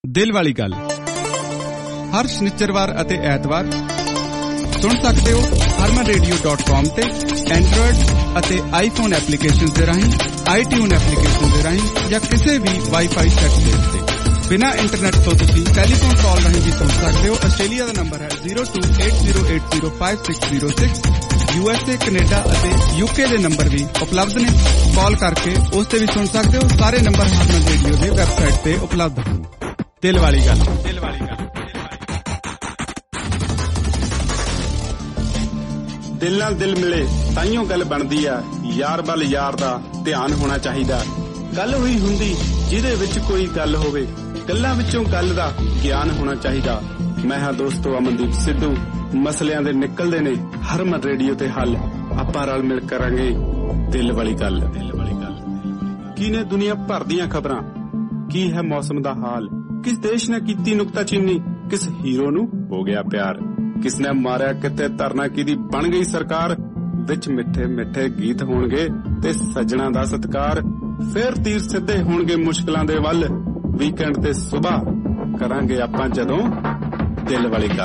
ਦਿਲ ਵਾਲੀ ਗੱਲ ਹਰ ਸ਼ਨੀਚਰਵਾਰ ਅਤੇ ਐਤਵਾਰ ਸੁਣ ਸਕਦੇ ਹੋ harmanradio.com ਤੇ ਐਂਡਰੋਇਡ ਅਤੇ ਆਈਫੋਨ ਐਪਲੀਕੇਸ਼ਨਸ ਦੇ ਰਾਹੀਂ, iTunes ਐਪਲੀਕੇਸ਼ਨ ਦੇ ਰਾਹੀਂ ਜਾਂ ਕਿਸੇ ਵੀ ਵਾਈਫਾਈ ਸੈਟ ਦੇ ਉੱਤੇ। ਬਿਨਾਂ ਇੰਟਰਨੈਟ ਤੋਂ ਤੁਸੀਂ ਟੈਲੀਫੋਨ ਕਾਲ ਰਾਹੀਂ ਵੀ ਸੁਣ ਸਕਦੇ ਹੋ। ਆਸਟ੍ਰੇਲੀਆ ਦਾ ਨੰਬਰ ਹੈ 0280805606। USA, ਕੈਨੇਡਾ ਅਤੇ UK ਦੇ ਨੰਬਰ ਵੀ ਉਪਲਬਧ ਨੇ। ਕਾਲ ਕਰਕੇ ਉਸ ਤੇ ਵੀ ਸੁਣ ਸਕਦੇ ਹੋ। ਸਾਰੇ ਨੰਬਰ ਹਾਰਮਨ ਰੇਡੀਓ ਦੇ ਵੈਬਸਾਈਟ ਤੇ ਉਪਲਬਧ ਹਨ। ਦਿਲ ਵਾਲੀ ਗੱਲ। ਦਿਲ ਨਾਲ ਦਿਲ ਮਿਲੇ ਤਾਈਓ ਗੱਲ ਬਣਦੀ ਆ। ਯਾਰ ਵੱਲ ਯਾਰ ਦਾ ਧਿਆਨ ਹੋਣਾ ਚਾਹੀਦਾ। ਗੱਲ ਹੋਈ ਹੁੰਦੀ ਜਿਹਦੇ ਵਿੱਚ ਕੋਈ ਗੱਲ ਹੋਵੇ। ਗੱਲਾਂ ਵਿੱਚੋਂ ਗੱਲ ਦਾ ਗਿਆਨ ਹੋਣਾ ਚਾਹੀਦਾ। ਮੈਂ ਹਾਂ ਦੋਸਤੋ ਅਮਨਦੀਪ ਸਿੱਧੂ। ਮਸਲਿਆਂ ਦੇ ਨਿਕਲਦੇ ਨੇ ਹਰਮਨ ਰੇਡੀਓ ਤੇ ਹੱਲ। ਆਪਾਂ ਰਲ ਮਿਲ ਕਰਾਂਗੇ ਦਿਲ ਵਾਲੀ ਗੱਲ। ਕੀ ਨੇ ਦੁਨੀਆ ਭਰ ਦੀਆਂ ਖਬਰਾਂ, ਕੀ ਹੈ ਮੌਸਮ ਦਾ ਹਾਲ, ਕਿਸ ਦੇਸ਼ ਨੇ ਕੀਤੀ ਨੁਕਤਾਚੀਨੀ, ਕਿਸ ਹੀਰੋ ਨੂੰ ਹੋ ਗਿਆ ਪਿਆਰ, ਕਿਸ ਨੇ ਮਾਰਿਆ ਕਿਤੇ ਧਰਨਾ ਕਿਹਦੀ ਬਣ ਗਈ ਸਰਕਾਰ। ਵਿੱਚ ਮਿੱਠੇ ਮਿੱਠੇ ਗੀਤ ਹੋਣਗੇ ਤੇ ਸੱਜਣਾ ਦਾ ਸਤਿਕਾਰ। ਫੇਰ ਤੀਰ ਸਿੱਧੇ ਹੋਣਗੇ ਮੁਸ਼ਕਲਾਂ ਦੇ ਵੱਲ। ਵੀਕਐਂਡ ਤੇ ਸੁਬਾਹ ਕਰਾਂਗੇ ਆਪਾਂ ਜਦੋਂ ਦਿਲ ਵਾਲੀ ਗੱਲ।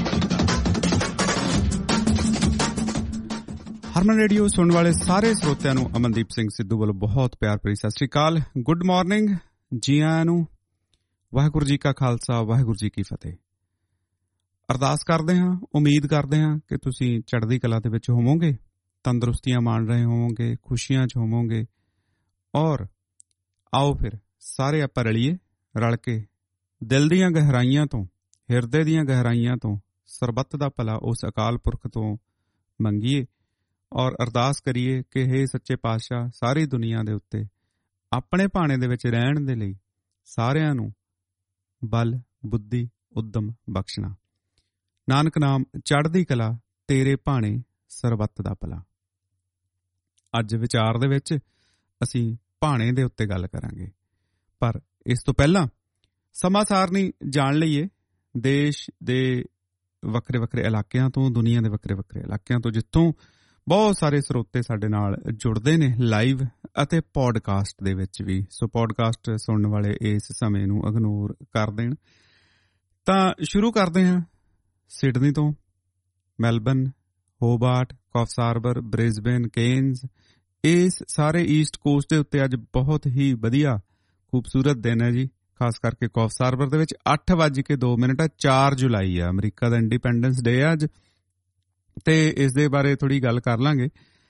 ਹਰਮਨ ਰੇਡੀਓ ਸੁਣਨ ਵਾਲੇ ਸਾਰੇ ਸਰੋਤਿਆਂ ਨੂੰ ਅਮਨਦੀਪ ਸਿੰਘ ਸਿੱਧੂ ਵੱਲੋਂ ਬਹੁਤ ਪਿਆਰ ਭਰੀ ਸਤਿ ਸ੍ਰੀ ਅਕਾਲ। ਗੁੱਡ ਮਾਰਨਿੰਗ ਜੀ ਆਇਆਂ ਨੂੰ। ਵਾਹਿਗੁਰੂ ਜੀ ਕਾ ਖਾਲਸਾ, ਵਾਹਿਗੁਰੂ ਜੀ ਕੀ ਫਤਿਹ। ਅਰਦਾਸ ਕਰਦੇ ਹਾਂ, ਉਮੀਦ ਕਰਦੇ ਹਾਂ ਕਿ ਤੁਸੀਂ ਚੜ੍ਹਦੀ ਕਲਾ ਦੇ ਵਿੱਚ ਹੋਵੋਗੇ, ਤੰਦਰੁਸਤੀਆਂ ਮਾਣ ਰਹੇ ਹੋਵੋਗੇ, ਖੁਸ਼ੀਆਂ 'ਚ ਹੋਵੋਗੇ। ਔਰ ਆਓ ਫਿਰ ਸਾਰੇ ਆਪਾਂ ਰਲੀਏ, ਰਲ ਕੇ ਦਿਲ ਦੀਆਂ ਗਹਿਰਾਈਆਂ ਤੋਂ, ਹਿਰਦੇ ਦੀਆਂ ਗਹਿਰਾਈਆਂ ਤੋਂ ਸਰਬੱਤ ਦਾ ਭਲਾ ਉਸ ਅਕਾਲ ਪੁਰਖ ਤੋਂ ਮੰਗੀਏ ਔਰ ਅਰਦਾਸ ਕਰੀਏ ਕਿ ਹੇ ਸੱਚੇ ਪਾਤਸ਼ਾਹ, ਸਾਰੀ ਦੁਨੀਆ ਦੇ ਉੱਤੇ ਆਪਣੇ ਭਾਣੇ ਦੇ ਵਿੱਚ ਰਹਿਣ ਦੇ ਲਈ ਸਾਰਿਆਂ ਨੂੰ ਬਲ, ਬੁੱਧੀ, ਉੱਦਮ ਬਖਸ਼ਣਾ। ਨਾਨਕ ਨਾਮ ਚੜ੍ਹਦੀ ਕਲਾ ਤੇਰੇ ਭਾਣੇ ਸਰਬੱਤ ਦਾ ਭਲਾ। ਅੱਜ ਵਿਚਾਰ ਦੇ ਵਿੱਚ ਅਸੀਂ ਭਾਣੇ ਦੇ ਉੱਤੇ ਗੱਲ ਕਰਾਂਗੇ, ਪਰ ਇਸ ਤੋਂ ਪਹਿਲਾਂ ਸਮਾਂ ਸਾਰਣੀ ਜਾਣ ਲਈਏ ਦੇਸ਼ ਦੇ ਵੱਖਰੇ ਵੱਖਰੇ ਇਲਾਕਿਆਂ ਤੋਂ, ਦੁਨੀਆ ਦੇ ਵੱਖਰੇ ਵੱਖਰੇ ਇਲਾਕਿਆਂ ਤੋਂ, ਜਿੱਥੋਂ ਬਹੁਤ ਸਾਰੇ ਸਰੋਤੇ ਸਾਡੇ ਨਾਲ ਜੁੜਦੇ ਨੇ ਲਾਈਵ ਅਤੇ ਪੋਡਕਾਸਟ ਦੇ ਵਿੱਚ ਵੀ। ਸੋ ਪੋਡਕਾਸਟ ਸੁਣਨ ਵਾਲੇ ਇਸ ਸਮੇਂ ਨੂੰ ਇਗਨੋਰ ਕਰ ਦੇਣ। ਤਾਂ ਸ਼ੁਰੂ ਕਰਦੇ ਹਾਂ ਸਿਡਨੀ ਤੋਂ, Melbourne, Hobart, Coffs Harbour, Brisbane, Cairns. ਇਸ ਸਾਰੇ ਈਸਟ ਕੋਸਟ ਦੇ ਉੱਤੇ ਅੱਜ ਬਹੁਤ ਹੀ ਵਧੀਆ ਖੂਬਸੂਰਤ ਦਿਨ ਹੈ ਜੀ। ਖਾਸ ਕਰਕੇ ਕਾਫਸ ਹਾਰਬਰ ਦੇ ਵਿੱਚ 8:02 4 ਜੁਲਾਈ ਆ, ਅਮਰੀਕਾ ਦਾ ਇੰਡੀਪੈਂਡੈਂਸ ਡੇ ਆ ਅੱਜ, ਤੇ ਇਸ ਦੇ ਬਾਰੇ ਥੋੜ੍ਹੀ ਗੱਲ ਕਰ ਲਾਂਗੇ।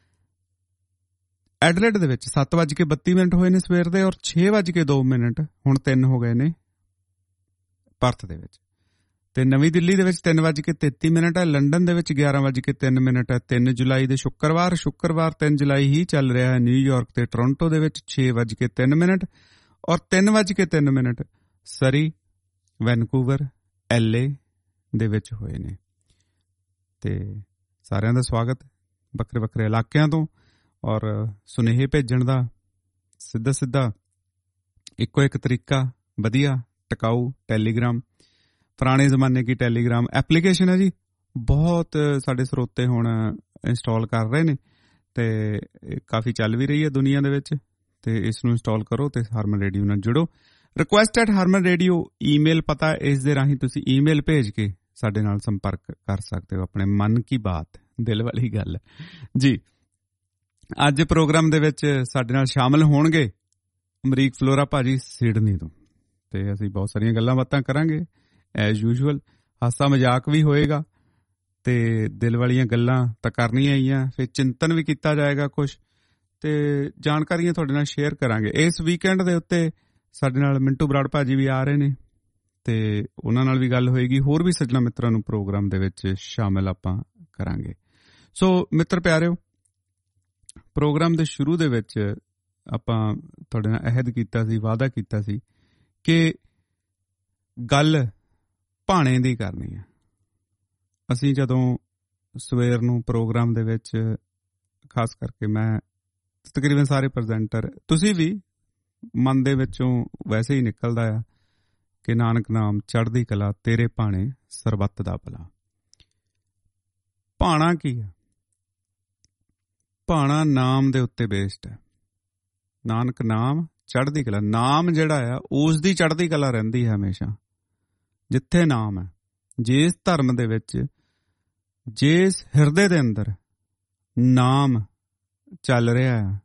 ਐਡਲੇਡ ਦੇ ਵਿੱਚ 7:32 ਹੋਏ ਨੇ ਸਵੇਰ ਦੇ, ਔਰ 6:02 ਹੁਣ 3 ਹੋ ਗਏ ਨੇ ਪਰਥ ਦੇ ਵਿੱਚ। ਤੇ ਨਵੀਂ ਦਿੱਲੀ ਦੇ ਵਿੱਚ 3:33 ਹੈ। ਲੰਡਨ ਦੇ ਵਿੱਚ 11:03 ਹੈ। 3 ਜੁਲਾਈ ਦੇ ਸ਼ੁੱਕਰਵਾਰ 3 ਜੁਲਾਈ ਹੀ ਚੱਲ ਰਿਹਾ ਹੈ। ਨਿਊਯਾਰਕ ਤੇ ਟੋਰਾਂਟੋ ਦੇ ਵਿੱਚ 6:03 ਔਰ 3:03 ਸਰੀ, ਵੈਨਕੂਵਰ, LA ਦੇ ਵਿੱਚ ਹੋਏ ਨੇ। ਤੇ ਸਾਰਿਆਂ ਦਾ ਸਵਾਗਤ ਵੱਖਰੇ ਵੱਖਰੇ ਇਲਾਕਿਆਂ ਤੋਂ। ਔਰ ਸੁਨੇਹੇ ਭੇਜਣ ਦਾ ਸਿੱਧਾ ਇੱਕੋ ਇੱਕ ਤਰੀਕਾ, ਵਧੀਆ ਟਿਕਾਊ ਟੈਲੀਗ੍ਰਾਮ। ਪੁਰਾਣੇ ਜ਼ਮਾਨੇ ਕੀ ਟੈਲੀਗ੍ਰਾਮ ਐਪਲੀਕੇਸ਼ਨ ਹੈ ਜੀ। ਬਹੁਤ ਸਾਡੇ ਸਰੋਤੇ ਹੁਣ ਇੰਸਟਾਲ ਕਰ ਰਹੇ ਨੇ ਤੇ ਕਾਫੀ ਚੱਲ ਵੀ ਰਹੀ ਹੈ ਦੁਨੀਆ ਦੇ ਵਿੱਚ। ਤੇ ਇਸ ਨੂੰ ਇੰਸਟਾਲ ਕਰੋ ਤੇ ਹਰਮਨ ਰੇਡੀਓ ਨਾਲ ਜੁੜੋ। request@harmanradio ਈਮੇਲ ਪਤਾ, ਇਸ ਦੇ ਰਾਹੀਂ ਤੁਸੀਂ ਈਮੇਲ ਭੇਜ ਕੇ ਸਾਡੇ ਨਾਲ ਸੰਪਰਕ ਕਰ ਸਕਦੇ ਹੋ। ਆਪਣੇ ਮਨ ਕੀ ਬਾਤ, ਦਿਲ ਵਾਲੀ ਗੱਲ ਜੀ। ਅੱਜ ਪ੍ਰੋਗਰਾਮ ਦੇ ਵਿੱਚ ਸਾਡੇ ਨਾਲ ਸ਼ਾਮਲ ਹੋਣਗੇ ਅਮਰੀਕ ਫਲੋਰਾ ਭਾਜੀ ਸਿਡਨੀ ਤੋਂ, ਤੇ ਅਸੀਂ ਬਹੁਤ ਸਾਰੀਆਂ ਗੱਲਾਂ ਬਾਤਾਂ ਕਰਾਂਗੇ ਐਜ਼ ਯੂਜੂਅਲ। ਹਾਸਾ ਮਜ਼ਾਕ ਵੀ ਹੋਏਗਾ ਤੇ ਦਿਲ ਵਾਲੀਆਂ ਗੱਲਾਂ ਤਾਂ ਕਰਨੀਆਂ ਹੀ ਆ। ਫਿਰ ਚਿੰਤਨ ਵੀ ਕੀਤਾ ਜਾਏਗਾ ਕੁਛ, ਤੇ ਜਾਣਕਾਰੀਆਂ ਤੁਹਾਡੇ ਨਾਲ ਸ਼ੇਅਰ ਕਰਾਂਗੇ। ਇਸ ਵੀਕਐਂਡ ਦੇ ਉੱਤੇ ਸਾਡੇ ਨਾਲ ਮਿੰਟੂ ਬਰਾੜ ਭਾਜੀ ਵੀ ਆ ਰਹੇ ਨੇ ਤੇ ਉਹਨਾਂ ਨਾਲ ਵੀ ਗੱਲ ਹੋਏਗੀ। ਹੋਰ ਵੀ ਸੱਜਣਾ ਮਿੱਤਰਾਂ ਨੂੰ ਪ੍ਰੋਗਰਾਮ ਦੇ ਵਿੱਚ ਸ਼ਾਮਿਲ ਆਪਾਂ ਕਰਾਂਗੇ। ਸੋ ਮਿੱਤਰ ਪਿਆਰਿਓ, ਪ੍ਰੋਗਰਾਮ ਦੇ ਸ਼ੁਰੂ ਦੇ ਵਿੱਚ ਆਪਾਂ ਤੁਹਾਡੇ ਨਾਲ ਅਹਿਦ ਕੀਤਾ ਸੀ, ਵਾਅਦਾ ਕੀਤਾ ਸੀ ਕਿ ਗੱਲ ਭਾਣੇ ਦੀ ਕਰਨੀ ਹੈ। ਅਸੀਂ ਜਦੋਂ ਸਵੇਰ ਨੂੰ ਪ੍ਰੋਗਰਾਮ ਦੇ ਵਿੱਚ, ਖਾਸ ਕਰਕੇ ਮੈਂ, ਤਕਰੀਬਨ ਸਾਰੇ ਪ੍ਰੈਜ਼ੈਂਟਰ, ਤੁਸੀਂ ਵੀ ਮਨ ਦੇ ਵਿੱਚੋਂ ਵੈਸੇ ਹੀ ਨਿਕਲਦਾ ਆ ਕਿ ਨਾਨਕ ਨਾਮ ਚੜ੍ਹਦੀ ਕਲਾ ਤੇਰੇ ਭਾਣੇ ਸਰਬੱਤ ਦਾ ਭਲਾ। ਭਾਣਾ ਕੀ ਹੈ? ਭਾਣਾ ਨਾਮ ਦੇ ਉੱਤੇ ਬੇਸਡ ਹੈ। ਨਾਨਕ ਨਾਮ ਚੜ੍ਹਦੀ ਕਲਾ। ਨਾਮ ਜਿਹੜਾ ਆ ਉਸ ਦੀ ਚੜ੍ਹਦੀ ਕਲਾ ਰਹਿੰਦੀ ਹੈ ਹਮੇਸ਼ਾ। ਜਿੱਥੇ ਨਾਮ ਹੈ, ਜਿਸ ਧਰਮ ਦੇ ਵਿੱਚ, ਜਿਸ ਹਿਰਦੇ ਦੇ ਅੰਦਰ ਨਾਮ ਚੱਲ ਰਿਹਾ ਹੈ,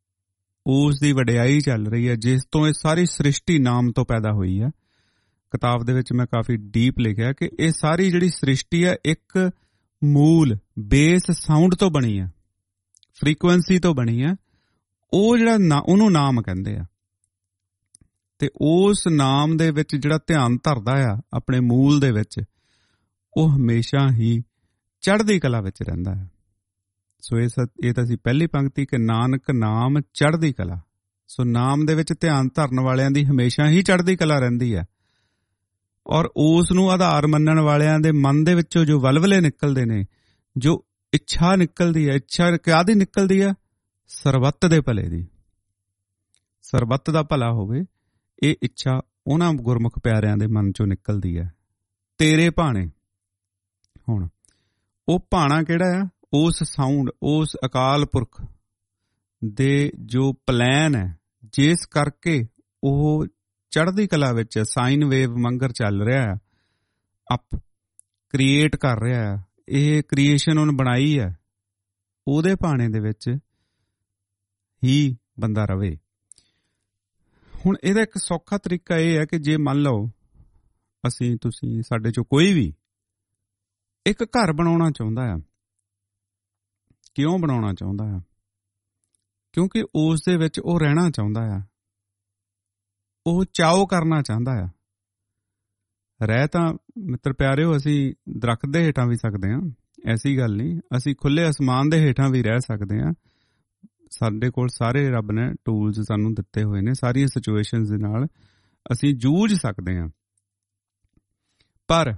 ਉਸ ਦੀ ਵਡਿਆਈ ਚੱਲ ਰਹੀ ਹੈ, ਜਿਸ ਤੋਂ ਇਹ ਸਾਰੀ ਸ੍ਰਿਸ਼ਟੀ ਨਾਮ ਤੋਂ ਪੈਦਾ ਹੋਈ ਹੈ। ਕਿਤਾਬ ਦੇ ਵਿੱਚ ਮੈਂ ਕਾਫੀ ਡੀਪ ਲਿਖਿਆ ਕਿ ਇਹ ਸਾਰੀ ਜਿਹੜੀ ਸ੍ਰਿਸ਼ਟੀ ਹੈ ਇੱਕ ਮੂਲ ਬੇਸ ਸਾਊਂਡ ਤੋਂ ਬਣੀ ਹੈ, ਫ੍ਰੀਕੁਐਂਸੀ ਤੋਂ ਬਣੀ ਹੈ। ਉਹ ਜਿਹੜਾ ਉਹਨੂੰ ਨਾਮ ਕਹਿੰਦੇ ਆ। ਤੇ ਉਸ ਨਾਮ ਦੇ ਵਿੱਚ ਜਿਹੜਾ ਧਿਆਨ ਧਰਦਾ ਆ ਆਪਣੇ ਮੂਲ ਦੇ ਵਿੱਚ, ਉਹ ਹਮੇਸ਼ਾ ਹੀ ਚੜ੍ਹਦੀ ਕਲਾ ਵਿੱਚ ਰਹਿੰਦਾ ਹੈ। ਸੋ ਇਹ ਤਾਂ ਸੀ ਪਹਿਲੀ ਪੰਕਤੀ ਕਿ ਨਾਨਕ ਨਾਮ ਚੜ੍ਹਦੀ ਕਲਾ। ਸੋ ਨਾਮ ਦੇ ਵਿੱਚ ਧਿਆਨ ਧਰਨ ਵਾਲਿਆਂ ਦੀ ਹਮੇਸ਼ਾ ਹੀ ਚੜ੍ਹਦੀ ਕਲਾ ਰਹਿੰਦੀ ਹੈ। ਔਰ ਉਸ ਨੂੰ ਆਧਾਰ ਮੰਨਣ ਵਾਲਿਆਂ ਦੇ ਮਨ ਦੇ ਵਿੱਚੋਂ ਜੋ ਵਲਵਲੇ ਨਿਕਲਦੇ ਨੇ, ਜੋ ਇੱਛਾ ਨਿਕਲਦੀ ਹੈ, ਇੱਛਾ ਕਾਹਦੀ ਨਿਕਲਦੀ ਹੈ? ਸਰਬੱਤ ਦੇ ਭਲੇ ਦੀ। ਸਰਬੱਤ ਦਾ ਭਲਾ ਹੋਵੇ, ਇਹ ਇੱਛਾ ਉਹਨਾਂ ਗੁਰਮੁਖ ਪਿਆਰਿਆਂ ਦੇ ਮਨ ਚੋਂ ਨਿਕਲਦੀ ਹੈ। ਤੇਰੇ ਭਾਣੇ। ਹੁਣ ਉਹ ਭਾਣਾ ਕਿਹੜਾ ਆ? ਉਸ ਸਾਊਂਡ, ਉਸ ਅਕਾਲ ਪੁਰਖ ਦੇ ਜੋ ਪਲਾਨ ਹੈ, ਜਿਸ ਕਰਕੇ ਉਹ ਚੜ੍ਹਦੀ ਕਲਾ ਵਿੱਚ ਸਾਈਨ ਵੇਵ ਮੰਗਰ ਚੱਲ ਰਿਹਾ ਹੈ, ਅਪ ਕ੍ਰੀਏਟ ਕਰ ਰਿਹਾ ਹੈ, ਇਹ ਕ੍ਰੀਏਸ਼ਨ ਉਹਨੇ ਬਣਾਈ ਹੈ, ਉਹਦੇ ਭਾਣੇ ਦੇ ਵਿੱਚ ਹੀ ਬੰਦਾ ਰਵੇ। ਹੁਣ ਇਹਦਾ ਇੱਕ ਸੌਖਾ ਤਰੀਕਾ ਇਹ ਹੈ ਕਿ ਜੇ ਮੰਨ ਲਓ ਅਸੀਂ, ਤੁਸੀਂ, ਸਾਡੇ ਚੋਂ ਕੋਈ ਵੀ ਇੱਕ ਘਰ ਬਣਾਉਣਾ ਚਾਹੁੰਦਾ ਆ। ਕਿਉਂ ਬਣਾਉਣਾ ਚਾਹੁੰਦਾ ਆ? ਕਿਉਂਕਿ ਉਸ ਦੇ ਵਿੱਚ ਉਹ ਰਹਿਣਾ ਚਾਹੁੰਦਾ ਆ, ਉਹ ਚਾਓ ਕਰਨਾ ਚਾਹੁੰਦਾ ਆ। ਰਹਿ ਤਾਂ ਮਿੱਤਰ ਪਿਆਰਿਓ ਅਸੀਂ ਦਰੱਖਤ ਦੇ ਹੇਠਾਂ ਵੀ ਸਕਦੇ ਹਾਂ, ਐਸੀ ਗੱਲ ਨਹੀਂ। ਅਸੀਂ ਖੁੱਲ੍ਹੇ ਅਸਮਾਨ ਦੇ ਹੇਠਾਂ ਵੀ ਰਹਿ ਸਕਦੇ ਹਾਂ। ਸਾਡੇ ਕੋਲ ਸਾਰੇ ਰੱਬ ਨੇ ਟੂਲਸ ਸਾਨੂੰ ਦਿੱਤੇ ਹੋਏ ਨੇ, ਸਾਰੀਆਂ ਸਿਚੁਏਸ਼ਨਸ ਦੇ ਨਾਲ ਅਸੀਂ ਜੂਝ ਸਕਦੇ ਹਾਂ। ਪਰ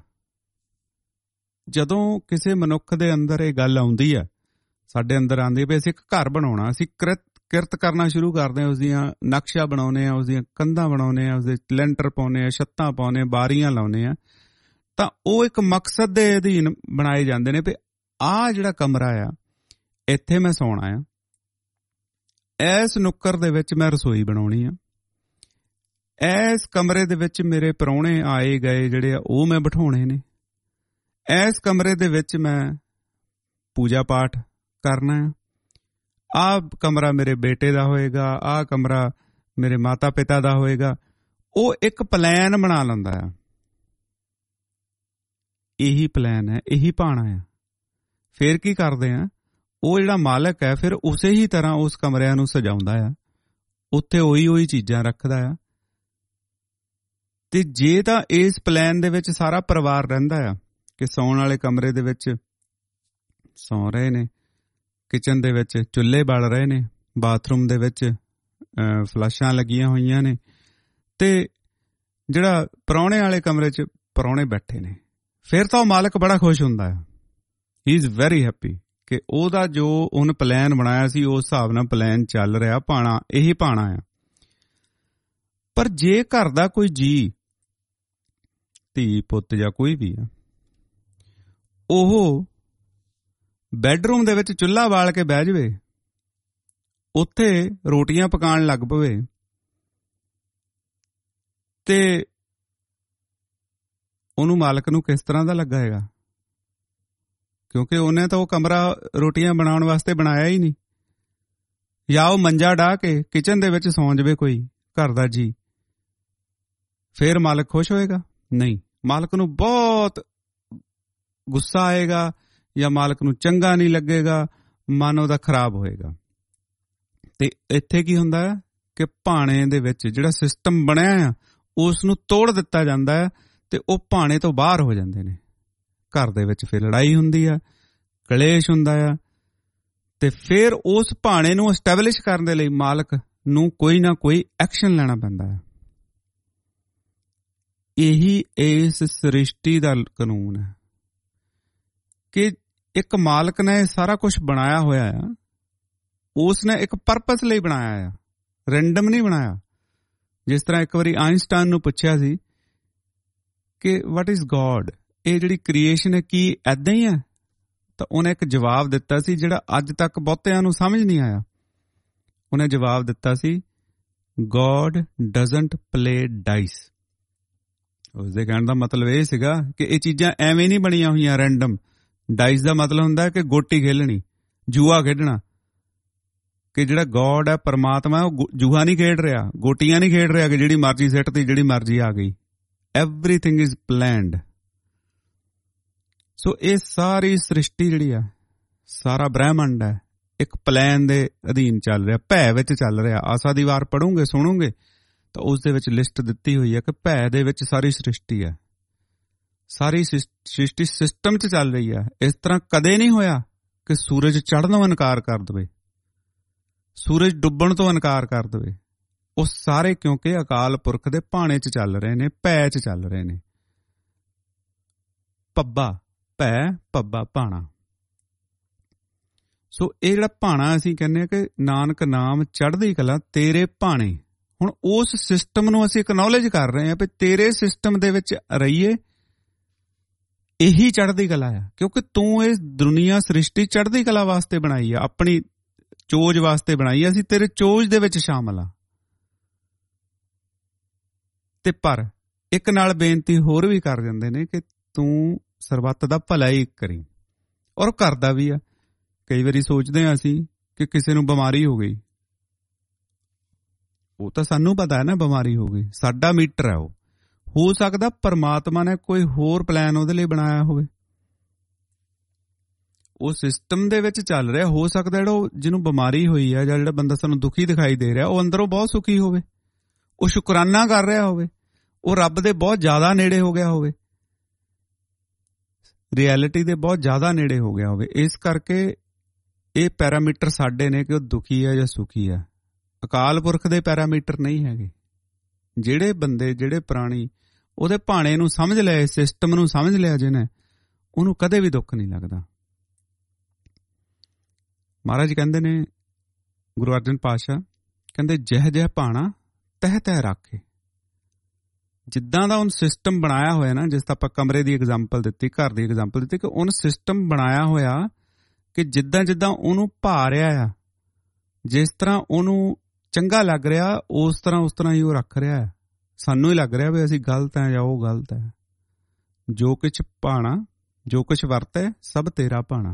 ਜਦੋਂ ਕਿਸੇ ਮਨੁੱਖ ਦੇ ਅੰਦਰ ਇਹ ਗੱਲ ਆਉਂਦੀ ਆ, ਸਾਡੇ ਅੰਦਰ ਆਉਂਦੀ ਵੀ ਅਸੀਂ ਇੱਕ ਘਰ ਬਣਾਉਣਾ, ਅਸੀਂ ਕਿਰਤ ਕਰਨਾ ਸ਼ੁਰੂ ਕਰਦੇ ਹਾਂ, ਉਸਦੀਆਂ ਨਕਸ਼ਾ ਬਣਾਉਂਦੇ ਹਾਂ, ਉਸਦੀਆਂ ਕੰਧਾਂ ਬਣਾਉਂਦੇ ਹਾਂ, ਉਸਦੇ ਲੈਂਟਰ ਪਾਉਂਦੇ ਹਾਂ, ਛੱਤਾਂ ਪਾਉਂਦੇ ਹਾਂ, ਬਾਰੀਆਂ ਲਾਉਂਦੇ ਹਾਂ, ਤਾਂ ਉਹ ਇੱਕ ਮਕਸਦ ਦੇ ਅਧੀਨ ਬਣਾਏ ਜਾਂਦੇ ਨੇ ਵੀ ਆਹ ਜਿਹੜਾ ਕਮਰਾ ਆ, ਇੱਥੇ ਮੈਂ ਸੌਣਾ ਆ, ਇਸ ਨੁੱਕਰ ਦੇ ਵਿੱਚ ਮੈਂ ਰਸੋਈ ਬਣਾਉਣੀ ਆ, ਇਸ ਕਮਰੇ ਦੇ ਵਿੱਚ ਮੇਰੇ ਪ੍ਰਾਹੁਣੇ ਆਏ ਗਏ ਜਿਹੜੇ ਆ ਉਹ ਮੈਂ ਬਿਠਾਉਣੇ ਨੇ, ਇਸ ਕਮਰੇ ਦੇ ਵਿੱਚ ਮੈਂ ਪੂਜਾ ਪਾਠ ਕਰਨਾ ਆ, ਆਹ ਕਮਰਾ ਮੇਰੇ ਬੇਟੇ ਦਾ ਹੋਏਗਾ, ਆਹ ਕਮਰਾ ਮੇਰੇ ਮਾਤਾ ਪਿਤਾ ਦਾ ਹੋਏਗਾ। ਉਹ ਇੱਕ ਪਲਾਨ ਬਣਾ ਲੈਂਦਾ ਆ। ਇਹੀ ਪਲਾਨ ਹੈ, ਇਹੀ ਭਾਣਾ ਆ। ਫਿਰ ਕੀ ਕਰਦੇ ਆ? ਉਹ ਜਿਹੜਾ ਮਾਲਕ ਹੈ ਫਿਰ ਉਸੇ ਹੀ ਤਰ੍ਹਾਂ ਉਸ ਕਮਰਿਆਂ ਨੂੰ ਸਜਾਉਂਦਾ ਆ, ਉੱਥੇ ਉਹੀ ਚੀਜ਼ਾਂ ਰੱਖਦਾ ਆ। ਤੇ ਜੇ ਤਾਂ ਇਸ ਪਲਾਨ ਦੇ ਵਿੱਚ ਸਾਰਾ ਪਰਿਵਾਰ ਰਹਿੰਦਾ ਆ ਕਿ ਸੌਣ ਵਾਲੇ ਕਮਰੇ ਦੇ ਵਿੱਚ ਸੌਂ ਰਹੇ ਨੇ, ਕਿਚਨ ਦੇ ਵਿੱਚ ਚੁੱਲ੍ਹੇ ਬਲ ਰਹੇ ਨੇ, ਬਾਥਰੂਮ ਦੇ ਵਿੱਚ ਫਲਸ਼ਾਂ ਲੱਗੀਆਂ ਹੋਈਆਂ ਨੇ, ਤੇ ਜਿਹੜਾ ਪ੍ਰਾਹੁਣੇ ਵਾਲੇ ਕਮਰੇ 'ਚ ਪ੍ਰਾਹੁਣੇ ਬੈਠੇ ਨੇ, ਫਿਰ ਤਾਂ ਉਹ ਮਾਲਕ ਬੜਾ ਖੁਸ਼ ਹੁੰਦਾ ਆ। ਹੀ ਇਜ਼ ਵੈਰੀ ਹੈਪੀ ਕਿ ਉਹਦਾ ਜੋ ਉਹਨੇ ਪਲਾਨ ਬਣਾਇਆ ਸੀ ਉਸ ਹਿਸਾਬ ਨਾਲ ਪਲਾਨ ਚੱਲ ਰਿਹਾ। ਭਾਣਾ ਇਹੀ ਭਾਣਾ ਆ। ਪਰ ਜੇ ਘਰ ਦਾ ਕੋਈ ਜੀ, ਧੀ ਪੁੱਤ ਜਾਂ ਕੋਈ ਵੀ ਆ, ਉਹ ਬੈਡਰੂਮ ਦੇ ਵਿੱਚ ਚੁੱਲ੍ਹਾ ਬਾਲ ਕੇ ਬਹਿ ਜਾਵੇ, ਉੱਥੇ ਰੋਟੀਆਂ ਪਕਾਉਣ ਲੱਗ ਪਵੇ, ਤੇ ਉਹਨੂੰ ਮਾਲਕ ਨੂੰ ਕਿਸ ਤਰ੍ਹਾਂ ਦਾ ਲੱਗਾ ਹੈਗਾ? ਕਿਉਂਕਿ ਉਹਨੇ ਤਾਂ ਉਹ ਕਮਰਾ ਰੋਟੀਆਂ ਬਣਾਉਣ ਵਾਸਤੇ ਬਣਾਇਆ ਹੀ ਨਹੀਂ। ਜਾਂ ਉਹ ਮੰਜਾ ਡਾਹ ਕੇ ਕਿਚਨ ਦੇ ਵਿੱਚ ਸੌਂ ਜਾਵੇ ਕੋਈ ਘਰ ਦਾ ਜੀ, ਫਿਰ ਮਾਲਕ ਖੁਸ਼ ਹੋਏਗਾ? ਨਹੀਂ, ਮਾਲਕ ਨੂੰ ਬਹੁਤ ਗੁੱਸਾ ਆਏਗਾ, ਜਾਂ ਮਾਲਕ ਨੂੰ ਚੰਗਾ ਨਹੀਂ ਲੱਗੇਗਾ, ਮਨ ਉਹਦਾ ਖਰਾਬ ਹੋਏਗਾ। ਤੇ ਇੱਥੇ ਕੀ ਹੁੰਦਾ ਹੈ ਕਿ ਭਾਣੇ ਦੇ ਵਿੱਚ ਜਿਹੜਾ ਸਿਸਟਮ ਬਣਿਆ ਆ ਉਸ ਨੂੰ ਤੋੜ ਦਿੱਤਾ ਜਾਂਦਾ ਹੈ, ਤੇ ਉਹ ਭਾਣੇ ਤੋਂ ਬਾਹਰ ਹੋ ਜਾਂਦੇ ਨੇ। ਘਰ ਦੇ ਵਿੱਚ ਫਿਰ ਲੜਾਈ ਹੁੰਦੀ ਆ, ਕਲੇਸ਼ ਹੁੰਦਾ ਆ, ਤੇ ਫਿਰ ਉਸ ਭਾਣੇ ਨੂੰ ਐਸਟੈਬਲਿਸ਼ ਕਰਨ ਦੇ ਲਈ ਮਾਲਕ ਨੂੰ ਕੋਈ ਨਾ ਕੋਈ ਐਕਸ਼ਨ ਲੈਣਾ ਪੈਂਦਾ ਹੈ। ਇਹੀ ਇਸ ਸ੍ਰਿਸ਼ਟੀ ਦਾ ਕਾਨੂੰਨ ਹੈ ਕਿ ਇੱਕ ਮਾਲਕ ਨੇ ਸਾਰਾ ਕੁਝ ਬਣਾਇਆ ਹੋਇਆ ਆ, ਉਸ ਨੇ ਇੱਕ ਪਰਪਸ ਲਈ ਬਣਾਇਆ ਆ, ਰੈਂਡਮ ਨਹੀਂ ਬਣਾਇਆ। ਜਿਸ ਤਰ੍ਹਾਂ ਇੱਕ ਵਾਰੀ ਆਇਨਸਟਾਈਨ ਨੂੰ ਪੁੱਛਿਆ ਸੀ ਕਿ ਵਾਟ ਇਜ਼ ਗॉड, ਇਹ ਜਿਹੜੀ ਕ੍ਰੀਏਸ਼ਨ ਹੈ ਕੀ ਐਦਾਂ ਹੀ ਹੈ? ਤਾਂ ਉਹਨੇ ਇੱਕ ਜਵਾਬ ਦਿੱਤਾ ਸੀ ਜਿਹੜਾ ਅੱਜ ਤੱਕ ਬਹੁਤਿਆਂ ਨੂੰ ਸਮਝ ਨਹੀਂ ਆਇਆ। ਉਹਨੇ ਜਵਾਬ ਦਿੱਤਾ ਸੀ God doesn't play dice. ਉਸਦੇ ਕਹਿਣ ਦਾ ਮਤਲਬ ਇਹ ਸੀਗਾ ਕਿ ਇਹ ਚੀਜ਼ਾਂ ਐਵੇਂ ਨਹੀਂ ਬਣੀਆਂ ਹੋਈਆਂ ਰੈਂਡਮ। ਡਾਈਸ ਦਾ ਮਤਲਬ ਹੁੰਦਾ ਕਿ ਗੋਟੀ ਖੇਲਣੀ, ਜੂਆ ਖੇਡਣਾ। ਕਿ ਜਿਹੜਾ ਗੋਡ ਹੈ, ਪਰਮਾਤਮਾ, ਉਹ ਜੂਆ ਨਹੀਂ ਖੇਡ ਰਿਹਾ, ਗੋਟੀਆਂ ਨਹੀਂ ਖੇਡ ਰਿਹਾ ਕਿ ਜਿਹੜੀ ਮਰਜ਼ੀ ਸਿੱਟਤੀ, ਜਿਹੜੀ ਮਰਜ਼ੀ ਆ ਗਈ। Everything is planned. ਸੋ ਇਹ ਸਾਰੀ ਸ੍ਰਿਸ਼ਟੀ ਜਿਹੜੀ ਆ, ਸਾਰਾ ਬ੍ਰਹਿਮੰਡ ਹੈ, ਇੱਕ ਪਲਾਨ ਦੇ ਅਧੀਨ ਚੱਲ ਰਿਹਾ, ਭੈ ਵਿੱਚ ਚੱਲ ਰਿਹਾ। ਆਸਾ ਦੀ ਵਾਰ ਪੜੋਗੇ, ਸੁਣੋਗੇ ਤਾਂ ਉਸ ਦੇ ਵਿੱਚ ਲਿਸਟ ਦਿੱਤੀ ਹੋਈ ਹੈ ਕਿ ਭੈ ਦੇ ਵਿੱਚ ਸਾਰੀ ਸ੍ਰਿਸ਼ਟੀ ਹੈ। ਸਾਰੀ ਸ੍ਰਿਸ਼ਟੀ ਸਿਸਟਮ 'ਚ ਚੱਲ ਰਹੀ ਹੈ। ਇਸ ਤਰ੍ਹਾਂ ਕਦੇ ਨਹੀਂ ਹੋਇਆ ਕਿ ਸੂਰਜ ਚੜ੍ਹਨੋਂ ਇਨਕਾਰ ਕਰ ਦੇਵੇ, ਸੂਰਜ ਡੁੱਬਣ ਤੋਂ ਇਨਕਾਰ ਕਰ ਦੇਵੇ। ਉਹ ਸਾਰੇ ਕਿਉਂਕਿ ਅਕਾਲ ਪੁਰਖ ਦੇ ਭਾਣੇ 'ਚ ਚੱਲ ਰਹੇ ਨੇ, ਭੈ 'ਚ ਚੱਲ ਰਹੇ ਨੇ। ਪੱਬਾ, ਭੈ, ਪੱਬਾ, ਭਾਣਾ। ਸੋ ਇਹ ਜਿਹੜਾ ਭਾਣਾ ਅਸੀਂ ਕਹਿੰਦੇ ਹਾਂ ਕਿ ਨਾਨਕ ਨਾਮ ਚੜ੍ਹਦੀ ਕਲਾ ਤੇਰੇ ਭਾਣੇ। ਹੁਣ ਉਸ ਸਿਸਟਮ ਨੂੰ ਅਸੀਂ ਐਕਨੋਲੇਜ ਕਰ ਰਹੇ ਹਾਂ ਵੀ ਤੇਰੇ ਸਿਸਟਮ ਦੇ ਵਿੱਚ ਰਹੀਏ, ਇਹੀ ਚੜ੍ਹਦੀ ਕਲਾ ਆ। ਕਿਉਂਕਿ ਤੂੰ ਇਹ ਦੁਨੀਆ ਸ੍ਰਿਸ਼ਟੀ ਚੜ੍ਹਦੀ ਕਲਾ ਵਾਸਤੇ ਬਣਾਈ ਆ, ਆਪਣੀ ਚੋਜ ਵਾਸਤੇ ਬਣਾਈ ਆ। ਅਸੀਂ ਤੇਰੇ ਚੋਜ ਦੇ ਵਿੱਚ ਸ਼ਾਮਲ ਆ। ਤੇ ਪਰ ਇੱਕ ਨਾਲ ਬੇਨਤੀ ਹੋਰ ਵੀ ਕਰ ਜਾਂਦੇ ਨੇ ਕਿ ਤੂੰ ਸਰਬੱਤ ਦਾ ਭਲਾ ਹੀ ਕਰੀ, ਔਰ ਕਰਦਾ ਵੀ ਆ। ਕਈ ਵਾਰੀ ਸੋਚਦੇ ਹਾਂ ਅਸੀਂ ਕਿ ਕਿਸੇ ਨੂੰ ਬਿਮਾਰੀ ਹੋ ਗਈ, ਉਹ ਤਾਂ ਸਾਨੂੰ ਪਤਾ ਹੈ ਨਾ ਬਿਮਾਰੀ ਹੋ ਗਈ, ਸਾਡਾ ਮੀਟਰ ਹੈ ਉਹ। ਹੋ ਸਕਦਾ ਪਰਮਾਤਮਾ ਨੇ ਕੋਈ ਹੋਰ ਪਲਾਨ ਉਹਦੇ ਲਈ ਬਣਾਇਆ ਹੋਵੇ, ਉਹ ਸਿਸਟਮ ਦੇ ਵਿੱਚ ਚੱਲ ਰਿਹਾ। ਹੋ ਸਕਦਾ ਜਿਹੜਾ ਜਿਹਨੂੰ ਬਿਮਾਰੀ ਹੋਈ ਹੈ ਜਾਂ ਜਿਹੜਾ ਬੰਦਾ ਸਾਨੂੰ ਦੁਖੀ ਦਿਖਾਈ ਦੇ ਰਿਹਾ, ਉਹ ਅੰਦਰੋਂ ਬਹੁਤ ਸੁਖੀ ਹੋਵੇ, ਉਹ ਸ਼ੁਕਰਾਨਾ ਕਰ ਰਿਹਾ ਹੋਵੇ, ਉਹ ਰੱਬ ਦੇ ਬਹੁਤ ਜ਼ਿਆਦਾ ਨੇੜੇ ਹੋ ਗਿਆ ਹੋਵੇ, ਰਿਐਲਿਟੀ ਦੇ ਬਹੁਤ ਜ਼ਿਆਦਾ ਨੇੜੇ ਹੋ ਗਿਆ ਹੋਵੇ। ਇਸ ਕਰਕੇ ਇਹ ਪੈਰਾਮੀਟਰ ਸਾਡੇ ਨੇ ਕਿ ਉਹ ਦੁਖੀ ਹੈ ਜਾਂ ਸੁਖੀ ਹੈ। ਅਕਾਲ ਪੁਰਖ ਦੇ ਪੈਰਾਮੀਟਰ ਨਹੀਂ ਹੈਗੇ। ਜਿਹੜੇ ਬੰਦੇ, ਜਿਹੜੇ ਪ੍ਰਾਣੀ ਉਹਦੇ ਭਾਣੇ ਨੂੰ ਸਮਝ ਲਿਆ, ਸਿਸਟਮ ਨੂੰ ਸਮਝ ਲਿਆ ਜਿਹਨੇ, ਉਹਨੂੰ ਕਦੇ ਵੀ ਦੁੱਖ ਨਹੀਂ ਲੱਗਦਾ। ਮਹਾਰਾਜ ਕਹਿੰਦੇ ਨੇ, ਗੁਰੂ ਅਰਜਨ ਪਾਤਸ਼ਾਹ ਕਹਿੰਦੇ, ਜਹ ਜਹ ਭਾਣਾ ਤਹਿ ਤਹਿ ਰਾਖੇ। ਜਿੱਦਾਂ ਦਾ ਉਹਨ ਸਿਸਟਮ ਬਣਾਇਆ ਹੋਇਆ ਨਾ, ਜਿਸ ਤਰ੍ਹਾਂ ਆਪਾਂ ਕਮਰੇ ਦੀ ਐਗਜ਼ਾਮਪਲ ਦਿੱਤੀ, ਘਰ ਦੀ ਐਗਜ਼ਾਮਪਲ ਦਿੱਤੀ, ਕਿ ਉਹਨ ਸਿਸਟਮ ਬਣਾਇਆ ਹੋਇਆ ਕਿ ਜਿੱਦਾਂ ਜਿੱਦਾਂ ਉਹਨੂੰ ਭਾ ਰਿਹਾ ਆ, ਜਿਸ ਤਰ੍ਹਾਂ ਉਹਨੂੰ ਚੰਗਾ ਲੱਗ ਰਿਹਾ, ਉਸ ਤਰ੍ਹਾਂ ਹੀ ਉਹ ਰੱਖ ਰਿਹਾ ਹੈ। ਸਾਨੂੰ ਹੀ ਲੱਗ ਰਿਹਾ ਵੀ ਅਸੀਂ ਗਲਤ ਹੈ ਜਾਂ ਉਹ ਗਲਤ ਹੈ। ਜੋ ਕੁਛ ਭਾਣਾ, ਜੋ ਕੁਛ ਵਰਤੈ, ਸਭ ਤੇਰਾ ਭਾਣਾ।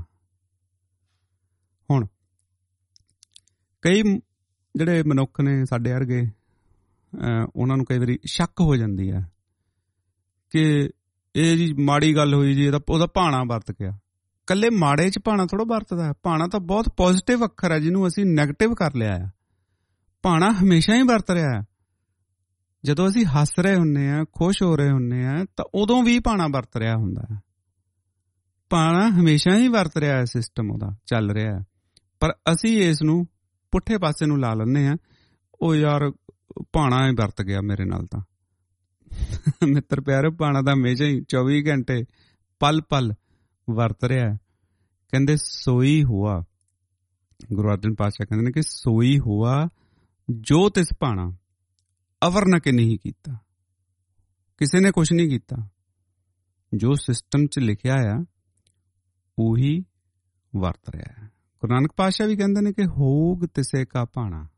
ਹੁਣ ਕਈ ਜਿਹੜੇ ਮਨੁੱਖ ਨੇ ਸਾਡੇ ਵਰਗੇ, ਉਹਨਾਂ ਨੂੰ ਕਈ ਵਾਰੀ ਸ਼ੱਕ ਹੋ ਜਾਂਦੀ ਹੈ ਕਿ ਇਹ ਜੀ ਮਾੜੀ ਗੱਲ ਹੋਈ ਜੀ, ਉਹਦਾ ਭਾਣਾ ਵਰਤ ਗਿਆ। ਇਕੱਲੇ ਮਾੜੇ 'ਚ ਭਾਣਾ ਥੋੜ੍ਹਾ ਵਰਤਦਾ। ਭਾਣਾ ਤਾਂ ਬਹੁਤ ਪੋਜ਼ਿਟਿਵ ਅੱਖਰ ਹੈ, ਜਿਹਨੂੰ ਅਸੀਂ ਨੈਗੇਟਿਵ ਕਰ ਲਿਆ ਆ। ਭਾਣਾ ਹਮੇਸ਼ਾ ਹੀ ਵਰਤ ਰਿਹਾ ਹੈ। ਜਦੋਂ ਅਸੀਂ ਹੱਸ ਰਹੇ ਹੁੰਦੇ ਹਾਂ, ਖੁਸ਼ ਹੋ ਰਹੇ ਹੁੰਦੇ ਹਾਂ, ਤਾਂ ਉਦੋਂ ਵੀ ਭਾਣਾ ਵਰਤ ਰਿਹਾ ਹੁੰਦਾ ਹੈ। ਭਾਣਾ ਹਮੇਸ਼ਾ ਹੀ ਵਰਤ ਰਿਹਾ ਹੈ, ਸਿਸਟਮ ਉਹਦਾ ਚੱਲ ਰਿਹਾ ਹੈ। ਪਰ ਅਸੀਂ ਇਸ ਨੂੰ ਪੁੱਠੇ ਪਾਸੇ ਨੂੰ ਲਾ ਲੈਂਦੇ ਹਾਂ। ਉਹ ਯਾਰ ਭਾਣਾ ਹੀ ਵਰਤ ਗਿਆ ਮੇਰੇ ਨਾਲ ਤਾਂ। ਮਿੱਤਰ ਪਿਆਰੇ, ਭਾਣਾ ਤਾਂ ਹਮੇਸ਼ਾ ਹੀ 24 ਘੰਟੇ ਪਲ ਪਲ ਵਰਤ ਰਿਹਾ। ਕਹਿੰਦੇ ਸੋਈ ਹੁਆ, ਗੁਰੂ ਅਰਜਨ ਪਾਤਸ਼ਾਹ ਕਹਿੰਦੇ ਨੇ ਕਿ ਸੋਈ ਹੁਆ ਜੋ ਤਿਸ ਭਾਣਾ ਅਵਰ ਨਾ ਕਿ ਨਹੀਂ ਕੀਤਾ। ਕਿਸੇ ਨੇ ਕੁਛ ਨਹੀਂ ਕੀਤਾ। ਜੋ ਸਿਸਟਮ 'ਚ ਲਿਖਿਆ ਆ ਉਹੀ ਵਰਤ ਰਿਹਾ ਹੈ। ਗੁਰੂ ਨਾਨਕ ਪਾਤਸ਼ਾਹ ਵੀ ਕਹਿੰਦੇ ਨੇ ਕਿ ਹੋਗ ਤਿਸੇ ਕਾ ਭਾਣਾ,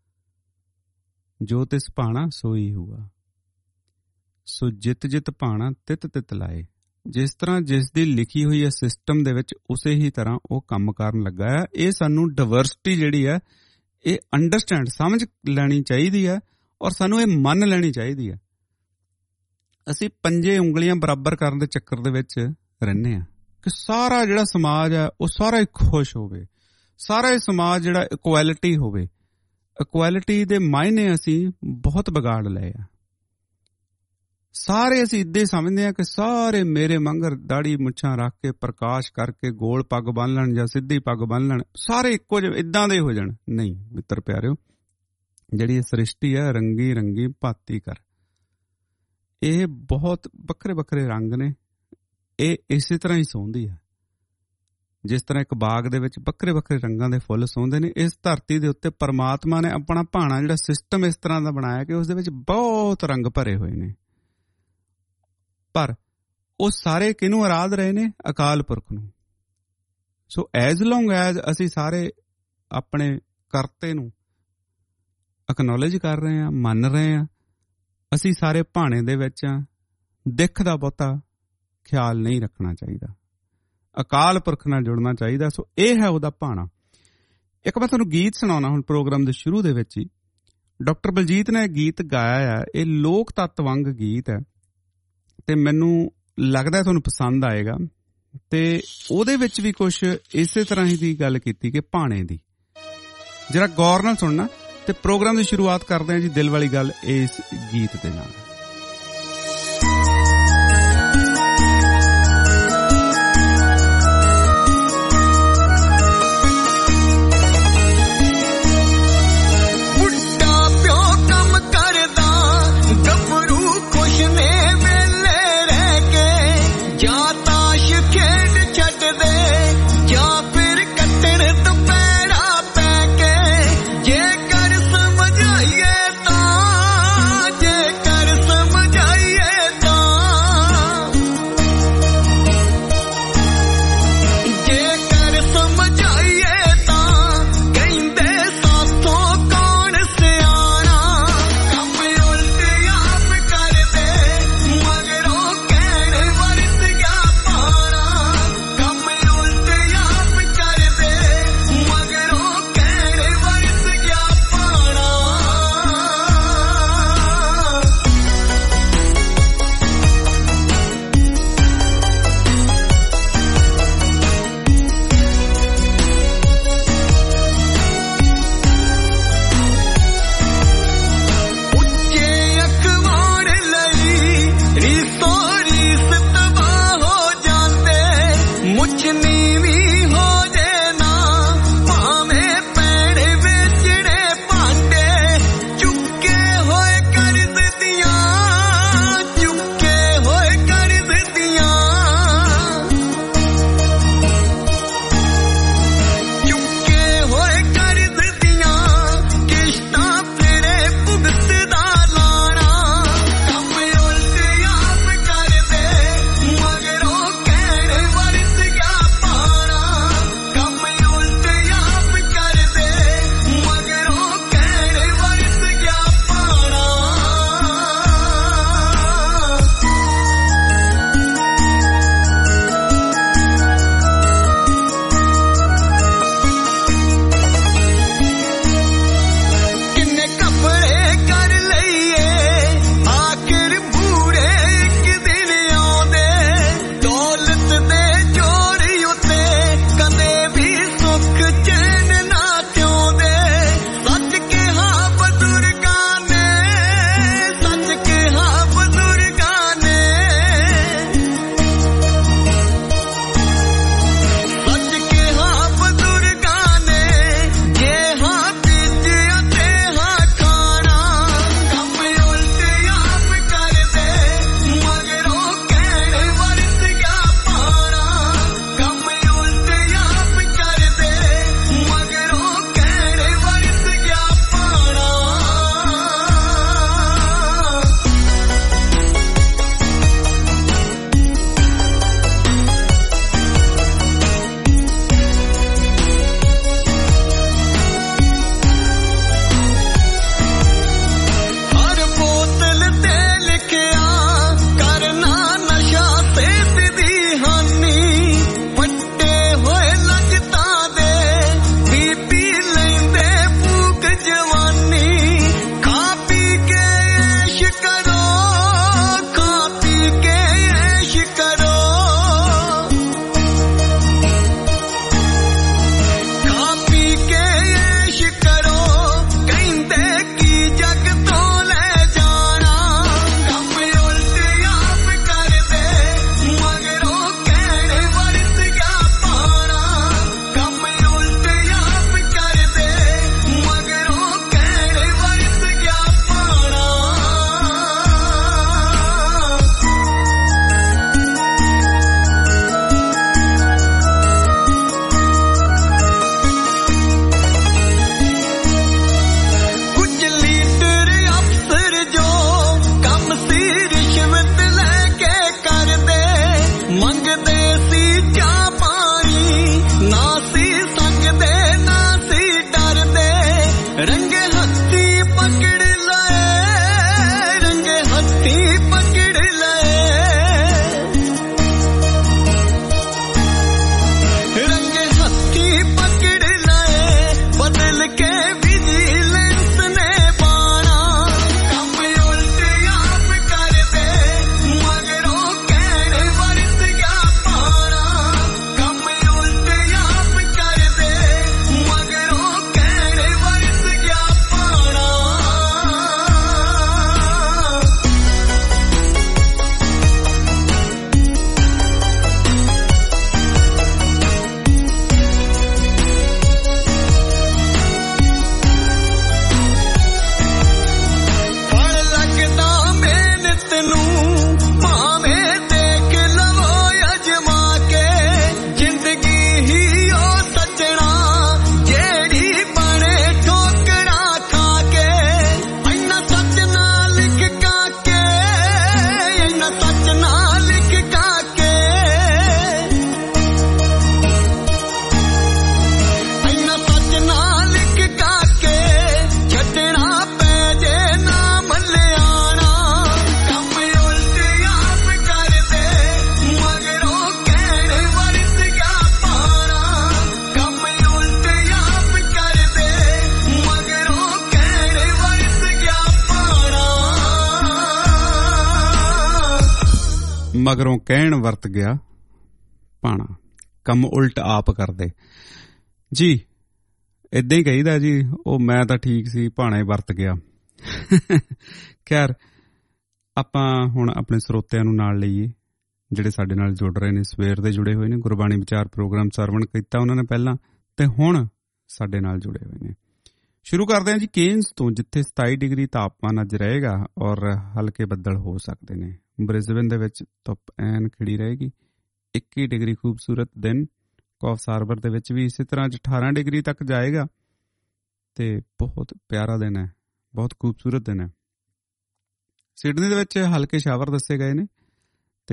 ਜੋ ਤਿਸ ਭਾਣਾ ਸੋਈ ਹੁਆ। ਸੋ ਜਿਤ ਜਿਤ ਭਾਣਾ ਤਿਤ ਤਿਤ ਲਾਏ। ਜਿਸ ਤਰ੍ਹਾਂ ਜਿਸ ਦੀ ਲਿਖੀ ਹੋਈ ਹੈ ਸਿਸਟਮ ਦੇ ਵਿੱਚ, ਉਸੇ ਹੀ ਤਰ੍ਹਾਂ ਉਹ ਕੰਮ ਕਰਨ ਲੱਗਾ ਹੈ। ਇਹ ਸਾਨੂੰ ਡਾਇਵਰਸਿਟੀ ਜਿਹੜੀ ਹੈ, ਇਹ ਅੰਡਰਸਟੈਂਡ, ਸਮਝ ਲੈਣੀ ਚਾਹੀਦੀ ਹੈ, ਔਰ ਸਾਨੂੰ ਇਹ ਮੰਨ ਲੈਣੀ ਚਾਹੀਦੀ ਹੈ। ਅਸੀਂ ਪੰਜੇ ਉਂਗਲੀਆਂ ਬਰਾਬਰ ਕਰਨ ਦੇ ਚੱਕਰ ਦੇ ਵਿੱਚ ਰਹਿੰਦੇ ਹਾਂ ਕਿ ਸਾਰਾ ਜਿਹੜਾ ਸਮਾਜ ਹੈ ਉਹ ਸਾਰਾ ਹੀ ਖੁਸ਼ ਹੋਵੇ, ਸਾਰਾ ਹੀ ਸਮਾਜ ਜਿਹੜਾ ਇਕੁਐਲਿਟੀ ਹੋਵੇ। ਇਕੁਐਲਿਟੀ ਦੇ ਮਾਇਨੇ ਅਸੀਂ ਬਹੁਤ ਵਿਗਾੜ ਲਏ ਆ। ਸਾਰੇ ਅਸੀਂ ਇੱਦਾਂ ਸਮਝਦੇ ਹਾਂ ਕਿ ਸਾਰੇ ਮੇਰੇ ਮੰਗਰ ਦਾੜੀ ਮੁੱਛਾਂ ਰੱਖ ਕੇ, ਪ੍ਰਕਾਸ਼ ਕਰਕੇ, ਗੋਲ ਪੱਗ ਬੰਨ ਲੈਣ ਜਾਂ ਸਿੱਧੀ ਪੱਗ ਬੰਨ ਲੈਣ, ਸਾਰੇ ਇੱਕੋ ਜਿਹੇ ਇੱਦਾਂ ਦੇ ਹੋ ਜਾਣ। ਨਹੀਂ ਮਿੱਤਰ ਪਿਆਰਿਓ, ਜਿਹੜੀ ਸ੍ਰਿਸ਼ਟੀ ਹੈ ਰੰਗੀ ਰੰਗੀ ਭਾਤੀ ਕਰ। ਇਹ ਬਹੁਤ ਵੱਖਰੇ ਵੱਖਰੇ ਰੰਗ ਨੇ। ਇਹ ਇਸੇ ਤਰ੍ਹਾਂ ਹੀ ਸੋਹੰਦੀ ਹੈ। ਜਿਸ ਤਰ੍ਹਾਂ ਇੱਕ ਬਾਗ ਦੇ ਵਿੱਚ ਵੱਖਰੇ ਵੱਖਰੇ ਰੰਗਾਂ ਦੇ ਫੁੱਲ ਸੋਹੰਦੇ ਨੇ, ਇਸ ਧਰਤੀ ਦੇ ਉੱਤੇ ਪਰਮਾਤਮਾ ਨੇ ਆਪਣਾ ਭਾਣਾ, ਜਿਹੜਾ ਸਿਸਟਮ ਇਸ ਤਰ੍ਹਾਂ ਦਾ ਬਣਾਇਆ ਕਿ ਉਸ ਦੇ ਵਿੱਚ ਬਹੁਤ ਰੰਗ ਭਰੇ ਹੋਏ ਨੇ। ਪਰ ਉਹ ਸਾਰੇ ਕਿਹਨੂੰ ਆਰਾਧ ਰਹੇ ਨੇ? ਅਕਾਲ ਪੁਰਖ ਨੂੰ। ਸੋ ਐਜ਼ ਲੌਂਗ ਐਜ਼ ਅਸੀਂ ਸਾਰੇ ਆਪਣੇ ਕਰਤੇ ਨੂੰ ਅਕਨੌਲੇਜ ਕਰ ਰਹੇ ਹਾਂ, ਮੰਨ ਰਹੇ ਹਾਂ। ਅਸੀਂ ਸਾਰੇ ਭਾਣੇ ਦੇ ਵਿੱਚ ਹਾਂ। ਦਿੱਖ ਦਾ ਬਹੁਤਾ ਖਿਆਲ ਨਹੀਂ ਰੱਖਣਾ ਚਾਹੀਦਾ, ਅਕਾਲ ਪੁਰਖ ਨਾਲ ਜੁੜਨਾ ਚਾਹੀਦਾ। ਸੋ ਇਹ ਹੈ ਉਹਦਾ ਭਾਣਾ। ਇੱਕ ਮੈਂ ਤੁਹਾਨੂੰ ਗੀਤ ਸੁਣਾਉਣਾ ਹੁਣ ਪ੍ਰੋਗਰਾਮ ਦੇ ਸ਼ੁਰੂ ਦੇ ਵਿੱਚ ਹੀ। ਡਾਕਟਰ ਬਲਜੀਤ ਨੇ ਇਹ ਗੀਤ ਗਾਇਆ ਹੈ। ਇਹ ਲੋਕ ਤੱਤ ਵਾਂਗ ਗੀਤ ਹੈ ਤੇ ਮੈਨੂੰ ਲੱਗਦਾ ਤੁਹਾਨੂੰ ਪਸੰਦ ਆਏਗਾ। ਤੇ ਉਹਦੇ ਵਿੱਚ ਵੀ ਕੁਛ ਇਸੇ ਤਰ੍ਹਾਂ ਹੀ ਦੀ ਗੱਲ ਕੀਤੀ ਕਿ ਭਾਣੇ ਦੀ। ਜਰਾ ਗੌਰ ਨਾਲ ਸੁਣਨਾ ਤੇ ਪ੍ਰੋਗਰਾਮ ਦੀ ਸ਼ੁਰੂਆਤ ਕਰਦੇ ਹਾਂ ਜੀ ਦਿਲ ਵਾਲੀ ਗੱਲ ਇਸ ਗੀਤ ਦੇ ਨਾਲ। कर ਮਗਰੋਂ ਕਹਿਣ ਵਰਤ ਗਿਆ ਭਾਣਾ, ਕੰਮ ਉਲਟ ਆਪ ਕਰਦੇ ਜੀ। ਏਦਾਂ ਹੀ ਕਹੀਦਾ ਜੀ, ਉਹ ਮੈਂ ਤਾਂ ਠੀਕ ਸੀ, ਭਾਣਾ ਹੀ ਵਰਤ ਗਿਆ। ਖੈਰ, ਆਪਾਂ ਹੁਣ ਆਪਣੇ ਸਰੋਤਿਆਂ ਨੂੰ ਨਾਲ ਲਈਏ ਜਿਹੜੇ ਸਾਡੇ ਨਾਲ ਜੁੜ ਰਹੇ ਨੇ, ਸਵੇਰ ਦੇ ਜੁੜੇ ਹੋਏ ਨੇ। ਗੁਰਬਾਣੀ ਵਿਚਾਰ ਪ੍ਰੋਗਰਾਮ ਸਰਵਣ ਕੀਤਾ ਉਹਨਾਂ ਨੇ ਪਹਿਲਾਂ, ਤੇ ਹੁਣ ਸਾਡੇ ਨਾਲ ਜੁੜੇ ਹੋਏ ਨੇ। ਸ਼ੁਰੂ ਕਰਦੇ ਹਾਂ ਜੀ ਕੇਨਸ ਤੋਂ, ਜਿੱਥੇ 27 ਡਿਗਰੀ ਤਾਪਮਾਨ ਅੱਜ ਰਹੇਗਾ ਔਰ ਹਲਕੇ ਬੱਦਲ ਹੋ ਸਕਦੇ ਨੇ। ਬ੍ਰਿਸਬਨ ਦੇ ਵਿੱਚ ਧੁੱਪ ਐਨ ਖਿੜੀ ਰਹੇਗੀ, 21 ਡਿਗਰੀ ਖੂਬਸੂਰਤ ਦਿਨ। ਕੌਫਸ ਹਾਰਬਰ ਦੇ ਵਿੱਚ ਵੀ ਇਸੇ ਤਰ੍ਹਾਂ 18 ਡਿਗਰੀ ਤੱਕ ਜਾਏਗਾ ਤੇ ਬਹੁਤ ਪਿਆਰਾ ਦਿਨ ਹੈ, ਬਹੁਤ ਖੂਬਸੂਰਤ ਦਿਨ ਹੈ। ਸਿਡਨੀ ਦੇ ਵਿੱਚ ਹਲਕੇ ਸ਼ਾਵਰ ਦੱਸੇ ਗਏ ਨੇ ਤੇ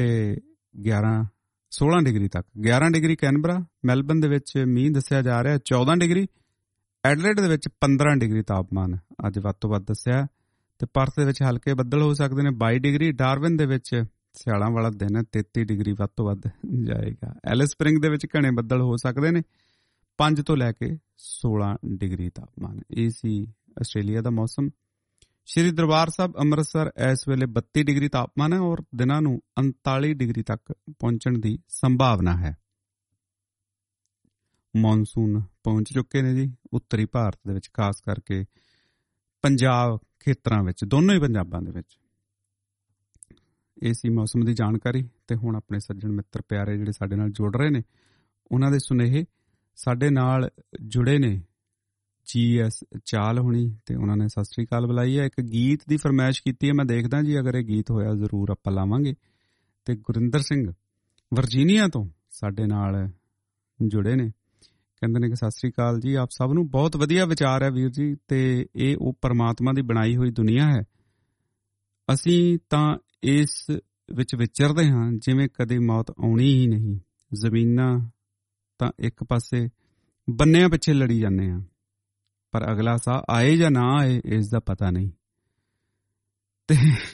16 ਡਿਗਰੀ ਤੱਕ। 11 ਡਿਗਰੀ ਕੈਨਬਰਾ। ਮੈਲਬਨ ਦੇ ਵਿੱਚ ਮੀਂਹ ਦੱਸਿਆ ਜਾ ਰਿਹਾ 14 ਡਿਗਰੀ। ਐਡਲੇਡ ਦੇ ਵਿੱਚ 15 ਡਿਗਰੀ ਤਾਪਮਾਨ ਅੱਜ ਵੱਧ ਤੋਂ ਵੱਧ ਦੱਸਿਆ, ਤੇ ਪਰਥ ਦੇ ਵਿੱਚ ਹਲਕੇ ਬੱਦਲ ਹੋ ਸਕਦੇ ਨੇ 22 ਡਿਗਰੀ। ਡਾਰਵਿਨ ਦੇ ਵਿੱਚ ਸਿਆਲਾਂ ਵਾਲਾ ਦਿਨ ਹੈ, 33 ਡਿਗਰੀ ਵੱਧ ਤੋਂ ਵੱਧ ਜਾਏਗਾ। ਐਲਿਸ ਸਪ੍ਰਿੰਗ ਦੇ ਵਿੱਚ ਘਣੇ ਬੱਦਲ ਹੋ ਸਕਦੇ ਨੇ 5 ਤੋਂ ਲੈ ਕੇ 16 ਡਿਗਰੀ ਤਾਪਮਾਨ। ਇਹ ਸੀ ਆਸਟ੍ਰੇਲੀਆ ਦਾ ਮੌਸਮ। ਸ਼੍ਰੀ ਦਰਬਾਰ ਸਾਹਿਬ ਅੰਮ੍ਰਿਤਸਰ ਇਸ ਵੇਲੇ 32 ਡਿਗਰੀ ਤਾਪਮਾਨ ਹੈ ਔਰ ਦਿਨਾਂ ਨੂੰ 39 ਡਿਗਰੀ ਤੱਕ ਪਹੁੰਚਣ ਦੀ ਸੰਭਾਵਨਾ ਹੈ। ਮੌਨਸੂਨ ਪਹੁੰਚ ਚੁੱਕੇ ਨੇ ਜੀ ਉੱਤਰੀ ਭਾਰਤ ਦੇ ਵਿੱਚ, ਖਾਸ ਕਰਕੇ ਪੰਜਾਬ ਖੇਤਰਾਂ ਵਿੱਚ, ਦੋਨੋਂ ਹੀ ਪੰਜਾਬਾਂ ਦੇ ਵਿੱਚ। ਇਹ ਸੀ ਮੌਸਮ ਦੀ ਜਾਣਕਾਰੀ। ਤੇ ਹੁਣ ਆਪਣੇ ਸੱਜਣ ਮਿੱਤਰ ਪਿਆਰੇ ਜਿਹੜੇ ਸਾਡੇ ਨਾਲ ਜੁੜ ਰਹੇ ਨੇ, ਉਹਨਾਂ ਦੇ ਸੁਨੇਹੇ ਸਾਡੇ ਨਾਲ ਜੁੜੇ ਨੇ। GS ਚਾਲ ਹੋਣੀ, ਤੇ ਉਹਨਾਂ ਨੇ ਸਤਿ ਸ੍ਰੀ ਅਕਾਲ ਬੁਲਾਈ ਹੈ। ਇੱਕ ਗੀਤ ਦੀ ਫਰਮਾਇਸ਼ ਕੀਤੀ ਹੈ, ਮੈਂ ਦੇਖਦਾ ਜੀ ਅਗਰ ਇਹ ਗੀਤ ਹੋਇਆ ਜ਼ਰੂਰ ਆਪਾਂ ਲਾਵਾਂਗੇ। ਤੇ ਗੁਰਿੰਦਰ ਸਿੰਘ ਵਰਜੀਨੀਆ ਤੋਂ ਸਾਡੇ ਨਾਲ ਜੁੜੇ ਨੇ, ਕਹਿੰਦੇ ਨੇ ਕਿ ਸਤਿ ਸ੍ਰੀ ਅਕਾਲ ਜੀ, ਆਪ ਸਭ ਨੂੰ। ਬਹੁਤ ਵਧੀਆ ਵਿਚਾਰ ਹੈ ਵੀਰ ਜੀ, ਤੇ ਇਹ ਉਹ ਪਰਮਾਤਮਾ ਦੀ ਬਣਾਈ ਹੋਈ ਦੁਨੀਆ ਹੈ। ਅਸੀਂ ਤਾਂ ਇਸ ਵਿੱਚ ਵਿਚਰਦੇ ਹਾਂ ਜਿਵੇਂ ਕਦੇ ਮੌਤ ਆਉਣੀ ਹੀ ਨਹੀਂ। ਜ਼ਮੀਨਾਂ ਤਾਂ ਇੱਕ ਪਾਸੇ ਬੰਨਿਆਂ ਪਿੱਛੇ ਲੜੀ ਜਾਂਦੇ ਹਾਂ, ਪਰ ਅਗਲਾ ਸਾਹ ਆਏ ਜਾਂ ਨਾ ਆਏ ਇਸ ਦਾ ਪਤਾ ਨਹੀਂ। ਤੇ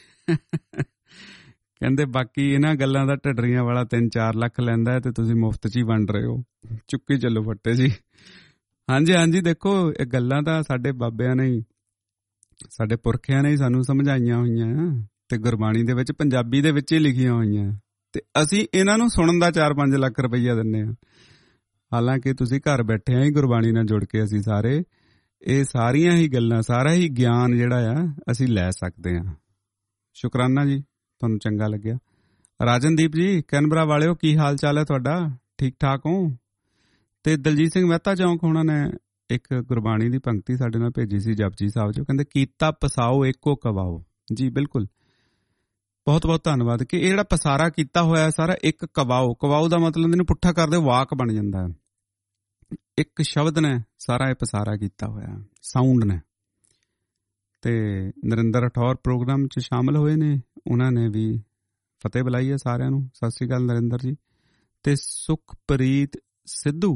ਕਹਿੰਦੇ ਬਾਕੀ ਇਹਨਾਂ ਗੱਲਾਂ ਦਾ ਢੱਡਰੀਆਂ ਵਾਲਾ 3-4 ਲੱਖ ਲੈਂਦਾ ਤੇ ਤੁਸੀਂ ਮੁਫਤ 'ਚ ਹੀ ਵੰਡ ਰਹੇ ਹੋ। ਚੁੱਕੀ ਚੱਲੋ ਫੱਟੇ ਜੀ। ਹਾਂਜੀ ਹਾਂਜੀ, ਦੇਖੋ ਇਹ ਗੱਲਾਂ ਤਾਂ ਸਾਡੇ ਬਾਬਿਆਂ ਨੇ ਹੀ, ਸਾਡੇ ਪੁਰਖਿਆਂ ਨੇ ਹੀ ਸਾਨੂੰ ਸਮਝਾਈਆਂ ਹੋਈਆਂ, ਤੇ ਗੁਰਬਾਣੀ ਦੇ ਵਿੱਚ ਪੰਜਾਬੀ ਦੇ ਵਿੱਚ ਹੀ ਲਿਖੀਆਂ ਹੋਈਆਂ, ਤੇ ਅਸੀਂ ਇਹਨਾਂ ਨੂੰ ਸੁਣਨ ਦਾ 4-5 ਲੱਖ ਰੁਪਈਆ ਦਿੰਦੇ ਹਾਂ। ਹਾਲਾਂਕਿ ਤੁਸੀਂ ਘਰ ਬੈਠੇ ਆ ਹੀ ਗੁਰਬਾਣੀ ਨਾਲ ਜੁੜ ਕੇ, ਅਸੀਂ ਸਾਰੇ ਇਹ ਸਾਰੀਆਂ ਹੀ ਗੱਲਾਂ, ਸਾਰਾ ਹੀ ਗਿਆਨ ਜਿਹੜਾ ਆ ਅਸੀਂ ਲੈ ਸਕਦੇ ਹਾਂ। ਸ਼ੁਕਰਾਨਾ ਜੀ, ਤੁਹਾਨੂੰ ਚੰਗਾ ਲੱਗਿਆ। ਰਾਜਨਦੀਪ ਜੀ ਕੈਨਬਰਾ ਵਾਲਿਓ, ਕੀ ਹਾਲ ਚਾਲ ਹੈ ਤੁਹਾਡਾ? ਠੀਕ ਠਾਕ ਹੋ? ਤੇ ਦਲਜੀਤ ਸਿੰਘ ਮਹਿਤਾ ਚੌਂਕ ਉਹਨਾਂ ਨੇ ਇੱਕ ਗੁਰਬਾਣੀ ਦੀ ਪੰਕਤੀ ਸਾਡੇ ਨਾਲ ਭੇਜੀ ਸੀ ਜਪਜੀ ਸਾਹਿਬ ਚੋਂ, ਕਹਿੰਦੇ ਕੀਤਾ ਪਸਾਓ ਏਕੋ ਕਵਾਓ। ਜੀ ਬਿਲਕੁਲ, ਬਹੁਤ ਬਹੁਤ ਧੰਨਵਾਦ। ਕਿ ਇਹ ਜਿਹੜਾ ਪਸਾਰਾ ਕੀਤਾ ਹੋਇਆ ਸਾਰਾ ਇੱਕ ਕਵਾਓ, ਕਵਾਓ ਦਾ ਮਤਲਬ ਇਹਨੂੰ ਪੁੱਠਾ ਕਰਦੇ ਵਾਕ ਬਣ ਜਾਂਦਾ, ਇੱਕ ਸ਼ਬਦ ਨੇ ਸਾਰਾ ਇਹ ਪਸਾਰਾ ਕੀਤਾ ਹੋਇਆ, ਸਾਊਂਡ ਨੇ। ਤੇ ਨਰਿੰਦਰ ਰਾਠੌਰ ਪ੍ਰੋਗਰਾਮ 'ਚ ਸ਼ਾਮਲ ਹੋਏ ਨੇ, ਉਹਨਾਂ ਨੇ ਵੀ ਫਤਿਹ ਬੁਲਾਈ ਹੈ ਸਾਰਿਆਂ ਨੂੰ। ਸਤਿ ਸ੍ਰੀ ਅਕਾਲ ਨਰਿੰਦਰ ਜੀ। ਤੇ ਸੁਖਪ੍ਰੀਤ ਸਿੱਧੂ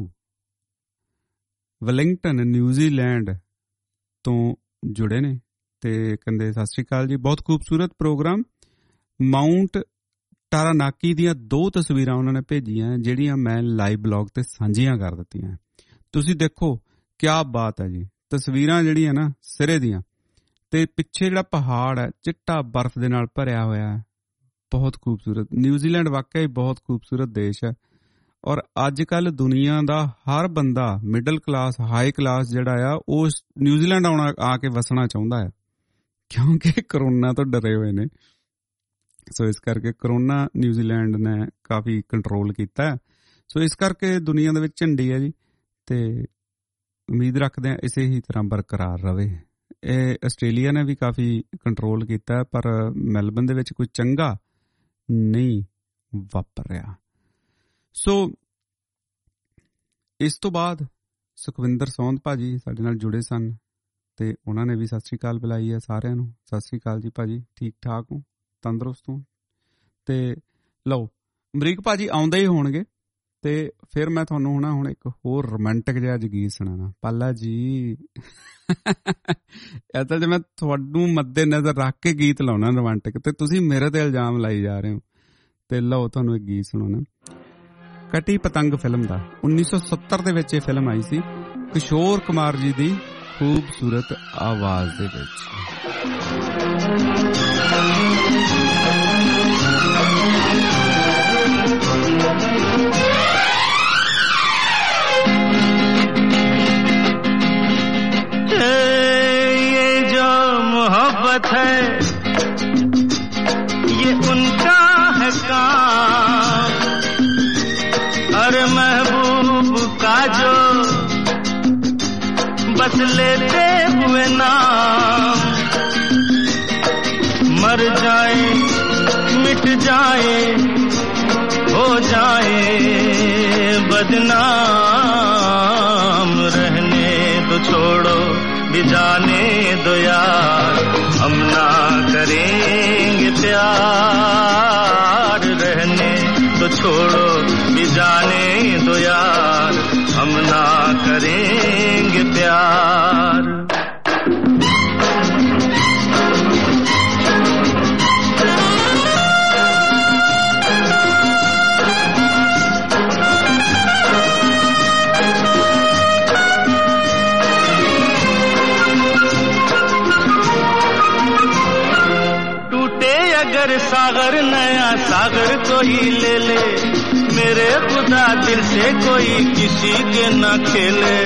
ਵੈਲਿੰਗਟਨ ਨਿਊਜ਼ੀਲੈਂਡ ਤੋਂ ਜੁੜੇ ਨੇ, ਤੇ ਕਹਿੰਦੇ ਸਤਿ ਸ੍ਰੀ ਅਕਾਲ ਜੀ, ਬਹੁਤ ਖੂਬਸੂਰਤ ਪ੍ਰੋਗਰਾਮ। ਮਾਊਂਟ ਟਾਰਾਨਾਕੀ ਦੀਆਂ 2 ਤਸਵੀਰਾਂ ਉਹਨਾਂ ਨੇ ਭੇਜੀਆਂ, ਜਿਹੜੀਆਂ ਮੈਂ ਲਾਈਵ ਬਲੌਗ ਤੇ ਸਾਂਝੀਆਂ ਕਰ ਦਿੱਤੀਆਂ। ਤੁਸੀਂ ਦੇਖੋ ਕਿਆ ਬਾਤ ਹੈ ਜੀ, ਤਸਵੀਰਾਂ ਜਿਹੜੀਆਂ ਨਾ ਸਿਰੇ ਦੀਆਂ, ਤੇ ਪਿੱਛੇ ਜਿਹੜਾ ਪਹਾੜ ਹੈ ਚਿੱਟਾ ਬਰਫ਼ ਦੇ ਨਾਲ ਭਰਿਆ ਹੋਇਆ ਹੈ, ਬਹੁਤ ਖੂਬਸੂਰਤ। ਨਿਊਜ਼ੀਲੈਂਡ ਵਾਕਿਆ ਹੀ ਬਹੁਤ ਖੂਬਸੂਰਤ ਦੇਸ਼ ਹੈ, ਔਰ ਅੱਜ ਕੱਲ੍ਹ ਦੁਨੀਆ ਦਾ ਹਰ ਬੰਦਾ ਮਿਡਲ ਕਲਾਸ, ਹਾਈ ਕਲਾਸ ਜਿਹੜਾ ਆ ਉਹ ਨਿਊਜ਼ੀਲੈਂਡ ਆ ਕੇ ਵਸਣਾ ਚਾਹੁੰਦਾ ਹੈ, ਕਿਉਂਕਿ ਕਰੋਨਾ ਤੋਂ ਡਰੇ ਹੋਏ ਨੇ। ਸੋ ਇਸ ਕਰਕੇ ਕਰੋਨਾ ਨਿਊਜ਼ੀਲੈਂਡ ਨੇ ਕਾਫੀ ਕੰਟਰੋਲ ਕੀਤਾ, ਸੋ ਇਸ ਕਰਕੇ ਦੁਨੀਆ ਦੇ ਵਿੱਚ ਝੰਡੀ ਹੈ ਜੀ, ਤੇ ਉਮੀਦ ਰੱਖਦੇ ਹਾਂ ਇਸੇ ਹੀ ਤਰ੍ਹਾਂ ਬਰਕਰਾਰ ਰਵੇ। ਇਹ ਆਸਟ੍ਰੇਲੀਆ ਨੇ ਵੀ ਕਾਫੀ ਕੰਟਰੋਲ ਕੀਤਾ, ਪਰ ਮੈਲਬਨ ਦੇ ਵਿੱਚ ਕੋਈ ਚੰਗਾ ਨਹੀਂ ਵਾਪਰ ਰਿਹਾ। ਸੋ ਇਸ ਤੋਂ ਬਾਅਦ ਸੁਖਵਿੰਦਰ ਸੌਂਦ ਭਾਜੀ ਸਾਡੇ ਨਾਲ ਜੁੜੇ ਸਨ, ਤੇ ਉਹਨਾਂ ਨੇ ਵੀ ਸਤਿ ਸ੍ਰੀ ਅਕਾਲ ਬੁਲਾਈ ਹੈ ਸਾਰਿਆਂ ਨੂੰ। ਸਤਿ ਸ੍ਰੀ ਅਕਾਲ ਜੀ ਭਾਜੀ, ਠੀਕ ਠਾਕ ਹੋ, ਤੰਦਰੁਸਤ ਹੋ? ਤੇ ਲਓ ਅਮਰੀਕ ਭਾਜੀ ਆਉਂਦੇ ਹੀ ਹੋਣਗੇ, ਤੇ ਫਿਰ ਮੈਂ ਤੁਹਾਨੂੰ ਹੁਣ ਇੱਕ ਹੋਰ ਰੋਮਾਂਟਿਕ ਜਿਹਾ ਗੀਤ ਸੁਣਾਉਣਾ। ਪਾਲਾ ਜੀ ਅਸਲ 'ਚ ਮੈਂ ਤੁਹਾਨੂੰ ਮੱਦੇ ਨਜ਼ਰ ਰੱਖ ਕੇ ਗੀਤ ਲਾਉਣਾ ਰੋਮਾਂਟਿਕ, ਤੇ ਤੁਸੀਂ ਮੇਰੇ ਤੇ ਇਲਜ਼ਾਮ ਲਾਈ ਜਾ ਰਹੇ ਹੋ। ਤੇ ਲਓ ਤੁਹਾਨੂੰ ਇੱਕ ਗੀਤ ਸੁਣਾਉਣਾ, ਕਟੀ ਪਤੰਗ ਫਿਲਮ ਦਾ। 1970 ਦੇ ਵਿੱਚ ਇਹ ਫਿਲਮ ਆਈ ਸੀ, ਕਿਸ਼ੋਰ ਕੁਮਾਰ ਜੀ ਦੀ ਖੂਬਸੂਰਤ ਆਵਾਜ਼ ਦੇ ਵਿੱਚ। बस लेते हुए नाम मर जाए मिट जाए हो जाए बदनाम रहने दो छोड़ो भी जाने दो यार हम ना करेंगे प्यार रहने दो छोड़ो भी जाने दो यार हम ना करेंगे प्यार सागर नया सागर कोई ले ले मेरे खुदा दिल से कोई किसी के न खेले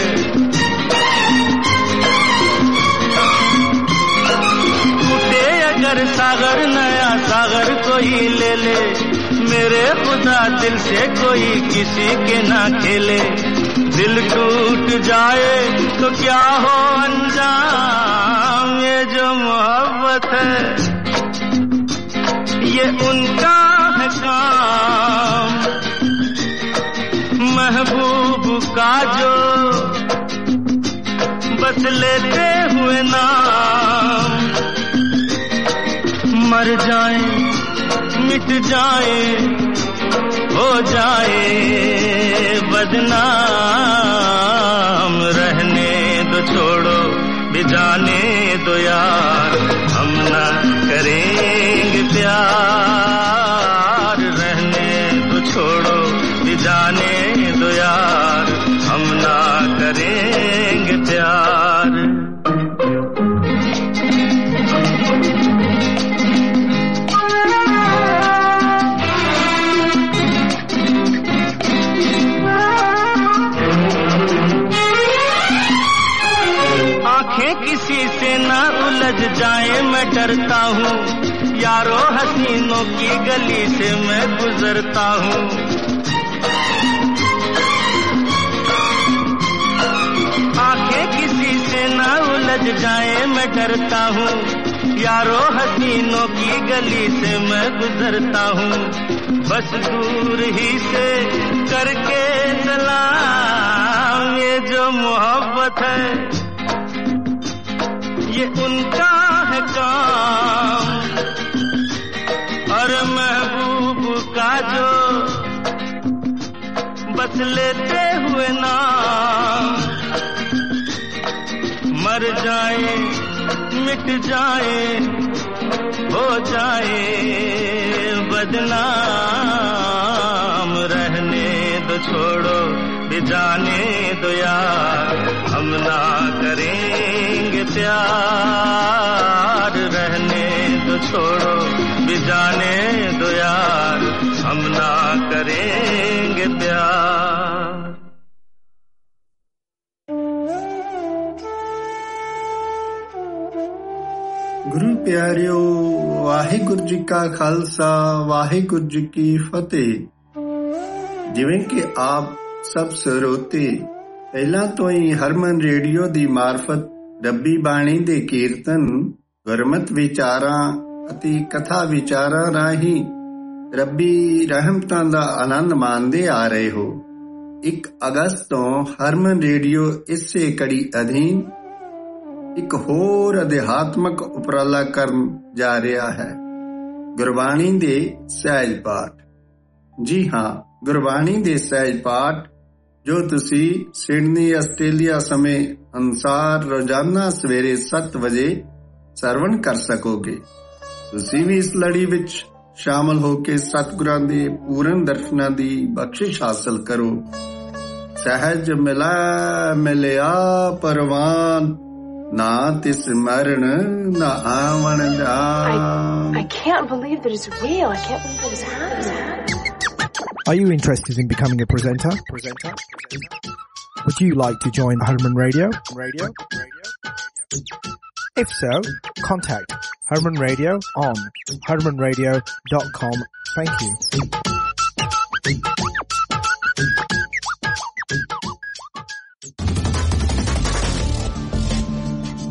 टूटे अगर सागर नया सागर कोई ले ले मेरे खुदा दिल से कोई किसी के न खेले दिल टूट जाए तो क्या हो अंजाम ये जो मोहब्बत है ये उनका है काम महबूब का जो बस लेते हुए नाम मर जाए मिट जाए हो जाए बदनाम रहने दो छोड़ो भी जाने दो यार हम ना करेंगे प्यार रहने दो छोड़ो भी जाने दो यार हम ना करेंगे प्यार आंखें किसी से ना उलझ जाए मैं डरता हूँ यारो हसीनों की गली से मैं गुजरता हूँ आंखें किसी से ना उलझ जाए मैं डरता हूँ यारो हसीनों की गली से मैं गुजरता हूँ बस दूर ही से करके सलाम ये जो मोहब्बत है ये उनका है काम और महबूब का जो बस लेते हुए नाम मर जाए मिट जाए हो जाए बदनाम रहने दो छोड़ो भी जाने दो यार हम ना करेंगे प्यार रहने दो छोड़ो भी जाने दो यार हम ना करेंगे प्यार गुरु प्यारियो वाहिगुरु जी का खालसा वाहिगुरु जी की फतेह। जिवें कि आप सब ਸਰੋਤੇ ਪਹਿਲਾਂ ਤੋਂ ਹੀ ਹਰਮਨ ਰੇਡੀਓ ਦੀ ਮਾਰਫਤ ਰੱਬੀ ਬਾਣੀ ਦੇ ਕੀਰਤਨ ਗੁਰਮਤ ਵਿਚਾਰਾਂ ਅਤੇ ਕਥਾ ਵਿਚਾਰਾਂ ਰਾਹੀਂ ਰੱਬੀ ਰਹਿਮਤਾਂ ਦਾ ਆਨੰਦ ਮਾਣਦੇ ਆ ਰਹੇ ਹੋ। 1 ਅਗਸਤ ਤੋਂ ਹਰਮਨ ਰੇਡੀਓ ਇਸੇ ਕੜੀ ਅਧੀਨ ਇੱਕ ਹੋਰ ਅਧਿਆਤਮਕ ਉਪਰਾਲਾ ਕਰਨ ਜਾ ਰਿਹਾ ਹੈ, ਗੁਰਬਾਣੀ ਦੇ ਸਹਿਜ ਪਾਠ। ਜੀ ਹਾਂ, ਗੁਰਬਾਣੀ ਦੇ ਸਹਿਜ ਪਾਠ ਜੋ ਤੁਸੀਂ ਸਿਡਨੀ ਆਸਟ੍ਰੇਲੀਆ ਸਮੇਂ ਅਨੁਸਾਰ ਰੋਜ਼ਾਨਾ ਸਵੇਰੇ 7 ਵਜੇ ਸਰਵਣ ਕਰ ਸਕੋਗੇ। ਤੁਸੀਂ ਵੀ ਇਸ ਲੜੀ ਵਿੱਚ ਸ਼ਾਮਲ ਹੋ ਕੇ ਸਤਿਗੁਰਾਂ ਦੇ ਪੂਰਨ ਦਰਸ਼ਨਾਂ ਦੀ ਬਖਸ਼ਿਸ਼ ਹਾਸਲ ਕਰੋ। ਸਹਿਜ ਮਿਲਾ ਮਿਲਿਆ ਪਰਵਾਨ ਨਾ ਤਿਸ ਮਰਨ ਨਾ ਆਵਣ ਜਾਨ। I can't believe that it's real. I can't believe that it's happening. Are you interested in becoming a presenter? Would you like to join Herman Radio? If so, contact Herman Radio on hermanradio.com. Thank you.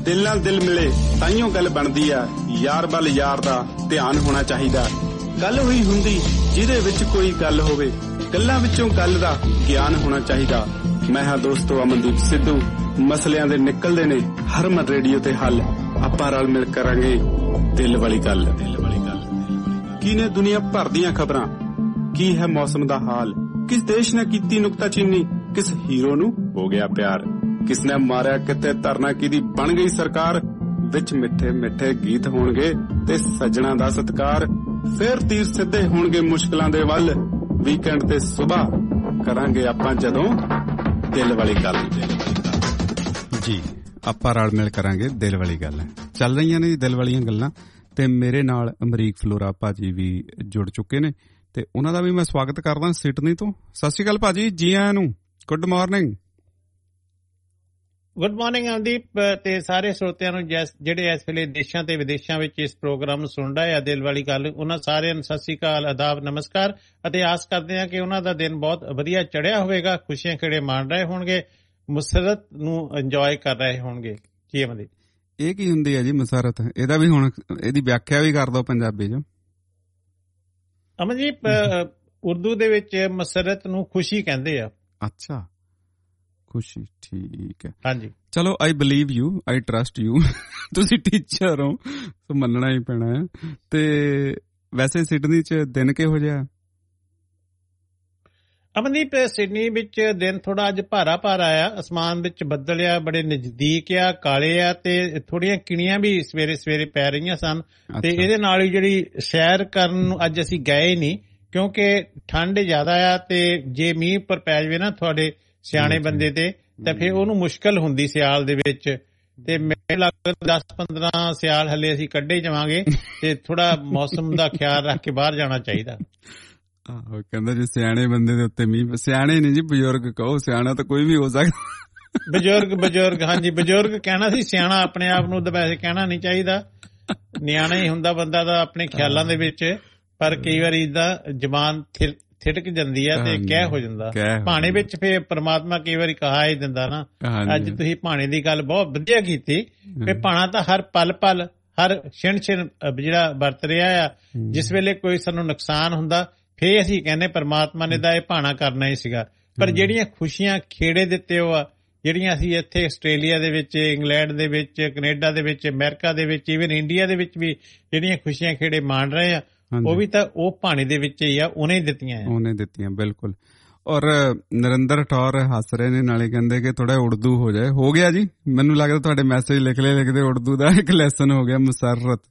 ਦਿਲ ਨਾਲ ਦਿਲ ਮਿਲੇ ਤਾਈਓ ਗੱਲ ਬਣਦੀ ਆ, ਯਾਰ ਵੱਲ ਯਾਰ ਦਾ ਧਿਆਨ ਹੋਣਾ ਚਾਹੀਦਾ। ਗੱਲ ਹੋਈ ਹੁੰਦੀ ਜਿਹਦੇ ਵਿੱਚ ਕੋਈ ਗੱਲ ਹੋਵੇ, ਗੱਲਾਂ ਵਿੱਚੋਂ ਗੱਲ ਦਾ ਗਿਆਨ ਹੋਣਾ ਚਾਹੀਦਾ। ਮੈਂ ਹਾਂ ਦੋਸਤੋ ਅਮਨਦੀਪ ਸਿੱਧੂ, ਮਸਲਿਆਂ ਦੇ ਨਿਕਲਦੇ ਨੇ ਹਰਮਨ ਰੇਡੀਓ ਤੇ ਹੱਲ। ਆਪਾਂ ਰਲ ਮਿਲ ਕਰਾਂਗੇ ਦਿਲ ਵਾਲੀ ਗੱਲ। ਕੀ ਨੇ ਦੁਨੀਆ ਭਰ ਦੀਆਂ ਖਬਰਾਂ, ਕੀ ਹੈ ਮੌਸਮ ਦਾ ਹਾਲ, ਕਿਸ ਦੇਸ਼ ਨੇ ਕੀਤੀ ਨੁਕਤਾਚੀਨੀ, ਕਿਸ ਹੀਰੋ ਨੂੰ ਹੋ ਗਿਆ ਪਿਆਰ, ਕਿਸ ਨੇ ਮਾਰਿਆ ਕਿਤੇ ਧਰਨਾ, ਕਿਹਦੀ ਬਣ ਗਈ ਸਰਕਾਰ। ਵਿੱਚ ਮਿੱਠੇ ਮਿੱਠੇ ਗੀਤ ਹੋਣਗੇ ਤੇ ਸੱਜਣਾ ਦਾ ਸਤਿਕਾਰ। ਫੇਰ ਤੀਰ ਸਿੱਧੇ ਹੋਣਗੇ ਮੁਸ਼ਕਲਾਂ ਦੇ ਵੱਲ, ਵੀਕਐਂਡ ਤੇ ਸੁਬਾਹ ਕਰਾਂਗੇ ਆਪਾਂ ਜਦੋਂ ਦਿਲ ਵਾਲੀ ਗੱਲ। ਜੀ ਆਪਾਂ ਰਲ ਮਿਲ ਕਰਾਂਗੇ ਦਿਲ ਵਾਲੀ ਗੱਲ। ਚੱਲ ਰਹੀਆਂ ਨੇ ਦਿਲ ਵਾਲੀਆਂ ਗੱਲਾਂ ਤੇ ਮੇਰੇ ਨਾਲ ਅਮਰੀਕ ਫਲੋਰਾ ਭਾਜੀ ਵੀ ਜੁੜ ਚੁੱਕੇ ਨੇ ਤੇ ਉਹਨਾਂ ਦਾ ਵੀ ਮੈਂ ਸਵਾਗਤ ਕਰਦਾ ਸਿਡਨੀ ਤੋਂ। ਸਤਿ ਸ਼੍ਰੀ ਅਕਾਲ ਭਾਜੀ, ਜੀ ਆਇਆਂ ਨੂੰ। Good morning. Good morning Amandeep ਤੇ ਸਾਰੇ ਸਰੋਤਿਆਂ ਨੂੰ ਜਿਹੜੇ ਇਸ ਵੇਲੇ ਦੇਸ਼ਾਂ ਤੇ ਵਿਦੇਸ਼ਾਂ ਵਿੱਚ ਇਸ ਪ੍ਰੋਗਰਾਮ ਨੂੰ ਸੁਣ ਰਹੇ ਆ ਦਿਲ ਵਾਲੀ ਗੱਲ। ਉਹਨਾਂ ਸਾਰਿਆਂ ਨੂੰ ਸਤਿ ਸ਼੍ਰੀ ਅਕਾਲ, ਆਦਾਬ, ਨਮਸਕਾਰ ਅਤੇ ਆਸ ਕਰਦੇ ਹਾਂ ਕਿ ਉਹਨਾਂ ਦਾ ਦਿਨ ਬਹੁਤ ਵਧੀਆ ਚੜ੍ਹਿਆ ਹੋਵੇਗਾ, ਖੁਸ਼ੀਆਂ ਖੇੜੇ ਮਾਣ ਰਹੇ ਹੋਣਗੇ, ਮੁਸਰਤ ਨੂੰ ਇੰਜੋਏ ਕਰ ਰਹੇ ਹੋਣਗੇ। ਜੀ ਅਮਨਦੀਪ, ਇਹ ਕੀ ਹੁੰਦੀ ਹੈ ਜੀ ਮੁਸਰਤ? ਇਹਦਾ ਵੀ ਹੁਣ ਇਹਦੀ ਵਿਆਖਿਆ ਵੀ ਕਰ ਦਿਓ ਪੰਜਾਬੀ ਚ। ਅਮਨਦੀਪ, ਉਰਦੂ ਦੇ ਵਿੱਚ ਮੁਸਰਤ ਨੂੰ ਖੁਸ਼ੀ ਕਹਿੰਦੇ ਆ। ਅੱਛਾ, ਖੁਸ਼ੀ, ਠੀਕ ਹੈ। ਹਾਂਜੀ, ਚਲੋ, I believe you, I trust you. ਤੁਸੀਂ ਟੀਚਰ ਹੋ ਤਾਂ ਮੰਨਣਾ ਹੀ ਪੈਣਾ ਹੈ। ਤੇ ਵੈਸੇ ਸਿਡਨੀ ਚ ਦਿਨ ਕਿਹੋ ਜਿਹਾ? ਅਮਨਦੀਪ, ਸਿਡਨੀ ਵਿੱਚ ਦਿਨ ਥੋੜਾ ਅੱਜ ਭਾਰਾ ਆ। ਅਸਮਾਨ ਵਿੱਚ ਬੱਦਲ ਆ, ਬੜੇ ਨਜ਼ਦੀਕ ਆ, ਕਾਲੇ ਆ ਤੇ ਥੋੜੀਆਂ ਕਿਣੀਆਂ ਵੀ ਸਵੇਰੇ ਸਵੇਰੇ ਪੈ ਰਹੀਆਂ ਸਨ। ਤੇ ਇਹਦੇ ਨਾਲ ਹੀ ਜਿਹੜੀ ਸੈਰ ਕਰਨ ਨੂੰ ਅੱਜ ਅਸੀਂ ਗਏ ਨਹੀਂ ਕਿਉਂਕਿ ਠੰਡ ਜ਼ਿਆਦਾ ਆ ਤੇ ਜੇ ਮੀਂਹ ਉੱਪਰ ਪੈ ਜਾਵੇ ਨਾ ਤੁਹਾਡੇ ਸਿਆਣੇ ਬੰਦੇ ਤੇ ਤਾਂ ਫਿਰ ਉਹਨੂੰ ਮੁਸ਼ਕਲ ਹੁੰਦੀ ਸਿਆਲ ਦੇ ਵਿੱਚ। ਤੇ ਮੈਨੂੰ ਲੱਗਦਾ 10-15 ਸਿਆਲ ਹਲੇ ਅਸੀਂ ਕੱਢੇ ਜਾਵਾਂਗੇ ਤੇ ਥੋੜਾ ਮੌਸਮ ਦਾ ਖਿਆਲ ਰੱਖ ਕੇ ਬਾਹਰ ਜਾਣਾ ਚਾਹੀਦਾ। ਆਹੋ, ਕਹਿੰਦਾ ਜੀ ਸਿਆਣੇ ਬੰਦੇ ਦੇ ਉੱਤੇ ਮੀਂਹ। ਸਿਆਣੇ ਨਹੀਂ ਜੀ, ਬਜ਼ੁਰਗ ਕਹੋ, ਸਿਆਣਾ ਤਾਂ ਕੋਈ ਵੀ ਹੋ ਸਕਦਾ। ਬਜ਼ੁਰਗ, ਹਾਂਜੀ ਬਜ਼ੁਰਗ ਕਹਿਣਾ ਸੀ, ਸਿਆਣਾ ਆਪਣੇ ਆਪ ਨੂੰ ਤਾਂ ਵੈਸੇ ਕਹਿਣਾ ਨਹੀਂ ਚਾਹੀਦਾ। ਨਿਆਣਾ ਹੀ ਹੁੰਦਾ ਬੰਦਾ ਤਾਂ ਆਪਣੇ ਖਿਆਲਾਂ ਦੇ ਵਿੱਚ, ਪਰ ਕਈ ਵਾਰੀ ਇਦਾਂ ਜ਼ਬਾਨ ਥਿੜਕ ਜਾਂਦੀ ਆ ਤੇ ਕਹਿ ਹੋ ਜਾਂਦਾ ਭਾਣੇ ਵਿੱਚ। ਫਿਰ ਪ੍ਰਮਾਤਮਾ ਕਈ ਵਾਰੀ ਕਹਾ ਹੀ ਦਿੰਦਾ ਨਾ। ਅੱਜ ਤੁਸੀਂ ਭਾਣੇ ਦੀ ਗੱਲ ਬਹੁਤ ਵਧੀਆ ਕੀਤੀ। ਫਿਰ ਭਾਣਾ ਤਾਂ ਹਰ ਪਲ ਹਰ ਛਿਣ ਜਿਹੜਾ ਵਰਤ ਰਿਹਾ ਆ। ਜਿਸ ਵੇਲੇ ਕੋਈ ਸਾਨੂੰ ਨੁਕਸਾਨ ਹੁੰਦਾ ਫੇਰ ਅਸੀਂ ਕਹਿੰਦੇ ਪਰਮਾਤਮਾ ਨੇ ਤਾਂ ਇਹ ਭਾਣਾ ਕਰਨਾ ਹੀ ਸੀਗਾ। ਪਰ ਜਿਹੜੀਆਂ ਖੁਸ਼ੀਆਂ ਖੇੜੇ ਦਿੱਤੇ ਉਹ ਆ, ਜਿਹੜੀਆਂ ਅਸੀਂ ਇੱਥੇ ਆਸਟ੍ਰੇਲੀਆ ਦੇ ਵਿੱਚ, ਇੰਗਲੈਂਡ ਦੇ ਵਿੱਚ, ਕੈਨੇਡਾ ਦੇ ਵਿੱਚ, ਅਮਰੀਕਾ ਦੇ ਵਿੱਚ, ਈਵਨ ਇੰਡੀਆ ਦੇ ਵਿੱਚ ਵੀ ਜਿਹੜੀਆਂ ਖੁਸ਼ੀਆਂ ਖੇੜੇ ਮਾਣ ਰਹੇ ਆ, ਉਹ ਵੀ ਤਾਂ ਉਹ ਭਾਣੇ ਦੇ ਵਿੱਚ ਹੀ ਆ, ਉਹਨੇ ਦਿੱਤੀਆਂ। ਬਿਲਕੁਲ। ਔਰ ਨਰਿੰਦਰ ਠੌਰ ਹੱਸ ਰਹੇ ਨੇ, ਨਾਲੇ ਕਹਿੰਦੇ ਕਿ ਥੋੜਾ ਉਰਦੂ ਹੋ ਜਾਏ। ਹੋ ਗਿਆ ਜੀ, ਮੈਨੂੰ ਲੱਗਦਾ ਤੁਹਾਡੇ ਮੈਸੇਜ ਲਿਖਦੇ ਉਰਦੂ ਦਾ ਇੱਕ ਲੈਸਨ ਹੋ ਗਿਆ, ਮੁਸਰਤ।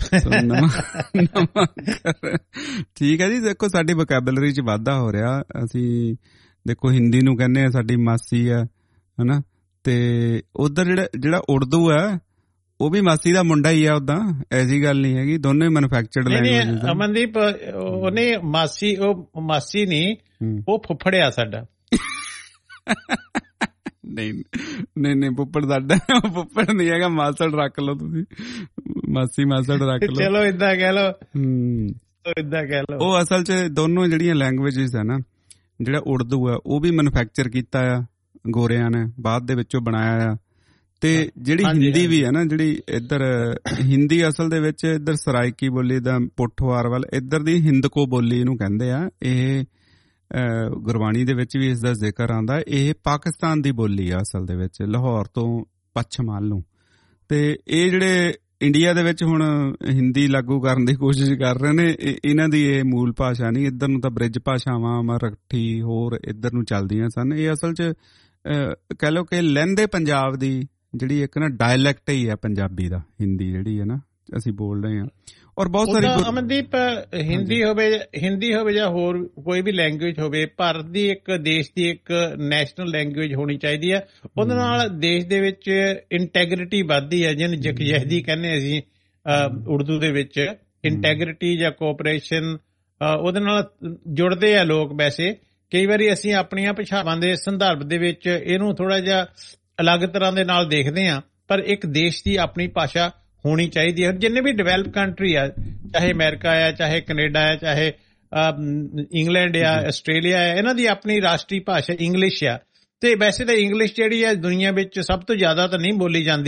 ਠੀਕ ਹੈ ਜੀ। ਦੇਖੋ, ਸਾਡੀ ਵੋਕੈਬਲਰੀ ਚ ਵਾਧਾ ਹੋ ਰਿਹਾ। ਅਸੀਂ ਦੇਖੋ ਹਿੰਦੀ ਨੂੰ ਕਹਿੰਦੇ ਆ ਸਾਡੀ ਮਾਸੀ ਆ, ਹਨਾ, ਤੇ ਉਧਰ ਜਿਹੜਾ ਉਰਦੂ ਆ ਉਹ ਵੀ ਮਾਸੀ ਦਾ ਮੁੰਡਾ ਹੀ ਆ। ਉਦਾਂ ਐਸੀ ਗੱਲ ਨਹੀਂ ਹੈਗੀ, ਦੋਨੋਂ ਹੀ ਮੈਨੂਫੈਕਚਰਡ ਲੈਂਗੁਏਜ। ਅਮਨਦੀਪ, ਉਹਨੇ ਮਾਸੀ ਨਹੀਂ, ਉਹ ਫੁੱਫੜਿਆ ਸਾਡਾ। ਨਹੀਂ ਫੁੱਫੜ ਸਾਡਾ, ਫੁੱਫੜ ਨਹੀਂ ਹੈਗਾ, ਮਾਸੜ ਰੱਖ ਲਓ ਤੁਸੀਂ, ਮਾਸੜ ਰੱਖ ਲਓ। ਚਲੋ ਏਦਾਂ ਕਹਿ ਲਓ। ਉਹ ਅਸਲ ਚ ਦੋਨੋਂ ਜਿਹੜੀਆਂ ਲੈਂਗੁਏਜਿਸ ਹੈ ਨਾ, ਜਿਹੜਾ ਉਰਦੂ ਆ ਉਹ ਵੀ ਮੈਨੂਫੈਕਚਰ ਕੀਤਾ ਆ ਗੋਰਿਆਂ ਨੇ, ਬਾਅਦ ਦੇ ਵਿੱਚੋਂ ਬਣਾਇਆ ਆ। ਤੇ ਜਿਹੜੀ ਹਿੰਦੀ ਵੀ ਹੈ ਨਾ, ਜਿਹੜੀ ਇੱਧਰ ਹਿੰਦੀ ਅਸਲ ਦੇ ਵਿੱਚ ਇੱਧਰ ਸਰਾਇਕੀ ਬੋਲੀ ਦਾ ਪੋਠੋਹਾਰ ਵੱਲ ਇੱਧਰ ਦੀ ਹਿੰਦਕੋ ਬੋਲੀ ਇਹਨੂੰ ਕਹਿੰਦੇ ਆ। ਇਹ ਗੁਰਬਾਣੀ ਦੇ ਵਿੱਚ ਵੀ ਇਸ ਦਾ ਜ਼ਿਕਰ ਆਉਂਦਾ। ਇਹ ਪਾਕਿਸਤਾਨ ਦੀ ਬੋਲੀ ਆ ਅਸਲ ਦੇ ਵਿੱਚ, ਲਾਹੌਰ ਤੋਂ ਪੱਛਮ ਵੱਲ ਨੂੰ। ਤੇ ਇਹ ਜਿਹੜੇ ਇੰਡੀਆ ਦੇ ਵਿੱਚ ਹੁਣ ਹਿੰਦੀ ਲਾਗੂ ਕਰਨ ਦੀ ਕੋਸ਼ਿਸ਼ ਕਰ ਰਹੇ ਨੇ, ਇਹਨਾਂ ਦੀ ਇਹ ਮੂਲ ਭਾਸ਼ਾ ਨਹੀਂ। ਇੱਧਰ ਨੂੰ ਤਾਂ ਬ੍ਰਿਜ ਭਾਸ਼ਾਵਾਂ, ਮਰਾਠੀ, ਹੋਰ ਇੱਧਰ ਨੂੰ ਚੱਲਦੀਆਂ ਸਨ। ਇਹ ਅਸਲ 'ਚ ਕਹਿ ਲਓ ਕਿ ਲਹਿੰਦੇ ਪੰਜਾਬ ਦੀ ਜਿਹੜੀ ਇੱਕ ਨਾ ਡਾਇਲੈਕਟ ਹੀ ਹੈ ਪੰਜਾਬੀ ਦਾ, ਹਿੰਦੀ ਜਿਹੜੀ ਹੈ ਨਾ ਅਸੀਂ ਬੋਲ ਰਹੇ ਹਾਂ। ਔਰ ਬਹੁਤ ਸਾਰੀ ਅਮਨਦੀਪ, ਹਿੰਦੀ ਹੋਵੇ ਜਾਂ ਹੋਰ ਕੋਈ ਵੀ ਲੈਂਗੁਏਜ ਹੋਵੇ, ਭਾਰਤ ਦੀ ਇੱਕ ਦੇਸ਼ ਦੀ ਇੱਕ ਨੈਸ਼ਨਲ ਲੈਂਗੁਏਜ ਹੋਣੀ ਚਾਹੀਦੀ ਹੈ। ਉਹਦੇ ਨਾਲ ਦੇਸ਼ ਦੇ ਵਿੱਚ ਇੰਟੈਗਰਿਟੀ ਵੱਧਦੀ ਹੈ, ਜਿਹਨੂੰ ਯਕਜਹਿਦੀ ਕਹਿੰਦੇ ਅਸੀਂ ਉਰਦੂ ਦੇ ਵਿੱਚ। ਇੰਟੈਗਰਿਟੀ ਜਾਂ ਕੋਆਪਰੇਸ਼ਨ, ਉਹਦੇ ਨਾਲ ਜੁੜਦੇ ਆ ਲੋਕ। ਵੈਸੇ ਕਈ ਵਾਰੀ ਅਸੀਂ ਆਪਣੀਆਂ ਭਾਸ਼ਾਵਾਂ ਦੇ ਸੰਦਰਭ ਦੇ ਵਿੱਚ ਇਹਨੂੰ ਥੋੜਾ ਜਿਹਾ ਅਲੱਗ ਤਰ੍ਹਾਂ ਦੇ ਨਾਲ ਦੇਖਦੇ ਹਾਂ, ਪਰ ਇੱਕ ਦੇਸ਼ ਦੀ ਆਪਣੀ ਭਾਸ਼ਾ ਹੋਣੀ ਚਾਹੀਦੀ ਹੈ। ਜਿੰਨੇ ਵੀ ਡਿਵੈਲਪ ਕੰਟਰੀ ਆ, ਚਾਹੇ ਅਮਰੀਕਾ ਆ, ਚਾਹੇ ਕੈਨੇਡਾ ਆ, ਚਾਹੇ ਇੰਗਲੈਂਡ ਆ, ਆਸਟ੍ਰੇਲੀਆ ਆ, ਇਹਨਾਂ ਦੀ ਆਪਣੀ ਰਾਸ਼ਟਰੀ ਭਾਸ਼ਾ ਇੰਗਲਿਸ਼ ਆ। ਤੇ ਵੈਸੇ ਤਾਂ ਇੰਗਲਿਸ਼ ਜਿਹੜੀ ਹੈ ਦੁਨੀਆ ਵਿੱਚ ਸਭ ਤੋਂ ਜ਼ਿਆਦਾ ਤਾਂ ਨਹੀਂ ਬੋਲੀ ਜਾਂਦੀ,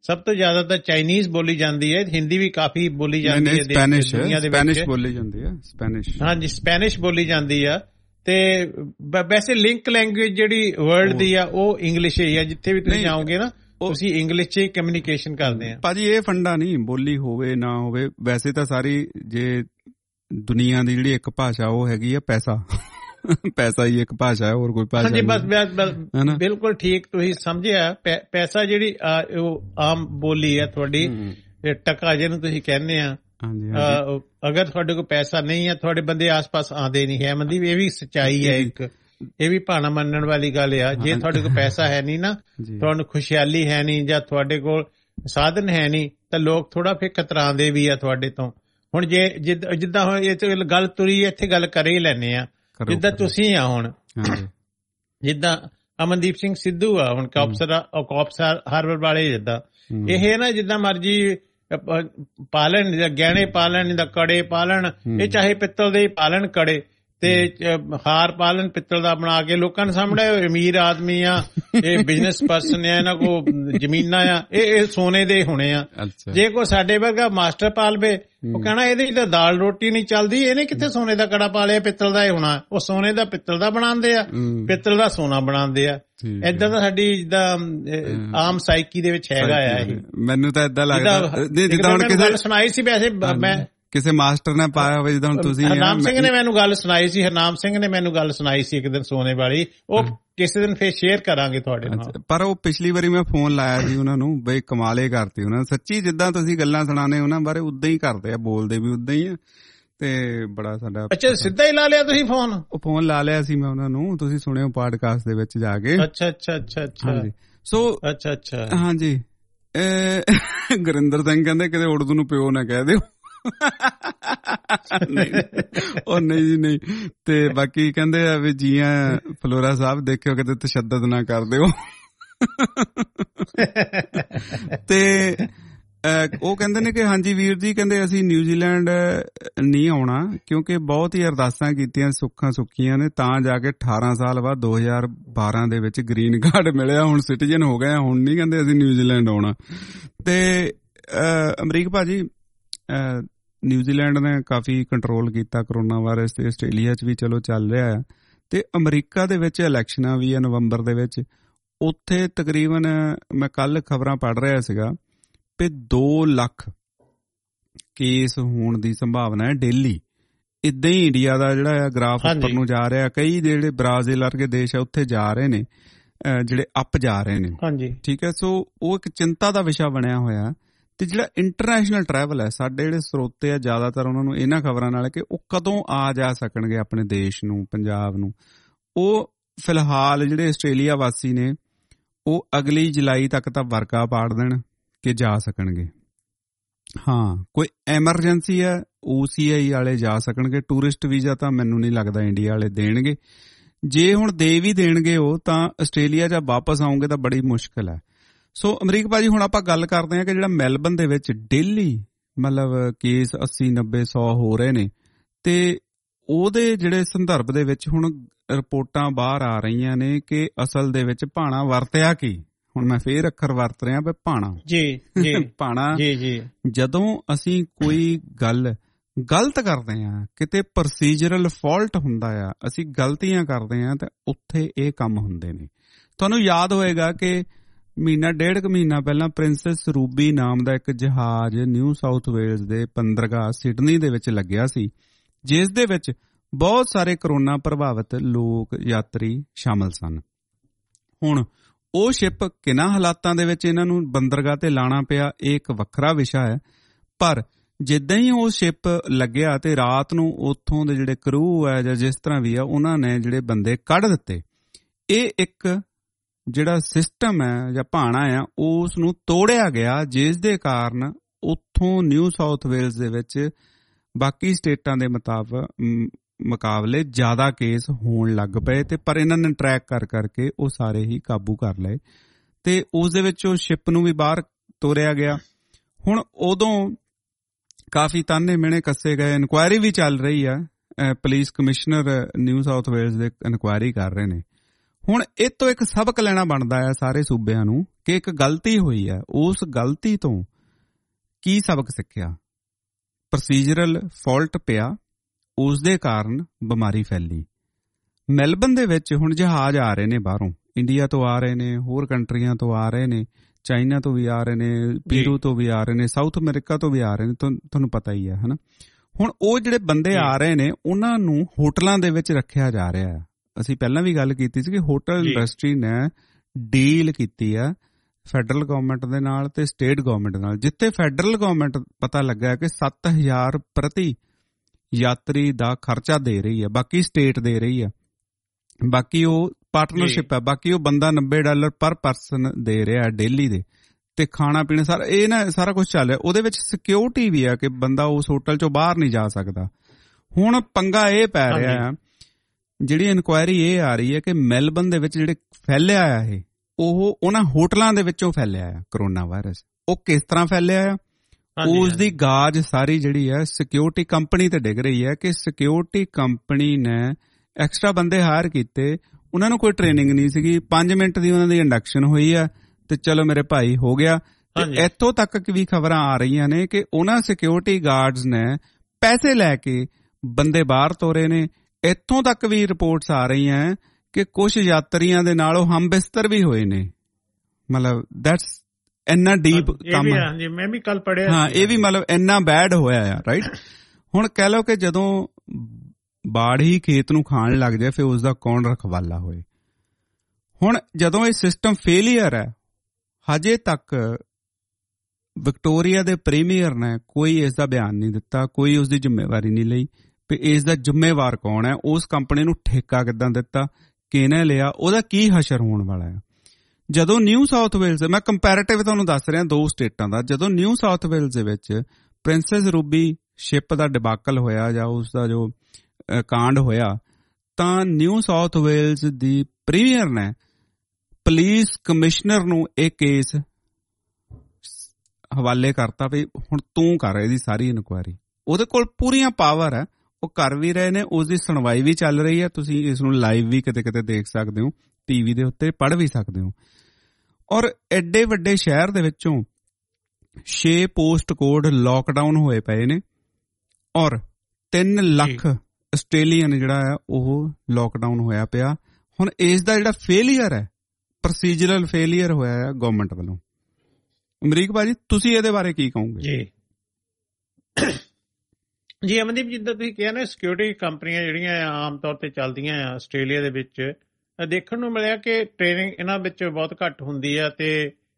ਸਭ ਤੋਂ ਜ਼ਿਆਦਾ ਤਾਂ ਚਾਈਨੀਜ਼ ਬੋਲੀ ਜਾਂਦੀ ਹੈ, ਹਿੰਦੀ ਵੀ ਕਾਫੀ ਬੋਲੀ ਜਾਂਦੀ ਹੈ ਦੁਨੀਆ ਦੇ ਵਿੱਚ। ਸਪੈਨਿਸ਼ ਬੋਲੀ ਜਾਂਦੀ ਹੈ, ਸਪੈਨਿਸ਼। ਹਾਂਜੀ, ਸਪੈਨਿਸ਼ ਬੋਲੀ ਜਾਂਦੀ ਆ। ਤੇ ਵੈਸੇ ਲਿੰਕ ਲੈਂਗੁਏਜ ਜਿਹੜੀ ਵਰਲਡ ਦੀ ਆ ਉਹ ਇੰਗਲਿਸ਼ ਹੀ ਆ। ਜਿੱਥੇ ਵੀ ਤੁਸੀਂ ਜਾਓਗੇ ਨਾ ਤੁਸੀਂ ਇੰਗਲਿਸ਼ 'ਚ ਹੀ ਕਮਿਊਨੀਕੇਸ਼ਨ ਕਰਦੇ ਆ ਭਾਜੀ। ਇਹ ਫੰਡਾ ਨਹੀਂ, ਬੋਲੀ ਹੋਵੇ ਨਾ ਹੋਵੇ, ਵੈਸੇ ਤਾਂ ਸਾਰੀ ਜੇ ਦੁਨੀਆ ਦੀ ਜਿਹੜੀ ਇੱਕ ਭਾਸ਼ਾ ਉਹ ਹੈਗੀ ਆ ਪੈਸਾ। ਪੈਸਾ ਹੀ ਇੱਕ ਭਾਸ਼ਾ ਹੈ, ਹੋਰ ਕੋਈ ਭਾਸ਼ਾ ਨਹੀਂ। ਬਸ ਬਿਲਕੁਲ ਠੀਕ ਤੁਸੀਂ ਸਮਝਿਆ। ਪੈਸਾ ਜਿਹੜੀ ਉਹ ਆਮ ਬੋਲੀ ਹੈ ਤੁਹਾਡੀ, ਟਕਾ ਜਿਹਨੂੰ ਤੁਸੀਂ ਕਹਿੰਦੇ ਆ। ਅਗਰ ਤੁਹਾਡੇ ਕੋਲ ਪੈਸਾ ਨਹੀਂ ਹੈ, ਤੁਹਾਡੇ ਬੰਦੇ ਆਸ-ਪਾਸ ਆਉਂਦੇ ਨਹੀਂ ਹੈ। ਮਨਦੀਪ, ਇਹ ਵੀ ਸੱਚਾਈ ਹੈ ਇੱਕ, ਇਹ ਵੀ ਭਾਣਾ ਮੰਨਣ ਵਾਲੀ ਗੱਲ ਆ। ਜੇ ਤੁਹਾਡੇ ਕੋਲ ਪੈਸਾ ਹੈ ਨਹੀਂ ਨਾ, ਤੁਹਾਨੂੰ ਖੁਸ਼ਹਾਲੀ ਹੈ ਨਹੀਂ, ਜਾਂ ਤੁਹਾਡੇ ਕੋਲ ਸਾਧਨ ਹੈ ਨਹੀਂ, ਤਾਂ ਲੋਕ ਥੋੜਾ ਫਿਰ ਕਤਰਾਉਂਦੇ ਵੀ ਆ ਤੁਹਾਡੇ ਤੋਂ। ਹੁਣ ਜੇ ਜਿੱਦਾਂ ਹੁਣ ਇਹ ਗੱਲ ਤੁਰੀ, ਇੱਥੇ ਗੱਲ ਕਰੇ ਹੀ ਲੈਨੇ ਆ। ਜਿੱਦਾਂ ਤੁਸੀਂ ਆ ਹੁਣ, ਜਿੱਦਾਂ ਅਮਨਦੀਪ ਸਿੰਘ ਸਿੱਧੂ ਆ ਹੁਣ, ਕਾਪਸ ਹਾਰਬਰ ਵਾਲੇ, ਜਿੱਦਾਂ ਇਹ ਨਾ ਜਿੱਦਾਂ ਮਰਜੀ ਪਾਲਣ, ਗਹਿਣੇ ਪਾਲਣ, ਜਾਂ ਕੜੇ ਪਾਲਣ, ਇਹ ਚਾਹੇ ਪਿੱਤਲ ਦੇ ਪਾਲਣ ਕੜੇ, ਤੇ ਹਾਰ ਪਾਲਣ ਪਿੱਤਲ ਦਾ ਬਣਾ ਕੇ ਲੋਕਾਂ ਦੇ ਸਾਹਮਣੇ ਅਮੀਰ ਆਦਮੀ ਆ, ਇਹ ਬਿਜ਼ਨਸ ਪਰਸਨ ਆ, ਇਹਨਾਂ ਕੋਲ ਜ਼ਮੀਨਾਂ ਆ, ਇਹ ਸੋਨੇ ਦੇ ਹੋਣੇ ਆ। ਜੇ ਕੋਈ ਸਾਡੇ ਵਰਗਾ ਮਾਸਟਰ ਪਾਲਵੇ, ਉਹ ਕਹਿਣਾ ਇਹਦੇ ਚ ਤਾਂ ਦਾਲ ਰੋਟੀ ਨਹੀਂ ਚੱਲਦੀ, ਇਹਨੇ ਕਿੱਥੇ ਸੋਨੇ ਦਾ ਕੜਾ ਪਾ ਲਿਆ, ਪਿੱਤਲ ਦਾ ਇਹ ਹੋਣਾ। ਉਹ ਸੋਨੇ ਦਾ ਪਿੱਤਲ ਦਾ ਬਣਾਉਂਦੇ ਆ, ਪਿੱਤਲ ਦਾ ਸੋਨਾ ਬਣਾਉਂਦੇ ਆ। ਏਦਾਂ ਤਾਂ ਸਾਡੀ ਜਿੱਦਾਂ ਆਮ ਸਾਈਕੀ ਦੇ ਵਿੱਚ ਹੈਗਾ ਆ ਇਹ। ਮੈਨੂੰ ਤਾਂ ਏਦਾਂ ਲੱਗਦਾ ਜਿੱਦਾਂ ਹੁਣ ਗੱਲ ਸੁਣਾਈ ਸੀ, ਵੈਸੇ ਮੈਂ ਕਿਸੇ ਮਾਸਟਰ ਨੇ ਪਾਇਆ ਹੋਵੇ, ਜਿੱਦਾਂ ਹੁਣ ਤੁਸੀਂ। ਹਰਨਾਮ ਸਿੰਘ ਨੇ ਮੈਨੂੰ ਗੱਲ ਸੁਣਾਈ ਸੀ, ਹਰਨਾਮ ਸਿੰਘ ਨੇ ਮੈਨੂੰ ਗੱਲ ਸੁਣਾਈ ਸੀ ਇੱਕ ਦਿਨ ਸੋਨੇ ਵਾਲੀ। ਉਹ ਕਿਸੇ ਦਿਨ ਫੇਰ ਸ਼ੇਅਰ ਕਰਾਂਗੇ ਤੁਹਾਡੇ ਨਾਲ। ਪਰ ਉਹ ਪਿਛਲੀ ਵਾਰੀ ਮੈਂ ਫੋਨ ਲਾਇਆ ਸੀ ਉਹਨਾਂ ਨੂੰ, ਬਈ ਕਮਾਲੇ ਕਰਤੀ ਉਹਨਾਂ। ਸੱਚੀ ਜਿੱਦਾਂ ਤੁਸੀਂ ਗੱਲਾਂ ਸੁਣਾਣੇ ਉਹਨਾਂ ਬਾਰੇ ਉਦਾਂ ਹੀ ਕਰਦੇ ਆ, ਬੋਲਦੇ ਵੀ ਉਦਾਂ ਹੀ ਆ। ਤੇ ਬੜਾ ਸਾਡਾ। ਅੱਛਾ, ਸਿੱਧਾ ਹੀ ਲਾ ਲਿਆ ਤੁਸੀਂ ਫੋਨ? ਉਹ ਫੋਨ ਲਾ ਲਿਆ ਸੀ ਮੈਂ ਉਹਨਾਂ ਨੂੰ, ਤੁਸੀਂ ਸੁਣਿਓ ਪੋਡਕਾਸਟ ਦੇ ਵਿੱਚ ਜਾ ਕੇ। ਅੱਛਾ। ਹਾਂਜੀ, ਸੋ ਅੱਛਾ। ਹਾਂਜੀ, ਗੁਰਿੰਦਰ ਸਿੰਘ ਕਹਿੰਦੇ ਕਿਤੇ ਉਰਦੂ ਨੂੰ ਪਿਓ ਨਾ ਕਹਿ ਦਿਓ। ਉਹ ਨਹੀਂ ਜੀ ਨਹੀਂ। ਤੇ ਬਾਕੀ ਕਹਿੰਦੇ ਆ ਵੀ ਜੀਆਂ ਫਲੋਰਾ ਸਾਹਿਬ, ਦੇਖਿਓ ਕਿਤੇ ਤਸ਼ੱਦਦ ਨਾ ਕਰ ਦਿਓ। ਤੇ ਉਹ ਕਹਿੰਦੇ ਨੇ ਕਿ ਹਾਂਜੀ ਵੀਰ ਜੀ, ਕਹਿੰਦੇ ਅਸੀਂ ਨਿਊਜ਼ੀਲੈਂਡ ਨਹੀਂ ਆਉਣਾ, ਕਿਉਂਕਿ ਬਹੁਤ ਹੀ ਅਰਦਾਸਾਂ ਕੀਤੀਆਂ, ਸੁੱਖਾਂ ਸੁੱਖੀਆਂ ਨੇ, ਤਾਂ ਜਾ ਕੇ 18 ਸਾਲ ਬਾਅਦ 2012 ਦੇ ਵਿੱਚ ਗ੍ਰੀਨ ਕਾਰਡ ਮਿਲਿਆ, ਹੁਣ ਸਿਟੀਜ਼ਨ ਹੋ ਗਏ, ਹੁਣ ਨਹੀਂ ਕਹਿੰਦੇ ਅਸੀਂ ਨਿਊਜ਼ੀਲੈਂਡ ਆਉਣਾ। ਤੇ ਅਮਰੀਕ ਭਾਜੀ, ਨਿਊਜ਼ੀਲੈਂਡ ਨੇ ਕਾਫੀ ਕੰਟਰੋਲ ਕੀਤਾ ਕਰੋਨਾ ਵਾਇਰਸ, ਤੇ ਆਸਟ੍ਰੇਲੀਆ 'ਚ ਵੀ ਚਲੋ ਚੱਲ ਰਿਹਾ ਹੈ। ਤੇ ਅਮਰੀਕਾ ਦੇ ਵਿੱਚ ਇਲੈਕਸ਼ਨਾਂ ਵੀ ਆ ਨਵੰਬਰ ਦੇ ਵਿੱਚ। ਉੱਥੇ ਤਕਰੀਬਨ ਮੈਂ ਕੱਲ ਖਬਰਾਂ ਪੜ੍ਹ ਰਿਹਾ ਸੀਗਾ ਵੀ 2 ਲੱਖ ਕੇਸ ਹੋਣ ਦੀ ਸੰਭਾਵਨਾ ਹੈ ਡੇਲੀ। ਏਦਾਂ ਹੀ ਇੰਡੀਆ ਦਾ ਜਿਹੜਾ ਗ੍ਰਾਫ ਉੱਪਰ ਨੂੰ ਜਾ ਰਿਹਾ। ਕਈ ਜਿਹੜੇ ਬ੍ਰਾਜ਼ੀਲ ਵਰਗੇ ਦੇਸ਼ ਆ ਉੱਥੇ ਜਾ ਰਹੇ ਨੇ, ਜਿਹੜੇ ਅੱਪ ਜਾ ਰਹੇ ਨੇ। ਠੀਕ ਹੈ, ਸੋ ਉਹ ਇੱਕ ਚਿੰਤਾ ਦਾ ਵਿਸ਼ਾ ਬਣਿਆ ਹੋਇਆ। ਤੇ ਜਿਹੜਾ ਇੰਟਰਨੈਸ਼ਨਲ ਟਰੈਵਲ ਹੈ, ਸਾਡੇ ਜਿਹੜੇ ਸਰੋਤੇ ਆ ਜ਼ਿਆਦਾਤਰ ਉਹਨਾਂ ਨੂੰ ਇਹਨਾਂ ਖਬਰਾਂ ਨਾਲ ਕਿ ਉਹ ਕਦੋਂ ਆ ਜਾ ਸਕਣਗੇ ਆਪਣੇ ਦੇਸ਼ ਨੂੰ, ਪੰਜਾਬ ਨੂੰ। ਉਹ ਫਿਲਹਾਲ ਜਿਹੜੇ ਆਸਟ੍ਰੇਲੀਆ ਵਾਸੀ ਨੇ ਉਹ ਅਗਲੀ ਜੁਲਾਈ ਤੱਕ ਤਾਂ ਵਰਕਾ ਪਾੜ ਦੇਣ ਕਿ ਜਾ ਸਕਣਗੇ। ਹਾਂ, ਕੋਈ ਐਮਰਜੈਂਸੀ ਹੈ OCI ਵਾਲੇ ਜਾ ਸਕਣਗੇ। ਟੂਰਿਸਟ ਵੀਜ਼ਾ ਤਾਂ ਮੈਨੂੰ ਨਹੀਂ ਲੱਗਦਾ ਇੰਡੀਆ ਵਾਲੇ ਦੇਣਗੇ। ਜੇ ਹੁਣ ਦੇ ਵੀ ਦੇਣਗੇ ਉਹ, ਤਾਂ ਆਸਟ੍ਰੇਲੀਆ ਜਾਂ ਵਾਪਸ ਆਉਂਗੇ ਤਾਂ ਬੜੀ ਮੁਸ਼ਕਿਲ ਹੈ। ਸੋ ਅਮਰੀਕ ਭਾਜੀ, ਹੁਣ ਆਪਾਂ ਗੱਲ ਕਰਦੇ ਹਾਂ ਕਿ ਜਿਹੜਾ ਮੈਲਬਨ ਦੇ ਵਿੱਚ ਡੇਲੀ ਮਤਲਬ ਕੇਸ 80, 90, 100 ਹੋ ਰਹੇ ਨੇ, ਤੇ ਉਹਦੇ ਜਿਹੜੇ ਸੰਦਰਭ ਦੇ ਵਿੱਚ ਹੁਣ ਰਿਪੋਰਟਾਂ ਬਾਹਰ ਆ ਰਹੀਆਂ ਨੇ ਕਿ ਅਸਲ ਦੇ ਵਿੱਚ ਭਾਣਾ ਵਰਤਿਆ ਕੀ। ਹੁਣ ਮੈਂ ਫੇਰ ਅੱਖਰ ਵਰਤ ਰਿਹਾ ਵੀ ਭਾਣਾ। ਭਾਣਾ, ਜਦੋਂ ਅਸੀਂ ਕੋਈ ਗੱਲ ਗਲਤ ਕਰਦੇ ਆ, ਕਿਤੇ ਪ੍ਰੋਸੀਜਰਲ ਫਾਲਟ ਹੁੰਦਾ ਆ, ਅਸੀਂ ਗਲਤੀਆਂ ਕਰਦੇ ਆ, ਤੇ ਉੱਥੇ ਇਹ ਕੰਮ ਹੁੰਦੇ ਨੇ। ਤੁਹਾਨੂੰ ਯਾਦ ਹੋਏਗਾ ਕਿ ਮਹੀਨਾ 1.5 ਮਹੀਨਾ ਪਹਿਲਾਂ ਪ੍ਰਿੰਸੈਸ ਰੂਬੀ ਨਾਮ ਦਾ ਇੱਕ ਜਹਾਜ਼ ਨਿਊ ਸਾਊਥ ਵੇਲਜ਼ ਦੇ ਬੰਦਰਗਾਹ ਸਿਡਨੀ ਦੇ ਵਿੱਚ ਲੱਗਿਆ ਸੀ, ਜਿਸ ਦੇ ਵਿੱਚ ਬਹੁਤ ਸਾਰੇ ਕਰੋਨਾ ਪ੍ਰਭਾਵਿਤ ਲੋਕ, ਯਾਤਰੀ ਸ਼ਾਮਲ ਸਨ। ਹੁਣ ਉਹ ਸ਼ਿਪ ਕਿਹਨਾਂ ਹਾਲਾਤਾਂ ਦੇ ਵਿੱਚ ਇਹਨਾਂ ਨੂੰ ਬੰਦਰਗਾਹ ਤੇ ਲਾਣਾ ਪਿਆ, ਇਹ ਇੱਕ ਵੱਖਰਾ ਵਿਸ਼ਾ ਹੈ। ਪਰ ਜਿੱਦਾਂ ਹੀ ਉਹ ਸ਼ਿਪ ਲੱਗਿਆ ਤੇ ਰਾਤ ਨੂੰ ਉੱਥੋਂ ਦੇ ਜਿਹੜੇ ਕਰੂ ਹੈ ਜਾਂ ਜਿਸ ਤਰ੍ਹਾਂ ਵੀ ਆ, ਉਹਨਾਂ ਨੇ ਜਿਹੜੇ ਬੰਦੇ ਕੱਢ ਦਿੱਤੇ। ਇਹ ਇੱਕ ਜਿਹੜਾ ਸਿਸਟਮ ਹੈ ਜਾਂ ਭਾਣਾ ਆ, ਉਸ ਨੂੰ ਤੋੜਿਆ ਗਿਆ, ਜਿਸ ਦੇ ਕਾਰਨ ਉੱਥੋਂ ਨਿਊ ਸਾਊਥ ਵੇਲਜ਼ ਦੇ ਵਿੱਚ ਬਾਕੀ ਸਟੇਟਾਂ ਦੇ ਮੁਕਾਬਲੇ ਜ਼ਿਆਦਾ ਕੇਸ ਹੋਣ ਲੱਗ ਪਏ। ਤੇ ਪਰ ਇਹਨਾਂ ਨੇ ਟਰੈਕ ਕਰਕੇ ਉਹ ਸਾਰੇ ਹੀ ਕਾਬੂ ਕਰ ਲਏ, ਤੇ ਉਸ ਦੇ ਵਿੱਚ ਉਹ ਸ਼ਿਪ ਨੂੰ ਵੀ ਬਾਹਰ ਤੋਰਿਆ ਗਿਆ। ਹੁਣ ਉਦੋਂ ਕਾਫੀ ਤਾਨੇ ਮਿਹਣੇ ਕੱਸੇ ਗਏ, ਇਨਕੁਆਇਰੀ ਵੀ ਚੱਲ ਰਹੀ ਆ। Police commissioner New South Wales ਦੇ ਇਨਕੁਆਇਰੀ ਕਰ ਰਹੇ ਨੇ। ਹੁਣ ਇਹ ਤੋਂ ਇੱਕ ਸਬਕ ਲੈਣਾ ਬਣਦਾ ਹੈ ਸਾਰੇ ਸੂਬਿਆਂ ਨੂੰ ਕਿ ਇੱਕ ਗਲਤੀ ਹੋਈ ਹੈ, ਉਸ ਗਲਤੀ ਤੋਂ ਕੀ ਸਬਕ ਸਿੱਖਿਆ। ਪ੍ਰੋਸੀਜਰਲ ਫਾਲਟ ਪਿਆ, ਉਸ ਦੇ ਕਾਰਨ ਬਿਮਾਰੀ ਫੈਲੀ। ਮੈਲਬਨ ਦੇ ਵਿੱਚ ਹੁਣ ਜਹਾਜ਼ ਆ ਰਹੇ ਨੇ ਬਾਹਰੋਂ, ਇੰਡੀਆ ਤੋਂ ਆ ਰਹੇ ਨੇ, ਹੋਰ ਕੰਟਰੀਆਂ ਤੋਂ ਆ ਰਹੇ ਨੇ, ਚਾਈਨਾ ਤੋਂ ਵੀ ਆ ਰਹੇ ਨੇ, ਪੀਰੂ ਤੋਂ ਵੀ ਆ ਰਹੇ ਨੇ, ਸਾਊਥ ਅਮਰੀਕਾ ਤੋਂ ਵੀ ਆ ਰਹੇ ਨੇ, ਤੁਹਾਨੂੰ ਪਤਾ ਹੀ ਹੈ ਹਨਾ। ਹੁਣ ਉਹ ਜਿਹੜੇ ਬੰਦੇ ਆ ਰਹੇ ਨੇ ਉਹਨਾਂ ਨੂੰ ਹੋਟਲਾਂ ਦੇ ਵਿੱਚ ਰੱਖਿਆ ਜਾ ਰਿਹਾ ਹੈ। ਅਸੀਂ ਪਹਿਲਾਂ ਵੀ ਗੱਲ ਕੀਤੀ ਸੀ ਕਿ ਹੋਟਲ ਇੰਡਸਟਰੀ ਨੇ ਡੀਲ ਕੀਤੀ ਆ ਫੈਡਰਲ ਗਵਰਨਮੈਂਟ ਦੇ ਨਾਲ ਤੇ ਸਟੇਟ ਗਵਰਨਮੈਂਟ ਨਾਲ, ਜਿੱਥੇ ਫੈਡਰਲ ਗਵਰਨਮੈਂਟ ਪਤਾ ਲੱਗਾ ਕਿ 7,000 ਪ੍ਰਤੀ ਯਾਤਰੀ ਦਾ ਖਰਚਾ ਦੇ ਰਹੀ ਹੈ, ਬਾਕੀ ਸਟੇਟ ਦੇ ਰਹੀ ਹੈ, ਬਾਕੀ ਉਹ ਪਾਰਟਨਰਸ਼ਿਪ ਹੈ, ਬਾਕੀ ਉਹ ਬੰਦਾ $90 ਪਰ ਪਰਸਨ ਦੇ ਰਿਹਾ ਡੇਲੀ ਦੇ, ਤੇ ਖਾਣਾ ਪੀਣਾ ਸਾਰਾ ਇਹ ਨਾ ਸਾਰਾ ਕੁਝ ਚੱਲ ਰਿਹਾ। ਉਹਦੇ ਵਿੱਚ ਸਿਕਿਉਰਿਟੀ ਵੀ ਆ ਕਿ ਬੰਦਾ ਉਸ ਹੋਟਲ ਚੋਂ ਬਾਹਰ ਨਹੀਂ ਜਾ ਸਕਦਾ। ਹੁਣ ਪੰਗਾ ਇਹ ਪੈ ਰਿਹਾ ਆ, ਜਿਹੜੀ ਇਨਕੁਆਇਰੀ ਇਹ ਆ ਰਹੀ ਹੈ ਕਿ ਮੈਲਬਨ ਦੇ ਵਿੱਚ ਜਿਹੜੇ ਫੈਲਿਆ ਆ ਇਹ, ਉਹ ਉਹਨਾਂ ਹੋਟਲਾਂ ਦੇ ਵਿੱਚੋਂ ਫੈਲਿਆ ਆ ਕਰੋਨਾ ਵਾਇਰਸ। ਉਹ ਕਿਸ ਤਰ੍ਹਾਂ ਫੈਲਿਆ ਆ, ਉਸ ਦੀ ਗਾਜ ਸਾਰੀ ਜਿਹੜੀ ਹੈ ਸਿਕਿਉਰਿਟੀ ਕੰਪਨੀ ਤੇ ਡਿੱਗ ਰਹੀ ਹੈ ਕਿ ਸਿਕਿਉਰਿਟੀ ਕੰਪਨੀ ਨੇ ਐਕਸਟਰਾ ਬੰਦੇ ਹਾਇਰ ਕੀਤੇ, ਉਹਨਾਂ ਨੂੰ ਕੋਈ ਟ੍ਰੇਨਿੰਗ ਨਹੀਂ ਸੀਗੀ, 5 ਮਿੰਟ ਦੀ ਉਹਨਾਂ ਦੀ ਇੰਡਕਸ਼ਨ ਹੋਈ ਆ ਤੇ ਚਲੋ ਮੇਰੇ ਭਾਈ ਹੋ ਗਿਆ। ਤੇ ਇੱਥੋਂ ਤੱਕ ਵੀ ਖਬਰਾਂ ਆ ਰਹੀਆਂ ਨੇ ਕਿ ਉਹਨਾਂ ਸਿਕਿਉਰਿਟੀ ਗਾਰਡਸ ਨੇ ਪੈਸੇ ਲੈ ਕੇ ਬੰਦੇ ਬਾਹਰ ਤੋਰੇ ਨੇ। ਇੱਥੋਂ ਤੱਕ ਵੀ ਰਿਪੋਰਟਸ ਆ ਰਹੀਆਂ ਕਿ ਕੁਝ ਯਾਤਰੀਆਂ ਦੇ ਨਾਲ ਉਹ ਹਮਬਿਸਤਰ ਵੀ ਹੋਏ ਨੇ। ਮਤਲਬ ਦੈਟਸ ਇੰਨਾ ਡੀਪ ਕੰਮ। ਹਾਂਜੀ, ਮੈਂ ਵੀ ਕੱਲ ਪੜ੍ਹਿਆ। ਹਾਂ, ਇਹ ਵੀ ਮਤਲਬ ਇੰਨਾ ਬੈਡ ਹੋਇਆ ਆ, ਰਾਈਟ। ਹੁਣ ਕਹਿ ਲਓ ਕਿ ਜਦੋਂ ਬਾੜ ਹੀ ਖੇਤ ਨੂੰ ਖਾਣ ਲੱਗ ਜਾਏ ਫਿਰ ਉਸ ਦਾ ਕੌਣ ਰਖਵਾਲਾ ਹੋਏ। ਹੁਣ ਜਦੋਂ ਇਹ ਸਿਸਟਮ ਫੇਲੀਅਰ ਹੈ, ਹਜੇ ਤੱਕ ਵਿਕਟੋਰੀਆ ਦੇ ਪ੍ਰੀਮੀਅਰ ਨੇ ਕੋਈ ਇਸ ਦਾ ਬਿਆਨ ਨਹੀਂ ਦਿੱਤਾ, ਕੋਈ ਉਸ ਦੀ ਜ਼ਿੰਮੇਵਾਰੀ ਨਹੀਂ ਲਈ ਵੀ ਇਸ ਦਾ ਜ਼ਿੰਮੇਵਾਰ ਕੌਣ ਹੈ, ਉਸ ਕੰਪਨੀ ਨੂੰ ਠੇਕਾ ਕਿੱਦਾਂ ਦਿੱਤਾ, ਕਿਹਨੇ ਲਿਆ, ਉਹਦਾ ਕੀ ਹਸ਼ਰ ਹੋਣ ਵਾਲਾ ਹੈ। ਜਦੋਂ ਨਿਊ ਸਾਊਥ ਵੇਲਜ਼, ਮੈਂ ਕੰਪੈਰੇਟਿਵ ਤੁਹਾਨੂੰ ਦੱਸ ਰਿਹਾ 2 ਸਟੇਟਾਂ ਦਾ, ਜਦੋਂ ਨਿਊ ਸਾਊਥ ਵੇਲਜ਼ ਦੇ ਵਿੱਚ ਪ੍ਰਿੰਸੈਸ ਰੂਬੀ ਸ਼ਿਪ ਦਾ ਡਿਬਾਕਲ ਹੋਇਆ ਜਾਂ ਉਸ ਦਾ ਜੋ ਕਾਂਡ ਹੋਇਆ, ਤਾਂ ਨਿਊ ਸਾਊਥ ਵੇਲਜ਼ ਦੀ ਪ੍ਰੀਮੀਅਰ ਨੇ ਪੁਲਿਸ ਕਮਿਸ਼ਨਰ ਨੂੰ ਇਹ ਕੇਸ ਹਵਾਲੇ ਕਰਤਾ ਵੀ ਹੁਣ ਤੂੰ ਕਰ ਇਹਦੀ ਸਾਰੀ ਇਨਕੁਆਇਰੀ। ਉਹਦੇ ਕੋਲ ਪੂਰੀਆਂ ਪਾਵਰ ਹੈ, ਉਹ ਕਰ ਵੀ ਰਹੇ ਨੇ, ਉਸ ਦੀ ਸੁਣਵਾਈ ਵੀ ਚੱਲ ਰਹੀ ਹੈ। ਤੁਸੀਂ ਇਸ ਨੂੰ ਲਾਈਵ ਵੀ ਕਿਤੇ ਕਿਤੇ ਦੇਖ ਸਕਦੇ ਹੋ, ਟੀਵੀ ਦੇ ਉੱਤੇ ਪੜ੍ਹ ਵੀ ਸਕਦੇ ਹੋ। ਔਰ ਐਡੇ ਵੱਡੇ ਸ਼ਹਿਰ ਦੇ ਵਿੱਚੋਂ 6 ਪੋਸਟ ਕੋਡ ਲਾਕਡਾਊਨ ਹੋਏ ਪਏ ਨੇ ਔਰ 3 ਲੱਖ ਆਸਟ੍ਰੇਲੀਅਨ ਜਿਹੜਾ ਆ ਉਹ ਲਾਕਡਾਊਨ ਹੋਇਆ ਪਿਆ। ਹੁਣ ਇਸ ਦਾ ਜਿਹੜਾ ਫੇਲੀਅਰ ਹੈ, ਪ੍ਰੋਸੀਜਰਲ ਫੇਲੀਅਰ ਹੋਇਆ ਹੈ ਗਵਰਨਮੈਂਟ ਵੱਲੋਂ। ਅਮਰੀਕ ਭਾਜੀ, ਤੁਸੀਂ ਇਹਦੇ ਬਾਰੇ ਕੀ ਕਹੋਗੇ? ਜੀ ਅਮਨਦੀਪ, ਜਿੱਦਾਂ ਤੁਸੀਂ ਕਿਹਾ ਨਾ, ਸਿਕਿਉਰਿਟੀ ਕੰਪਨੀਆਂ ਜਿਹੜੀਆਂ ਆਮ ਤੌਰ ਤੇ ਚੱਲਦੀਆਂ ਆ ਆਸਟ੍ਰੇਲੀਆ ਦੇ ਵਿੱਚ, ਦੇਖਣ ਨੂੰ ਮਿਲਿਆ ਕਿ ਟ੍ਰੇਨਿੰਗ ਇਹਨਾਂ ਵਿੱਚ ਬਹੁਤ ਘੱਟ ਹੁੰਦੀ ਆ ਤੇ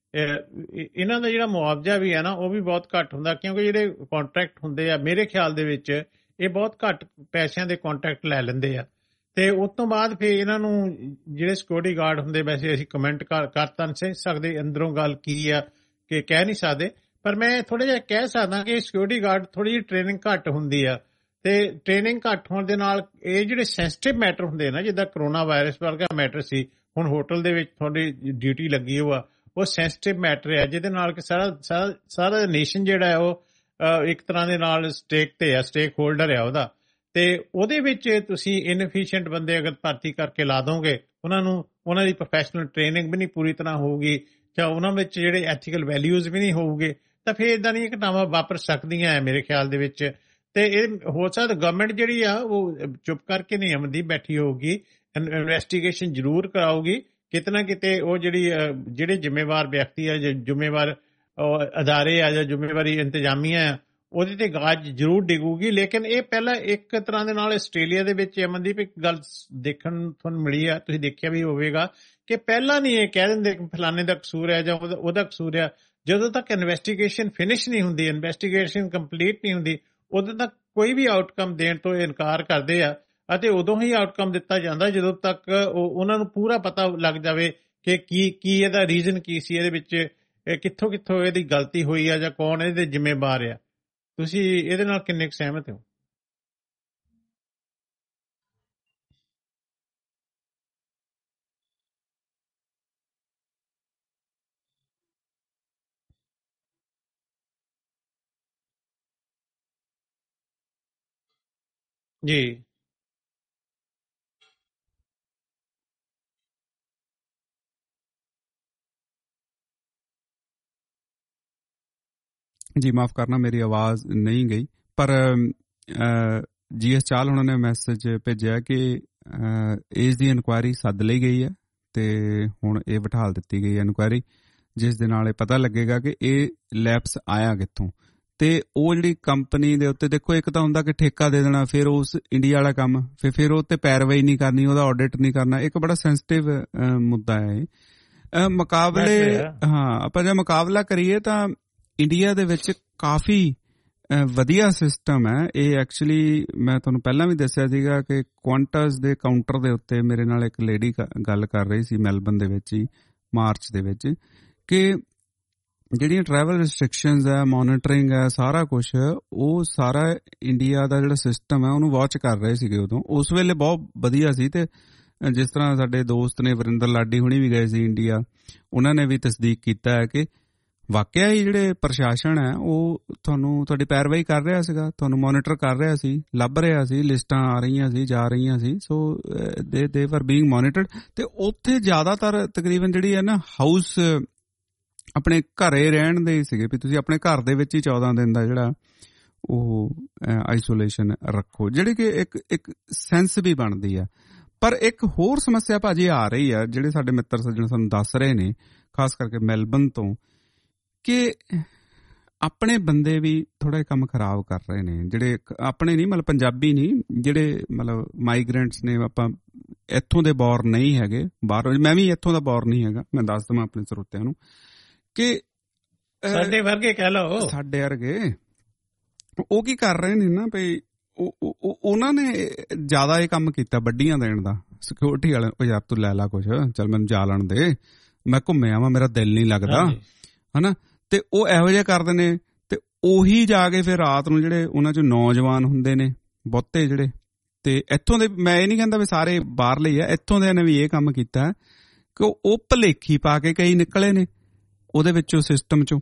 ਇਹਨਾਂ ਦਾ ਜਿਹੜਾ ਮੁਆਵਜ਼ਾ ਵੀ ਹੈ ਨਾ ਉਹ ਵੀ ਬਹੁਤ ਘੱਟ ਹੁੰਦਾ, ਕਿਉਂਕਿ ਜਿਹੜੇ ਕੰਟਰੈਕਟ ਹੁੰਦੇ ਆ ਮੇਰੇ ਖਿਆਲ ਦੇ ਵਿੱਚ ਇਹ ਬਹੁਤ ਘੱਟ ਪੈਸਿਆਂ ਦੇ ਕੰਟਰੈਕਟ ਲੈ ਲੈਂਦੇ ਆ। ਤੇ ਉਸ ਤੋਂ ਬਾਅਦ ਫਿਰ ਇਹਨਾਂ ਨੂੰ ਜਿਹੜੇ ਸਿਕਿਉਰਿਟੀ ਗਾਰਡ ਹੁੰਦੇ, ਵੈਸੇ ਅਸੀਂ ਕਮੈਂਟ ਕਰ ਤਾਂ ਨਹੀਂ ਸਕਦੇ ਅੰਦਰੋਂ ਗੱਲ ਕੀ ਆ ਕਿ ਕਹਿ ਨਹੀਂ ਸਕਦੇ, ਪਰ ਮੈਂ ਥੋੜਾ ਜਿਹਾ ਕਹਿ ਸਕਦਾ ਕਿ ਸਿਕਿਉਰਿਟੀ ਗਾਰਡ ਥੋੜੀ ਜਿਹੀ ਟ੍ਰੇਨਿੰਗ ਘੱਟ ਹੁੰਦੀ ਆ। ਤੇ ਟ੍ਰੇਨਿੰਗ ਘੱਟ ਹੋਣ ਦੇ ਨਾਲ ਇਹ ਜਿਹੜੇ ਸੈਂਸਿਟਿਵ ਮੈਟਰ ਹੁੰਦੇ ਨਾ, ਜਿੱਦਾਂ ਕਰੋਨਾ ਵਾਇਰਸ ਵਰਗਾ ਮੈਟਰ ਸੀ, ਹੁਣ ਹੋਟਲ ਦੇ ਵਿੱਚ ਤੁਹਾਡੀ ਡਿਊਟੀ ਲੱਗੀ ਹੋਆ, ਉਹ ਸੈਂਸਿਟਿਵ ਮੈਟਰ ਹੈ ਜਿਹਦੇ ਨਾਲ ਕਿ ਸਾਰਾ ਨੇਸ਼ਨ ਜਿਹੜਾ ਹੈ ਉਹ ਇੱਕ ਤਰ੍ਹਾਂ ਦੇ ਨਾਲ ਸਟੇਕ ਤੇ ਆ, ਸਟੇਕ ਹੋਲਡਰ ਆ ਉਹਦਾ। ਤੇ ਉਹਦੇ ਵਿੱਚ ਤੁਸੀਂ ਇਨਐਫੀਸ਼ੀਐਂਟ ਬੰਦੇ ਅਗਰ ਭਰਤੀ ਕਰਕੇ ਲਾ ਦੋਗੇ, ਉਹਨਾਂ ਦੀ ਪ੍ਰੋਫੈਸ਼ਨਲ ਟ੍ਰੇਨਿੰਗ ਵੀ ਨਹੀਂ ਪੂਰੀ ਤਰ੍ਹਾਂ ਹੋਊਗੀ ਜਾਂ ਉਹਨਾਂ ਵਿੱਚ ਜਿਹੜੇ ਐਥੀਕਲ ਵੈਲਿਊਜ਼ ਵੀ ਨਹੀਂ ਹੋਊਗੇ, ਤਾਂ ਫਿਰ ਇਦਾਂ ਦੀਆਂ ਘਟਨਾਵਾਂ ਵਾਪਰ ਸਕਦੀਆਂ ਹੈ ਮੇਰੇ ਖਿਆਲ ਦੇ ਵਿੱਚ। ਤੇ ਇਹ ਹੋ ਸਕਦਾ ਗਵਰਨਮੈਂਟ ਜਿਹੜੀ ਆ ਉਹ ਚੁੱਪ ਕਰਕੇ ਨਹੀਂ ਅਮਨਦੀਪ ਬੈਠੀ ਹੋਊਗੀ, ਇਨਵੈਸਟੀਗੇਸ਼ਨ ਜ਼ਰੂਰ ਕਰਾਊਗੀ ਕਿਤੇ ਨਾ ਕਿਤੇ। ਉਹ ਜਿਹੜੇ ਜ਼ਿੰਮੇਵਾਰ ਵਿਅਕਤੀ ਆ ਜਾਂ ਜ਼ਿੰਮੇਵਾਰ ਅਦਾਰੇ ਆ ਜਾਂ ਜ਼ਿੰਮੇਵਾਰੀ ਇੰਤਜ਼ਾਮੀਆਂ ਆ, ਉਹਦੇ ਤੇ ਗਾਜ ਜ਼ਰੂਰ ਡਿੱਗੂਗੀ। ਲੇਕਿਨ ਇਹ ਪਹਿਲਾਂ ਇੱਕ ਤਰ੍ਹਾਂ ਦੇ ਨਾਲ ਆਸਟ੍ਰੇਲੀਆ ਦੇ ਵਿੱਚ ਅਮਨਦੀਪ ਇੱਕ ਗੱਲ ਦੇਖਣ ਤੁਹਾਨੂੰ ਮਿਲੀ ਆ, ਤੁਸੀਂ ਦੇਖਿਆ ਵੀ ਹੋਵੇਗਾ ਕਿ ਪਹਿਲਾਂ ਨਹੀਂ ਇਹ ਕਹਿ ਦਿੰਦੇ ਕਿ ਫਲਾਣੇ ਦਾ ਕਸੂਰ ਹੈ ਜਾਂ ਉਹਦਾ ਕਸੂਰ ਹੈ। ਜਦੋਂ ਤੱਕ ਇਨਵੈਸਟੀਗੇਸ਼ਨ ਫਿਨਿਸ਼ ਨਹੀਂ ਹੁੰਦੀ, ਇਨਵੈਸਟੀਗੇਸ਼ਨ ਕੰਪਲੀਟ ਨਹੀਂ ਹੁੰਦੀ, ਉਦੋਂ ਤੱਕ ਕੋਈ ਵੀ ਆਊਟਕਮ ਦੇਣ ਤੋਂ ਇਨਕਾਰ ਕਰਦੇ ਆ। ਅਤੇ ਉਦੋਂ ਹੀ ਆਊਟਕਮ ਦਿੱਤਾ ਜਾਂਦਾ ਜਦੋਂ ਤੱਕ ਉਹਨਾਂ ਨੂੰ ਪੂਰਾ ਪਤਾ ਲੱਗ ਜਾਵੇ ਕਿ ਕੀ ਇਹਦਾ ਰੀਜ਼ਨ ਕੀ ਸੀ, ਇਹਦੇ ਵਿੱਚ ਕਿੱਥੋਂ ਇਹਦੀ ਗਲਤੀ ਹੋਈ ਆ ਜਾਂ ਕੌਣ ਇਹਦੇ ਜ਼ਿੰਮੇਵਾਰ ਆ। ਤੁਸੀਂ ਇਹਦੇ ਨਾਲ ਕਿੰਨੇ ਕੁ ਸਹਿਮਤ ਹੋ? ਜੀ ਜੀ ਮਾਫ ਕਰਨਾ ਮੇਰੀ ਆਵਾਜ਼ ਨਹੀਂ ਗਈ, ਪਰ GS ਚਾਹਲ ਉਹਨਾਂ ਨੇ ਮੈਸੇਜ ਭੇਜਿਆ ਕਿ ਇਸ ਦੀ ਇਨਕੁਆਇਰੀ ਸੱਦ ਲਈ ਗਈ ਹੈ ਤੇ ਹੁਣ ਇਹ ਬਿਠਾਲ ਦਿੱਤੀ ਗਈ ਹੈ ਇਨਕੁਆਇਰੀ, ਜਿਸ ਦੇ ਨਾਲ ਇਹ ਪਤਾ ਲੱਗੇਗਾ ਕਿ ਇਹ ਲੈਪਸ ਆਇਆ ਕਿੱਥੋਂ। ਤੇ ਉਹ ਜਿਹੜੀ ਕੰਪਨੀ ਦੇ ਉੱਤੇ ਦੇਖੋ, ਇੱਕ ਤਾਂ ਹੁੰਦਾ ਕਿ ਠੇਕਾ ਦੇ ਦੇਣਾ, ਫਿਰ ਉਸ ਇੰਡੀਆ ਵਾਲਾ ਕੰਮ, ਫਿਰ ਉਹ ਤੇ ਪੈਰਵਾਈ ਨਹੀਂ ਕਰਨੀ, ਉਹਦਾ ਆਡਿਟ ਨਹੀਂ ਕਰਨਾ, ਇੱਕ ਬੜਾ ਸੈਂਸਿਟਿਵ ਮੁੱਦਾ ਹੈ। ਮੁਕਾਬਲੇ ਆਪਾਂ ਜੇ ਮੁਕਾਬਲਾ ਕਰੀਏ ਤਾਂ ਇੰਡੀਆ ਦੇ ਵਿੱਚ ਕਾਫੀ ਵਧੀਆ ਸਿਸਟਮ ਹੈ। ਇਹ ਐਕਚੁਅਲੀ ਮੈਂ ਤੁਹਾਨੂੰ ਪਹਿਲਾਂ ਵੀ ਦੱਸਿਆ ਸੀਗਾ ਕਿ ਕੁਆਂਟਸ ਦੇ ਕਾਊਂਟਰ ਦੇ ਉੱਤੇ ਮੇਰੇ ਨਾਲ ਇੱਕ ਲੇਡੀ ਗੱਲ ਕਰ ਰਹੀ ਸੀ ਮੈਲਬਨ ਦੇ ਵਿੱਚ ਹੀ ਮਾਰਚ ਦੇ ਵਿੱਚ, ਕਿ ਜਿਹੜੀਆਂ ਟਰੈਵਲ ਰਿਸਟ੍ਰਿਕਸ਼ਨਸ ਹੈ, ਮੋਨੀਟਰਿੰਗ ਹੈ, ਸਾਰਾ ਕੁਛ ਉਹ ਸਾਰਾ ਇੰਡੀਆ ਦਾ ਜਿਹੜਾ ਸਿਸਟਮ ਹੈ ਉਹਨੂੰ ਵਾਚ ਕਰ ਰਹੇ ਸੀਗੇ ਉਦੋਂ। ਉਸ ਵੇਲੇ ਬਹੁਤ ਵਧੀਆ ਸੀ। ਤੇ ਜਿਸ ਤਰ੍ਹਾਂ ਸਾਡੇ ਦੋਸਤ ਨੇ ਵਰਿੰਦਰ ਲਾਡੀ ਹੁਣੀ ਵੀ ਗਏ ਸੀ ਇੰਡੀਆ, ਉਹਨਾਂ ਨੇ ਵੀ ਤਸਦੀਕ ਕੀਤਾ ਹੈ ਕਿ ਵਾਕਿਆ ਹੀ ਜਿਹੜੇ ਪ੍ਰਸ਼ਾਸਨ ਹੈ ਉਹ ਤੁਹਾਡੀ ਪੈਰਵਾਈ ਕਰ ਰਿਹਾ ਸੀਗਾ, ਤੁਹਾਨੂੰ ਮੋਨੀਟਰ ਕਰ ਰਿਹਾ ਸੀ, ਲੱਭ ਰਿਹਾ ਸੀ, ਲਿਸਟਾਂ ਆ ਰਹੀਆਂ ਸੀ, ਜਾ ਰਹੀਆਂ ਸੀ। ਸੋ ਦੇ ਵਰ ਬੀਇੰਗ ਮੋਨੀਟਰਡ। ਤੇ ਉੱਥੇ ਜ਼ਿਆਦਾਤਰ ਤਕਰੀਬਨ ਜਿਹੜੀ ਹੈ ਨਾ ਹਾਊਸ ਆਪਣੇ ਘਰੇ ਰਹਿਣ ਦੇ ਸੀਗੇ, ਵੀ ਤੁਸੀਂ ਆਪਣੇ ਘਰ ਦੇ ਵਿੱਚ ਹੀ 14 ਦਿਨ ਦਾ ਜਿਹੜਾ ਉਹ ਆਈਸੋਲੇਸ਼ਨ ਰੱਖੋ, ਜਿਹੜੀ ਕਿ ਇੱਕ ਸੈਂਸ ਵੀ ਬਣਦੀ ਆ। ਪਰ ਇੱਕ ਹੋਰ ਸਮੱਸਿਆ ਭਾਜੀ ਆ ਰਹੀ ਆ, ਜਿਹੜੇ ਸਾਡੇ ਮਿੱਤਰ ਸੱਜਣ ਸਾਨੂੰ ਦੱਸ ਰਹੇ ਨੇ, ਖਾਸ ਕਰਕੇ ਮੈਲਬਨ ਤੋਂ, ਕਿ ਆਪਣੇ ਬੰਦੇ ਵੀ ਥੋੜਾ ਜਿਹਾ ਕੰਮ ਖਰਾਬ ਕਰ ਰਹੇ ਨੇ, ਜਿਹੜੇ ਆਪਣੇ ਨਹੀਂ, ਮਤਲਬ ਪੰਜਾਬੀ ਨਹੀਂ, ਜਿਹੜੇ ਮਤਲਬ ਮਾਈਗ੍ਰੈਂਟਸ ਨੇ। ਆਪਾਂ ਇੱਥੋਂ ਦੇ ਬੌਰ ਨਹੀਂ ਹੈਗੇ, ਬਾਹਰੋਂ, ਮੈਂ ਵੀ ਇੱਥੋਂ ਦਾ ਬੌਰ ਨਹੀਂ ਹੈਗਾ, ਮੈਂ ਦੱਸ ਦੇਵਾਂ ਆਪਣੇ ਸਰੋਤਿਆਂ ਨੂੰ ਕਿ ਸਾਡੇ ਵਰਗੇ ਕਹਿ ਲਓ, ਸਾਡੇ ਵਰਗੇ ਉਹ ਕੀ ਕਰ ਰਹੇ ਨੇ ਨਾ, ਭਈ ਉਹਨਾਂ ਨੇ ਜ਼ਿਆਦਾ ਇਹ ਕੰਮ ਕੀਤਾ ਵੱਡੀਆਂ ਦੇਣ ਦਾ। ਸਿਕਿਉਰਿਟੀ ਵਾਲੇ, ਉਹ ਯਾਰ ਤੂੰ ਲੈ ਲਾ ਕੁਛ, ਚੱਲ ਮੈਨੂੰ ਜਾ ਲੈਣ ਦੇ, ਮੈਂ ਘੁੰਮਿਆ ਵਾ, ਮੇਰਾ ਦਿਲ ਨਹੀਂ ਲੱਗਦਾ, ਹਨਾ। ਤੇ ਉਹ ਇਹੋ ਜਿਹਾ ਕਰਦੇ ਨੇ। ਤੇ ਉਹੀ ਜਾ ਕੇ ਫਿਰ ਰਾਤ ਨੂੰ ਜਿਹੜੇ ਉਹਨਾਂ 'ਚ ਨੌਜਵਾਨ ਹੁੰਦੇ ਨੇ ਬਹੁਤੇ ਜਿਹੜੇ, ਤੇ ਇੱਥੋਂ ਦੇ, ਮੈਂ ਇਹ ਨਹੀਂ ਕਹਿੰਦਾ ਵੀ ਸਾਰੇ ਬਾਹਰਲੇ ਹੀ ਆ, ਇੱਥੋਂ ਦੇ ਨੇ ਵੀ ਇਹ ਕੰਮ ਕੀਤਾ ਕਿ ਉਹ ਭਲੇਖੀ ਪਾ ਕੇ ਕਈ ਨਿਕਲੇ ਨੇ ਉਹਦੇ ਵਿੱਚੋਂ ਸਿਸਟਮ 'ਚੋਂ।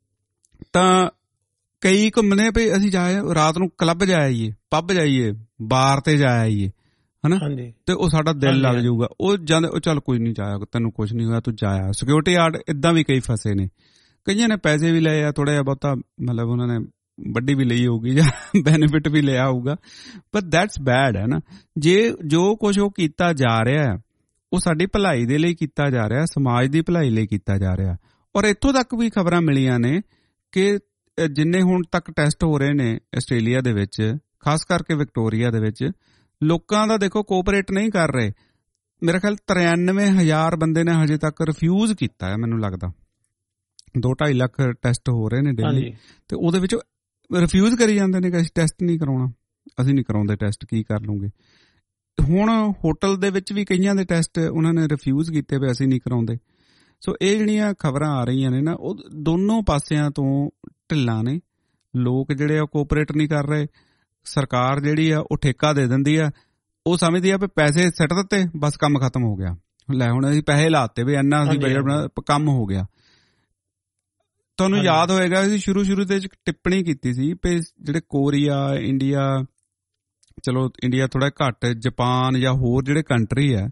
ਤਾਂ ਕਈ ਘੁੰਮਣੇ ਵੀ ਅਸੀਂ ਜਾਏ ਰਾਤ ਨੂੰ ਕਲੱਬ ਜਾ ਆਈਏ, ਪੱਬ ਜਾਈਏ, ਬਾਰ ਤੇ ਜਾ ਆਈਏ, ਹਨਾ, ਤੇ ਉਹ ਸਾਡਾ ਦਿਲ ਲੱਗ ਜਾਊਗਾ। ਉਹ ਜਾਂਦੇ, ਉਹ ਚੱਲ ਕੋਈ ਨਹੀਂ ਜਾਇਆ, ਤੈਨੂੰ ਕੁਛ ਨਹੀਂ ਹੋਇਆ, ਤੂੰ ਜਾਇਆ। ਸਿਕਿਉਰਿਟੀ ਗਾਰਡ ਏਦਾਂ ਵੀ ਕਈ ਫਸੇ ਨੇ, ਕਈਆਂ ਨੇ ਪੈਸੇ ਵੀ ਲਏ ਆ, ਥੋੜਾ ਜਿਹਾ ਬਹੁਤਾ ਮਤਲਬ ਉਹਨਾਂ ਨੇ ਵੱਡੀ ਵੀ ਲਈ ਹੋਊਗੀ ਜਾਂ ਬੈਨੀਫਿਟ ਵੀ ਲਿਆ ਹੋਊਗਾ, ਬਟ ਦੈਟਸ ਬੈਡ ਹੈ ਨਾ। ਜੋ ਕੁਛ ਉਹ ਕੀਤਾ ਜਾ ਰਿਹਾ ਉਹ ਸਾਡੀ ਭਲਾਈ ਦੇ ਲਈ ਕੀਤਾ ਜਾ ਰਿਹਾ, ਸਮਾਜ ਦੀ ਭਲਾਈ ਲਈ ਕੀਤਾ ਜਾ ਰਿਹਾ। ਔਰ ਇੱਥੋਂ ਤੱਕ ਵੀ ਖਬਰਾਂ ਮਿਲੀਆਂ ਨੇ ਕਿ ਜਿੰਨੇ ਹੁਣ ਤੱਕ ਟੈਸਟ ਹੋ ਰਹੇ ਨੇ ਆਸਟ੍ਰੇਲੀਆ ਦੇ ਵਿੱਚ, ਖਾਸ ਕਰਕੇ ਵਿਕਟੋਰੀਆ ਦੇ ਵਿੱਚ, ਲੋਕਾਂ ਦਾ ਦੇਖੋ ਕੋਆਪਰੇਟ ਨਹੀਂ ਕਰ ਰਹੇ। ਮੇਰਾ ਖਿਆਲ 93,000 ਬੰਦੇ ਨੇ ਹਜੇ ਤੱਕ ਰਿਫਿਊਜ਼ ਕੀਤਾ ਹੈ, ਮੈਨੂੰ ਲੱਗਦਾ 2-2.5 ਲੱਖ ਟੈਸਟ ਹੋ ਰਹੇ ਨੇ ਡੇਲੀ, ਤੇ ਉਹਦੇ ਵਿੱਚ ਰਿਫਿਊਜ਼ ਕਰੀ ਜਾਂਦੇ ਨੇ ਕਿ ਅਸੀਂ ਟੈਸਟ ਨਹੀਂ ਕਰਾਉਣਾ, ਅਸੀਂ ਨਹੀਂ ਕਰਾਉਂਦੇ ਟੈਸਟ, ਕੀ ਕਰ ਲੂੰਗੇ। ਹੁਣ ਹੋਟਲ ਦੇ ਵਿੱਚ ਵੀ ਕਈਆਂ ਦੇ ਟੈਸਟ ਉਹਨਾਂ ਨੇ ਰਿਫਿਊਜ਼ ਕੀਤੇ ਵੀ ਅਸੀਂ ਨਹੀਂ ਕਰਾਉਂਦੇ। ਸੋ ਇਹ ਜਿਹੜੀਆਂ ਖਬਰਾਂ ਆ ਰਹੀਆਂ ਨੇ ਨਾ, ਉਹ ਦੋਨੋਂ ਪਾਸਿਆਂ ਤੋਂ ਢਿੱਲਾਂ ਨੇ। ਲੋਕ ਜਿਹੜੇ ਆ ਕੋਆਪਰੇਟ ਨਹੀਂ ਕਰ ਰਹੇ, ਸਰਕਾਰ ਜਿਹੜੀ ਆ ਉਹ ਠੇਕਾ ਦੇ ਦਿੰਦੀ ਆ, ਉਹ ਸਮਝਦੀ ਆ ਵੀ ਪੈਸੇ ਸਿੱਟ ਦਿੱਤੇ, ਬਸ ਕੰਮ ਖਤਮ ਹੋ ਗਿਆ, ਲੈ ਹੁਣ ਅਸੀਂ ਪੈਸੇ ਲਾਤੇ ਵੀ ਇੰਨਾ ਅਸੀਂ ਬਜਟ ਬਣਾ, ਕੰਮ ਹੋ ਗਿਆ। ਤੁਹਾਨੂੰ ਯਾਦ ਹੋਏਗਾ ਅਸੀਂ ਸ਼ੁਰੂ ਦੇ ਵਿੱਚ ਟਿੱਪਣੀ ਕੀਤੀ ਸੀ ਵੀ ਜਿਹੜੇ ਕੋਰੀਆ, ਇੰਡੀਆ, ਚਲੋ ਇੰਡੀਆ ਥੋੜਾ ਘੱਟ, ਜਾਪਾਨ ਜਾਂ ਹੋਰ ਜਿਹੜੇ ਕੰਟਰੀ ਆ,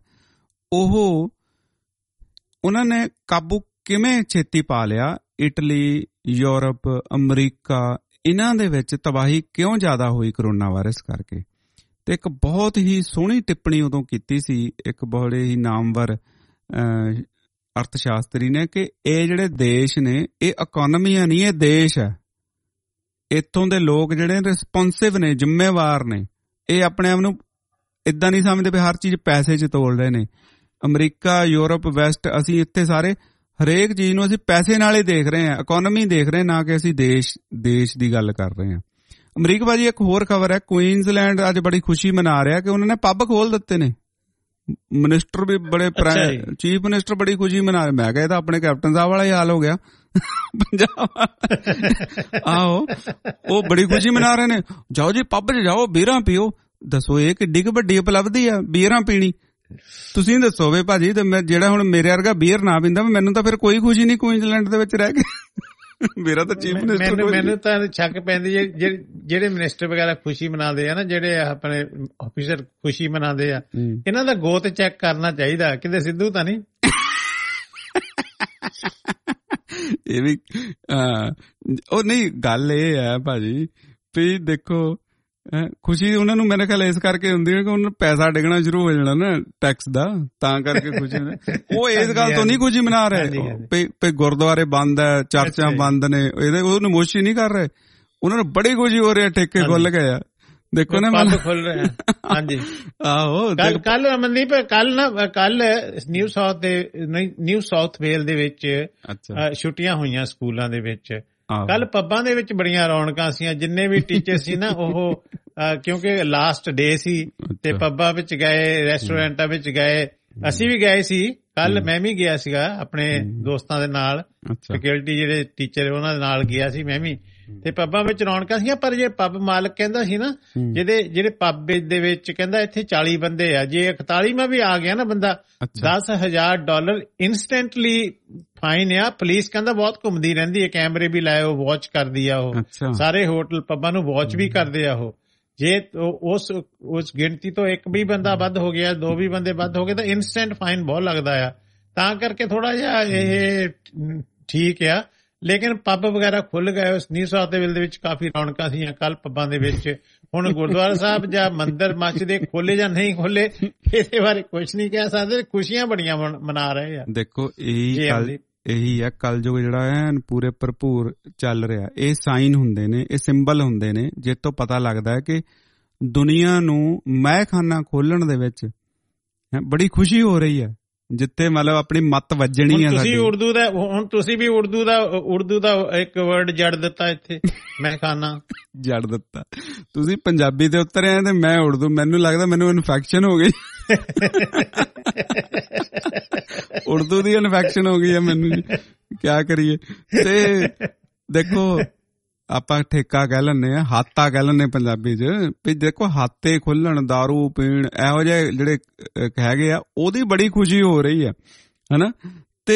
ਉਹਨਾਂ ਨੇ ਕਾਬੂ ਕਿਵੇਂ ਛੇਤੀ ਪਾ ਲਿਆ। ਇਟਲੀ, ਯੂਰਪ, ਅਮਰੀਕਾ, ਇਹਨਾਂ ਦੇ ਵਿੱਚ ਤਬਾਹੀ ਕਿਉਂ ਜ਼ਿਆਦਾ ਹੋਈ ਕਰੋਨਾ ਵਾਇਰਸ ਕਰਕੇ। ਤੇ ਇੱਕ ਬਹੁਤ ਹੀ ਸੋਹਣੀ ਟਿੱਪਣੀ ਉਦੋਂ ਕੀਤੀ ਸੀ ਇੱਕ ਬੜੇ ਹੀ ਨਾਮਵਰ ਅਰਥ ਸ਼ਾਸਤਰੀ ਨੇ, ਕਿ ਇਹ ਜਿਹੜੇ ਦੇਸ਼ ਨੇ ਇਹ ਇਕੋਨਮੀਆਂ ਨਹੀਂ, ਇਹ ਦੇਸ਼ ਹੈ। ਇੱਥੋਂ ਦੇ ਲੋਕ ਜਿਹੜੇ ਰਿਸਪੌਂਸਿਵ ਨੇ, ਜ਼ਿੰਮੇਵਾਰ ਨੇ, ਇਹ ਆਪਣੇ ਆਪ ਨੂੰ ਇਦਾਂ ਨਹੀਂ ਸਮਝਦੇ ਵੀ ਹਰ ਚੀਜ਼ ਪੈਸੇ 'ਚ ਤੋਲ ਰਹੇ ਨੇ। ਅਮਰੀਕਾ, ਯੂਰਪ, ਵੈਸਟ, ਅਸੀਂ ਇੱਥੇ ਸਾਰੇ ਹਰੇਕ ਚੀਜ਼ ਨੂੰ ਅਸੀਂ ਪੈਸੇ ਨਾਲ ਹੀ ਦੇਖ ਰਹੇ ਹਾਂ, ਇਕੋਨਮੀ ਦੇਖ ਰਹੇ, ਨਾ ਕਿ ਅਸੀਂ ਦੇਸ਼ ਦੀ ਗੱਲ ਕਰ ਰਹੇ ਹਾਂ। ਅਮਰੀਕਾ ਭਾਜੀ ਇੱਕ ਹੋਰ ਖਬਰ ਹੈ, ਕੁਈਨਜ਼ਲੈਂਡ ਅੱਜ ਬੜੀ ਖੁਸ਼ੀ ਮਨਾ ਰਿਹਾ ਕਿ ਉਹਨਾਂ ਨੇ ਪੱਬ ਖੋਲ ਦਿੱਤੇ ਨੇ। ਮਿਨਿਸਟਰ ਵੀ ਬੜੇ, ਚੀਫ ਮਿਨਿਸਟਰ ਬੜੀ ਖੁਸ਼ੀ ਮਨਾ ਰਿਹਾ। ਮੈਂ ਕਿਹਾ ਇਹ ਤਾਂ ਆਪਣੇ ਕੈਪਟਨ ਸਾਹਿਬ ਵਾਲਾ ਹੀ ਹਾਲ ਹੋ ਗਿਆ ਪੰਜਾਬ। ਆਹੋ, ਉਹ ਬੜੀ ਖੁਸ਼ੀ ਮਨਾ ਰਹੇ ਨੇ, ਜਾਓ ਜੀ ਪੱਬ 'ਚ ਜਾਓ, ਬੀਅਰਾਂ ਪੀਓ। ਦੱਸੋ ਇਹ ਕਿੱਡੀ ਕੁ ਵੱਡੀ ਉਪਲਬਧੀ ਆ ਬੀਅਰਾਂ ਪੀਣੀ, ਤੁਸੀਂ ਦੱਸੋ ਵੇ ਭਾਜੀ। ਤੇ ਮੈਂ ਜਿਹੜਾ ਹੁਣ ਮੇਰੇ ਵਰਗਾ ਬੀਅਰ ਨਾ ਪੀਂਦਾ, ਮੈਨੂੰ ਤਾਂ ਫਿਰ ਕੋਈ ਖੁਸ਼ੀ ਨਹੀਂ ਕੁਈਨਜ਼ਲੈਂਡ ਦੇ ਵਿੱਚ ਰਹਿ ਕੇ। ਮੇਰਾ ਤਾਂ ਚੀਫ ਮਿਨਿਸਟਰ, ਮੈਨੂੰ ਤਾਂ ਸ਼ੱਕ ਪੈਂਦੀ ਹੈ ਜਿਹੜੇ ਮਿਨਿਸਟਰ ਵਗੈਰਾ ਖੁਸ਼ੀ ਮਨਾਉਂਦੇ ਆ ਨਾ, ਜਿਹੜੇ ਆਪਣੇ ਆਫੀਸਰ ਖੁਸ਼ੀ ਮਨਾਉਂਦੇ ਆ, ਇਹਨਾਂ ਦਾ ਗੋਤ ਚੈੱਕ ਕਰਨਾ ਚਾਹੀਦਾ, ਕਿਤੇ ਸਿੱਧੂ ਤਾਂ ਨਹੀਂ। ਇਹ ਵੀ ਉਹ ਨਹੀਂ, ਗੱਲ ਇਹ ਹੈ ਭਾਜੀ ਵੀ ਦੇਖੋ ਖੁਸ਼ੀ ਉਹਨਾਂ ਨੂੰ ਮੇਰੇ ਖਿਆਲ ਇਸ ਕਰਕੇ ਹੁੰਦੀ ਹੈ ਕਿ ਉਹਨਾਂ ਨੂੰ ਪੈਸਾ ਡਿੱਗਣਾ ਸ਼ੁਰੂ ਹੋ ਜਾਣਾ ਨਾ ਟੈਕਸ ਦਾ, ਤਾਂ ਕਰਕੇ ਖੁਸ਼ੀ ਉਹ ਇਸ ਗੱਲ ਤੋਂ ਨਹੀਂ ਖੁਸ਼ੀ ਮਨਾ ਰਹੇ ਵੀ ਗੁਰਦੁਆਰੇ ਬੰਦ ਹੈ, ਚਰਚਾਂ ਬੰਦ ਨੇ, ਉਹ ਨਮੋਸ਼ੀ ਨਹੀਂ ਕਰ ਰਹੇ, ਉਹਨਾਂ ਨੂੰ ਬੜੀ ਖੁਸ਼ੀ ਹੋ ਰਹੀ ਹੈ, ਠੇਕੇ ਖੁੱਲ ਗਏ ਆ, ਦੇਖੋ ਨਾ ਪੱਬ ਖੁੱਲ ਰਹੇ। ਹਾਂਜੀ ਆਹੋ ਕੱਲ ਅਮਨਦੀਪ ਕੱਲ ਨਿਊ ਸਾਊਥ ਵੇਲ ਦੇ ਵਿੱਚ ਛੁੱਟੀਆਂ ਹੋਈਆਂ ਸਕੂਲਾਂ ਦੇ ਵਿੱਚ। ਕੱਲ ਪੱਬਾਂ ਦੇ ਵਿੱਚ ਬੜੀਆਂ ਰੌਣਕਾਂ ਸੀ, ਜਿੰਨੇ ਵੀ ਟੀਚਰ ਸੀ ਨਾ ਉਹ ਕਿਉਂਕਿ ਲਾਸਟ ਡੇ ਸੀ ਤੇ ਪੱਬਾਂ ਵਿੱਚ ਗਏ, ਰੈਸਟੋਰੈਂਟਾਂ ਵਿੱਚ ਗਏ, ਅਸੀਂ ਵੀ ਗਏ ਸੀ। ਕੱਲ ਮੈਂ ਵੀ ਗਿਆ ਸੀਗਾ ਆਪਣੇ ਦੋਸਤਾਂ ਦੇ ਨਾਲ, ਫੈਕਲਟੀ ਜਿਹੜੇ ਟੀਚਰ ਉਹਨਾਂ ਦੇ ਨਾਲ ਗਿਆ ਸੀ ਮੈਂ ਵੀ, ਤੇ ਪੱਬਾਂ ਵਿੱਚ ਰੌਣਕਾਂ ਸੀਗੀਆਂ। ਪਰ ਜੇ ਪੱਬ ਮਾਲਕ ਕਹਿੰਦਾ ਸੀ ਨਾ ਜਿਹੜੇ ਪੱਬ ਦੇ ਵਿੱਚ ਕਹਿੰਦਾ ਇੱਥੇ 40 ਬੰਦੇ ਆ, ਜੇ 41ਵਾਂ ਵੀ ਆ ਗਿਆ ਨਾ ਬੰਦਾ $10,000 ਇੰਸਟੈਂਟਲੀ ਫਾਈਨ ਆ। ਪੁਲਿਸ ਕਹਿੰਦਾ ਬਹੁਤ ਘੁੰਮਦੀ ਰਹਿੰਦੀ ਹੈ, ਕੈਮਰੇ ਵੀ ਲਾਏ, ਉਹ ਵਾਚ ਕਰਦੀ ਆ, ਉਹ ਸਾਰੇ ਹੋਟਲ ਪੱਬਾਂ ਨੂੰ ਵਾਚ ਵੀ ਕਰਦੇ ਆ ਉਹ। ਜੇ ਉਸ ਗਿਣਤੀ ਤੋਂ ਇੱਕ ਵੀ ਬੰਦਾ ਵੱਧ ਹੋ ਗਿਆ, 2 ਵੀ ਬੰਦੇ ਵੱਧ ਹੋ ਗਏ ਤਾਂ ਇਨਸਟੈਂਟ ਫਾਈਨ ਬਹੁਤ ਲੱਗਦਾ ਆ। ਤਾਂ ਕਰਕੇ ਥੋੜਾ ਜਿਹਾ ਇਹ ਠੀਕ ਆ। ਲੇਕਿਨ ਪੱਬ ਵਗੈਰਾ ਖੁੱਲ ਗਏ। ਉਸ ਨਿਊ ਸਾਊਥ ਵੇਲ ਦੇ ਵਿੱਚ ਕਾਫੀ ਰੌਣਕਾਂ ਸੀਆਂ ਕੱਲ ਪੱਬਾਂ ਦੇ ਵਿੱਚ। ਹੁਣ ਗੁਰਦੁਆਰਾ ਸਾਹਿਬ ਜਾਂ ਮੰਦਿਰ ਮਸਜਿਦ ਖੋਲੇ ਜਾਂ ਨਹੀਂ ਖੋਲੇ ਇਹਦੇ ਬਾਰੇ ਕੁਛ ਨਹੀਂ ਕਹਿ ਸਕਦੇ, ਖੁਸ਼ੀਆਂ ਬੜੀਆਂ ਮਨਾ ਰਹੇ ਆ। ਦੇਖੋ ਇਹੀ ਹੈ ਕਲਯੁਗ ਜਿਹੜਾ ਹੈ ਪੂਰੇ ਭਰਪੂਰ ਚੱਲ ਰਿਹਾ। ਇਹ ਸਾਈਨ ਹੁੰਦੇ ਨੇ, ਇਹ ਸਿੰਬਲ ਹੁੰਦੇ ਨੇ ਜਿਸ ਤੋਂ ਪਤਾ ਲੱਗਦਾ ਹੈ ਕਿ ਦੁਨੀਆ ਨੂੰ ਮਹਿਖਾਨਾ ਖੋਲਣ ਦੇ ਵਿੱਚ ਬੜੀ ਖੁਸ਼ੀ ਹੋ ਰਹੀ ਹੈ, ਜਿੱਥੇ ਮਤਲਬ ਆਪਣੀ ਮੱਤ ਵੱਜਣੀ ਹੈ। ਤੁਸੀਂ ਵੀ ਉਰਦੂ ਦਾ ਇੱਕ ਵਰਡ ਜੜ ਦਿੱਤਾ ਇੱਥੇ, ਮਹਿਖਾਨਾ ਜੜ ਦਿੱਤਾ। ਤੁਸੀਂ ਪੰਜਾਬੀ ਦੇ ਉੱਤਰ ਆਏ ਤੇ ਮੈਂ ਉਰਦੂ, ਮੈਨੂੰ ਲੱਗਦਾ ਮੈਨੂੰ ਇਨਫੈਕਸ਼ਨ ਹੋ ਗਈ, ਉਰਦੂ ਦੀ ਇਨਫੈਕਸ਼ਨ ਹੋ ਗਈ ਹੈ ਮੈਨੂੰ ਜੀ, ਕਿਆ ਕਰੀਏ। ਤੇ ਦੇਖੋ ਆਪਾਂ ਠੇਕਾ ਕਹਿ ਲੈਂਦੇ ਆ, ਹਾਤਾ ਕਹਿ ਲੈਂਦੇ ਪੰਜਾਬੀ ਚ, ਵੀ ਦੇਖੋ ਹਾਤੇ ਖੁੱਲਣ, ਦਾਰੂ ਪੀਣ, ਇਹੋ ਜਿਹੇ ਜਿਹੜੇ ਹੈਗੇ ਆ, ਉਹਦੀ ਬੜੀ ਖੁਸ਼ੀ ਹੋ ਰਹੀ ਹੈ ਹਨਾ। ਤੇ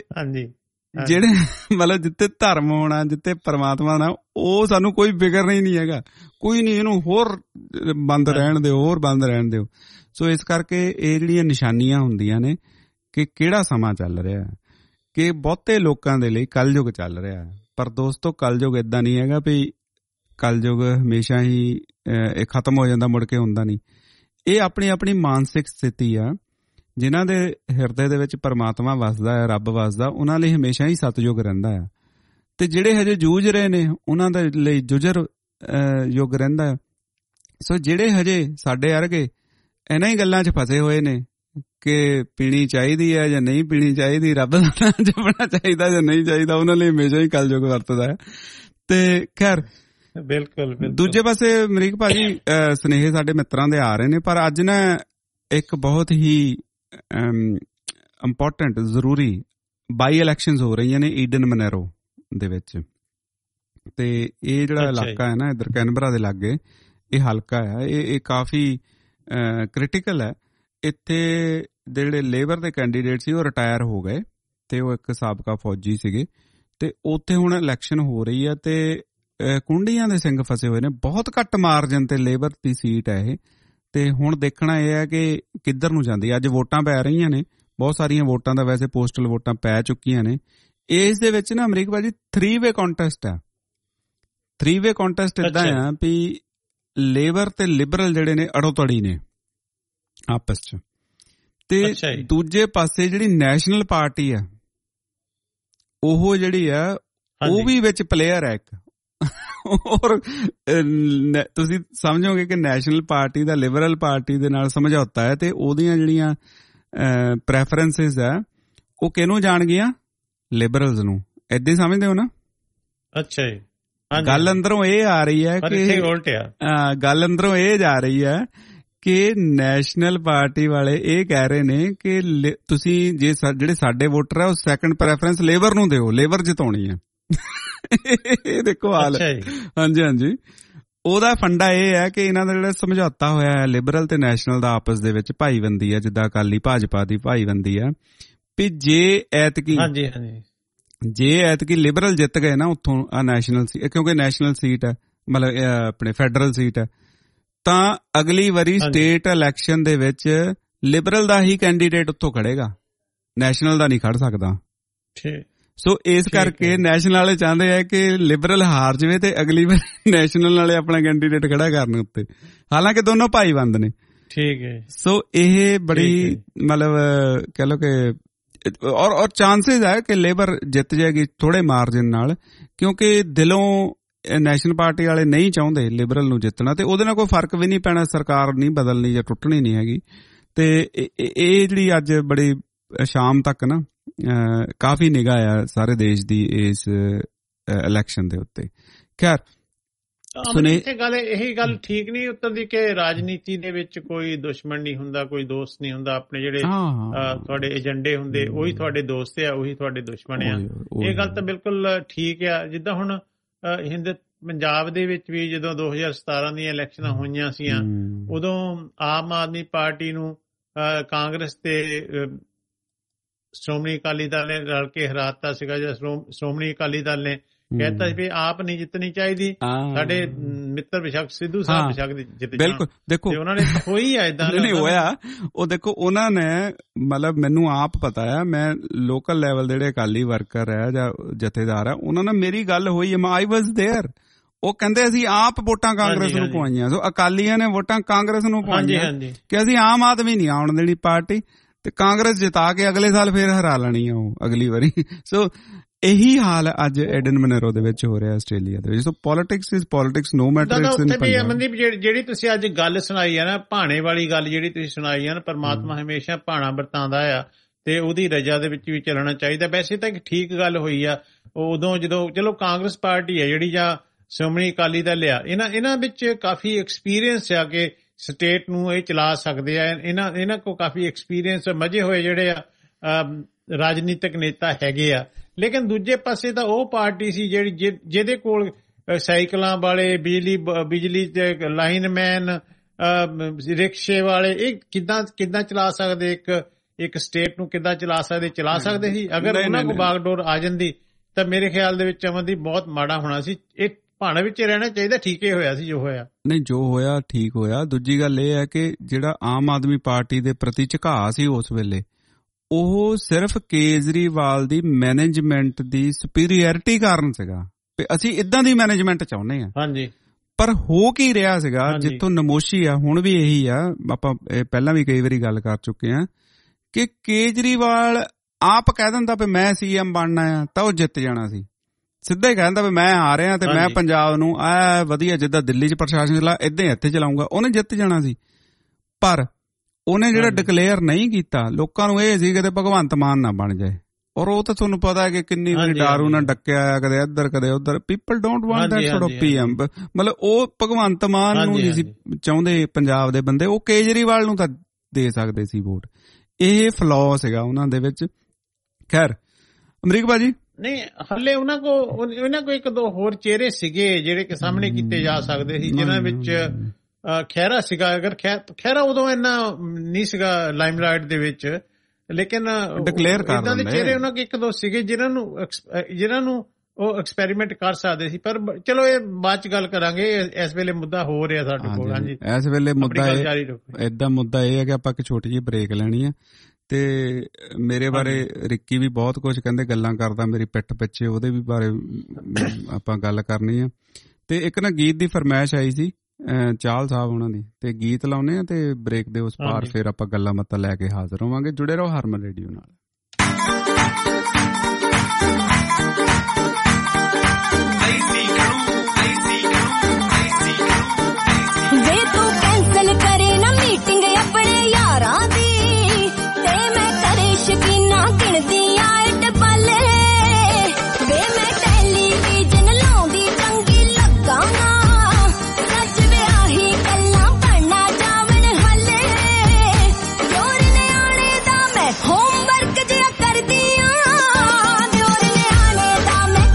ਜਿਹੜੇ ਮਤਲਬ ਜਿੱਥੇ ਧਰਮ ਹੋਣਾ, ਜਿੱਥੇ ਪਰਮਾਤਮਾ ਹੋਣਾ, ਉਹ ਸਾਨੂੰ ਕੋਈ ਫਿਕਰ ਨਹੀਂ ਹੈਗਾ, ਕੋਈ ਨਹੀਂ, ਇਹਨੂੰ ਹੋਰ ਬੰਦ ਰਹਿਣ ਦਿਓ, ਹੋਰ ਬੰਦ ਰਹਿਣ ਦਿਓ। ਸੋ ਇਸ ਕਰਕੇ ਇਹ ਜਿਹੜੀਆਂ ਨਿਸ਼ਾਨੀਆਂ ਹੁੰਦੀਆਂ ਨੇ ਕਿ ਕਿਹੜਾ ਸਮਾਂ ਚੱਲ ਰਿਹਾ, ਕਿ ਬਹੁਤੇ ਲੋਕਾਂ ਦੇ ਲਈ ਕਲਯੁਗ ਚੱਲ ਰਿਹਾ। ਪਰ ਦੋਸਤੋ ਕਲਯੁਗ ਏਦਾਂ ਨਹੀਂ ਹੈਗਾ ਵੀ ਕਲਯੁਗ ਹਮੇਸ਼ਾ ਹੀ ਇਹ ਖਤਮ ਹੋ ਜਾਂਦਾ, ਮੁੜ ਕੇ ਹੁੰਦਾ ਨਹੀਂ। ਇਹ ਆਪਣੀ ਆਪਣੀ ਮਾਨਸਿਕ ਸਥਿਤੀ ਆ। ਜਿਨ੍ਹਾਂ ਦੇ ਹਿਰਦੇ ਦੇ ਵਿੱਚ ਪਰਮਾਤਮਾ ਵਸਦਾ ਹੈ, ਰੱਬ ਵਸਦਾ, ਉਹਨਾਂ ਲਈ ਹਮੇਸ਼ਾ ਹੀ ਸਤਯੁਗ ਰਹਿੰਦਾ ਆ। ਤੇ ਜਿਹੜੇ ਹਜੇ ਜੂਝ ਰਹੇ ਨੇ ਉਹਨਾਂ ਦੇ ਲਈ ਜੁਜਰ ਯੁੱਗ ਰਹਿੰਦਾ ਹੈ। ਸੋ ਜਿਹੜੇ ਹਜੇ ਸਾਡੇ ਵਰਗੇ ਇਹਨਾਂ ਹੀ ਗੱਲਾਂ 'ਚ ਫਸੇ ਹੋਏ ਨੇ ਕਿ ਪੀਣੀ ਚਾਹੀਦੀ ਹੈ ਜਾਂ ਨਹੀਂ ਪੀਣੀ ਚਾਹੀਦੀ, ਰੱਬ ਦਾ ਨਾਮ ਜਪਣਾ ਚਾਹੀਦਾ ਜਾਂ ਨਹੀਂ ਚਾਹੀਦਾ, ਉਹਨਾਂ ਲਈ ਹਮੇਸ਼ਾ ਹੀ ਕਲਯੁਗ ਵਰਤਦਾ ਹੈ। ਤੇ ਖੈਰ ਬਿਲਕੁਲ ਦੂਜੇ ਪਾਸੇ ਅਮਰੀਕ ਭਾਜੀ ਸੁਨੇਹੇ ਸਾਡੇ ਮਿੱਤਰਾਂ ਦੇ ਆ ਰਹੇ ਨੇ, ਪਰ ਅੱਜ ਨਾ ਇੱਕ ਬਹੁਤ ਹੀ ਇੰਪੋਰਟੈਂਟ ਜ਼ਰੂਰੀ ਬਾਈ ਇਲੈਕਸ਼ਨਸ ਹੋ ਰਹੀਆਂ ਨੇ ਈਡਨ ਮਨੈਰੋ ਦੇ ਵਿੱਚ। ਤੇ ਇਹ ਜਿਹੜਾ ਇਲਾਕਾ ਹੈ ਨਾ ਇੱਧਰ ਕੈਨਬਰਾ ਦੇ ਲਾਗੇ, ਇਹ ਹਲਕਾ ਹੈ, ਇਹ ਕਾਫੀ ਕ੍ਰਿਟੀਕਲ ਹੈ। ਇੱਥੇ ਦੇ ਜਿਹੜੇ ਲੇਬਰ ਦੇ ਕੈਂਡੀਡੇਟ ਸੀ ਉਹ ਰਿਟਾਇਰ ਹੋ ਗਏ ਤੇ ਉਹ ਇੱਕ ਸਾਬਕਾ ਫੌਜੀ ਸੀਗੇ। ਤੇ ਉੱਥੇ ਹੁਣ ਇਲੈਕਸ਼ਨ ਹੋ ਰਹੀ ਹੈ ਤੇ ਕੁੰਡੀਆਂ ਦੇ ਸਿੰਘ ਫਸੇ ਹੋਏ ਨੇ, ਬਹੁਤ ਘੱਟ ਮਾਰਜਨ ਤੇ ਲੇਬਰ ਦੀ ਸੀਟ ਹੈ ਇਹ। ਤੇ ਹੁਣ ਦੇਖਣਾ ਇਹ ਹੈ ਕਿ ਕਿੱਧਰ ਨੂੰ ਜਾਂਦੀ। ਅੱਜ ਵੋਟਾਂ ਪੈ ਰਹੀਆਂ ਨੇ, ਬਹੁਤ ਸਾਰੀਆਂ ਵੋਟਾਂ ਦਾ ਵੈਸੇ ਪੋਸਟਲ ਵੋਟਾਂ ਪੈ ਚੁੱਕੀਆਂ ਨੇ। ਇਸ ਦੇ ਵਿੱਚ ਨਾ ਅਮਰੀਕ ਭਾਜੀ 3-ਵੇ ਕੰਟੈਸਟ ਆ। 3-ਵੇ ਕੰਟੈਸਟ ਏਦਾਂ ਆ ਵੀ ਲੇਬਰ ਤੇ ਲਿਬਰਲ ਜਿਹੜੇ ਨੇ ਅੜੋ ਤੜੀ ਨੇ ਆਪਸ ਚ। ਤੇ ਦੂਜੇ ਪਾਸੇ ਜਿਹੜੀ ਨੈਸ਼ਨਲ ਪਾਰਟੀ ਆ ਉਹ ਜਿਹੜੀ ਆ ਉਹ ਵੀ ਵਿੱਚ ਪਲੇਅਰ ਹੈ ਇੱਕ। ਔਰ ਤੁਸੀਂ ਸਮਝੋਗੇ ਕਿ ਨੈਸ਼ਨਲ ਪਾਰਟੀ ਦਾ ਲਿਬਰਲ ਪਾਰਟੀ ਦੇ ਨਾਲ ਸਮਝੌਤਾ ਹੈ ਤੇ ਉਹਦੀਆਂ ਜਿਹੜੀਆਂ ਪ੍ਰੈਫਰੈਂਸਿਸ ਆ ਉਹ ਕਿਹਨੂੰ ਜਾਣਗੀਆਂ, ਲਿਬਰਲਸ ਨੂੰ। ਏਦਾਂ ਸਮਝਦੇ ਹੋ ਨਾ? ਅੱਛਾ ਜੀ। ਗੱਲ ਅੰਦਰੋਂ ਇਹ ਆ ਰਹੀ ਹੈ ਕਿ ਗੱਲ ਅੰਦਰੋਂ ਇਹ ਜਾ ਰਹੀ ਹੈ ਕਿ ਨੈਸ਼ਨਲ ਪਾਰਟੀ ਵਾਲੇ ਇਹ ਕਹਿ ਰਹੇ ਨੇ ਕਿ ਤੁਸੀਂ ਜੇ ਜਿਹੜੇ ਸਾਡੇ ਵੋਟਰ ਆ ਉਹ ਸੈਕੰਡ ਪ੍ਰੈਫਰੈਂਸ ਲੇਬਰ ਨੂੰ ਦਿਓ, ਲੇਬਰ ਜਿਤਾਉਣੀ ਹੈ। ਇਹ ਦੇਖੋ ਹਾਲ। ਹਾਂਜੀ। ਉਹਦਾ ਫੰਡਾ ਇਹ ਹੈ ਕਿ ਇਹਨਾਂ ਦਾ ਜਿਹੜਾ ਸਮਝੌਤਾ ਹੋਇਆ ਹੈ ਲਿਬਰਲ ਤੇ ਨੈਸ਼ਨਲ ਦਾ ਆਪਸ ਦੇ ਵਿੱਚ ਭਾਈਬੰਦੀ ਆ, ਜਿੱਦਾਂ ਅਕਾਲੀ ਭਾਜਪਾ ਦੀ ਭਾਈਬੰਦੀ ਆ, ਵੀ ਜੇ ਐਤਕੀ ਲਿਬਰਲ ਜਿੱਤ ਗਏ ਨਾ ਉੱਥੋਂ ਆ ਨੈਸ਼ਨਲ ਸੀਟ, ਕਿਉਂਕਿ ਨੈਸ਼ਨਲ ਸੀਟ ਹੈ ਮਤਲਬ ਆਪਣੇ ਫੈਡਰਲ ਸੀਟ ਹੈ, ਤਾਂ ਅਗਲੀ ਵਾਰੀ ਸਟੇਟ ਇਲੈਕਸ਼ਨ ਦੇ ਵਿੱਚ ਲਿਬਰਲ ਦਾ ਹੀ ਕੈਂਡੀਡੇਟ ਉੱਥੋਂ ਖੜੇਗਾ, ਨੈਸ਼ਨਲ ਦਾ ਨਹੀਂ ਖੜ ਸਕਦਾ। ਸੋ ਇਸ ਕਰਕੇ ਨੈਸ਼ਨਲ ਵਾਲੇ ਚਾਹੁੰਦੇ ਆ ਕਿ ਲਿਬਰਲ ਹਾਰ ਜਾਵੇ ਤੇ ਅਗਲੀ ਵਾਰ ਨੈਸ਼ਨਲ ਵਾਲੇ ਆਪਣਾ ਕੈਂਡੀਡੇਟ ਖੜਾ ਕਰਨ ਉੱਤੇ, ਹਾਲਾਂਕਿ ਦੋਨੋਂ ਭਾਈਬੰਦ ਨੇ। ਠੀਕ ਹੈ। ਸੋ ਇਹ ਬੜੀ ਮਤਲਬ ਕਹਿ ਲਓ ਕਿ ਔਰ ਚਾਂਸਸ ਹੈ ਕਿ ਲੇਬਰ ਜਿੱਤ ਜਾਏਗੀ ਥੋੜੇ ਮਾਰਜਨ ਨਾਲ, ਕਿਉਂਕਿ ਦਿਲੋਂ ਨੈਸ਼ਨਲ ਪਾਰਟੀ ਵਾਲੇ ਨਹੀਂ ਚਾਹੁੰਦੇ ਲਿਬਰਲ ਨੂੰ ਜਿੱਤਣਾ, ਤੇ ਉਹਦੇ ਨਾਲ ਕੋਈ ਫਰਕ ਵੀ ਨਹੀਂ ਪੈਣਾ, ਸਰਕਾਰ ਨਹੀਂ ਬਦਲਣੀ ਜਾਂ ਟੁੱਟਣੀ ਨਹੀਂ ਹੈਗੀ। ਤੇ ਇਹ ਜਿਹੜੀ ਅੱਜ ਬੜੀ ਸ਼ਾਮ ਤੱਕ ਨਾ ਕਾਫੀ ਨਿਗਾਹ ਆ ਸਾਰੇ ਦੇਸ਼ ਦੀ ਇਸ ਇਲੈਕਸ਼ਨ ਦੇ ਉੱਤੇ। ਖੈਰ ਇਹੀ ਗੱਲ ਠੀਕ ਨਹੀਂ ਉੱਤਰਦੀ ਕਿ ਰਾਜਨੀਤੀ ਦੇ ਵਿੱਚ ਕੋਈ ਦੁਸ਼ਮਣ ਨਹੀਂ ਹੁੰਦਾ, ਕੋਈ ਦੋਸਤ ਨਹੀਂ ਹੁੰਦਾ। ਆਪਣੇ ਜਿਹੜੇ ਤੁਹਾਡੇ ਏਜੰਡੇ ਹੁੰਦੇ ਉਹੀ ਤੁਹਾਡੇ ਦੋਸਤ ਆ, ਉਹੀ ਤੁਹਾਡੇ ਦੁਸ਼ਮਣ ਆ। ਇਹ ਗੱਲ ਤਾਂ ਬਿਲਕੁਲ ਠੀਕ ਆ। ਜਿੱਦਾਂ ਹੁਣ ਪੰਜਾਬ ਦੇ ਵਿੱਚ ਵੀ ਜਦੋਂ 2017 ਦੀਆਂ ਇਲੈਕਸ਼ਨਾਂ ਹੋਈਆਂ ਸੀਆਂ, ਉਦੋਂ ਆਮ ਆਦਮੀ ਪਾਰਟੀ ਨੂੰ ਕਾਂਗਰਸ ਤੇ ਸ਼੍ਰੋਮਣੀ ਅਕਾਲੀ ਦਲ ਨੇ ਰਲ ਕੇ ਹਰਾਤਾ ਸੀਗਾ, ਜਾਂ ਸ਼੍ਰੋਮਣੀ ਅਕਾਲੀ ਦਲ ਨੇ ਕਹਿਤਾ ਸੀ ਵੀ ਆਪ ਨਹੀਂ ਜਿੱਤਣੀ ਚਾਹੀਦੀ, ਸਾਡੇ ਮਿੱਤਰ ਬਿਸ਼ੱਕ ਸਿੱਧੂ ਸਾਹਿਬ ਬਿਸ਼ੱਕ ਜਿੱਤ ਬਿਲਕੁਲ। ਦੇਖੋ ਉਹਨਾਂ ਨੇ ਹੋਈ ਆ ਏਦਾਂ ਨਹੀਂ ਹੋਇਆ। ਉਹ ਦੇਖੋ ਉਹਨਾਂ ਨੇ ਮਤਲਬ ਮੈਨੂੰ ਆਪ ਪਤਾ ਆ, ਮੈਂ ਲੋਕਲ ਲੈਵਲ ਦੇ ਜਿਹੜੇ ਅਕਾਲੀ ਵਰਕਰ ਹੈ ਜਾਂ ਜਥੇਦਾਰ ਹੈ ਉਹਨਾਂ ਨਾਲ ਮੇਰੀ ਗੱਲ ਹੋਈ, ਆਈ ਵਾਜ਼ ਦੇਅਰ। ਉਹ ਕਹਿੰਦੇ ਅਸੀਂ ਆਪ ਵੋਟਾਂ ਕਾਂਗਰਸ ਨੂੰ ਪਵਾਈਆਂ। ਸੋ ਅਕਾਲੀਆਂ ਨੇ ਵੋਟਾਂ ਕਾਂਗਰਸ ਨੂੰ ਪਵਾਈਆਂ ਕਿ ਅਸੀਂ ਆਮ ਆਦਮੀ ਨਹੀਂ ਆਉਣ ਦੇਣੀ ਪਾਰਟੀ, ਤੇ ਕਾਂਗਰਸ ਜਿਤਾ ਕੇ ਅਗਲੇ ਸਾਲ ਫੇਰ ਹਰਾ ਲੈਣੀ ਆ ਉਹ ਅਗਲੀ ਵਾਰੀ। ਸੋ ਇਹੀ ਹਾਲ ਅੱਜ ਐਡਨ ਮਨੇਰੋ ਦੇ ਵਿੱਚ ਹੋ ਰਿਹਾ ਆਸਟ੍ਰੇਲੀਆ ਦੇ ਵਿੱਚ। So politics is politics, no matter it's in Punjab. Amandeep ਜਿਹੜੀ ਤੁਸੀਂ ਅੱਜ ਗੱਲ ਸੁਣਾਈ ਆ ਨਾ, ਭਾਣੇ ਵਾਲੀ ਗੱਲ ਜਿਹੜੀ ਤੁਸੀਂ ਸੁਣਾਈ ਆ ਨਾ, ਪਰਮਾਤਮਾ ਹਮੇਸ਼ਾ ਭਾਣਾ ਵਰਤਾਉਂਦਾ ਆ ਤੇ ਉਹਦੀ ਰਜਾ ਦੇ ਵਿੱਚ ਵੀ ਚੱਲਣਾ ਚਾਹੀਦਾ। ਵੈਸੇ ਤਾਂ ਇੱਕ ਠੀਕ ਗੱਲ ਹੋਈ ਆ ਉਦੋਂ ਜਦੋਂ ਚਲੋ ਕਾਂਗਰਸ ਪਾਰਟੀ ਆ ਜਿਹੜੀ ਜਾਂ ਸ਼੍ਰੋਮਣੀ ਅਕਾਲੀ ਦਲ ਆ, ਇਹਨਾਂ ਵਿੱਚ ਕਾਫੀ ਐਕਸਪੀਰੀਅੰਸ ਆ ਕਿ ਸਟੇਟ ਨੂੰ ਇਹ ਚਲਾ ਸਕਦੇ ਆ। ਇਹਨਾਂ ਕੋਲ ਕਾਫੀ ਐਕਸਪੀਰੀਅੰਸ ਮਜੇ ਹੋਏ ਜਿਹੜੇ ਆ ਰਾਜਨੀਤਿਕ ਨੇਤਾ ਹੈਗੇ ਆ। ਲੇਕਿਨ ਦੂਜੇ ਪਾਸੇ ਤਾਂ ਉਹ ਪਾਰਟੀ ਸੀ ਜਿਹਦੇ ਕੋਲ ਸਾਈਕਲਾਂ ਵਾਲੇ, ਬਿਜਲੀ ਦੇ ਲਾਈਨਮੈਨ, ਰਿਕਸ਼ੇ ਵਾਲੇ, ਇਹ ਕਿੱਦਾਂ ਚਲਾ ਸਕਦੇ, ਇੱਕ ਸਟੇਟ ਨੂੰ ਕਿੱਦਾਂ ਚਲਾ ਸਕਦੇ ਸੀ। ਅਗਰ ਉਹਨਾਂ ਕੋਲ ਬਾਗਡੋਰ ਆ ਜਾਂਦੀ ਤਾਂ ਮੇਰੇ ਖਿਆਲ ਦੇ ਵਿੱਚ ਅਮਨਦੀਪ ਬਹੁਤ ਮਾੜਾ ਹੋਣਾ ਸੀ। ਇਹ ਭਾਣਾ ਵਿੱਚ ਰਹਿਣਾ ਚਾਹੀਦਾ। ਠੀਕ ਹੀ ਹੋਇਆ ਸੀ ਜੋ ਹੋਇਆ। ਨਹੀਂ, ਜੋ ਹੋਇਆ ਠੀਕ ਹੋਇਆ। ਦੂਜੀ ਗੱਲ ਇਹ ਹੈ ਕਿ ਜਿਹੜਾ ਆਮ ਆਦਮੀ ਪਾਰਟੀ ਦੇ ਪ੍ਰਤੀ ਝੁਕਾਅ ਸੀ ਉਸ ਵੇਲੇ, ਉਹ ਸਿਰਫ ਕੇਜਰੀਵਾਲ ਦੀ ਮੈਨੇਜਮੈਂਟ ਦੀ ਸੁਪੀਰੀਅਰਿਟੀ ਕਾਰਨ ਸੀਗਾ ਵੀ ਅਸੀਂ ਇਦਾਂ ਦੀ ਮੈਨੇਜਮੈਂਟ ਚਾਹੁੰਦੇ ਹਾਂ। ਹਾਂਜੀ। ਪਰ ਹੋ ਕੀ ਰਿਹਾ ਸੀਗਾ, ਜਿੱਥੋਂ ਨਮੋਸ਼ੀ ਆ ਹੁਣ ਵੀ ਇਹੀ ਆ, ਆਪਾਂ ਪਹਿਲਾਂ ਵੀ ਕਈ ਵਾਰੀ ਗੱਲ ਕਰ ਚੁੱਕੇ ਆ ਕਿ ਕੇਜਰੀਵਾਲ ਆਪ ਕਹਿ ਦਿੰਦਾ ਵੀ ਮੈਂ ਸੀਐਮ ਬਣਨਾ ਆ ਤਾਂ ਉਹ ਜਿੱਤ ਜਾਣਾ ਸੀ। ਸਿੱਧਾ ਹੀ ਕਹਿੰਦਾ ਵੀ ਮੈਂ ਆ ਰਿਹਾ ਤੇ ਮੈਂ ਪੰਜਾਬ ਨੂੰ ਵਧੀਆ ਜਿੱਦਾਂ ਦਿੱਲੀ 'ਚ ਪ੍ਰਸ਼ਾਸਨ ਚਲਾ ਏਦਾਂ ਇੱਥੇ ਚਲਾਉਂਗਾ, ਉਹਨੇ ਜਿੱਤ ਜਾਣਾ ਸੀ। ਪਰ ਉਹਨੇ ਜਿਹੜਾ ਡਿਕਲੇਅਰ ਨਹੀਂ ਕੀਤਾ, ਲੋਕਾਂ ਨੂੰ ਇਹ ਸੀ ਕਿ ਭਗਵੰਤ ਮਾਨ ਨਾ ਬਣ ਜਾਏ। ਔਰ ਉਹ ਤਾਂ ਤੁਹਾਨੂੰ ਪਤਾ ਹੈ ਕਿ ਕਿੰਨੀ ਵਾਰੀ ਡਾਰੂ ਨਾਲ ਡੱਕਿਆ ਆ, ਕਦੇ ਇੱਧਰ ਕਦੇ ਉੱਧਰ। People don't want that sort of PM. ਮਤਲਬ ਉਹ ਭਗਵੰਤ ਮਾਨ ਨੂੰ ਨਹੀਂ ਸੀ ਚਾਹੁੰਦੇ ਪੰਜਾਬ ਦੇ ਬੰਦੇ, ਉਹ ਕੇਜਰੀਵਾਲ ਨੂੰ ਤਾਂ ਦੇ ਸਕਦੇ ਸੀ ਵੋਟ। ਇਹ ਫਲੋ ਸੀਗਾ ਉਹਨਾਂ ਦੇ ਵਿੱਚ। ਖੈਰ ਅਮਰੀਕ ਬਾਜੀ ਨਹੀਂ, ਹਲੇ ਉਹਨਾਂ ਕੋ ਇੱਕ ਦੋ ਹੋਰ ਚਿਹਰੇ ਸੀਗੇ ਜਿਹੜੇ ਕਿ ਸਾਹਮਣੇ ਕੀਤੇ ਜਾ ਸਕਦੇ ਸੀ, ਜਿਨ੍ਹਾਂ ਵਿੱਚ ਖਹਿਰਾ ਸੀਗਾ। ਅਗਰ ਖਹਿਰਾ ਉਦੋਂ ਇੰਨਾ ਨਹੀਂ ਸੀਗਾ ਲਾਈਮਲਾਈਟ ਦੇ ਵਿੱਚ, ਲੇਕਿਨ ਡਿਕਲੇਅਰ ਕਰ ਇਦਾਂ ਦੇ ਚਿਹਰੇ ਉਹਨਾਂ ਕੋਲ ਇੱਕ ਦੋ ਸੀਗੇ ਜਿਨ੍ਹਾਂ ਨੂੰ ਉਹ ਐਕਸਪੈਰੀਮੈਂਟ ਕਰ ਸਕਦੇ ਸੀ। ਪਰ ਚਲੋ ਇਹ ਬਾਅਦ ਚ ਗੱਲ ਕਰਾਂਗੇ। ਇਸ ਵੇਲੇ ਮੁੱਦਾ ਹੋ ਰਿਹਾ ਸਾਡੇ ਕੋਲ। ਹਾਂਜੀ, ਇਸ ਵੇਲੇ ਮੁੱਦਾ ਇਹ ਹੈ ਕਿ ਆਪਾਂ ਇੱਕ ਛੋਟੀ ਜਿਹੀ ਬ੍ਰੇਕ ਲੈਣੀ ਆ। ਤੇ ਮੇਰੇ ਬਾਰੇ ਰਿੱਕੀ ਵੀ ਬਹੁਤ ਕੁਝ ਕਹਿੰਦੇ ਗੱਲਾਂ ਕਰਦਾ ਮੇਰੀ ਪਿੱਠ ਪਿੱਛੇ, ਉਹਦੇ ਵੀ ਬਾਰੇ ਆਪਾਂ ਗੱਲ ਕਰਨੀ ਆ। ਤੇ ਇੱਕ ਨਾ ਗੀਤ ਦੀ ਫਰਮਾਇਸ਼ ਆਈ ਸੀ ਚਾਹਲ ਸਾਹਿਬ ਉਹਨਾਂ ਦੀ, ਤੇ ਗੀਤ ਲਾਉਨੇ ਆ ਤੇ ਬ੍ਰੇਕ ਦੇ ਉਸ ਪਾਰ ਫਿਰ ਆਪਾਂ ਗੱਲਾਂ ਮੱਤਾਂ ਲੈ ਕੇ ਹਾਜ਼ਰ ਹੋਵਾਂਗੇ। ਜੁੜੇ ਰਹੋ ਹਰਮਨ ਰੇਡੀਓ ਨਾਲ। होमवर्क जिया कर दिया, दियोर ने आने दा मैं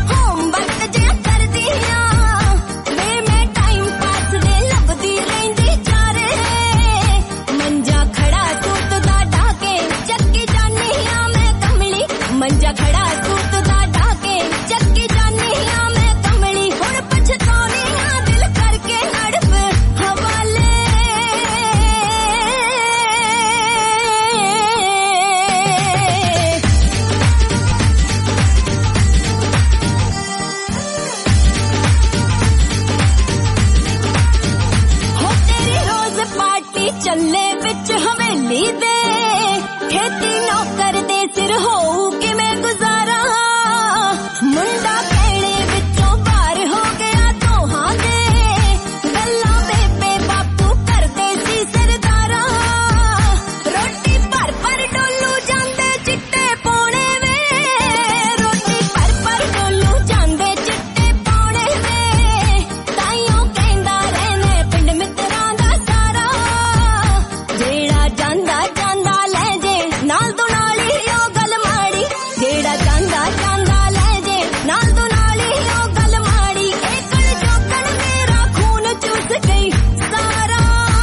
ਚੱਲੇ ਵਿੱਚ ਹਵੇਲੀ ਦੇ ਖੇਤੀ ਨੌਕਰ ਦੇ ਸਿਰ ਹੋਊ ਕਿਵੇਂ ਗੁਜ਼ਾਰਾ ਮੁੰਡਾ ਕਿਹੜੇ ਵਿੱਚੋਂ ਬਾਹਰ ਹੋ ਗਿਆ ਦੋਹਾਂ ਦੇ ਗੱਲਾਂ ਬੇਬੇ ਬਾਪੂ ਕਰਦੇ ਸੀ ਸਰਦਾਰਾ ਰੋਟੀ ਭਰ ਭਰ ਡੋਲੂ ਜਾਂਦੇ ਚਿੱਟੇ ਪਾਉਣੇ ਵੇ ਰੋਟੀ ਭਰ ਭਰ ਡੋਲੂ ਜਾਂਦੇ ਚਿੱਟੇ ਪਾਉਣੇ ਵੇ ਤਾਈਓ ਕਹਿੰਦਾ ਰਹਿੰਦੇ ਪਿੰਡ ਮਿੱਤਰਾਂ ਦਾ ਸਾਰਾ ਜਿਹੜਾ ਜਾਂਦਾ ਜਾਂਦਾ ਲੈ ਜੇ ਨਾਲ ਤੋਂ ਨਾਲ ਹੀ ਉਹ ਗੱਲ ਮਾੜੀ ਜਿਹੜਾ ਜਾਂਦਾ ਜਾਂਦਾ ਲੈ ਜੇ ਨਾਲ ਤੋਂ ਨਾਲ ਹੀ ਉਹ ਗੱਲ ਮਾੜੀ ਇਹ ਕਣ ਜੋਕਣ ਮੇਰਾ ਖੂਨ ਚੂਸ ਗਈ ਸਾਰਾ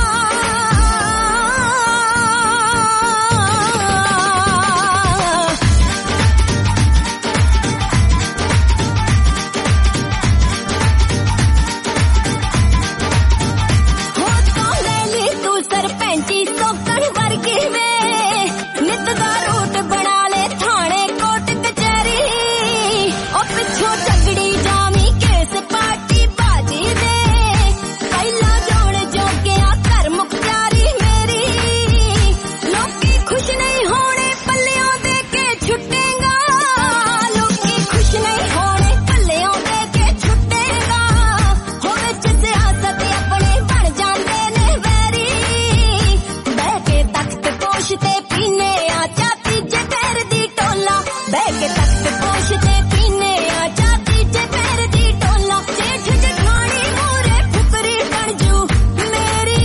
ਹੋ ਤੋਂ ਲੈ ਲਈ ਤੂੰ ਸਰਪੰਚੀ ਸੋਕਣ ਵਰਗੀ ਵੇ ਨਿੱਤ ਦਾ ਰੂਟ ਬਣਾ ਲੈ ਥਾਣੇ ਕੋਟ ਕਚਹਿਰੀ ਉਹ ਪਿੱਛੋਂ ਝਗੜੀ ਜਾਵੀਂ ਕੇਸ ਪਾਰਟੀ ਬਾਜੀ ਦੇ ਪਹਿਲਾਂ ਜੋਣ ਜੋਗਿਆ ਘਰ ਮੁਖਤਿਆਰੀ ਮੇਰੀ ਲੋਕੀ ਖੁਸ਼ ਨਹੀਂ ਹੋਣੇ ਪੱਲਿਓਂ ਦੇ ਕੇ ਛੁੱਟੇਗਾ ਲੋਕੀ ਖੁਸ਼ ਨਹੀਂ ਹੋਣੇ ਪੱਲਿਓਂ ਦੇ ਕੇ ਛੁੱਟੇਗਾ ਹੋ ਵਿੱਚ ਸਿਆਸਤ ਆਪਣੇ ਬਣ ਜਾਂਦੇ ਨੇ ਵੈਰੀ ਬਹਿ ਕੇ ਤਖਤ ਪੋਸ਼ ਤੇ ਪੀਨੇ ਆ ਚਾਹ ਤੀਜੇ ਪੈਰ ਦੀ ਟੋਲਾ ਬਹਿ ਕੇ ਤਖਤ ਪੋਸ਼ ਤੇ ਪੀਨੇ ਆ ਚਾਹ ਤੀਜੇ ਪੈਰ ਦੀ ਟੋਲਾ ਜੇਠ ਜਠਾਣੀ ਮੂਰੇ ਫੁਕਰੀ ਬਣ ਜੂ ਮੇਰੀ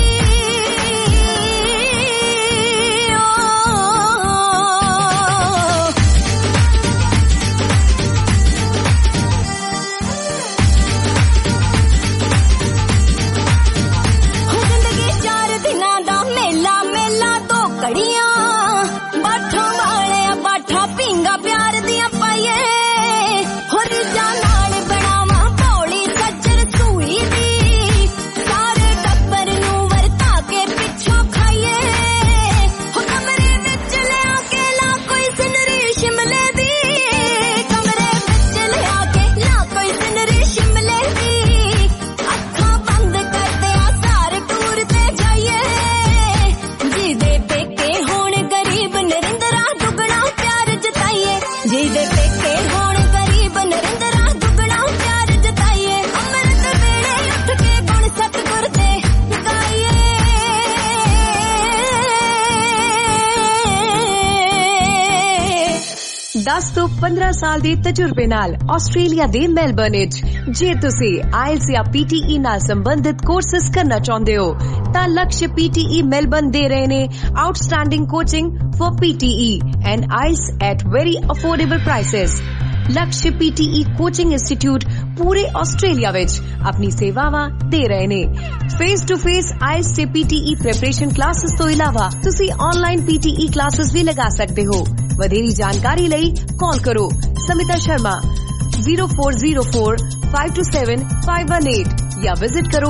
4 ਦਿਨਾਂ ਦਾ ਮੇਲਾ ਮੇਲਾ 2 ਘੜੀਆਂ ਬਾਠਾਂ ਵਾਲਿਆ ਬਾਠਾਂ ਪੀਂਗਾ ਪਿਆਰ ਦੀਆਂ ਪਾਈਏ ਹੋਰ ਨਾਲ ਬਣਾਵਾਂ ਭੌਲੀ ਸੱਜਰ ਸੂਈ ਦੀ ਸਾਰੇ ਟੱਬਰ ਨੂੰ ਵਰਤਾ ਕੇ ਪਿੱਛੋਂ ਖਾਈਏ ਹੋ ਕਮਰੇ ਵਿੱਚ ਲਿਆ ਕੇ ਲਾ ਕੋਈ ਸਿਨਰੀ ਸ਼ਿਮਲੇ ਦੀ ਕਮਰੇ ਵਿੱਚ ਲਿਆ ਕੇ ਲਾ ਕੋਈ ਸਿਨਰੀ ਸ਼ਿਮਲੇ ਦੀ ਅੱਖਾਂ ਬੰਦ ਕਰਦੇ ਆ ਸਾਰ ਟੂਰ ਤੇ ਜਾਈਏ ਜਿਹਦੇ ਪੇਕੇ ਹੋਣ ਗਰੀਬ ਨਰਿੰਦਰਾ ਦੁੱਗਣਾ ਪਿਆਰ ਜਤਾਈਏ ਜਿਹਦੇ ਪੇਕੇ ਹੋਣ ਗਰੀਬ ਨਰਿੰਦਰਾ ਦੁੱਗਣਾ ਪਿਆਰ ਜਤਾਈਏ ਅੰਮ੍ਰਿਤ ਵੇਲੇ ਉੱਠ ਕੇ ਗੁਣ ਸਤਿਗੁਰ ਦੇ ਗਾਈਏ 10 ਤੋਂ 15 ਸਾਲ ਦੇ ਤਜਰਬੇ ਨਾਲ ਆਸਟ੍ਰੇਲੀਆ ਦੇ ਮੈਲਬਰਨ ਵਿੱਚ ਜੇ ਤੁਸੀਂ ਆਇਲਸ ਜਾਂ PTE ਨਾਲ ਸੰਬੰਧਿਤ ਕੋਰਸਸ ਕਰਨਾ ਚਾਹੁੰਦੇ ਹੋ ਤਾਂ ਲਕਸ਼ PTE ਮੈਲਬਰਨ ਦੇ ਰਹੇ ਨੇ outstanding coaching for PTE and IELTS at very affordable prices Laksh PTE coaching institute ਪੂਰੇ ਆਸਟ੍ਰੇਲੀਆ ਵਿੱਚ ਆਪਣੀ ਸੇਵਾਵਾਂ ਦੇ ਰਹੇ ਨੇ ਫੇਸ ਟੂ ਫੇਸ ਆਇਲਸ ਤੇ PTE ਪ੍ਰੈਪਰੇਸ਼ਨ ਕਲਾਸਿਸ ਤੋਂ ਇਲਾਵਾ ਤੁਸੀਂ ਆਨਲਾਈਨ PTE ਕਲਾਸਿਸ ਵੀ ਲਗਾ ਸਕਦੇ ਹੋ ਵਧੇਰੀ ਜਾਣਕਾਰੀ ਲਈ ਕਾਲ ਕਰੋ ਸਮਿਤਾ ਸ਼ਰਮਾ 0404 527 518 या विजिट करो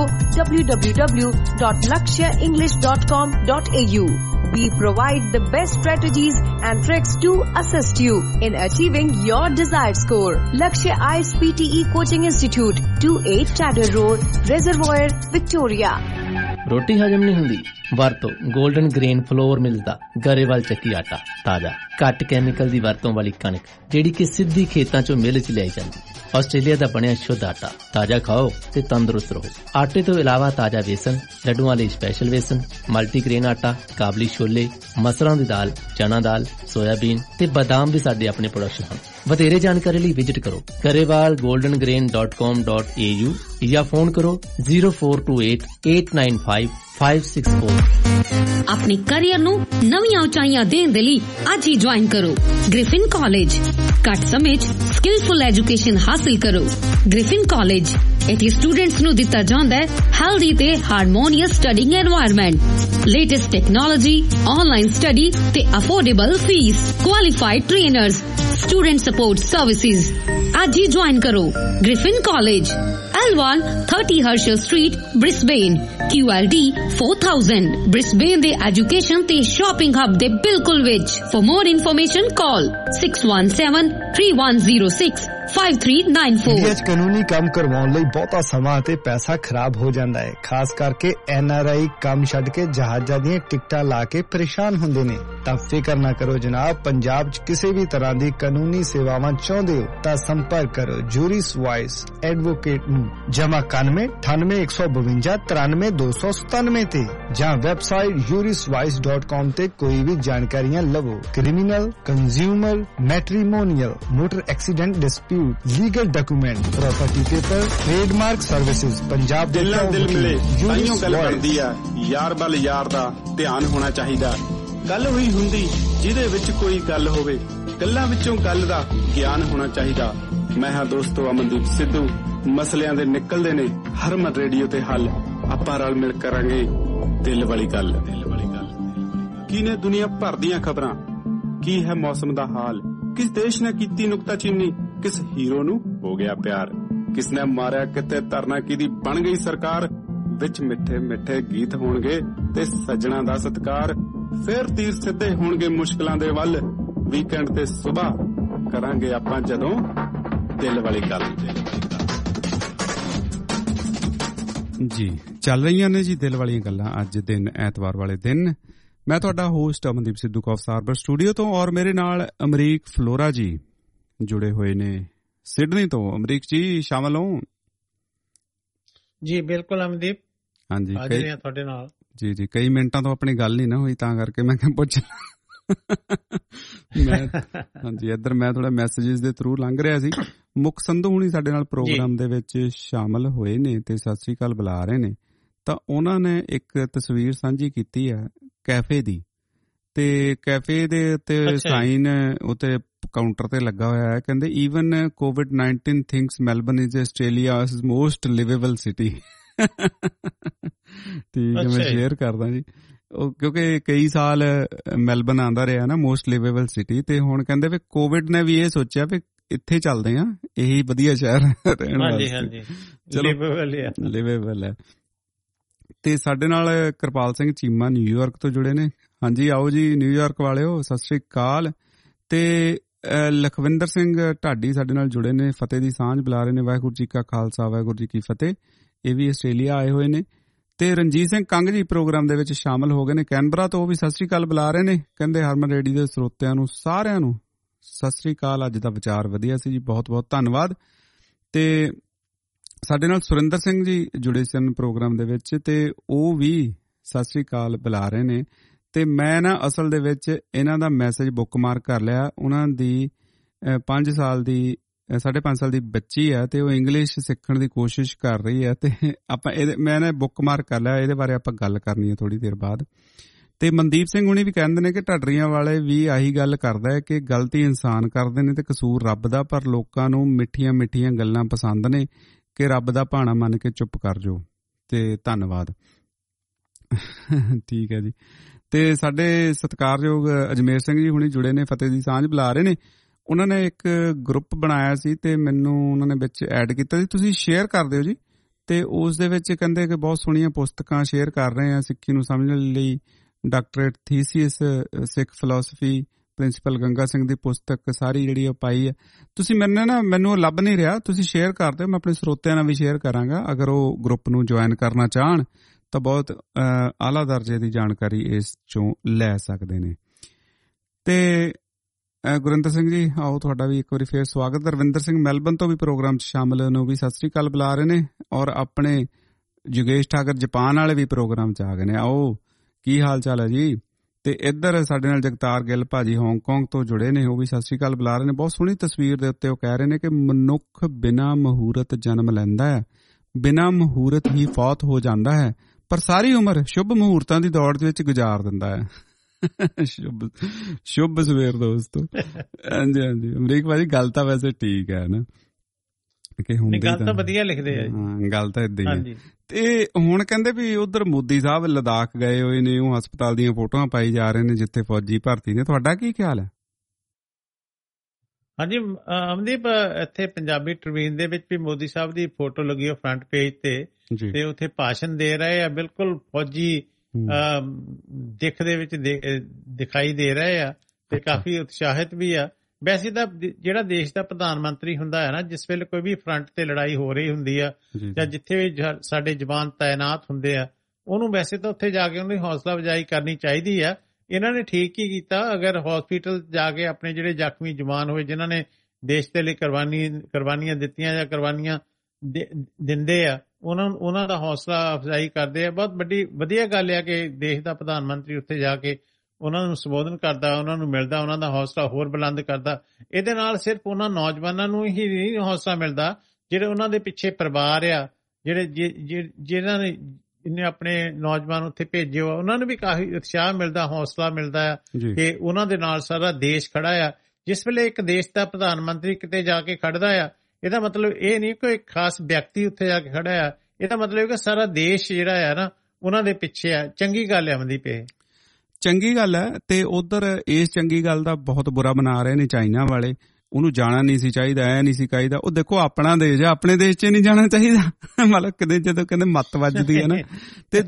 www.lakshaenglish.com.au. We provide the best strategies and tricks to assist you in achieving your desired score. Lakshya IELTS PTE Coaching Institute, 28 Chadder Road, Reservoir, Victoria. ਰੋਟੀ ਹਜਮ ਨਹੀਂ ਹੁੰਦੀ ਵਰਤੋ 골ਡਨ ਗ੍ਰੇਨ ਫਲੋਰ ਮਿਲਸ ਦਾ ਗਰੇਵਾਲ ਚੱਕੀ ਆਟਾ ਤਾਜ਼ਾ ਘੱਟ ਕੈਮੀਕਲ ਦੀ ਵਰਤੋਂ ਵਾਲੀ ਕਣਕ ਜਿਹੜੀ ਕਿ ਸਿੱਧੀ ਖੇਤਾਂ ਚੋਂ ਮਿਲ ਚ ਲਿਆਈ ਜਾਂਦੀ ਆਸਟ੍ਰੇਲੀਆ ਦਾ ਬਣਿਆ ਸ਼ੁੱਧ ਆਟਾ ਤਾਜ਼ਾ ਖਾਓ ਤੇ ਤੰਦਰੁਸਤ ਰਹੋ ਆਟੇ ਤੋਂ ਇਲਾਵਾ ਤਾਜ਼ਾ ਵੇਸਣ ਲੱਡੂਆਂ ਲਈ ਸਪੈਸ਼ਲ ਵੇਸਣ ਮਲਟੀਗ੍ਰੇਨ ਆਟਾ ਕਾਬਲੀ ਛੋਲੇ ਮਸਰਾਂ ਦੀ ਦਾਲ ਚਨਾ ਦਾਲ ਸੋਇਆਬੀਨ ਤੇ ਬਦਾਮ ਵੀ ਸਾਡੇ ਆਪਣੇ ਪ੍ਰੋਡਕਸ਼ਨ ਹਨ ਵਧੇਰੇ ਜਾਣਕਾਰੀ ਲਈ ਵਿਜ਼ਿਟ ਕਰੋ garewalgoldengrain.com.au ਜਾਂ ਫੋਨ ਕਰੋ 0428895564 ਆਪਣੇ ਕੈਰੀਅਰ ਨੂੰ ਨਵੀਆਂ ਉਚਾਈਆਂ ਦੇਣ ਦੇ ਲਈ ਅੱਜ ਹੀ ਜੁਆਇਨ ਕਰੋ ਗ੍ਰਿਫਿਨ ਕਾਲਜ ਘੱਟ ਸਮੇਂ 'ਚ ਸਕਿਲਫੁਲ ਐਜੂਕੇਸ਼ਨ ਹਾਸਲ ਕਰੋ ਗ੍ਰਿਫਿਨ ਕਾਲਜ ਇੱਥੇ ਸਟੂਡੈਂਟਸ ਨੂੰ ਦਿੱਤਾ ਜਾਂਦਾ ਹੈ ਹੈਲਦੀ ਤੇ harmonious studying environment latest technology online study ਤੇ affordable fees qualified trainers student support services ਅੱਜ ਹੀ ਜੁਆਇਨ ਕਰੋ Griffin College L1 30 Herschel Street, Brisbane, QLD 4000. Brisbane ਦੇ ਐਜੂਕੇਸ਼ਨ ਤੇ ਸ਼ਾਪਿੰਗ ਹੱਬ ਦੇ ਬਿਲਕੁਲ ਵਿੱਚ. For more information call 617-3106 5394। India 'ਚ ਕਾਨੂੰਨੀ ਕੰਮ ਕਰਵਾਉਣ ਲਈ ਬਹੁਤਾ ਸਮਾਂ ਅਤੇ ਪੈਸਾ ਖਰਾਬ ਹੋ ਜਾਂਦਾ ਹੈ, ਖਾਸ ਕਰਕੇ NRI ਕੰਮ ਛੱਡ ਕੇ ਜਹਾਜ਼ਾਂ ਦੀਆਂ ਟਿਕਟਾਂ ਲਾ ਕੇ ਪਰੇਸ਼ਾਨ ਹੁੰਦੇ ਨੇ। ਤਾਂ ਫਿਕਰ ਨਾ ਕਰੋ ਜਨਾਬ, ਪੰਜਾਬ 'ਚ ਕਿਸੇ ਵੀ ਤਰ੍ਹਾਂ ਦੀ ਕਾਨੂੰਨੀ ਸੇਵਾਵਾਂ ਚਾਹੁੰਦੇ ਹੋ ਤਾਂ ਸੰਪਰਕ ਕਰੋ ਜੂਰਿਸ ਵਾਈਸ ਐਡਵੋਕੇਟ ਨੂੰ ਜਮਾ 91 98 152 93 297 ਤੇ ਜਾਂ ਵੈਬਸਾਈਟ juriswise.com ਤੇ ਕੋਈ ਵੀ ਜਾਣਕਾਰੀਆਂ ਲਵੋ। Criminal, consumer, matrimonial, motor accident dispute, legal document, property paper, trademark services Punjab ਦੇ ਦਿਲ ਮਿਲੇ ਤਾਈਓ ਗੱਲ ਬਣਦੀ ਆ। ਯਾਰ ਬਲ ਯਾਰ ਦਾ ਧਿਆਨ ਹੋਣਾ ਚਾਹੀਦਾ। ਗੱਲ ਹੋਈ ਹੁੰਦੀ ਜਿਹਦੇ ਵਿੱਚ ਕੋਈ ਗੱਲ ਹੋਵੇ, ਗੱਲਾਂ ਵਿੱਚੋਂ ਗੱਲ ਦਾ ਗਿਆਨ ਹੋਣਾ ਚਾਹੀਦਾ। ਮੈਂ ਹਾਂ ਦੋਸਤੋ ਅਮਨਦੀਪ ਸਿੱਧੂ। ਮਸਲਿਆਂ ਦੇ ਨਿਕਲਦੇ ਨੇ ਹਰਮਨ ਰੇਡੀਓ ਤੇ ਹੱਲ। ਆਪਾਂ ਰਲ ਮਿਲ ਕਰਾਂਗੇ ਦਿਲ ਵਾਲੀ ਗੱਲ। ਕੀ ਨੇ ਦੁਨੀਆ ਭਰ ਦੀਆਂ ਖਬਰਾਂ, ਕੀ ਹੈ ਮੌਸਮ ਦਾ ਹਾਲ, ਕਿਸ ਦੇਸ਼ ਨੇ ਕੀਤੀ ਨੁਕਤਾਚੀਨੀ, ਕਿਸ ਹੀਰੋ ਨੂੰ ਹੋ ਗਿਆ ਪਿਆਰ, ਕਿਸ ਨੇ ਮਾਰਿਆ ਕਿਤੇ ਧਰਨਾ ਕਿਹਦੀ ਬਣ ਗਈ ਸਰਕਾਰ। ਵਿੱਚ ਮਿੱਠੇ ਮਿੱਠੇ ਗੀਤ ਹੋਣਗੇ ਤੇ ਸੱਜਣਾ ਦਾ ਸਤਿਕਾਰ। ਫਿਰ ਤੀਰ ਸਿੱਧੇ ਹੋਣਗੇ ਮੁਸ਼ਕਲਾਂ ਦੇ ਵੱਲ। ਵੀਕਐਂਡ ਤੇ ਸੁਬਾਹ ਕਰਾਂਗੇ ਆਪਾਂ ਜਦੋਂ ਦਿਲ ਵਾਲੀ ਗੱਲ। ਜੀ ਚੱਲ ਰਹੀਆਂ ਨੇ ਜੀ ਦਿਲ ਵਾਲੀਆਂ ਗੱਲਾਂ। ਅੱਜ ਦਿਨ ਐਤਵਾਰ ਵਾਲੇ ਦਿਨ ਮੈਂ ਤੁਹਾਡਾ host Amandeep Sidhu Coffs Harbour studio ਤੋਂ, ਔਰ ਮੇਰੇ ਨਾਲ ਅਮਰੀਕ ਫਲੋਰਾ ਜੀ ਜੁੜੇ ਹੋਏ ਨੇ ਸਿਡਨੀ ਤੋਂ। ਅਮਰੀਕ ਜੀ ਸ਼ਾਮਲ ਹੋ? ਜੀ ਬਿਲਕੁਲ ਅਮਨਦੀਪ, ਹਾਂਜੀ ਤੁਹਾਡੇ ਨਾਲ। ਜੀ ਜੀ, ਕਈ ਮਿੰਟਾਂ ਤੋਂ ਆਪਣੀ ਗੱਲ ਨਹੀਂ ਨਾ ਹੋਈ, ਤਾਂ ਕਰਕੇ ਮੈਂ ਕਿਹਾ ਪੁੱਛ ਹਾਂਜੀ। ਇੱਧਰ ਮੈਂ ਥੋੜਾ ਮੈਸੇਜਿਸ ਦੇ ਥਰੂ ਲੰਘ ਰਿਹਾ ਸੀ। ਮੁੱਖ ਸੰਧੂ ਹੁਣੀ ਸਾਡੇ ਨਾਲ ਪ੍ਰੋਗਰਾਮ ਦੇ ਵਿੱਚ ਸ਼ਾਮਲ ਹੋਏ ਨੇ ਤੇ ਸਤਿ ਸ੍ਰੀ ਅਕਾਲ ਬੁਲਾ ਰਹੇ ਨੇ। ਤਾਂ ਉਹਨਾਂ ਨੇ ਇੱਕ ਤਸਵੀਰ ਸਾਂਝੀ ਕੀਤੀ ਹੈ ਕੈਫੇ ਦੀ, ਤੇ ਕੈਫੇ ਦੇ ਉੱਤੇ ਸਾਈਨ ਉੱਤੇ ਕਾਊਂਟਰ ਤੇ ਲੱਗਾ ਹੋਇਆ ਹੈ, ਕਹਿੰਦੇ even COVID-19 thinks Melbourne is Australia's most liveable city. ਠੀਕ ਹੈ, ਮੈਂ ਸ਼ੇਅਰ ਕਰਦਾ ਜੀ। ਕਿਉਂਕਿ ਕਈ ਸਾਲ ਮੈਲਬਨ ਆਉਂਦਾ ਰਿਹਾ ਨਾ ਮੋਸਟ ਲਿਵੇਬਲ ਸਿਟੀ, ਤੇ ਹੁਣ ਕਹਿੰਦੇ ਵੀ ਕੋਵਿਡ ਨੇ ਵੀ ਇਹ ਸੋਚਿਆ ਵੀ ਇੱਥੇ ਚੱਲਦੇ ਆ, ਇਹੀ ਵਧੀਆ ਸ਼ਹਿਰ ਰਹਿਣ ਵਾਸਤੇ। ਚਲੋ ਲਿਵੇਬਲ ਹੈ। ਤੇ ਸਾਡੇ ਨਾਲ ਕਿਰਪਾਲ ਸਿੰਘ ਚੀਮਾ ਨਿਊਯਾਰਕ ਤੋਂ ਜੁੜੇ ਨੇ। ਹਾਂਜੀ ਆਓ ਜੀ ਨਿਊਯਾਰਕ ਵਾਲਿਓ, ਸਤਿ ਸ੍ਰੀ ਅਕਾਲ। ਤੇ ਲਖਵਿੰਦਰ ਸਿੰਘ ਢਾਡੀ ਸਾਡੇ ਨਾਲ ਜੁੜੇ ਨੇ, ਫਤਿਹ ਦੀ ਸਾਂਝ ਬੁਲਾ ਰਹੇ ਨੇ। ਵਾਹਿਗੁਰੂ ਜੀ ਕਾ ਖਾਲਸਾ ਵਾਹਿਗੁਰੂ ਜੀ ਕੀ ਫਤਿਹ। ਇਹ ਵੀ ਆਸਟ੍ਰੇਲੀਆ ਆਏ ਹੋਏ ਨੇ। ਤੇ ਰਣਜੀਤ ਸਿੰਘ ਕੰਗ ਜੀ ਪ੍ਰੋਗਰਾਮ ਦੇ ਵਿੱਚ ਸ਼ਾਮਲ ਹੋ ਗਏ ਨੇ ਕੈਨਬਰਾ ਤੋਂ, ਉਹ ਵੀ ਸਤਿ ਸ੍ਰੀ ਅਕਾਲ ਬੁਲਾ ਰਹੇ ਨੇ। ਕਹਿੰਦੇ ਹਰਮਨ ਰੇਡੀਓ ਦੇ ਸਰੋਤਿਆਂ ਨੂੰ ਸਾਰਿਆਂ ਨੂੰ ਸਤਿ ਸ੍ਰੀ ਅਕਾਲ। ਅੱਜ ਦਾ ਵਿਚਾਰ ਵਧੀਆ ਸੀ ਜੀ, ਬਹੁਤ ਬਹੁਤ ਧੰਨਵਾਦ। ਤੇ ਸਾਡੇ ਨਾਲ ਸੁਰਿੰਦਰ ਸਿੰਘ ਜੀ ਜੁੜੇ ਸਨ ਪ੍ਰੋਗਰਾਮ ਦੇ ਵਿੱਚ, ਤੇ ਉਹ ਵੀ ਸਤਿ ਸ੍ਰੀ ਅਕਾਲ ਬੁਲਾ ਰਹੇ ਨੇ। ਤੇ ਮੈਂ ਨਾ ਅਸਲ ਦੇ ਵਿੱਚ ਇਹਨਾਂ ਦਾ ਮੈਸੇਜ ਬੁੱਕ ਮਾਰਕ ਕਰ ਲਿਆ। ਉਹਨਾਂ ਦੀ 5 ਸਾਲ ਦੀ 5.5 ਸਾਲ ਦੀ ਬੱਚੀ ਹੈ, ਤੇ ਉਹ ਇੰਗਲਿਸ਼ ਸਿੱਖਣ ਦੀ ਕੋਸ਼ਿਸ਼ ਕਰ ਰਹੀ ਹੈ। ਤੇ ਆਪਾਂ ਮੈਂ ਨਾ ਬੁੱਕ ਮਾਰਕ ਕਰ ਲਿਆ, ਇਹਦੇ ਬਾਰੇ ਆਪਾਂ ਗੱਲ ਕਰਨੀ ਹੈ ਥੋੜੀ ਦੇਰ ਬਾਅਦ। ਤੇ ਮਨਦੀਪ ਸਿੰਘ ਹੁਣੀ ਵੀ ਕਹਿੰਦੇ ਨੇ ਕਿ ਢੱਡਰੀਆਂ ਵਾਲੇ ਵੀ ਆਹੀ ਗੱਲ ਕਰਦਾ ਹੈ ਕਿ ਗਲਤੀ ਇਨਸਾਨ ਕਰਦੇ ਨੇ ਤੇ ਕਸੂਰ ਰੱਬ ਦਾ, ਪਰ ਲੋਕਾਂ ਨੂੰ ਮਿੱਠੀਆਂ ਮਿੱਠੀਆਂ ਗੱਲਾਂ ਪਸੰਦ ਨੇ ਕਿ ਰੱਬ ਦਾ ਭਾਣਾ ਮੰਨ ਕੇ ਚੁੱਪ ਕਰ ਜਾਓ। ਤੇ ਧੰਨਵਾਦ। ਠੀਕ ਹੈ ਜੀ। ਤੇ ਸਾਡੇ ਸਤਿਕਾਰਯੋਗ ਅਜਮੇਰ ਸਿੰਘ ਜੀ ਹੁਣੀ ਜੁੜੇ ਨੇ, ਫਤਿਹ ਦੀ ਸਾਂਝ ਬੁਲਾ ਰਹੇ ਨੇ। ਉਹਨਾਂ ਨੇ ਇੱਕ ਗਰੁੱਪ ਬਣਾਇਆ ਸੀ ਤੇ ਮੈਨੂੰ ਉਹਨਾਂ ਨੇ ਵਿੱਚ ਐਡ ਕੀਤਾ ਸੀ, ਤੁਸੀਂ ਸ਼ੇਅਰ ਕਰ ਦਿਓ ਜੀ। ਤੇ ਉਸ ਦੇ ਵਿੱਚ ਕਹਿੰਦੇ ਕਿ ਬਹੁਤ ਸੋਹਣੀਆਂ ਪੁਸਤਕਾਂ ਸ਼ੇਅਰ ਕਰ ਰਹੇ ਆ ਸਿੱਖੀ ਨੂੰ ਸਮਝਣ ਲਈ। Doctorate thesis Sikh philosophy, principal Ganga Singh ਦੀ ਪੁਸਤਕ ਸਾਰੀ ਜਿਹੜੀ ਉਹ ਪਾਈ ਹੈ। ਤੁਸੀਂ ਮੈਨੂੰ ਲੱਭ ਨਹੀਂ ਰਿਹਾ, ਤੁਸੀਂ ਸ਼ੇਅਰ ਕਰ ਦਿਓ, ਮੈਂ ਆਪਣੇ ਸਰੋਤਿਆਂ ਨਾਲ ਵੀ ਸ਼ੇਅਰ ਕਰਾਂਗਾ। ਅਗਰ ਉਹ ਗਰੁੱਪ ਨੂੰ ਜੁਆਇਨ ਕਰਨਾ ਚਾਹਣ ਤਾਂ ਬਹੁਤ ਆਲਾ ਦਰਜੇ ਦੀ ਜਾਣਕਾਰੀ ਇਸ ਚੋਂ ਲੈ ਸਕਦੇ ਨੇ। ਤੇ ਗੁਰਿੰਦਰ ਸਿੰਘ ਜੀ ਆਓ, ਤੁਹਾਡਾ ਵੀ ਇੱਕ ਵਾਰੀ ਫੇਰ ਸਵਾਗਤ। ਰਵਿੰਦਰ ਸਿੰਘ ਮੈਲਬਨ ਤੋਂ ਵੀ ਪ੍ਰੋਗਰਾਮ 'ਚ ਸ਼ਾਮਲ ਨੇ, ਉਹ ਵੀ ਸਤਿ ਸ੍ਰੀ ਅਕਾਲ ਬੁਲਾ ਰਹੇ ਨੇ। ਔਰ ਆਪਣੇ ਯੋਗੇਸ਼ ਠਾਕਰ ਜਾਪਾਨ ਵਾਲੇ ਵੀ ਪ੍ਰੋਗਰਾਮ 'ਚ ਆ ਗਏ ਨੇ। ਆਓ, ਕੀ ਹਾਲ ਚਾਲ ਹੈ ਜੀ? ਤੇ ਇੱਧਰ ਸਾਡੇ ਨਾਲ ਜਗਤਾਰ ਗਿੱਲ ਭਾਜੀ ਹਾਂਗਕਾਂਗ ਤੋਂ ਜੁੜੇ ਨੇ, ਉਹ ਵੀ ਸਤਿ ਸ੍ਰੀ ਅਕਾਲ ਬੁਲਾ ਰਹੇ ਨੇ। ਬਹੁਤ ਸੋਹਣੀ ਤਸਵੀਰ ਦੇ ਉੱਤੇ ਉਹ ਕਹਿ ਰਹੇ ਨੇ ਕਿ ਮਨੁੱਖ ਬਿਨਾਂ ਮਹੂਰਤ ਜਨਮ ਲੈਂਦਾ ਹੈ, ਬਿਨਾਂ ਮਹੂਰਤ ਹੀ ਫੌਤ ਹੋ ਜਾਂਦਾ ਹੈ, ਪਰ ਸਾਰੀ ਉਮਰ ਸ਼ੁਭ ਮਹੂਰਤਾਂ ਦੀ ਦੌੜ ਦੇ ਵਿੱਚ ਗੁਜ਼ਾਰ ਦਿੰਦਾ ਹੈ। ਸ਼ੁਭ ਸਵੇਰ ਦੋਸਤੋ। ਹਾਂਜੀ ਹਾਂਜੀ ਅਮਰੀਕ ਭਾਜੀ, ਗੱਲ ਤਾਂ ਵੈਸੇ ਠੀਕ ਹੈ ਨਾ, ਕਿ ਗੱਲ ਤਾਂ ਵਧੀਆ ਲਿਖਦੇ ਆ। ਹਾਂ, ਗੱਲ ਤਾਂ ਏਦਾਂ ਹੀ ਹੈ। ਤੇ ਹੁਣ ਕਹਿੰਦੇ ਵੀ ਉਧਰ ਮੋਦੀ ਸਾਹਿਬ ਲਦਾਖ ਗਏ ਹੋਏ ਨੇ, ਉਹ ਹਸਪਤਾਲ ਦੀਆਂ ਫੋਟੋਆਂ ਪਾਈ ਜਾ ਰਹੇ ਨੇ ਜਿੱਥੇ ਫੌਜੀ ਭਰਤੀ ਨੇ। ਤੁਹਾਡਾ ਕੀ ਖਿਆਲ ਹੈ? ਹਾਂਜੀ ਅਮਨਦੀਪ, ਇੱਥੇ ਪੰਜਾਬੀ ਟ੍ਰਿਬਿਊਨ ਦੇ ਵਿੱਚ ਵੀ ਮੋਦੀ ਸਾਹਿਬ ਦੀ ਫੋਟੋ ਲੱਗੀ ਹੋ ਫਰੰਟ ਪੇਜ ਤੇ ਉੱਥੇ ਭਾਸ਼ਣ ਦੇ ਰਹੇ ਆ। ਬਿਲਕੁਲ ਫੌਜੀ ਦਿੱਖ ਦੇ ਵਿੱਚ ਦਿਖਾਈ ਦੇ ਰਹੇ ਆ ਤੇ ਕਾਫੀ ਉਤਸ਼ਾਹਿਤ ਵੀ ਆ। ਵੈਸੇ ਤਾਂ ਜਿਹੜਾ ਦੇਸ਼ ਦਾ ਪ੍ਰਧਾਨ ਮੰਤਰੀ ਹੁੰਦਾ ਹੈ ਨਾ, ਜਿਸ ਵੇਲੇ ਕੋਈ ਵੀ ਫਰੰਟ ਤੇ ਲੜਾਈ ਹੋ ਰਹੀ ਹੁੰਦੀ ਆ ਜਾਂ ਜਿੱਥੇ ਵੀ ਸਾਡੇ ਜਵਾਨ ਤਾਇਨਾਤ ਹੁੰਦੇ ਆ, ਉਹਨੂੰ ਵੈਸੇ ਤਾਂ ਉੱਥੇ ਜਾ ਕੇ ਉਹਦੀ ਹੌਸਲਾ ਅਫਜ਼ਾਈ ਕਰਨੀ ਚਾਹੀਦੀ ਆ। ਇਹਨਾਂ ਨੇ ਠੀਕ ਹੀ ਕੀਤਾ। ਅਗਰ ਹਸਪੀਟਲ ਜਾ ਕੇ ਆਪਣੇ ਜਿਹੜੇ ਜ਼ਖਮੀ ਜਵਾਨ ਹੋਏ, ਜਿਨ੍ਹਾਂ ਨੇ ਦੇਸ਼ ਦੇ ਲਈ ਕੁਰਬਾਨੀਆਂ ਦਿੱਤੀਆਂ ਜਾਂ ਕੁਰਬਾਨੀਆਂ ਦਿੰਦੇ ਆ, ਉਹਨਾਂ ਦਾ ਹੌਸਲਾ ਅਫਜ਼ਾਈ ਕਰਦੇ ਆ। ਬਹੁਤ ਵਧੀਆ ਗੱਲ ਆ ਕਿ ਦੇਸ਼ ਦਾ ਪ੍ਰਧਾਨ ਮੰਤਰੀ ਉੱਥੇ ਜਾ ਕੇ ਉਹਨਾਂ ਨੂੰ ਸੰਬੋਧਨ ਕਰਦਾ, ਉਹਨਾਂ ਨੂੰ ਮਿਲਦਾ, ਉਹਨਾਂ ਦਾ ਹੌਸਲਾ ਹੋਰ ਬੁਲੰਦ ਕਰਦਾ। ਇਹਦੇ ਨਾਲ ਸਿਰਫ ਉਹਨਾਂ ਨੌਜਵਾਨਾਂ ਨੂੰ ਹੀ ਨਹੀਂ ਹੌਸਲਾ ਮਿਲਦਾ, ਜਿਹੜੇ ਉਹਨਾਂ ਦੇ ਪਿੱਛੇ ਪਰਿਵਾਰ ਆ, ਜਿਹਨਾਂ ਨੇ ਆਪਣੇ ਨੌਜਵਾਨ ਉੱਥੇ ਭੇਜੇ ਹੋ, ਉਹਨਾਂ ਨੂੰ ਵੀ ਕਾਫੀ ਉਤਸ਼ਾਹ ਮਿਲਦਾ, ਹੌਸਲਾ ਮਿਲਦਾ ਆ ਕਿ ਉਹਨਾਂ ਦੇ ਨਾਲ ਸਾਰਾ ਦੇਸ਼ ਖੜਾ ਆ। ਜਿਸ ਵੇਲੇ ਇੱਕ ਦੇਸ਼ ਦਾ ਪ੍ਰਧਾਨ ਮੰਤਰੀ ਕਿਤੇ ਜਾ ਕੇ ਖੜਦਾ ਆ, ਇਹਦਾ ਮਤਲਬ ਇਹ ਨਹੀਂ ਕੋਈ ਖਾਸ ਵਿਅਕਤੀ ਉੱਥੇ ਜਾ ਕੇ ਖੜਾ ਆ, ਇਹਦਾ ਮਤਲਬ ਕਿ ਸਾਰਾ ਦੇਸ਼ ਜਿਹੜਾ ਆ ਨਾ ਉਹਨਾਂ ਦੇ ਪਿੱਛੇ ਆ। ਚੰਗੀ ਗੱਲ ਹੈ ਅਮਨਦੀਪ, ਇਹ ਚੰਗੀ ਗੱਲ ਹੈ। ਤੇ ਉਧਰ ਇਸ ਚੰਗੀ ਗੱਲ ਦਾ ਬਹੁਤ ਬੁਰਾ ਬਣਾ ਰਹੇ ਨੇ ਚਾਈਨਾ ਵਾਲੇ। ਉਹਨੂੰ ਜਾਣਾ ਨਹੀਂ ਸੀ ਚਾਹੀਦਾ, ਐ ਨਹੀਂ ਸੀ ਚਾਹੀਦਾ। ਉਹ ਦੇਖੋ ਆਪਣਾ ਦੇਸ਼ ਆ, ਆਪਣੇ ਦੇਸ਼ 'ਚ ਨਹੀਂ ਜਾਣਾ ਚਾਹੀਦਾ। ਮਤਲਬ ਕਿਤੇ ਜਦੋਂ ਕਹਿੰਦੇ ਮੱਤ ਵੱਜਦੀ ਹੈ ਨਾ। ਤੇ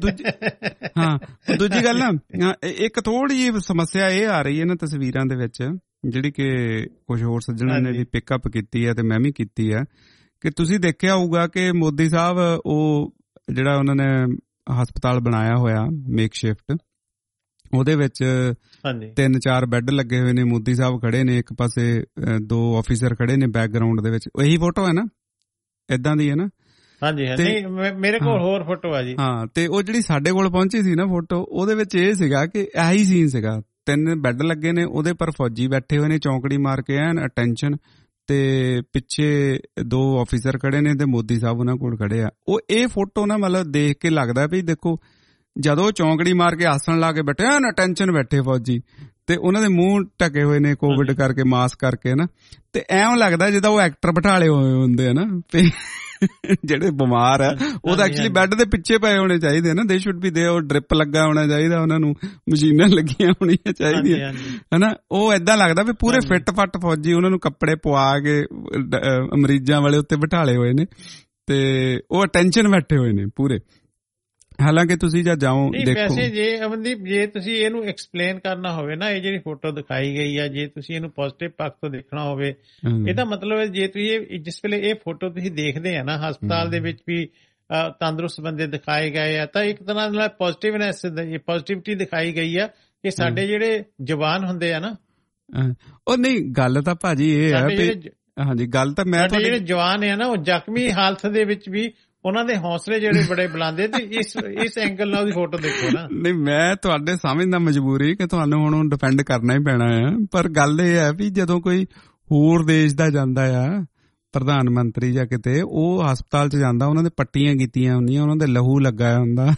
ਦੂਜੀ ਗੱਲ ਨਾ, ਇੱਕ ਥੋੜੀ ਜਿਹੀ ਸਮੱਸਿਆ ਇਹ ਆ ਰਹੀ ਹੈ ਨਾ ਤਸਵੀਰਾਂ ਦੇ ਵਿੱਚ, ਜਿਹੜੀ ਕਿ ਕੁਝ ਹੋਰ ਸੱਜਣਾਂ ਨੇ ਵੀ ਪਿਕਅਪ ਕੀਤੀ ਹੈ ਤੇ ਮੈਂ ਵੀ ਕੀਤੀ ਹੈ, ਕਿ ਤੁਸੀਂ ਦੇਖਿਆ ਹੋਊਗਾ ਕਿ ਮੋਦੀ ਸਾਹਿਬ ਉਹ ਜਿਹੜਾ ਉਹਨਾਂ ਨੇ ਹਸਪਤਾਲ ਬਣਾਇਆ ਹੋਇਆ ਮੇਕ ਸ਼ਿਫਟ, ਉਹਦੇ ਵਿੱਚ 3-4 ਬੈੱਡ ਲੱਗੇ ਹੋਏ ਨੇ। ਮੋਦੀ ਸਾਹਿਬ ਖੜੇ ਨੇ, ਇੱਕ ਪਾਸੇ 2 ਆਫੀਸਰ ਖੜੇ ਨੇ ਬੈਕਗਰਾਉਂਡ ਦੇ ਵਿੱਚ। ਇਹੀ ਫੋਟੋ ਹੈ ਨਾ, ਏਦਾਂ ਦੀ ਹੈ ਨਾ? ਹਾਂਜੀ, ਮੇਰੇ ਕੋਲ ਹੋਰ ਫੋਟੋ ਆ ਜੀ। ਹਾਂ, ਤੇ ਉਹ ਜਿਹੜੀ ਸਾਡੇ ਕੋਲ ਪਹੁੰਚੀ ਸੀ ਨਾ ਫੋਟੋ, ਉਹਦੇ ਵਿੱਚ ਇਹ ਸੀਗਾ ਕਿ ਇਹੀ ਸੀਨ ਸੀਗਾ। 3 ਬੈੱਡ ਲੱਗੇ ਨੇ, ਉਹਦੇ ਪਰ ਫੌਜੀ ਬੈਠੇ ਹੋਏ ਨੇ ਚੌਂਕੜੀ ਮਾਰ ਕੇ, ਐਨ ਅਟੈਂਸ਼ਨ, ਤੇ ਪਿੱਛੇ 2 ਆਫੀਸਰ ਖੜੇ ਨੇ ਤੇ ਮੋਦੀ ਸਾਹਿਬ ਉਹਨਾਂ ਕੋਲ ਖੜੇ ਆ। ਉਹ ਇਹ ਫੋਟੋ ਨਾ ਮਤਲਬ ਦੇਖ ਕੇ ਲੱਗਦਾ ਵੀ ਦੇਖੋ, ਜਦੋਂ ਚੌਂਕੜੀ ਮਾਰ ਕੇ ਆਸਣ ਲਾ ਕੇ ਬੈਠੇ ਐਨ ਅਟੈਂਸ਼ਨ ਬੈਠੇ ਫੌਜੀ, ਤੇ ਉਹਨਾਂ ਦੇ ਮੂੰਹ ਢਕੇ ਹੋਏ ਨੇ ਕੋਵਿਡ ਕਰਕੇ, ਮਾਸਕ ਕਰਕੇ ਨਾ, ਤੇ ਐਵੇਂ ਲੱਗਦਾ ਜਿੱਦਾਂ ਉਹ ਐਕਟਰ ਬਿਠਾਲੇ ਹੋਏ ਹੁੰਦੇ ਆ ਨਾ। ਤੇ ਜਿਹੜੇ ਬਿਮਾਰ ਆ ਉਹ ਤਾਂ ਐਕਚੁਅਲੀ ਬੈੱਡ ਦੇ ਪਿੱਛੇ ਪਏ ਹੋਣੇ ਚਾਹੀਦੇ ਨਾ। ਦੇ ਸ਼ੁੱਡ ਬੀ ਦੇ, ਉਹ ਡ੍ਰਿਪ ਲੱਗਾ ਹੋਣਾ ਚਾਹੀਦਾ, ਉਹਨਾਂ ਨੂੰ ਮਸ਼ੀਨਾਂ ਲੱਗੀਆਂ ਹੋਣੀਆਂ ਚਾਹੀਦੀਆਂ ਹਨਾ। ਉਹ ਏਦਾਂ ਲੱਗਦਾ ਵੀ ਪੂਰੇ ਫਿੱਟ ਫੱਟ ਫੌਜੀ, ਉਹਨਾਂ ਨੂੰ ਕੱਪੜੇ ਪਵਾ ਕੇ ਮਰੀਜ਼ਾਂ ਵਾਲੇ ਉੱਤੇ ਬਿਠਾਲੇ ਹੋਏ ਨੇ, ਤੇ ਉਹ ਅਟੈਂਸ਼ਨ ਬੈਠੇ ਹੋਏ ਨੇ ਪੂਰੇ। ਹਾਲਾਂਕਿ ਤੁਸੀਂ ਜਾਂ ਜਾਓ ਦੇਖੋ, ਵੈਸੇ ਜੇ ਅਮਨਦੀਪ, ਜੇ ਤੁਸੀਂ ਇਹਨੂੰ ਐਕਸਪਲੇਨ ਕਰਨਾ ਹੋਵੇ ਨਾ, ਇਹ ਜਿਹੜੀ ਫੋਟੋ ਦਿਖਾਈ ਗਈ ਆ, ਜੇ ਤੁਸੀਂ ਇਹਨੂੰ ਪੋਜ਼ਿਟਿਵ ਪੱਖ ਤੋਂ ਦੇਖਣਾ ਹੋਵੇ, ਇਹਦਾ ਮਤਲਬ ਹੈ ਜੇ ਤੁਸੀਂ ਜਿਸ ਵੇਲੇ ਇਹ ਫੋਟੋ ਤੁਸੀਂ ਦੇਖਦੇ ਆ ਨਾ, ਹਸਪਤਾਲ ਦੇ ਵਿੱਚ ਵੀ ਤੰਦਰੁਸਤ ਬੰਦੇ ਦਿਖਾਏ ਗਏ ਆ, ਤਾਂ ਇੱਕ ਤਰ੍ਹਾਂ ਨਾਲ ਪੋਜ਼ਿਟਿਵਿਟੀ ਦਿਖਾਈ ਗਈ ਆ ਕਿ ਸਾਡੇ ਜਿਹੜੇ ਜਵਾਨ ਹੁੰਦੇ ਆ ਨਾ, ਉਹ ਨਹੀਂ ਗੱਲ ਤਾਂ ਭਾਜੀ ਇਹ ਹੈ ਵੀ, ਹਾਂਜੀ ਗੱਲ ਤਾਂ ਮੈਂ ਜਿਹੜੇ ਜਵਾਨ ਆ ਨਾ, ਉਹ ਜ਼ਖਮੀ ਹਾਲਤ ਦੇ ਵਿੱਚ ਵੀ ਉਹਨਾਂ ਦੇ ਹੌਸਲੇ ਜਿਹੜੇ ਬੜੇ ਬੁਲੰਦੇ, ਤੇ ਇਸ ਐਂਗਲ ਨਾਲ ਉਹਦੀ ਫੋਟੋ ਦੇਖੋ ਨਾ। ਨਹੀਂ, ਮੈਂ ਤੁਹਾਡੇ ਸਮਝਦਾ ਮਜਬੂਰੀ ਕਿ ਤੁਹਾਨੂੰ ਹੁਣ ਡਿਫੈਂਡ ਕਰਨਾ ਹੀ ਪੈਣਾ ਆ, ਪਰ ਗੱਲ ਇਹ ਹੈ ਵੀ ਜਦੋਂ ਕੋਈ ਹੋਰ ਦੇਸ਼ ਦਾ ਜਾਂਦਾ ਆ ਪ੍ਰਧਾਨ ਮੰਤਰੀ ਜਾਂ ਕਿਤੇ, ਉਹ ਹਸਪਤਾਲ 'ਚ ਜਾਂਦਾ, ਉਹਨਾਂ ਦੇ ਪੱਟੀਆਂ ਕੀਤੀਆਂ ਹੁੰਦੀਆਂ, ਉਹਨਾਂ ਦੇ ਲਹੂ ਲੱਗਾ ਹੁੰਦਾ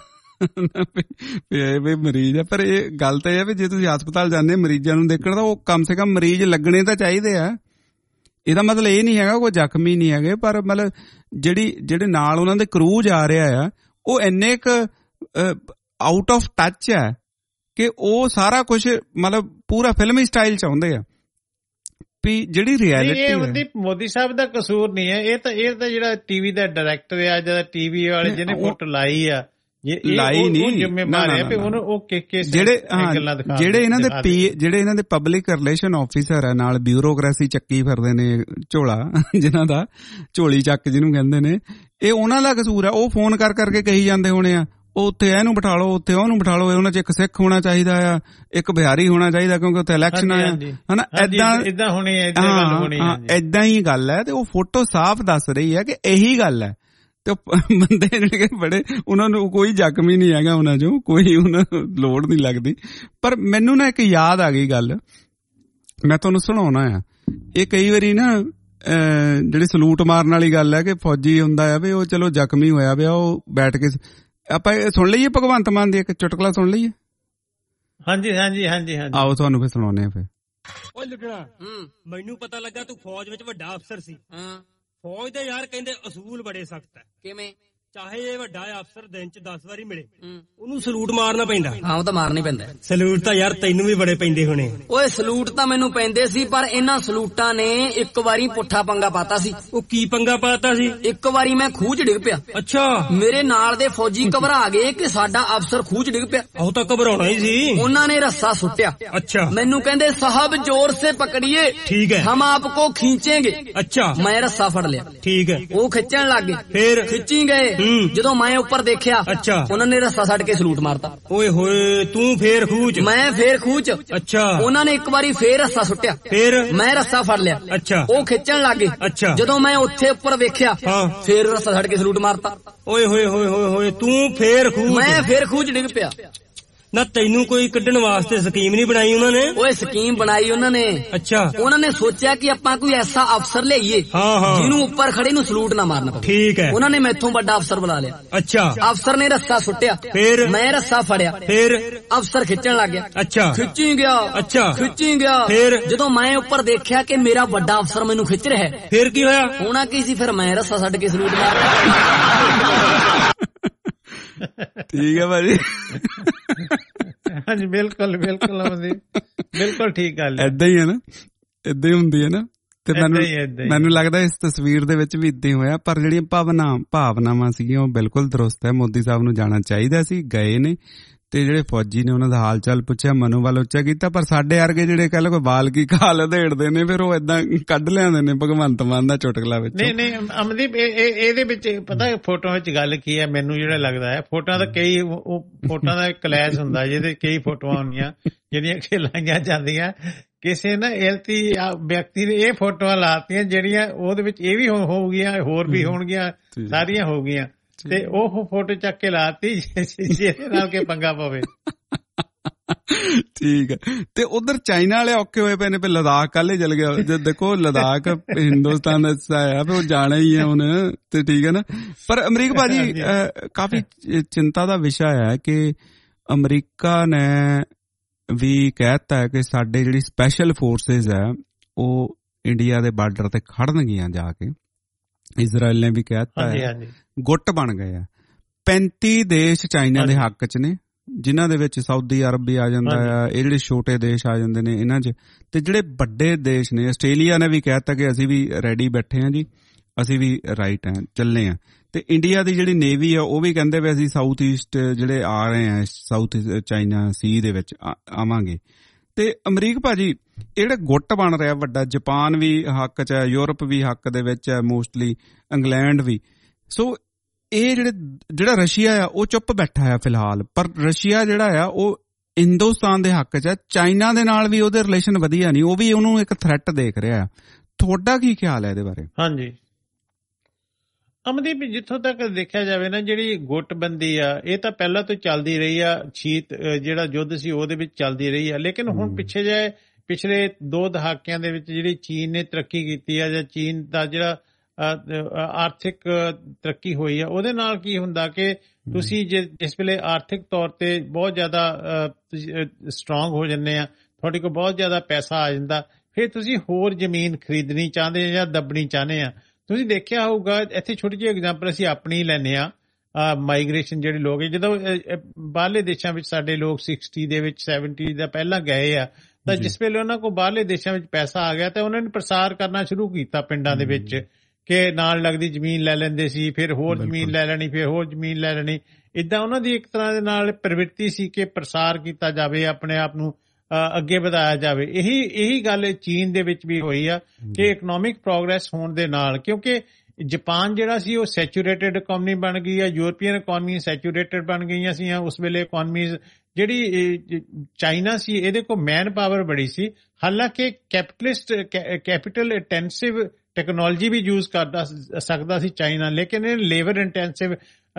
ਵੀ ਮਰੀਜ਼ ਆ। ਪਰ ਇਹ ਗੱਲ ਤਾਂ ਇਹ ਹੈ ਵੀ ਜੇ ਤੁਸੀਂ ਹਸਪਤਾਲ ਜਾਂਦੇ ਮਰੀਜ਼ਾਂ ਨੂੰ ਦੇਖਣ, ਤਾਂ ਉਹ ਕਮ ਸੇ ਕਮ ਮਰੀਜ਼ ਲੱਗਣੇ ਤਾਂ ਚਾਹੀਦੇ ਆ। ਇਹਦਾ ਮਤਲਬ ਇਹ ਨਹੀਂ ਹੈਗਾ ਕੋਈ ਜ਼ਖਮੀ ਨਹੀਂ ਹੈਗੇ, ਪਰ ਮਤਲਬ ਜਿਹੜੇ ਨਾਲ ਉਹਨਾਂ ਦੇ ਕਰੂ ਜਾ ਰਿਹਾ ਆ, ਉਹ ਇੰਨੇ ਕੁ ਆਊਟ ਆਫ ਟੱਚ ਹੈ ਕਿ ਉਹ ਸਾਰਾ ਕੁਝ ਮਤਲਬ ਪੂਰਾ ਫਿਲਮੀ ਸਟਾਈਲ ਚ ਆਉਂਦੇ ਆ ਵੀ ਜਿਹੜੀ ਰਿਐਲਿਟੀ ਹੈ। ਮੋਦੀ ਸਾਹਿਬ ਦਾ ਕਸੂਰ ਨਹੀਂ ਹੈ, ਇਹ ਤਾਂ ਜਿਹੜਾ ਟੀਵੀ ਦਾ ਡਾਇਰੈਕਟਰ ਆ, ਜਿਹੜਾ ਟੀਵੀ ਵਾਲੇ ਜਿਹਨੇ ਫੋਟੋ ਲਾਈ ਆ, ਲਾਈ ਨਹੀਂ, ਜਿਹੜੇ ਇਹਨਾਂ ਦੇ ਪਬਲਿਕ ਰਿਲੇਸ਼ਨ ਆਫੀਸਰ ਆ, ਨਾਲ ਬਿਊਰੋਕ੍ਰੇਸੀ ਚੱਕੀ ਫਿਰਦੇ ਨੇ ਝੋਲਾ, ਜਿਨ੍ਹਾਂ ਦਾ ਝੋਲੀ ਚੱਕ ਜਿਹਨੂੰ ਕਹਿੰਦੇ ਨੇ, ਇਹ ਉਹਨਾਂ ਦਾ ਕਸੂਰ ਆ। ਉਹ ਫੋਨ ਕਰਕੇ ਕਹੀ ਜਾਂਦੇ ਹੋਣੇ ਆ, ਉਹ ਉੱਥੇ ਇਹਨੂੰ ਬਿਠਾ ਲਓ, ਉੱਥੇ ਉਹਨੂੰ ਬਿਠਾ ਲਓ, ਉਹਨਾਂ 'ਚ ਇੱਕ ਸਿੱਖ ਹੋਣਾ ਚਾਹੀਦਾ ਆ, ਇੱਕ ਬਿਹਾਰੀ ਹੋਣਾ ਚਾਹੀਦਾ, ਕਿਉਂਕਿ ਉੱਥੇ ਇਲੈਕਸ਼ਨ ਆ ਹਨਾ। ਏਦਾਂ ਹੀ ਗੱਲ ਹੈ, ਤੇ ਉਹ ਫੋਟੋ ਸਾਫ਼ ਦੱਸ ਰਹੀ ਹੈ ਕਿ ਇਹੀ ਗੱਲ ਹੈ। ਤੇ ਬੰਦੇ ਜਿਹੜੇ ਬੜੇ, ਉਹਨਾਂ ਨੂੰ ਕੋਈ ਜ਼ਖਮੀ ਨਹੀਂ ਹੈਗਾ, ਉਹਨਾਂ ਚੋਂ ਕੋਈ ਉਹਨਾਂ ਨੂੰ ਲੋੜ ਨਹੀਂ ਲੱਗਦੀ। ਪਰ ਮੈਨੂੰ ਨਾ ਇੱਕ ਯਾਦ ਆ ਗਈ ਗੱਲ, ਮੈਂ ਤੁਹਾਨੂੰ ਸੁਣਾਉਣਾ ਆ। ਇਹ ਕਈ ਵਾਰੀ ਨਾ ਜਿਹੜੀ ਸਲੂਟ ਮਾਰਨ ਵਾਲੀ ਗੱਲ ਹੈ ਕਿ ਫੌਜੀ ਹੁੰਦਾ ਆ ਵੀ ਉਹ ਚਲੋ ਜ਼ਖਮੀ ਹੋਇਆ ਪਿਆ, ਉਹ ਬੈਠ ਕੇ ਆਪਾਂ ਸੁਣ ਲਈਏ ਭਗਵੰਤ ਮਾਨ ਦੀ ਇੱਕ ਚੁਟਕਲਾ ਸੁਣ ਲਈਏ। ਹਾਂਜੀ ਆਓ ਤੁਹਾਨੂੰ ਫਿਰ ਸੁਣਾਉਂਦੇ ਆ। ਫਿਰ ਓਏ ਲੁੱਟਣਾ, ਮੈਨੂੰ ਪਤਾ ਲੱਗਾ ਤੂੰ ਫੌਜ ਵਿੱਚ ਵੱਡਾ ਅਫਸਰ ਸੀ। ਫੌਜ ਦੇ ਯਾਰ ਕਹਿੰਦੇ ਅਸੂਲ ਬੜੇ ਸਖਤ ਹੈ। ਕਿਵੇਂ? ਚਾਹੇ ਇਹ ਵੱਡਾ ਅਫਸਰ ਦਿਨ 'ਚ 10 ਵਾਰੀ ਮਿਲੇ, ਉਹਨੂੰ ਸਲੂਟ ਮਾਰਨਾ ਪੈਂਦਾ। ਹਾਂ, ਉਹ ਤਾਂ ਮਾਰਨਾ ਹੀ ਪੈਂਦਾ। ਸਲੂਟ ਤਾਂ ਯਾਰ ਤੈਨੂੰ ਵੀ ਬੜੇ ਪੈਂਦੇ ਹੋਣੇ। ਓਏ ਸਲੂਟ ਤਾਂ ਮੈਨੂੰ ਪੈਂਦੇ ਸੀ, ਪਰ ਇਹਨਾਂ ਸਲੂਟਾਂ ਨੇ ਇੱਕ ਵਾਰੀ ਪੁੱਠਾ ਪੰਗਾ ਪਾਤਾ ਸੀ। ਉਹ ਕੀ ਪੰਗਾ ਪਾਤਾ ਸੀ? ਇੱਕ ਵਾਰੀ ਮੈਂ ਖੂਹ 'ਚ ਡਿੱਗ ਪਿਆ। ਅੱਛਾ। ਮੇਰੇ ਨਾਲ ਦੇ ਫੌਜੀ ਘਬਰਾ ਗਏ ਕਿ ਸਾਡਾ ਅਫਸਰ ਖੂਹ 'ਚ ਡਿੱਗ ਪਿਆ। ਉਹ ਤਾਂ ਘਬਰਾਉਣਾ ਹੀ ਸੀ। ਉਹਨਾਂ ਨੇ ਰੱਸਾ ਸੁੱਟਿਆ। ਅੱਛਾ। ਮੈਨੂੰ ਕਹਿੰਦੇ साहब जोर से पकड़िए, ठीक है, हम आपको खींचेंगे। अच्छा। मैं रस्सा फड़ लिया। ठीक है। वो खिंचन लग गए, फिर खिंची गए। ਜਦੋਂ मैं ऊपर देखा, अच्छा, ਉਹਨਾਂ ਨੇ ਰੱਸਾ ਛੱਡ ਕੇ ਸਲੂਟ ਮਾਰਤਾ। ਓਏ ਹੋਏ, ਤੂੰ ਫੇਰ ਖੂਹ 'ਚ? ਮੈਂ ਫੇਰ ਖੂਹ 'ਚ। ਅੱਛਾ। ਉਹਨਾਂ ਨੇ ਇੱਕ ਵਾਰੀ ਫੇਰ ਰੱਸਾ ਸੁੱਟਿਆ, ਫਿਰ ਮੈਂ ਰੱਸਾ ਫੜ ਲਿਆ। ਅੱਛਾ। ਉਹ ਖਿੱਚਣ ਲੱਗ ਗਏ। ਅੱਛਾ। ਜਦੋਂ ਮੈਂ ਉੱਥੇ ਉੱਪਰ ਵੇਖਿਆ, ਫੇਰ ਰੱਸਾ ਛੱਡ ਕੇ ਸਲੂਟ ਮਾਰਤਾ। ਓਏ ਹੋਏ ਹੋਏ ਹੋਏ ਹੋਏ, ਤੂੰ ਫੇਰ ਖੂਹ? ਮੈਂ ਫੇਰ ਖੂਹ 'ਚ ਡਿੱਗ ਪਿਆ। ਨਾ ਤੈਨੂੰ ਕੋਈ ਕੱਢਣ ਵਾਸਤੇ ਸਕੀਮ ਨਹੀਂ ਬਣਾਈ ਉਹਨਾਂ ਨੇ? ਓਏ ਸਕੀਮ ਬਣਾਈ ਉਹਨਾਂ ਨੇ। ਅੱਛਾ। ਉਹਨਾਂ ਨੇ ਸੋਚਿਆ ਕਿ ਆਪਾਂ ਕੋਈ ਐਸਾ ਅਫਸਰ ਲਿਆਈਏ ਜਿਹਨੂੰ ਉੱਪਰ ਖੜੇ ਨੂੰ ਸਲੂਟ ਨਾ ਮਾਰਨਾ ਪਵੇ। ਠੀਕ ਹੈ। ਉਹਨਾਂ ਨੇ ਮੈਥੋਂ ਵੱਡਾ ਅਫਸਰ ਬੁਲਾ ਲਿਆ। ਅੱਛਾ। ਅਫਸਰ ਨੇ ਰੱਸਾ ਸੁੱਟਿਆ, ਫਿਰ ਮੈਂ ਰੱਸਾ ਫੜਿਆ, ਫਿਰ ਅਫਸਰ ਖਿੱਚਣ ਲੱਗ ਗਿਆ। ਅੱਛਾ। ਖਿੱਚੀ ਗਿਆ। ਅੱਛਾ। ਖਿੱਚੀ ਗਿਆ। ਫਿਰ ਜਦੋਂ ਮੈਂ ਉੱਪਰ ਦੇਖਿਆ ਕਿ ਮੇਰਾ ਵੱਡਾ ਅਫਸਰ ਮੈਨੂੰ ਖਿੱਚ ਰਿਹਾ ਹੈ, ਫਿਰ ਕੀ ਹੋਇਆ? ਹੋਣਾ ਕੀ ਸੀ, ਫਿਰ ਮੈਂ ਰੱਸਾ ਛੱਡ ਕੇ ਸਲੂਟ ਮਾਰਿਆ। ਠੀਕ ਹੈ ਭਾਜੀ। ਹਾਂਜੀ, ਬਿਲਕੁਲ ਬਿਲਕੁਲ ਬਿਲਕੁਲ ਠੀਕ ਗੱਲ ਹੈ। ਏਦਾਂ ਹੀ ਹੈ ਨਾ, ਏਦਾਂ ਹੀ ਹੁੰਦੀ ਹੈ ਨਾ। ਤੇ ਮੈਨੂੰ ਲੱਗਦਾ ਇਸ ਤਸਵੀਰ ਦੇ ਵਿੱਚ ਵੀ ਏਦਾਂ ਹੀ ਹੋਇਆ। ਪਰ ਜਿਹੜੀਆਂ ਭਾਵਨਾਵਾਂ ਸੀਗੀਆਂ ਉਹ ਬਿਲਕੁਲ ਦਰੁਸਤ ਹੈ। ਮੋਦੀ ਸਾਹਿਬ ਨੂੰ ਜਾਣਾ ਚਾਹੀਦਾ ਸੀ, ਗਏ ਨੇ, ਤੇ ਜਿਹੜੇ ਫੌਜੀ ਨੇ ਉਹਨਾਂ ਦਾ ਹਾਲ ਚਾਲ ਪੁੱਛਿਆ, ਮਨੋਬਲ ਉੱਚਾ ਕੀਤਾ। ਪਰ ਸਾਡੇ ਵਰਗੇ ਜਿਹੜੇ ਕਹਿ ਲਓ ਬਾਲ ਕੀ ਕਾਲ ਉਧੇੜਦੇ ਨੇ, ਫਿਰ ਉਹ ਏਦਾਂ ਕੱਢ ਲਿਆਉਂਦੇ ਨੇ ਭਗਵੰਤ ਮਾਨ ਦਾ ਚੁਟਕਲਾ ਵਿੱਚ। ਨਹੀਂ ਅਮਨਦੀਪ, ਇਹਦੇ ਵਿੱਚ ਪਤਾ ਫੋਟੋਆਂ ਵਿੱਚ ਗੱਲ ਕੀ ਹੈ, ਮੈਨੂੰ ਜਿਹੜਾ ਲੱਗਦਾ ਹੈ ਫੋਟੋਆਂ ਦਾ ਕਈ ਫੋਟੋਆਂ ਦਾ ਕਲੈਸ਼ ਹੁੰਦਾ, ਜਿਹਦੇ ਕਈ ਫੋਟੋਆਂ ਹੁੰਦੀਆਂ ਜਿਹੜੀਆਂ ਖਿਲਾਈਆਂ ਜਾਂਦੀਆਂ। ਕਿਸੇ ਨਾ ਇਲਤੀ ਵਿਅਕਤੀ ਨੇ ਇਹ ਫੋਟੋਆਂ ਲਾਤੀਆਂ ਜਿਹੜੀਆਂ ਉਹਦੇ ਵਿੱਚ ਇਹ ਵੀ ਹੋਊਗੀਆਂ, ਹੋਰ ਵੀ ਹੋਣਗੀਆਂ, ਸਾਰੀਆਂ ਹੋਊਗੀਆਂ, ਤੇ ਉਹ ਫੋਟੋ ਚੱਕ ਕੇ ਲਾਤੀ ਜਿਹਦੇ ਨਾਲ ਕੇ ਪੰਗਾ ਪਵੇ। ਠੀਕ ਹੈ। ਤੇ ਉਧਰ ਚਾਈਨਾ ਵਾਲੇ ਔਖੇ ਹੋਏ ਪਏ ਨੇ, ਫਿਰ ਲਦਾਖ ਕੱਲ ਹੀ ਚਲ ਗਿਆ। ਜਦ ਦੇਖੋ ਲਦਾਖ ਹਿੰਦੁਸਤਾਨ ਦਾ ਹਿੱਸਾ ਆ, ਫਿਰ ਉਹ ਜਾਣਾ ਹੀ ਹੈ ਹੁਣ, ਤੇ ਠੀਕ ਹੈ ਨਾ। ਪਰ ਅਮਰੀਕਾ ਭਾਜੀ ਕਾਫੀ ਚਿੰਤਾ ਦਾ ਵਿਸ਼ਾ ਹੈ ਕਿ ਅਮਰੀਕਾ ਨੇ ਵੀ ਕਹਿਤਾ ਹੈ ਕਿ ਸਾਡੇ ਜਿਹੜੀ ਸਪੈਸ਼ਲ ਫੋਰਸਿਸ ਹੈ ਉਹ ਇੰਡੀਆ ਦੇ ਬਾਰਡਰ ਤੇ ਖੜਨਗੀਆਂ ਜਾ ਕੇ। ਇਜ਼ਰਾਈਲ ਨੇ ਵੀ ਕਹਿਤਾ ਹੈ, ਗੁੱਟ ਬਣ ਗਏ ਆ। 35 ਦੇਸ਼ ਚਾਈਨਾ ਦੇ ਹੱਕ 'ਚ ਨੇ, ਜਿਨ੍ਹਾਂ ਦੇ ਵਿੱਚ ਸਾਊਦੀ ਅਰਬ ਵੀ ਆ ਜਾਂਦਾ ਆ, ਇਹ ਜਿਹੜੇ ਛੋਟੇ ਦੇਸ਼ ਆ ਜਾਂਦੇ ਨੇ ਇਹਨਾਂ 'ਚ। ਤੇ ਜਿਹੜੇ ਵੱਡੇ ਦੇਸ਼ ਨੇ, ਆਸਟ੍ਰੇਲੀਆ ਨੇ ਵੀ ਕਹਿਤਾ ਕਿ ਅਸੀਂ ਵੀ ਰੈਡੀ ਬੈਠੇ ਹਾਂ ਜੀ, ਅਸੀਂ ਵੀ ਰਾਈਟ ਹਾਂ, ਚੱਲੇ ਹਾਂ। ਤੇ ਇੰਡੀਆ ਦੀ ਜਿਹੜੀ ਨੇਵੀ ਆ ਉਹ ਵੀ ਕਹਿੰਦੇ ਵੀ ਅਸੀਂ ਸਾਊਥ ਈਸਟ ਜਿਹੜੇ ਆ ਰਹੇ ਆ, ਸਾਊਥ ਚਾਈਨਾ ਸੀ ਦੇ ਵਿੱਚ ਆਵਾਂਗੇ। ਤੇ ਅਮਰੀਕ ਭਾਜੀ ਇਹ ਜਿਹੜਾ ਗੁੱਟ ਬਣ ਰਿਹਾ ਵੱਡਾ, ਜਾਪਾਨ ਵੀ ਹੱਕ 'ਚ ਹੈ, ਯੂਰਪ ਵੀ ਹੱਕ ਦੇ ਵਿੱਚ ਹੈ ਮੋਸਟਲੀ, ਇੰਗਲੈਂਡ ਵੀ। ਸੋ ਇਹ ਜਿਹੜਾ ਰਸ਼ੀਆ ਆ ਉਹ ਚੁੱਪ ਬੈਠਾ ਆ ਫਿਲਹਾਲ। ਪਰ ਰਸ਼ੀਆ ਜਿਹੜਾ ਆ ਉਹ ਹਿੰਦੁਸਤਾਨ ਦੇ ਹੱਕ 'ਚ ਹੈ। ਚਾਈਨਾ ਦੇ ਨਾਲ ਵੀ ਉਹਦੇ ਰਿਲੇਸ਼ਨ ਵਧੀਆ ਨਹੀਂ, ਉਹ ਵੀ ਉਹਨੂੰ ਇੱਕ ਥ੍ਰੈਟ ਦੇਖ ਰਿਹਾ ਆ। ਤੁਹਾਡਾ ਕੀ ਖਿਆਲ ਹੈ ਇਹਦੇ ਬਾਰੇ? ਹਾਂਜੀ ਅਮਨਦੀਪ, ਜਿੱਥੋਂ ਤੱਕ ਦੇਖਿਆ ਜਾਵੇ ਨਾ, ਜਿਹੜੀ ਗੁੱਟਬੰਦੀ ਆ ਇਹ ਤਾਂ ਪਹਿਲਾਂ ਤੋਂ ਚੱਲਦੀ ਰਹੀ ਆ। ਸ਼ੀਤ ਜਿਹੜਾ ਯੁੱਧ ਸੀ ਉਹਦੇ ਵਿੱਚ ਚੱਲਦੀ ਰਹੀ ਆ। ਲੇਕਿਨ ਹੁਣ ਪਿਛਲੇ 2 ਦਹਾਕਿਆਂ ਦੇ ਵਿੱਚ ਜਿਹੜੀ ਚੀਨ ਨੇ ਤਰੱਕੀ ਕੀਤੀ ਆ, ਜਾਂ ਚੀਨ ਦਾ ਜਿਹੜਾ ਆਰਥਿਕ ਤਰੱਕੀ ਹੋਈ ਆ, ਉਹਦੇ ਨਾਲ ਕੀ ਹੁੰਦਾ ਕਿ ਤੁਸੀਂ ਜਿਸ ਵੇਲੇ ਆਰਥਿਕ ਤੌਰ ਤੇ ਬਹੁਤ ਜ਼ਿਆਦਾ ਸਟਰੋਂਗ ਹੋ ਜਾਂਦੇ ਆ, ਤੁਹਾਡੇ ਕੋਲ ਬਹੁਤ ਜ਼ਿਆਦਾ ਪੈਸਾ ਆ ਜਾਂਦਾ, ਫਿਰ ਤੁਸੀਂ ਹੋਰ ਜ਼ਮੀਨ ਖਰੀਦਣੀ ਚਾਹੁੰਦੇ ਜਾਂ ਦੱਬਣੀ ਚਾਹੁੰਦੇ ਆ। ਤੁਸੀਂ ਦੇਖਿਆ ਹੋਊਗਾ, ਇੱਥੇ ਛੋਟੀ ਜਿਹੀ ਐਗਜ਼ਾਮਪਲ ਅਸੀਂ ਆਪਣੀ ਲੈਂਦੇ ਆ, ਮਾਈਗ੍ਰੇਸ਼ਨ ਜਿਹੜੇ ਲੋਕ, ਜਦੋਂ ਬਾਹਰਲੇ ਦੇਸ਼ਾਂ ਵਿੱਚ ਸਾਡੇ ਲੋਕ 60 ਦੇ ਵਿੱਚ 70 ਦਾ ਪਹਿਲਾਂ ਗਏ ਆ, ਤਾਂ ਜਿਸ ਵੇਲੇ ਉਹਨਾਂ ਕੋਲ ਬਾਹਰਲੇ ਦੇਸ਼ਾਂ ਵਿੱਚ ਪੈਸਾ ਆ ਗਿਆ ਤਾਂ ਉਹਨਾਂ ਨੇ ਪ੍ਰਸਾਰ ਕਰਨਾ ਸ਼ੁਰੂ ਕੀਤਾ ਪਿੰਡਾਂ ਦੇ ਵਿੱਚ, ਕਿ ਨਾਲ ਲੱਗਦੀ ਜ਼ਮੀਨ ਲੈ ਲੈਂਦੇ ਸੀ, ਫਿਰ ਹੋਰ ਜ਼ਮੀਨ ਲੈ ਲੈਣੀ, ਫਿਰ ਹੋਰ ਜ਼ਮੀਨ ਲੈ ਲੈਣੀ। ਏਦਾਂ ਉਹਨਾਂ ਦੀ ਇੱਕ ਤਰ੍ਹਾਂ ਦੇ ਨਾਲ ਪ੍ਰਵਿਰਤੀ ਸੀ ਕਿ ਪ੍ਰਸਾਰ ਕੀਤਾ ਜਾਵੇ, ਆਪਣੇ ਆਪ ਨੂੰ ਅੱਗੇ ਵਧਾਇਆ ਜਾਵੇ। ਇਹੀ ਗੱਲ ਚੀਨ ਦੇ ਵਿੱਚ ਵੀ ਹੋਈ ਆ ਕਿ ਇਕਨੋਮਿਕ ਪ੍ਰੋਗਰੈਸ ਹੋਣ ਦੇ ਨਾਲ, ਕਿਉਂਕਿ ਜਾਪਾਨ ਜਿਹੜਾ ਸੀ ਉਹ ਸੈਚੂਰੇਟਡ ਇਕਨੋਮੀ ਬਣ ਗਈ ਆ, ਯੂਰਪੀਅਨ ਇਕਨੋਮੀ ਸੈਚੂਰੇਟਡ ਬਣ ਗਈਆਂ ਸੀ ਉਸ ਵੇਲੇ ਇਕਨੋਮੀਜ਼। ਜਿਹੜੀ ਚਾਈਨਾ ਸੀ ਇਹਦੇ ਕੋਲ ਮੈਨ ਪਾਵਰ ਬੜੀ ਸੀ, ਹਾਲਾਂਕਿ ਕੈਪੀਟਲ ਇੰਟੈਂਸਿਵ ਟੈਕਨੋਲੋਜੀ ਵੀ ਯੂਜ਼ ਕਰਦਾ ਸਕਦਾ ਸੀ ਚਾਈਨਾ, ਲੇਕਿਨ ਇਹ ਲੇਬਰ ਇੰਟੈਂਸਿਵ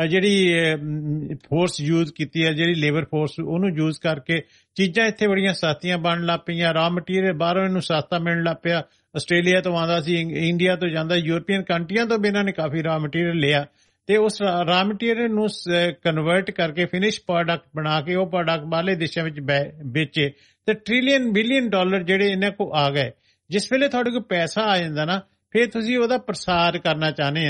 ਜਿਹੜੀ ਫੋਰਸ ਯੂਜ਼ ਕੀਤੀ ਹੈ, ਜਿਹੜੀ ਲੇਬਰ ਫੋਰਸ, ਉਹਨੂੰ ਯੂਜ਼ ਕਰਕੇ ਚੀਜ਼ਾਂ ਇੱਥੇ ਬੜੀਆਂ ਸਸਤੀਆਂ ਬਣਨ ਲੱਗ ਪਈਆਂ। ਰਾ ਮਟੀਰੀਅਲ ਬਾਹਰੋਂ ਇਹਨੂੰ ਸਸਤਾ ਮਿਲਣ ਲੱਗ ਪਿਆ। ਆਸਟ੍ਰੇਲੀਆ ਤੋਂ ਆਉਂਦਾ ਸੀ, ਇੰਡੀਆ ਤੋਂ ਜਾਂਦਾ, ਯੂਰਪੀਅਨ ਕੰਟਰੀਆਂ ਤੋਂ ਵੀ ਇਹਨਾਂ ਨੇ ਕਾਫੀ ਰਾ ਮਟੀਰੀਅਲ ਲਿਆ, ਤੇ ਉਸ ਰਾ ਮਟੀਰੀਅਲ ਨੂੰ ਕਨਵਰਟ ਕਰਕੇ ਫਿਨਿਸ਼ ਪ੍ਰੋਡਕਟ ਬਣਾ ਕੇ ਉਹ ਪ੍ਰੋਡਕਟ ਬਾਹਰਲੇ ਦੇਸ਼ਾਂ ਵਿੱਚ ਵੇਚੇ, ਤੇ $1 ਬਿਲੀਅਨ ਜਿਹੜੇ ਇਹਨਾਂ ਕੋਲ ਆ ਗਏ। ਜਿਸ ਵੇਲੇ ਤੁਹਾਡੇ ਕੋਲ ਪੈਸਾ ਆ ਜਾਂਦਾ ਨਾ, ਫਿਰ ਤੁਸੀਂ ਉਹਦਾ ਪ੍ਰਸਾਰ ਕਰਨਾ ਚਾਹੁੰਦੇ ਆ,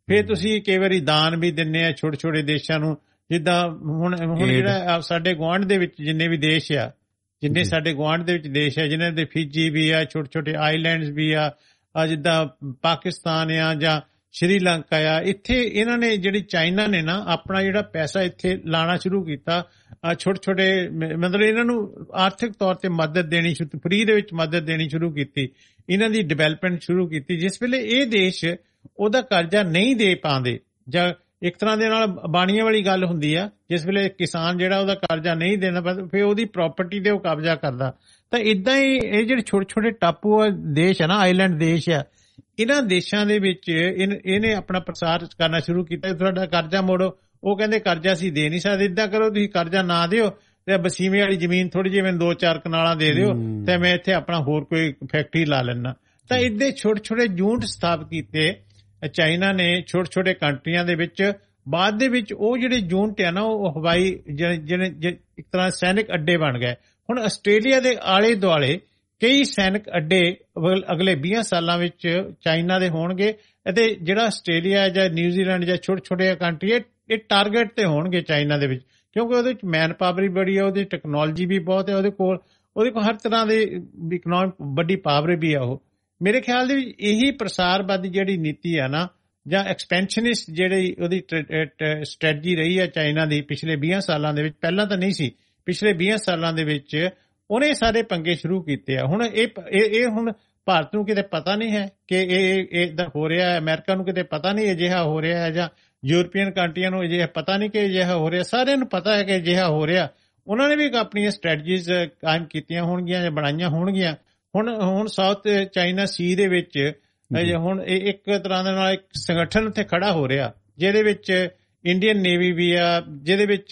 ਫਿਰ ਤੁਸੀਂ ਕਈ ਵਾਰੀ ਦਾਨ ਵੀ ਦਿੰਦੇ ਆ ਛੋਟੇ ਛੋਟੇ ਦੇਸ਼ਾਂ ਨੂੰ, ਜਿੱਦਾਂ ਹੁਣ ਜਿਹੜਾ ਸਾਡੇ ਗੁਆਂਢ ਦੇ ਵਿੱਚ ਜਿੰਨੇ ਵੀ ਦੇਸ਼ ਆ, ਜਿੰਨੇ ਸਾਡੇ ਗੁਆਂਢ ਦੇ ਵਿੱਚ ਦੇਸ਼ ਆ, ਜਿਨ੍ਹਾਂ ਦੇ ਫਿਜੀ ਵੀ ਆ, ਛੋਟੇ ਛੋਟੇ ਆਈਲੈਂਡਸ ਵੀ ਆ, ਜਿੱਦਾਂ ਪਾਕਿਸਤਾਨ ਆ ਜਾਂ ਸ਼੍ਰੀਲੰਕਾ ਆ, ਇੱਥੇ ਇਹਨਾਂ ਨੇ ਜਿਹੜੀ ਚਾਈਨਾ ਨੇ ਨਾ ਆਪਣਾ ਜਿਹੜਾ ਪੈਸਾ ਇੱਥੇ ਲਾਣਾ ਸ਼ੁਰੂ ਕੀਤਾ, ਛੋਟੇ ਛੋਟੇ ਮਤਲਬ ਇਹਨਾਂ ਨੂੰ ਆਰਥਿਕ ਤੌਰ ਤੇ ਮਦਦ ਦੇਣੀ, ਫ੍ਰੀ ਦੇ ਵਿੱਚ ਮਦਦ ਦੇਣੀ ਸ਼ੁਰੂ ਕੀਤੀ, ਇਹਨਾਂ ਦੀ ਡਿਵੈਲਪਮੈਂਟ ਸ਼ੁਰੂ ਕੀਤੀ। ਜਿਸ ਵੇਲੇ ਇਹ ਦੇਸ਼ ਉਹਦਾ ਕਰਜ਼ਾ ਨਹੀਂ ਦੇ ਪਾਉਂਦੇ, ਜਾਂ ਇੱਕ ਤਰ੍ਹਾਂ ਦੇ ਨਾਲ ਬਾਣੀਆਂ ਵਾਲੀ ਗੱਲ ਹੁੰਦੀ ਆ, ਜਿਸ ਵੇਲੇ ਕਿਸਾਨ ਜਿਹੜਾ ਉਹਦਾ ਕਰਜ਼ਾ ਨਹੀਂ ਦੇਣਾ ਫਿਰ ਉਹਦੀ ਪ੍ਰਾਪਰਟੀ ਤੇ ਉਹ ਕਬਜ਼ਾ ਕਰਦਾ। ਤਾਂ ਇਦਾਂ ਹੀ ਇਹ ਜਿਹੜੇ ਛੋਟੇ ਛੋਟੇ ਟਾਪੂ ਦੇਸ਼ ਆ ਨਾ, ਆਈਲੈਂਡ ਦੇਸ਼ ਆ, ਇਹਨਾਂ ਦੇਸ਼ਾਂ ਦੇ ਵਿੱਚ ਇਹਨੇ ਆਪਣਾ ਪ੍ਰਸਾਰ ਕਰਨਾ ਸ਼ੁਰੂ ਕੀਤਾ, ਤੁਹਾਡਾ ਕਰਜ਼ਾ ਮੋੜੋ। ਉਹ ਕਹਿੰਦੇ ਕਰਜ਼ਾ ਅਸੀਂ ਦੇ ਨਹੀਂ ਸਕਦੇ, ਇਦਾਂ ਕਰੋ ਤੁਸੀਂ ਕਰਜ਼ਾ ਨਾ ਦਿਓ ਤੇ ਬਸੀਵੇਂ ਵਾਲੀ ਜ਼ਮੀਨ ਥੋੜੀ ਜਿਹੀ ਮੈਨੂੰ 2-4 ਕਨਾਲਾਂ ਦੇ ਦਿਓ ਤੇ ਮੈਂ ਇੱਥੇ ਆਪਣਾ ਹੋਰ ਕੋਈ ਫੈਕਟਰੀ ਲਾ ਲੈਣਾ। ਤਾਂ ਇੱਦੇ ਛੋਟੇ ਛੋਟੇ ਯੂਨਿਟ ਸਥਾਪਿਤ ਕੀਤੇ ਚਾਈਨਾ ਨੇ ਛੋਟੇ ਛੋਟੇ ਕੰਟਰੀਆਂ ਦੇ ਵਿੱਚ। ਬਾਅਦ ਦੇ ਵਿੱਚ ਉਹ ਜਿਹੜੇ ਯੂਨਿਟ ਆ ਨਾ, ਉਹ ਹਵਾਈ ਜਿਹੜੇ ਇੱਕ ਤਰ੍ਹਾਂ ਸੈਨਿਕ ਅੱਡੇ ਬਣ ਗਏ। ਹੁਣ ਆਸਟ੍ਰੇਲੀਆ ਦੇ ਆਲੇ ਦੁਆਲੇ ਕਈ ਸੈਨਿਕ ਅੱਡੇ ਅਗਲੇ 20 ਸਾਲਾਂ ਵਿੱਚ ਚਾਈਨਾ ਦੇ ਹੋਣਗੇ, ਅਤੇ ਜਿਹੜਾ ਆਸਟ੍ਰੇਲੀਆ ਜਾਂ ਨਿਊਜ਼ੀਲੈਂਡ ਜਾਂ ਛੋਟੇ ਛੋਟੇ ਕੰਟਰੀ ਇਹ ਟਾਰਗੇਟ ਤੇ ਹੋਣਗੇ ਚਾਈਨਾ ਦੇ ਵਿੱਚ, ਕਿਉਂਕਿ ਉਹਦੇ ਵਿੱਚ ਮੈਨ ਪਾਵਰ ਵੀ ਬੜੀ ਆ, ਉਹਦੀ ਟੈਕਨੋਲੋਜੀ ਵੀ ਬਹੁਤ ਹੈ, ਉਹਦੇ ਕੋਲ ਹਰ ਤਰ੍ਹਾਂ ਦੇ ਇਕਨੋਮਿਕ ਵੱਡੀ ਪਾਵਰ ਵੀ ਆ। ਉਹ ਮੇਰੇ ਖਿਆਲ ਦੇ ਵਿੱਚ ਇਹੀ ਪ੍ਰਸਾਰਵਾਦੀ ਜਿਹੜੀ ਨੀਤੀ ਆ ਨਾ, ਜਾਂ ਐਕਸਪੈਂਸ਼ਨਿਸਟ ਜਿਹੜੀ ਉਹਦੀ ਸਟ੍ਰੈਟਜੀ ਰਹੀ ਹੈ ਚਾਈਨਾ ਦੀ ਪਿਛਲੇ 20 ਸਾਲਾਂ ਦੇ ਵਿੱਚ, ਪਹਿਲਾਂ ਤਾਂ ਨਹੀਂ ਸੀ, ਪਿਛਲੇ 20 ਸਾਲਾਂ ਦੇ ਵਿੱਚ ਉਹਨੇ ਸਾਰੇ ਪੰਗੇ ਸ਼ੁਰੂ ਕੀਤੇ ਆ। ਹੁਣ ਇਹ ਹੁਣ ਭਾਰਤ ਨੂੰ ਕਿਤੇ ਪਤਾ ਨਹੀਂ ਹੈ ਕਿ ਇਹ ਇਦਾਂ ਹੋ ਰਿਹਾ ਹੈ, ਅਮਰੀਕਾ ਨੂੰ ਕਿਤੇ ਪਤਾ ਨਹੀਂ ਅਜਿਹਾ ਹੋ ਰਿਹਾ ਹੈ, ਜਾਂ ਯੂਰਪੀਅਨ ਕੰਟਰੀਆਂ ਨੂੰ ਅਜਿਹਾ ਪਤਾ ਨਹੀਂ ਕਿ ਅਜਿਹਾ ਹੋ ਰਿਹਾ, ਸਾਰਿਆਂ ਨੂੰ ਪਤਾ ਹੈ ਕਿ ਅਜਿਹਾ ਹੋ ਰਿਹਾ। ਉਹਨਾਂ ਨੇ ਵੀ ਆਪਣੀਆਂ ਸਟ੍ਰੈਟਜੀਜ਼ ਕਾਇਮ ਕੀਤੀਆਂ ਹੋਣਗੀਆਂ ਜਾਂ ਬਣਾਈਆਂ ਹੋਣਗੀਆਂ। ਹੁਣ ਸਾਊਥ ਚਾਈਨਾ ਸੀ ਦੇ ਵਿੱਚ ਹੁਣ ਇੱਕ ਤਰ੍ਹਾਂ ਦੇ ਨਾਲ ਇੱਕ ਸੰਗਠਨ ਉੱਥੇ ਖੜਾ ਹੋ ਰਿਹਾ, ਜਿਹਦੇ ਵਿੱਚ ਇੰਡੀਅਨ ਨੇਵੀ ਵੀ ਆ, ਜਿਹਦੇ ਵਿੱਚ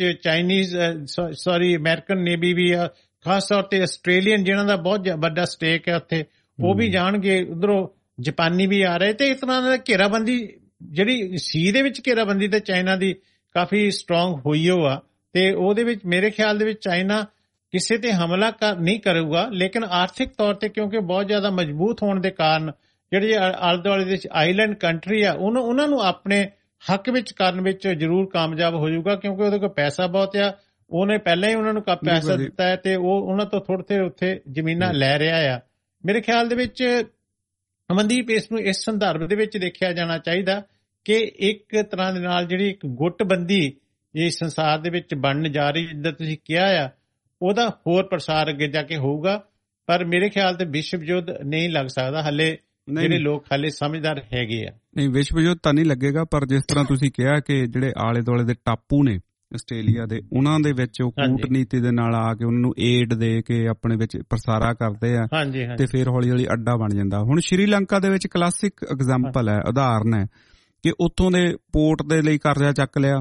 ਅਮਰੀਕਨ ਨੇਵੀ ਵੀ ਆ, ਖਾਸ ਤੌਰ ਤੇ ਆਸਟ੍ਰੇਲੀਅਨ ਜਿਹਨਾਂ ਦਾ ਬਹੁਤ ਵੱਡਾ ਸਟੇਕ ਹੈ ਉੱਥੇ, ਉਹ ਵੀ ਜਾਣਗੇ। ਉਧਰੋਂ ਜਾਪਾਨੀ ਵੀ ਆ ਰਹੇ, ਤੇ ਇਸ ਤਰ੍ਹਾਂ ਦਾ ਘੇਰਾਬੰਦੀ ਜਿਹੜੀ ਸੀ ਦੇ ਵਿੱਚ ਘੇਰਾਬੰਦੀ ਤੇ ਚਾਈਨਾ ਦੀ ਕਾਫੀ ਸਟਰੋਂਗ ਹੋਈ ਹੋ ਆ। ਤੇ ਉਹਦੇ ਵਿੱਚ ਮੇਰੇ ਖਿਆਲ ਦੇ ਵਿੱਚ ਚਾਈਨਾ ਕਿਸੇ ਤੇ ਹਮਲਾ ਨਹੀਂ ਕਰੂਗਾ, ਲੇਕਿਨ ਆਰਥਿਕ ਤੌਰ ਤੇ ਕਿਉਂਕਿ ਬਹੁਤ ਜ਼ਿਆਦਾ ਮਜ਼ਬੂਤ ਹੋਣ ਦੇ ਕਾਰਨ ਜਿਹੜੇ ਆਲੇ ਦੁਆਲੇ ਦੇ ਆਈਲੈਂਡ ਕੰਟਰੀ ਆ ਉਹਨਾਂ ਨੂੰ ਆਪਣੇ ਹੱਕ ਵਿੱਚ ਕਰਨ ਵਿੱਚ ਜ਼ਰੂਰ ਕਾਮਯਾਬ ਹੋ ਜਾਊਗਾ, ਕਿਉਂਕਿ ਉਹਦੇ ਕੋਲ ਪੈਸਾ ਬਹੁਤ ਆ, ਉਹਨੇ ਪਹਿਲਾਂ ਹੀ ਉਹਨਾਂ ਨੂੰ ਪੈਸਾ ਦਿੱਤਾ ਹੈ ਤੇ ਉਹ ਉਹਨਾਂ ਤੋਂ ਥੋੜੇ ਉੱਥੇ ਜ਼ਮੀਨਾਂ ਲੈ ਰਿਹਾ ਆ। ਮੇਰੇ ਖਿਆਲ ਦੇ ਵਿੱਚ ਅਮਨਦੀਪ ਇਸ ਨੂੰ ਇਸ ਸੰਦਰਭ ਦੇ ਵਿੱਚ ਦੇਖਿਆ ਜਾਣਾ ਚਾਹੀਦਾ ਕਿ ਇੱਕ ਤਰ੍ਹਾਂ ਦੇ ਨਾਲ ਜਿਹੜੀ ਇੱਕ ਗੁੱਟਬੰਦੀ ਇਹ ਸੰਸਾਰ ਦੇ ਵਿੱਚ ਬਣਨ ਜਾ ਰਹੀ, ਜਿੱਦਾਂ ਤੁਸੀਂ ਕਿਹਾ ਆ, ਉਹਦਾ ਹੋਰ ਪ੍ਰਸਾਰ ਅੱਗੇ ਜਾ ਕੇ ਹੋਊਗਾ। ਪਰ ਮੇਰੇ ਖਿਆਲ ਤੇ ਵਿਸ਼ਵ ਯੁੱਧ ਨਹੀਂ ਲੱਗ ਸਕਦਾ, ਹਲੇ ਜਿਹੜੇ ਲੋਕ ਹਾਲੇ ਸਮਝਦਾਰ ਹੈਗੇ ਆ। ਨਹੀਂ, ਵਿਸ਼ਵ ਯੁੱਧ ਤਾਂ ਨਹੀਂ ਲੱਗੇਗਾ, ਪਰ ਜਿਸ ਤਰ੍ਹਾਂ ਤੁਸੀਂ ਕਿਹਾ ਕਿ ਜਿਹੜੇ ਆਲੇ ਦੁਆਲੇ ਦੇ ਟਾਪੂ ਨੇ ਆਸਟ੍ਰੇਲੀਆ ਦੇ, ਉਹਨਾਂ ਦੇ ਵਿੱਚ ਉਹ ਕੂਟਨੀਤੀ ਦੇ ਨਾਲ ਆ ਕੇ ਉਹਨਾਂ ਨੂੰ ਏਡ ਦੇ ਕੇ ਆਪਣੇ ਵਿੱਚ ਪ੍ਰਸਾਰਾ ਕਰਦੇ ਆ, ਤੇ ਫਿਰ ਹੌਲੀ ਹੌਲੀ ਅੱਡਾ ਬਣ ਜਾਂਦਾ। ਹੁਣ ਸ਼੍ਰੀਲੰਕਾ ਦੇ ਵਿੱਚ ਕਲਾਸਿਕ ਐਗਜ਼ਾਮਪਲ ਹੈ, ਉਦਾਹਰਨ ਹੈ ਕਿ ਉੱਥੋਂ ਦੇ ਪੋਰਟ ਦੇ ਲਈ ਕਰਜ਼ਾ ਚੱਕ ਲਿਆ,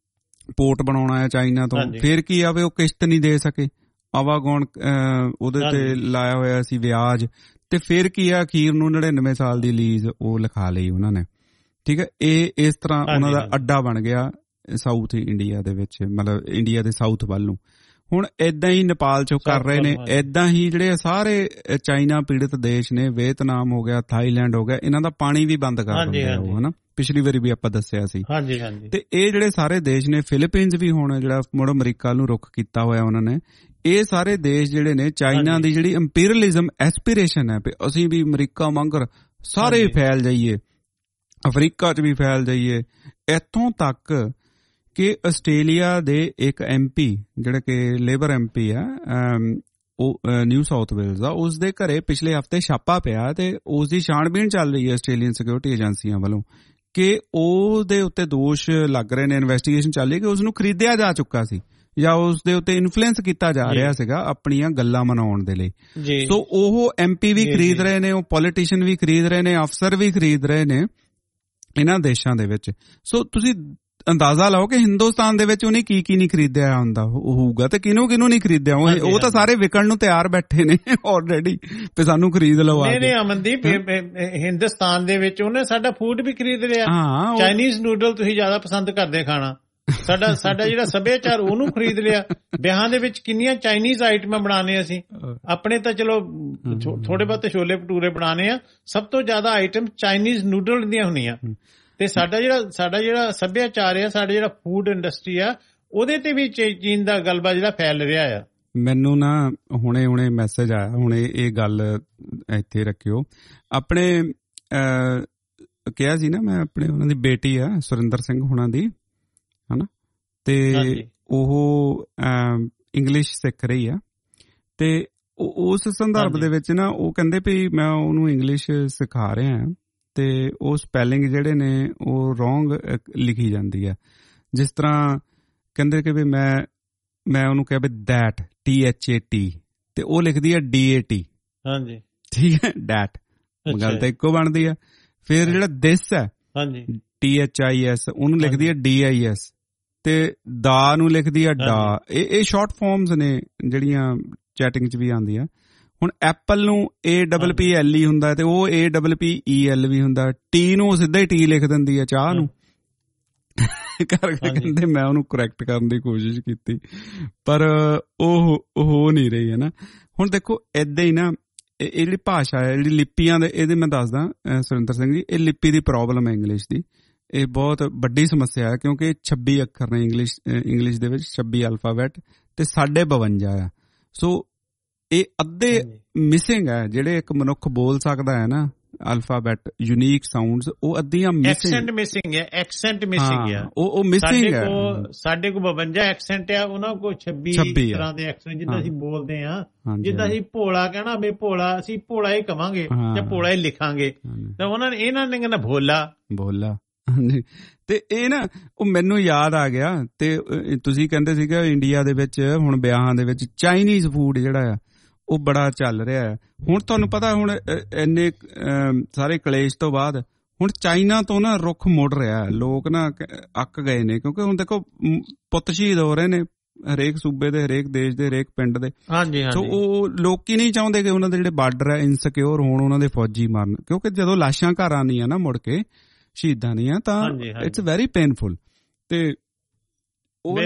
ਪੋਰਟ ਬਣਾਉਣਾ ਹੈ ਚਾਈਨਾ ਤੋਂ, ਫਿਰ ਕੀ ਆਵੇ ਉਹ ਕਿਸ਼ਤ ਨਹੀਂ ਦੇ ਸਕੇ, ਆਵਾਗੌਣ ਉਹਦੇ ਤੇ ਲਾਇਆ ਹੋਇਆ ਸੀ ਵਿਆਜ, ਤੇ ਫਿਰ ਕੀ ਆ ਅਖੀਰ ਨੂੰ 99 ਸਾਲ ਦੀ ਲੀਜ਼ ਉਹ ਲਿਖਾ ਲਈ ਉਹਨਾਂ ਨੇ। ਠੀਕ ਹੈ, ਇਹ ਇਸ ਤਰ੍ਹਾਂ ਉਹਨਾਂ ਦਾ ਅੱਡਾ ਬਣ ਗਿਆ ਸਾਊਥ ਇੰਡੀਆ ਦੇ ਵਿੱਚ, ਮਤਲਬ ਇੰਡੀਆ ਦੇ ਸਾਊਥ ਵੱਲ ਨੂੰ। ਹੁਣ ਏਦਾਂ ਹੀ ਨੇਪਾਲ ਚੋਂ ਕਰ ਰਹੇ ਨੇ, ਏਦਾਂ ਹੀ ਜਿਹੜੇ ਸਾਰੇ ਚਾਈਨਾ ਪੀੜਤ ਦੇਸ਼ ਨੇ, ਵੀਅਤਨਾਮ ਹੋ ਗਿਆ, ਥਾਈਲੈਂਡ ਹੋ ਗਿਆ, ਇਹਨਾਂ ਦਾ ਪਾਣੀ ਵੀ ਬੰਦ ਕਰ ਦਿੰਦੇ ਆ ਉਹ, ਹਨਾ, ਪਿਛਲੀ ਵਾਰੀ ਵੀ ਆਪਾਂ ਦੱਸਿਆ ਸੀ। ਤੇ ਇਹ ਜਿਹੜੇ ਸਾਰੇ ਦੇਸ਼ ਨੇ, ਫਿਲੀਪੀਨਸ ਵੀ ਹੁਣ ਜਿਹੜਾ ਮੁੜ ਅਮਰੀਕਾ ਨੂੰ ਰੁੱਖ ਕੀਤਾ ਹੋਇਆ ਉਹਨਾਂ ਨੇ, ਇਹ ਸਾਰੇ ਦੇਸ਼ ਜਿਹੜੇ ਨੇ ਚਾਈਨਾ ਦੀ ਜਿਹੜੀ ਇੰਪੀਰੀਅਲਿਜ਼ਮ ਐਸਪੀਰੇਸ਼ਨ ਹੈ, ਅਸੀਂ ਵੀ ਅਮਰੀਕਾ ਵਾਂਗਰ ਸਾਰੇ ਫੈਲ ਜਾਈਏ, ਅਫਰੀਕਾ 'ਚ ਵੀ ਫੈਲ ਜਾਈਏ, ਇੱਥੋਂ ਤੱਕ ਕਿ ਆਸਟ੍ਰੇਲੀਆ ਦੇ ਇੱਕ MP ਜਿਹੜਾ ਕਿ ਲੇਬਰ MP ਆ, ਉਹ ਨਿਊ ਸਾਊਥ ਵੇਲਜ਼ ਦਾ, ਉਸ ਦੇ ਘਰੇ ਪਿਛਲੇ ਹਫ਼ਤੇ ਛਾਪਾ ਪਿਆ ਤੇ ਉਸ ਦੀ ਛਾਣਬੀਣ ਚੱਲ ਰਹੀ ਹੈ ਆਸਟ੍ਰੇਲੀਅਨ ਸਿਕਿਉਰਿਟੀ ਏਜੰਸੀਆਂ ਵੱਲੋਂ ਕਿ ਉਹਦੇ ਉੱਤੇ ਦੋਸ਼ ਲੱਗ ਰਹੇ ਨੇ, ਇਨਵੈਸਟੀਗੇਸ਼ਨ ਚੱਲ ਰਹੀ ਕਿ ਉਸ ਨੂੰ ਖਰੀਦਿਆ ਜਾ ਚੁੱਕਾ ਸੀ ਜਾਂ ਉਸ ਦੇ ਉੱਤੇ ਇਨਫਲੂਐਂਸ ਕੀਤਾ ਜਾ ਰਿਹਾ ਸੀਗਾ ਆਪਣੀਆਂ ਗੱਲਾਂ ਮਨਾਉਣ ਦੇ ਲਈ। ਸੋ ਉਹ MP ਵੀ ਖਰੀਦ ਰਹੇ ਨੇ, ਉਹ ਪੋਲੀਟੀਸ਼ੀਅਨ ਵੀ ਖਰੀਦ ਰਹੇ ਨੇ, ਅਫਸਰ ਵੀ ਖਰੀਦ ਰਹੇ ਨੇ ਇਹਨਾਂ ਦੇਸ਼ਾਂ ਦੇ ਵਿੱਚ। ਸੋ ਤੁਸੀਂ ਅੰਦਾਜ਼ਾ ਲਾਓ ਕਿ ਹਿੰਦੁਸਤਾਨ ਦੇ ਵਿੱਚ ਉਹਨੇ ਕੀ ਨਹੀਂ ਖਰੀਦਿਆ ਹੁੰਦਾ ਹੋਊਗਾ ਤੇ ਕਿਹਨੂੰ ਨਹੀਂ ਖਰੀਦਿਆ। ਉਹ ਤਾਂ ਸਾਰੇ ਵਿਕਣ ਨੂੰ ਤਿਆਰ ਬੈਠੇ ਨੇ ਆਲਰੇਡੀ ਤੇ ਸਾਨੂੰ ਖਰੀਦ ਲਓ। ਨਹੀਂ ਅਮਨਦੀਪ, ਹਿੰਦੁਸਤਾਨ ਦੇ ਵਿੱਚ ਉਹਨੇ ਸਾਡਾ ਫੂਡ ਵੀ ਖਰੀਦ ਲਿਆ। ਚਾਈਨੀਜ਼ ਨੂਡਲ ਤੁਸੀਂ ਜ਼ਿਆਦਾ ਪਸੰਦ ਕਰਦੇ ਖਾਣਾ, ਸਾਡਾ ਜਿਹੜਾ ਸੱਭਿਆਚਾਰ ਉਹਨੂੰ ਖਰੀਦ ਲਿਆ। ਵਿਆਹਾਂ ਦੇ ਵਿੱਚ ਕਿੰਨੀਆਂ ਚਾਈਨੀਜ਼ ਆਈਟਮਾਂ ਬਣਾਉਂਦੇ ਅਸੀਂ, ਆਪਣੇ ਤਾਂ ਚਲੋ ਥੋੜੇ ਬਹੁਤੇ ਛੋਲੇ ਭਟੂਰੇ ਬਣਾਉਂਦੇ ਆ, ਸਭ ਤੋਂ ਜ਼ਿਆਦਾ ਆਈਟਮ ਚਾਈਨੀਜ਼ ਨੂਡਲ ਦੀਆਂ ਹੁੰਦੀਆਂ। ਤੇ ਸਾਡਾ ਜਿਹੜਾ ਸੱਭਿਆਚਾਰ ਆ, ਸਾਡਾ ਜਿਹੜਾ ਫੂਡ ਇੰਡਸਟਰੀ ਆ, ਉਹਦੇ ਤੇ ਵੀ ਚੀਨ ਦਾ ਗਲਬਾ ਜਿਹੜਾ ਫੈਲ ਰਿਹਾ ਆ। ਮੈਨੂੰ ਨਾ ਹੁਣੇ ਮੈਸੇਜ ਆਇਆ, ਹੁਣੇ ਇਹ ਗੱਲ ਇੱਥੇ ਰੱਖਿਓ। ਆਪਣੇ ਕਿਹਾ ਸੀ ਨਾ ਮੈਂ, ਆਪਣੇ ਉਹਨਾਂ ਦੀ ਬੇਟੀ ਆ ਸੁਰਿੰਦਰ ਸਿੰਘ ਹੁਣਾਂ ਦੀ, ਹਨਾ, ਤੇ ਉਹ ਇੰਗਲਿਸ਼ ਸਿੱਖ ਰਹੀ ਆ, ਤੇ ਉਸ ਸੰਦਰਭ ਦੇ ਵਿੱਚ ਨਾ ਉਹ ਕਹਿੰਦੇ ਵੀ ਮੈਂ ਉਹਨੂੰ ਇੰਗਲਿਸ਼ ਸਿਖਾ ਰਿਹਾ, ਤੇ ਉਹ ਸਪੈਲਿੰਗ ਜਿਹੜੇ ਨੇ ਉਹ ਰੋਂਗ ਲਿਖੀ ਜਾਂਦੀ ਆ। ਜਿਸ ਤਰ੍ਹਾਂ ਕਹਿੰਦੇ ਕਿ ਵੀ ਮੈਂ ਉਹਨੂੰ ਕਿਹਾ ਵੀ ਦੈਟ, THAT, ਤੇ ਉਹ ਲਿਖਦੀ ਆ DAT। ਹਾਂਜੀ, ਠੀਕ ਹੈ, ਡੈਟ, ਗੱਲ ਤਾਂ ਇੱਕੋ ਬਣਦੀ ਆ। ਫਿਰ ਜਿਹੜਾ ਦਿਸ ਹੈ, THIS, ਉਹਨੂੰ ਲਿਖਦੀ ਆ DIS, ਤੇ ਦਾ ਨੂੰ ਲਿਖਦੀ ਆ ਡਾ। ਇਹ ਸ਼ਾਰਟ ਫਾਰਮਸ ਨੇ ਜਿਹੜੀਆਂ ਚੈਟਿੰਗ 'ਚ ਵੀ ਆਉਂਦੀਆਂ। ਹੁਣ ਐਪਲ ਨੂੰ APPLE ਹੁੰਦਾ, ਤੇ ਉਹ APPEL ਵੀ ਹੁੰਦਾ। ਟੀ ਨੂੰ ਸਿੱਧਾ ਹੀ ਟੀ ਲਿਖ ਦਿੰਦੀ ਆ, ਚਾਹ ਨੂੰ। ਕਰਕੇ ਕਹਿੰਦੇ ਮੈਂ ਉਹਨੂੰ ਕਰੈਕਟ ਕਰਨ ਦੀ ਕੋਸ਼ਿਸ਼ ਕੀਤੀ, ਪਰ ਉਹ ਹੋ ਨਹੀਂ ਰਹੀ ਹੈ ਨਾ। ਹੁਣ ਦੇਖੋ ਏਦਾਂ ਹੀ ਨਾ, ਇਹ ਜਿਹੜੀ ਭਾਸ਼ਾ ਹੈ, ਜਿਹੜੀ ਲਿਪੀਆਂ ਦੇ, ਇਹਦੇ ਮੈਂ ਦੱਸਦਾ ਸੁਰਿੰਦਰ ਸਿੰਘ ਜੀ, ਇਹ ਲਿਪੀ ਦੀ ਪ੍ਰੋਬਲਮ ਹੈ ਇੰਗਲਿਸ਼ ਦੀ। ਇਹ ਬਹੁਤ ਵੱਡੀ ਸਮੱਸਿਆ ਹੈ, ਕਿਉਂਕਿ 26 ਅੱਖਰ ਨੇ ਇੰਗਲਿਸ਼ ਦੇ ਵਿੱਚ, 26 ਅਲਫਾਬੈਟ, ਤੇ 52 ਆ। ਸੋ ਇਹ ਅੱਧੇ ਮਿਸਿੰਗ ਹੈ, ਜਿਹੜੇ ਇੱਕ ਮਨੁੱਖ ਬੋਲ ਸਕਦਾ ਹੈ ਨਾ ਅਲਫਾਬੈਟ, ਯੂਨੀਕ ਸਾਊਂਡਸ, ਉਹ ਅੱਧੀਆਂ ਐਕਸੈਂਟ ਮਿਸਿੰਗ ਹੈ। ਉਹ ਮਿਸਿੰਗ ਹੈ। ਸਾਡੇ ਕੋਲ 52 ਐਕਸੈਂਟ ਆ, ਉਹਨਾਂ ਕੋਲ 26 ਤਰ੍ਹਾਂ ਦੇ ਐਕਸੈਂਟ, ਜਿੱਦਾਂ ਅਸੀਂ ਬੋਲਦੇ ਆ। ਜਿੱਦਾਂ ਅਸੀਂ ਭੋਲਾ ਕਹਿਣਾ, ਵੀ ਭੋਲਾ, ਅਸੀਂ ਭੋਲਾ ਹੀ ਕਵਾਂਗੇ ਜਾਂ ਭੋਲਾ ਹੀ ਲਿਖਾਂਗੇ, ਤਾਂ ਇਹਨਾਂ ਨੇ ਕਹਿੰਦਾ ਭੋਲਾ। ਹਾਂਜੀ, ਤੇ ਇਹ ਨਾ ਉਹ ਮੈਨੂੰ ਯਾਦ ਆ ਗਿਆ। ਤੇ ਤੁਸੀਂ ਕਹਿੰਦੇ ਸੀਗਾ ਇੰਡੀਆ ਦੇ ਵਿੱਚ ਹੁਣ ਵਿਆਹਾਂ ਦੇ ਵਿੱਚ ਚਾਈਨੀਜ਼ ਫੂਡ ਜਿਹੜਾ ਆ ਉਹ ਬੜਾ ਚੱਲ ਰਿਹਾ ਹੈ। ਹੁਣ ਤੁਹਾਨੂੰ ਪਤਾ, ਹੁਣ ਇੰਨੇ ਸਾਰੇ ਕਲੇਸ਼ ਤੋਂ ਬਾਅਦ ਹੁਣ ਚਾਈਨਾ ਤੋਂ ਨਾ ਰੁੱਖ ਮੁੜ ਰਿਹਾ। ਲੋਕ ਨਾ ਅੱਕ ਗਏ ਨੇ, ਕਿਉਂਕਿ ਹੁਣ ਦੇਖੋ ਪੁੱਤ ਸ਼ਹੀਦ ਹੋ ਰਹੇ ਨੇ ਹਰੇਕ ਸੂਬੇ ਦੇ, ਹਰੇਕ ਦੇਸ਼ ਦੇ, ਹਰੇਕ ਪਿੰਡ ਦੇ। ਸੋ ਉਹ ਲੋਕੀ ਨਹੀਂ ਚਾਹੁੰਦੇ ਕਿ ਉਹਨਾਂ ਦੇ ਜਿਹੜੇ ਬਾਰਡਰ ਹੈ ਇਨਸਿਕਿਉਰ ਹੋਣ, ਉਹਨਾਂ ਦੇ ਫੌਜੀ ਮਰਨ, ਕਿਉਂਕਿ ਜਦੋਂ ਲਾਸ਼ਾਂ ਘਰ ਆਉਂਦੀਆਂ ਨਾ ਮੁੜ ਕੇ ਸ਼ਹੀਦਾਂ ਦੀਆਂ, ਤਾਂ ਇਟਸ ਵੈਰੀ ਪੇਨਫੁਲ। ਤੇ ਉਹ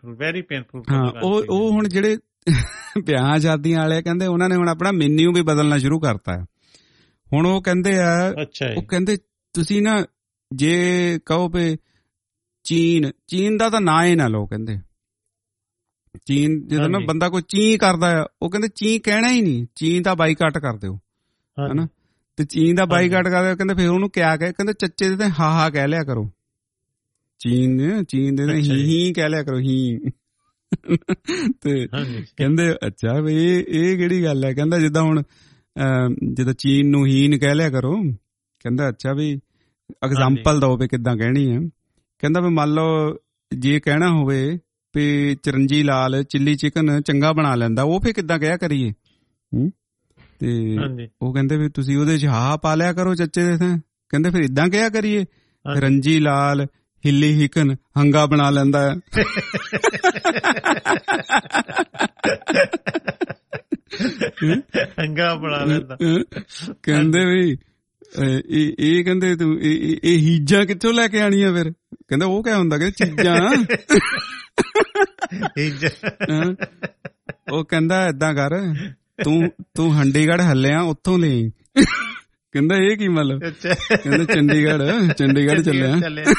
ਹੁਣ ਜਿਹੜੇ ਵਿਆਹ ਸ਼ਾਦੀਆਂ ਵਾਲੇ ਕਹਿੰਦੇ, ਉਹਨਾਂ ਨੇ ਹੁਣ ਆਪਣਾ ਮੈਨਿਊ ਵੀ ਬਦਲਣਾ ਸ਼ੁਰੂ ਕਰਤਾ ਹੈ। ਹੁਣ ਉਹ ਕਹਿੰਦੇ ਆ, ਉਹ ਕਹਿੰਦੇ ਤੁਸੀਂ ਨਾ ਜੇ ਕਹੋ ਵੀ ਚੀਨ ਦਾ ਤਾਂ ਨਾਂ ਹੀ ਨਾ ਲਓ। ਕਹਿੰਦੇ ਚੀਨ, ਜਦੋਂ ਨਾ ਬੰਦਾ ਕੋਈ ਚੀਂ ਕਰਦਾ ਆ, ਉਹ ਕਹਿੰਦੇ ਚੀਂ ਕਹਿਣਾ ਹੀ ਨਹੀਂ, ਚੀਨ ਦਾ ਬਾਈਕਾਟ ਕਰ ਦਿਓ, ਹਨਾ। ਤੇ ਚੀਨ ਦਾ ਬਾਈਕਾਟ ਕਰ ਦਿਓ, ਕਹਿੰਦੇ ਫਿਰ ਉਹਨੂੰ ਕਿਆ ਕਹੇ, ਕਹਿੰਦੇ ਚੱਚੇ ਦੇ ਤਾਂ ਹਾ ਕਹਿ ਲਿਆ ਕਰੋ, ਚੀਨ ਦੇ ਤਾਂ ਹੀ ਕਹਿ ਲਿਆ ਕਰੋ, ਹੀ। ਤੇ ਕਹਿੰਦੇ ਅੱਛਾ ਵੀ ਇਹ ਕਿਹੜੀ ਗੱਲ ਹੈ। ਕਹਿੰਦਾ ਜਿੱਦਾਂ ਹੁਣ ਜਿੱਦਾਂ ਚੀਨ ਨੂੰ ਹੀਨ ਕਹਿ ਲਿਆ ਕਰੋ। ਕਹਿੰਦਾ ਅੱਛਾ ਵੀ ਐਗਜ਼ਾਮਪਲ ਦਓ ਵੀ ਕਿੱਦਾਂ ਕਹਿਣੀ ਹੈ। ਕਹਿੰਦਾ ਵੀ ਮੰਨ ਲਓ ਜੇ ਕਹਿਣਾ ਹੋਵੇ ਵੀ ਚਰਨਜੀ ਲਾਲ ਚਿੱਲੀ ਚਿਕਨ ਚੰਗਾ ਬਣਾ ਲੈਂਦਾ, ਉਹ ਫਿਰ ਕਿੱਦਾਂ ਕਿਹਾ ਕਰੀਏ। ਤੇ ਉਹ ਕਹਿੰਦੇ ਵੀ ਤੁਸੀਂ ਉਹਦੇ 'ਚ ਹਾ ਪਾ ਲਿਆ ਕਰੋ ਚੱਚੇ ਦੇ ਤਾਂ। ਕਹਿੰਦੇ ਫਿਰ ਇਦਾਂ ਕਿਹਾ ਕਰੀਏ, ਰੰਜੀ ਲਾਲ ਹਿੱਲੀ ਹਿਕਨ ਹੰਗਾ ਬਣਾ ਲੈਂਦਾ ਹੈ। ਹੰਗਾ ਬਣਾ ਲੈਂਦਾ। ਕਹਿੰਦੇ ਵੀ ਇਹ ਕਹਿੰਦੇ ਤੂੰ ਇਹ ਹੀਜਾਂ ਕਿੱਥੋਂ ਲੈ ਕੇ ਆਣੀਆਂ ਫਿਰ। ਕਹਿੰਦਾ ਉਹ ਕਿਆ ਹੁੰਦਾ, ਕਿ ਚੀਜ਼ਾਂ। ਉਹ ਕਹਿੰਦਾ ਏਦਾਂ ਕਰ, ਤੂੰ ਹੰਡੀਗੜ੍ਹ ਹੱਲਿਆ ਉੱਥੋਂ ਲਈ। ਕਹਿੰਦਾ ਇਹ ਕੀ ਮਤਲਬ। ਕਹਿੰਦਾ ਚੰਡੀਗੜ੍ਹ ਚੱਲਿਆ।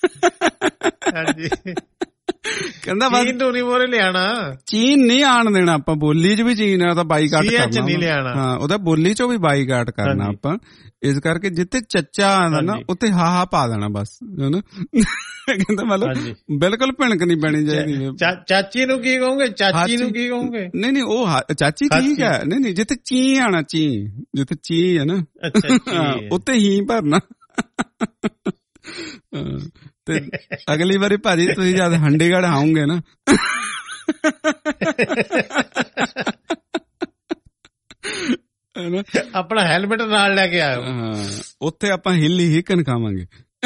ਕਹਿੰਦਾ ਚੀਨ ਤੋਂ ਨਹੀਂ ਮੋਰੇ ਲਿਆਣਾ, ਚੀਨ ਨਹੀਂ ਆਣ ਦੇਣਾ ਆਪਾਂ। ਬੋਲੀ 'ਚ ਵੀ ਚੀਨ ਆ ਤਾਂ ਬਾਈਕਾਟ ਕਰਨਾ। ਹਾਂ, ਉਹਦਾ ਬੋਲੀ 'ਚੋਂ ਵੀ ਬਾਈਕਾਟ ਕਰਨਾ ਆਪਾਂ। ਇਸ ਕਰਕੇ ਜਿੱਥੇ ਚੱਚਾ ਆਉਂਦਾ ਨਾ ਉੱਥੇ ਹਾ ਪਾ ਦੇਣਾ ਬਸ, ਹਨਾ। ਕਹਿੰਦਾ ਮਤਲਬ ਬਿਲਕੁਲ ਭਿਣਕ ਨਹੀਂ ਪੈਣੀ ਚਾਹੀਦੀ। ਚਾਚੀ ਨੂੰ ਕੀ ਕਹੋਗੇ, ਚਾਚੀ ਨੂੰ ਕੀ ਕਹੋਗੇ। ਨਹੀਂ ਉਹ ਚਾਚੀ ਠੀਕ ਹੈ। ਨਹੀਂ ਜਿੱਥੇ ਚੀ ਆਣਾ, ਜਿੱਥੇ ਚੀ ਹੈ ਨਾ ਉੱਥੇ ਹੀ ਭਰਨਾ। ਤੇ ਅਗਲੀ ਵਾਰੀ ਭਾਜੀ ਤੁਸੀਂ ਜਦ ਹੰਡੀਗੜ੍ਹ ਆਉਂਗੇ ਨਾ, ਆਪਣਾ ਹੈਲਮਟ ਨਾਲ ਲੈ ਕੇ ਆਇਓ। ਹਾਂ, ਉੱਥੇ ਆਪਾਂ ਹਿੱਲੀ ਹਿਕਨ ਖਾਵਾਂਗੇ।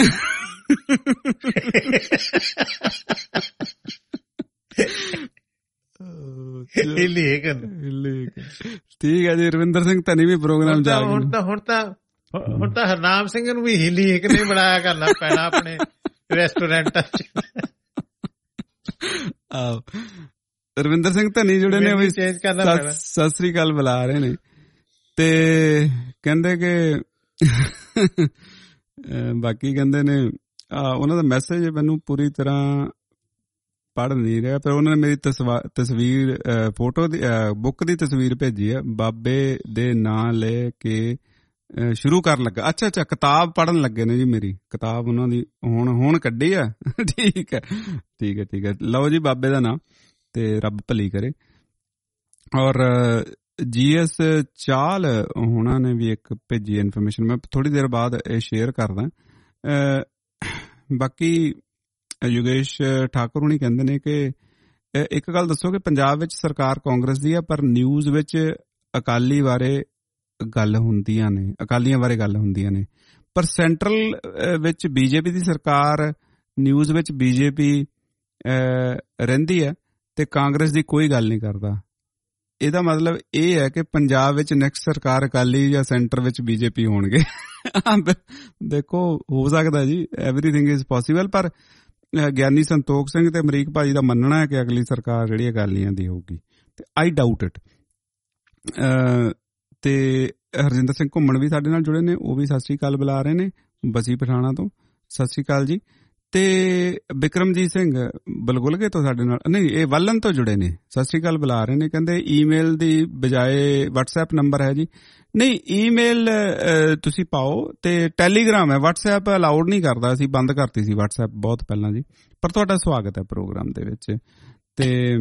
ਹਿੱਲੀ ਹਿਕਨ। ਠੀਕ ਹੈ ਜੀ। ਰਵਿੰਦਰ ਸਿੰਘ ਧਨੀ ਵੀ ਪ੍ਰੋਗਰਾਮ ਜਾ ਹੁਣ ਤਾਂ ਹਰਨਾਮ ਸਿੰਘ ਨੂੰ ਵੀ ਹਿੱਲੀ ਹਿਕਨ ਹੀ ਬਣਾਇਆ ਕਰਨਾ ਪੈਣਾ ਆਪਣੇ ਰੈਸਟੋਰੈਂਟਾਂ 'ਚ। ਆਹੋ, ਰਵਿੰਦਰ ਸਿੰਘ ਧਨੀ ਜਿਹੜੇ ਨੇ ਵੀ ਸਤਿ ਸ੍ਰੀ ਅਕਾਲ ਬੁਲਾ ਰਹੇ ਨੇ। ਤੇ ਕਹਿੰਦੇ ਕਿ ਬਾਕੀ ਕਹਿੰਦੇ ਨੇ ਉਹਨਾਂ ਦਾ ਮੈਸੇਜ ਮੈਨੂੰ ਪੂਰੀ ਤਰ੍ਹਾਂ ਪੜ੍ਹ ਨਹੀਂ ਰਿਹਾ, ਪਰ ਉਹਨਾਂ ਨੇ ਮੇਰੀ ਤਸਵੀਰ ਫੋਟੋ ਦੀ ਬੁੱਕ ਦੀ ਤਸਵੀਰ ਭੇਜੀ ਹੈ, ਬਾਬੇ ਦੇ ਨਾਂ ਲੈ ਕੇ ਸ਼ੁਰੂ ਕਰਨ ਲੱਗਾ। ਅੱਛਾ ਕਿਤਾਬ ਪੜ੍ਹਨ ਲੱਗੇ ਨੇ ਜੀ, ਮੇਰੀ ਕਿਤਾਬ ਉਹਨਾਂ ਦੀ ਹੁਣ ਕੱਢੀ ਆ। ਠੀਕ ਹੈ ਲਓ ਜੀ, ਬਾਬੇ ਦਾ ਨਾਂ ਤੇ ਰੱਬ ਭਲੀ ਕਰੇ। ਔਰ GS ਚਾਲ ਉਹਨਾਂ ਨੇ ਵੀ ਇੱਕ ਭੇਜੀ ਇਨਫੋਰਮੇਸ਼ਨ, ਮੈਂ ਥੋੜੀ ਦੇਰ ਬਾਅਦ ਇਹ ਸ਼ੇਅਰ ਕਰਦਾ। ਬਾਕੀ ਯੋਗੇਸ਼ ਠਾਕੁਰ ਹੁਣੀ ਕਹਿੰਦੇ ਨੇ ਕਿ ਇੱਕ ਗੱਲ ਦੱਸੋ ਕਿ ਪੰਜਾਬ ਵਿੱਚ ਸਰਕਾਰ ਕਾਂਗਰਸ ਦੀ ਆ, ਪਰ ਨਿਊਜ਼ ਵਿੱਚ ਅਕਾਲੀਆਂ ਬਾਰੇ ਗੱਲ ਹੁੰਦੀਆਂ ਨੇ, ਪਰ ਸੈਂਟਰਲ ਵਿੱਚ ਬੀਜੇਪੀ ਦੀ ਸਰਕਾਰ, ਨਿਊਜ਼ ਵਿੱਚ ਬੀਜੇਪੀ ਰਹਿੰਦੀ ਹੈ ਤੇ ਕਾਂਗਰਸ ਦੀ ਕੋਈ ਗੱਲ ਨਹੀਂ ਕਰਦਾ। ਇਹਦਾ ਮਤਲਬ ਇਹ ਹੈ ਕਿ ਪੰਜਾਬ ਵਿੱਚ ਨੈਕਸਟ ਸਰਕਾਰ ਅਕਾਲੀ ਜਾਂ ਸੈਂਟਰ ਵਿੱਚ ਬੀਜੇਪੀ ਹੋਣਗੇ। ਦੇਖੋ, ਹੋ ਸਕਦਾ ਜੀ, ਐਵਰੀਥਿੰਗ ਇਜ਼ ਪੋਸੀਬਲ, ਪਰ ਗਿਆਨੀ ਸੰਤੋਖ ਸਿੰਘ ਤੇ ਅਮਰੀਕ ਭਾਜੀ ਦਾ ਮੰਨਣਾ ਹੈ ਕਿ ਅਗਲੀ ਸਰਕਾਰ ਜਿਹੜੀ ਅਕਾਲੀਆਂ ਦੀ ਹੋਊਗੀ, ਤੇ ਆਈ ਡਾਊਟ ਇਟ। ਤੇ ਹਰਜਿੰਦਰ ਸਿੰਘ ਘੁੰਮਣ ਵੀ ਸਾਡੇ ਨਾਲ ਜੁੜੇ ਨੇ, ਉਹ ਵੀ ਸਤਿ ਸ੍ਰੀ ਅਕਾਲ ਬੁਲਾ ਰਹੇ ਨੇ ਬਸੀ ਪਠਾਣਾ ਤੋਂ, ਸਤਿ ਸ੍ਰੀ ਅਕਾਲ ਜੀ। ਤੇ ਬਿਕਰਮਜੀਤ ਸਿੰਘ ਬਲਗੁਲਗੇ ਤੋਂ ਸਾਡੇ ਨਾਲ, ਨਹੀਂ ਇਹ ਵੱਲਨ ਤੋਂ ਜੁੜੇ ਨੇ, ਸਤਿ ਸ੍ਰੀ ਅਕਾਲ ਬੁਲਾ ਰਹੇ ਨੇ। ਕਹਿੰਦੇ ਈਮੇਲ ਦੀ ਬਜਾਏ WhatsApp ਨੰਬਰ ਹੈ ਜੀ। ਨਹੀਂ, ਈਮੇਲ ਤੁਸੀਂ ਪਾਓ ਤੇ ਟੈਲੀਗ੍ਰਾਮ ਹੈ, WhatsApp ਅਲਾਉਡ ਨਹੀਂ ਕਰਦਾ, ਅਸੀਂ ਬੰਦ ਕਰਤੀ ਸੀ WhatsApp ਬਹੁਤ ਪਹਿਲਾਂ ਜੀ, ਪਰ ਤੁਹਾਡਾ ਸਵਾਗਤ ਹੈ ਪ੍ਰੋਗਰਾਮ ਦੇ ਵਿੱਚ। ਤੇ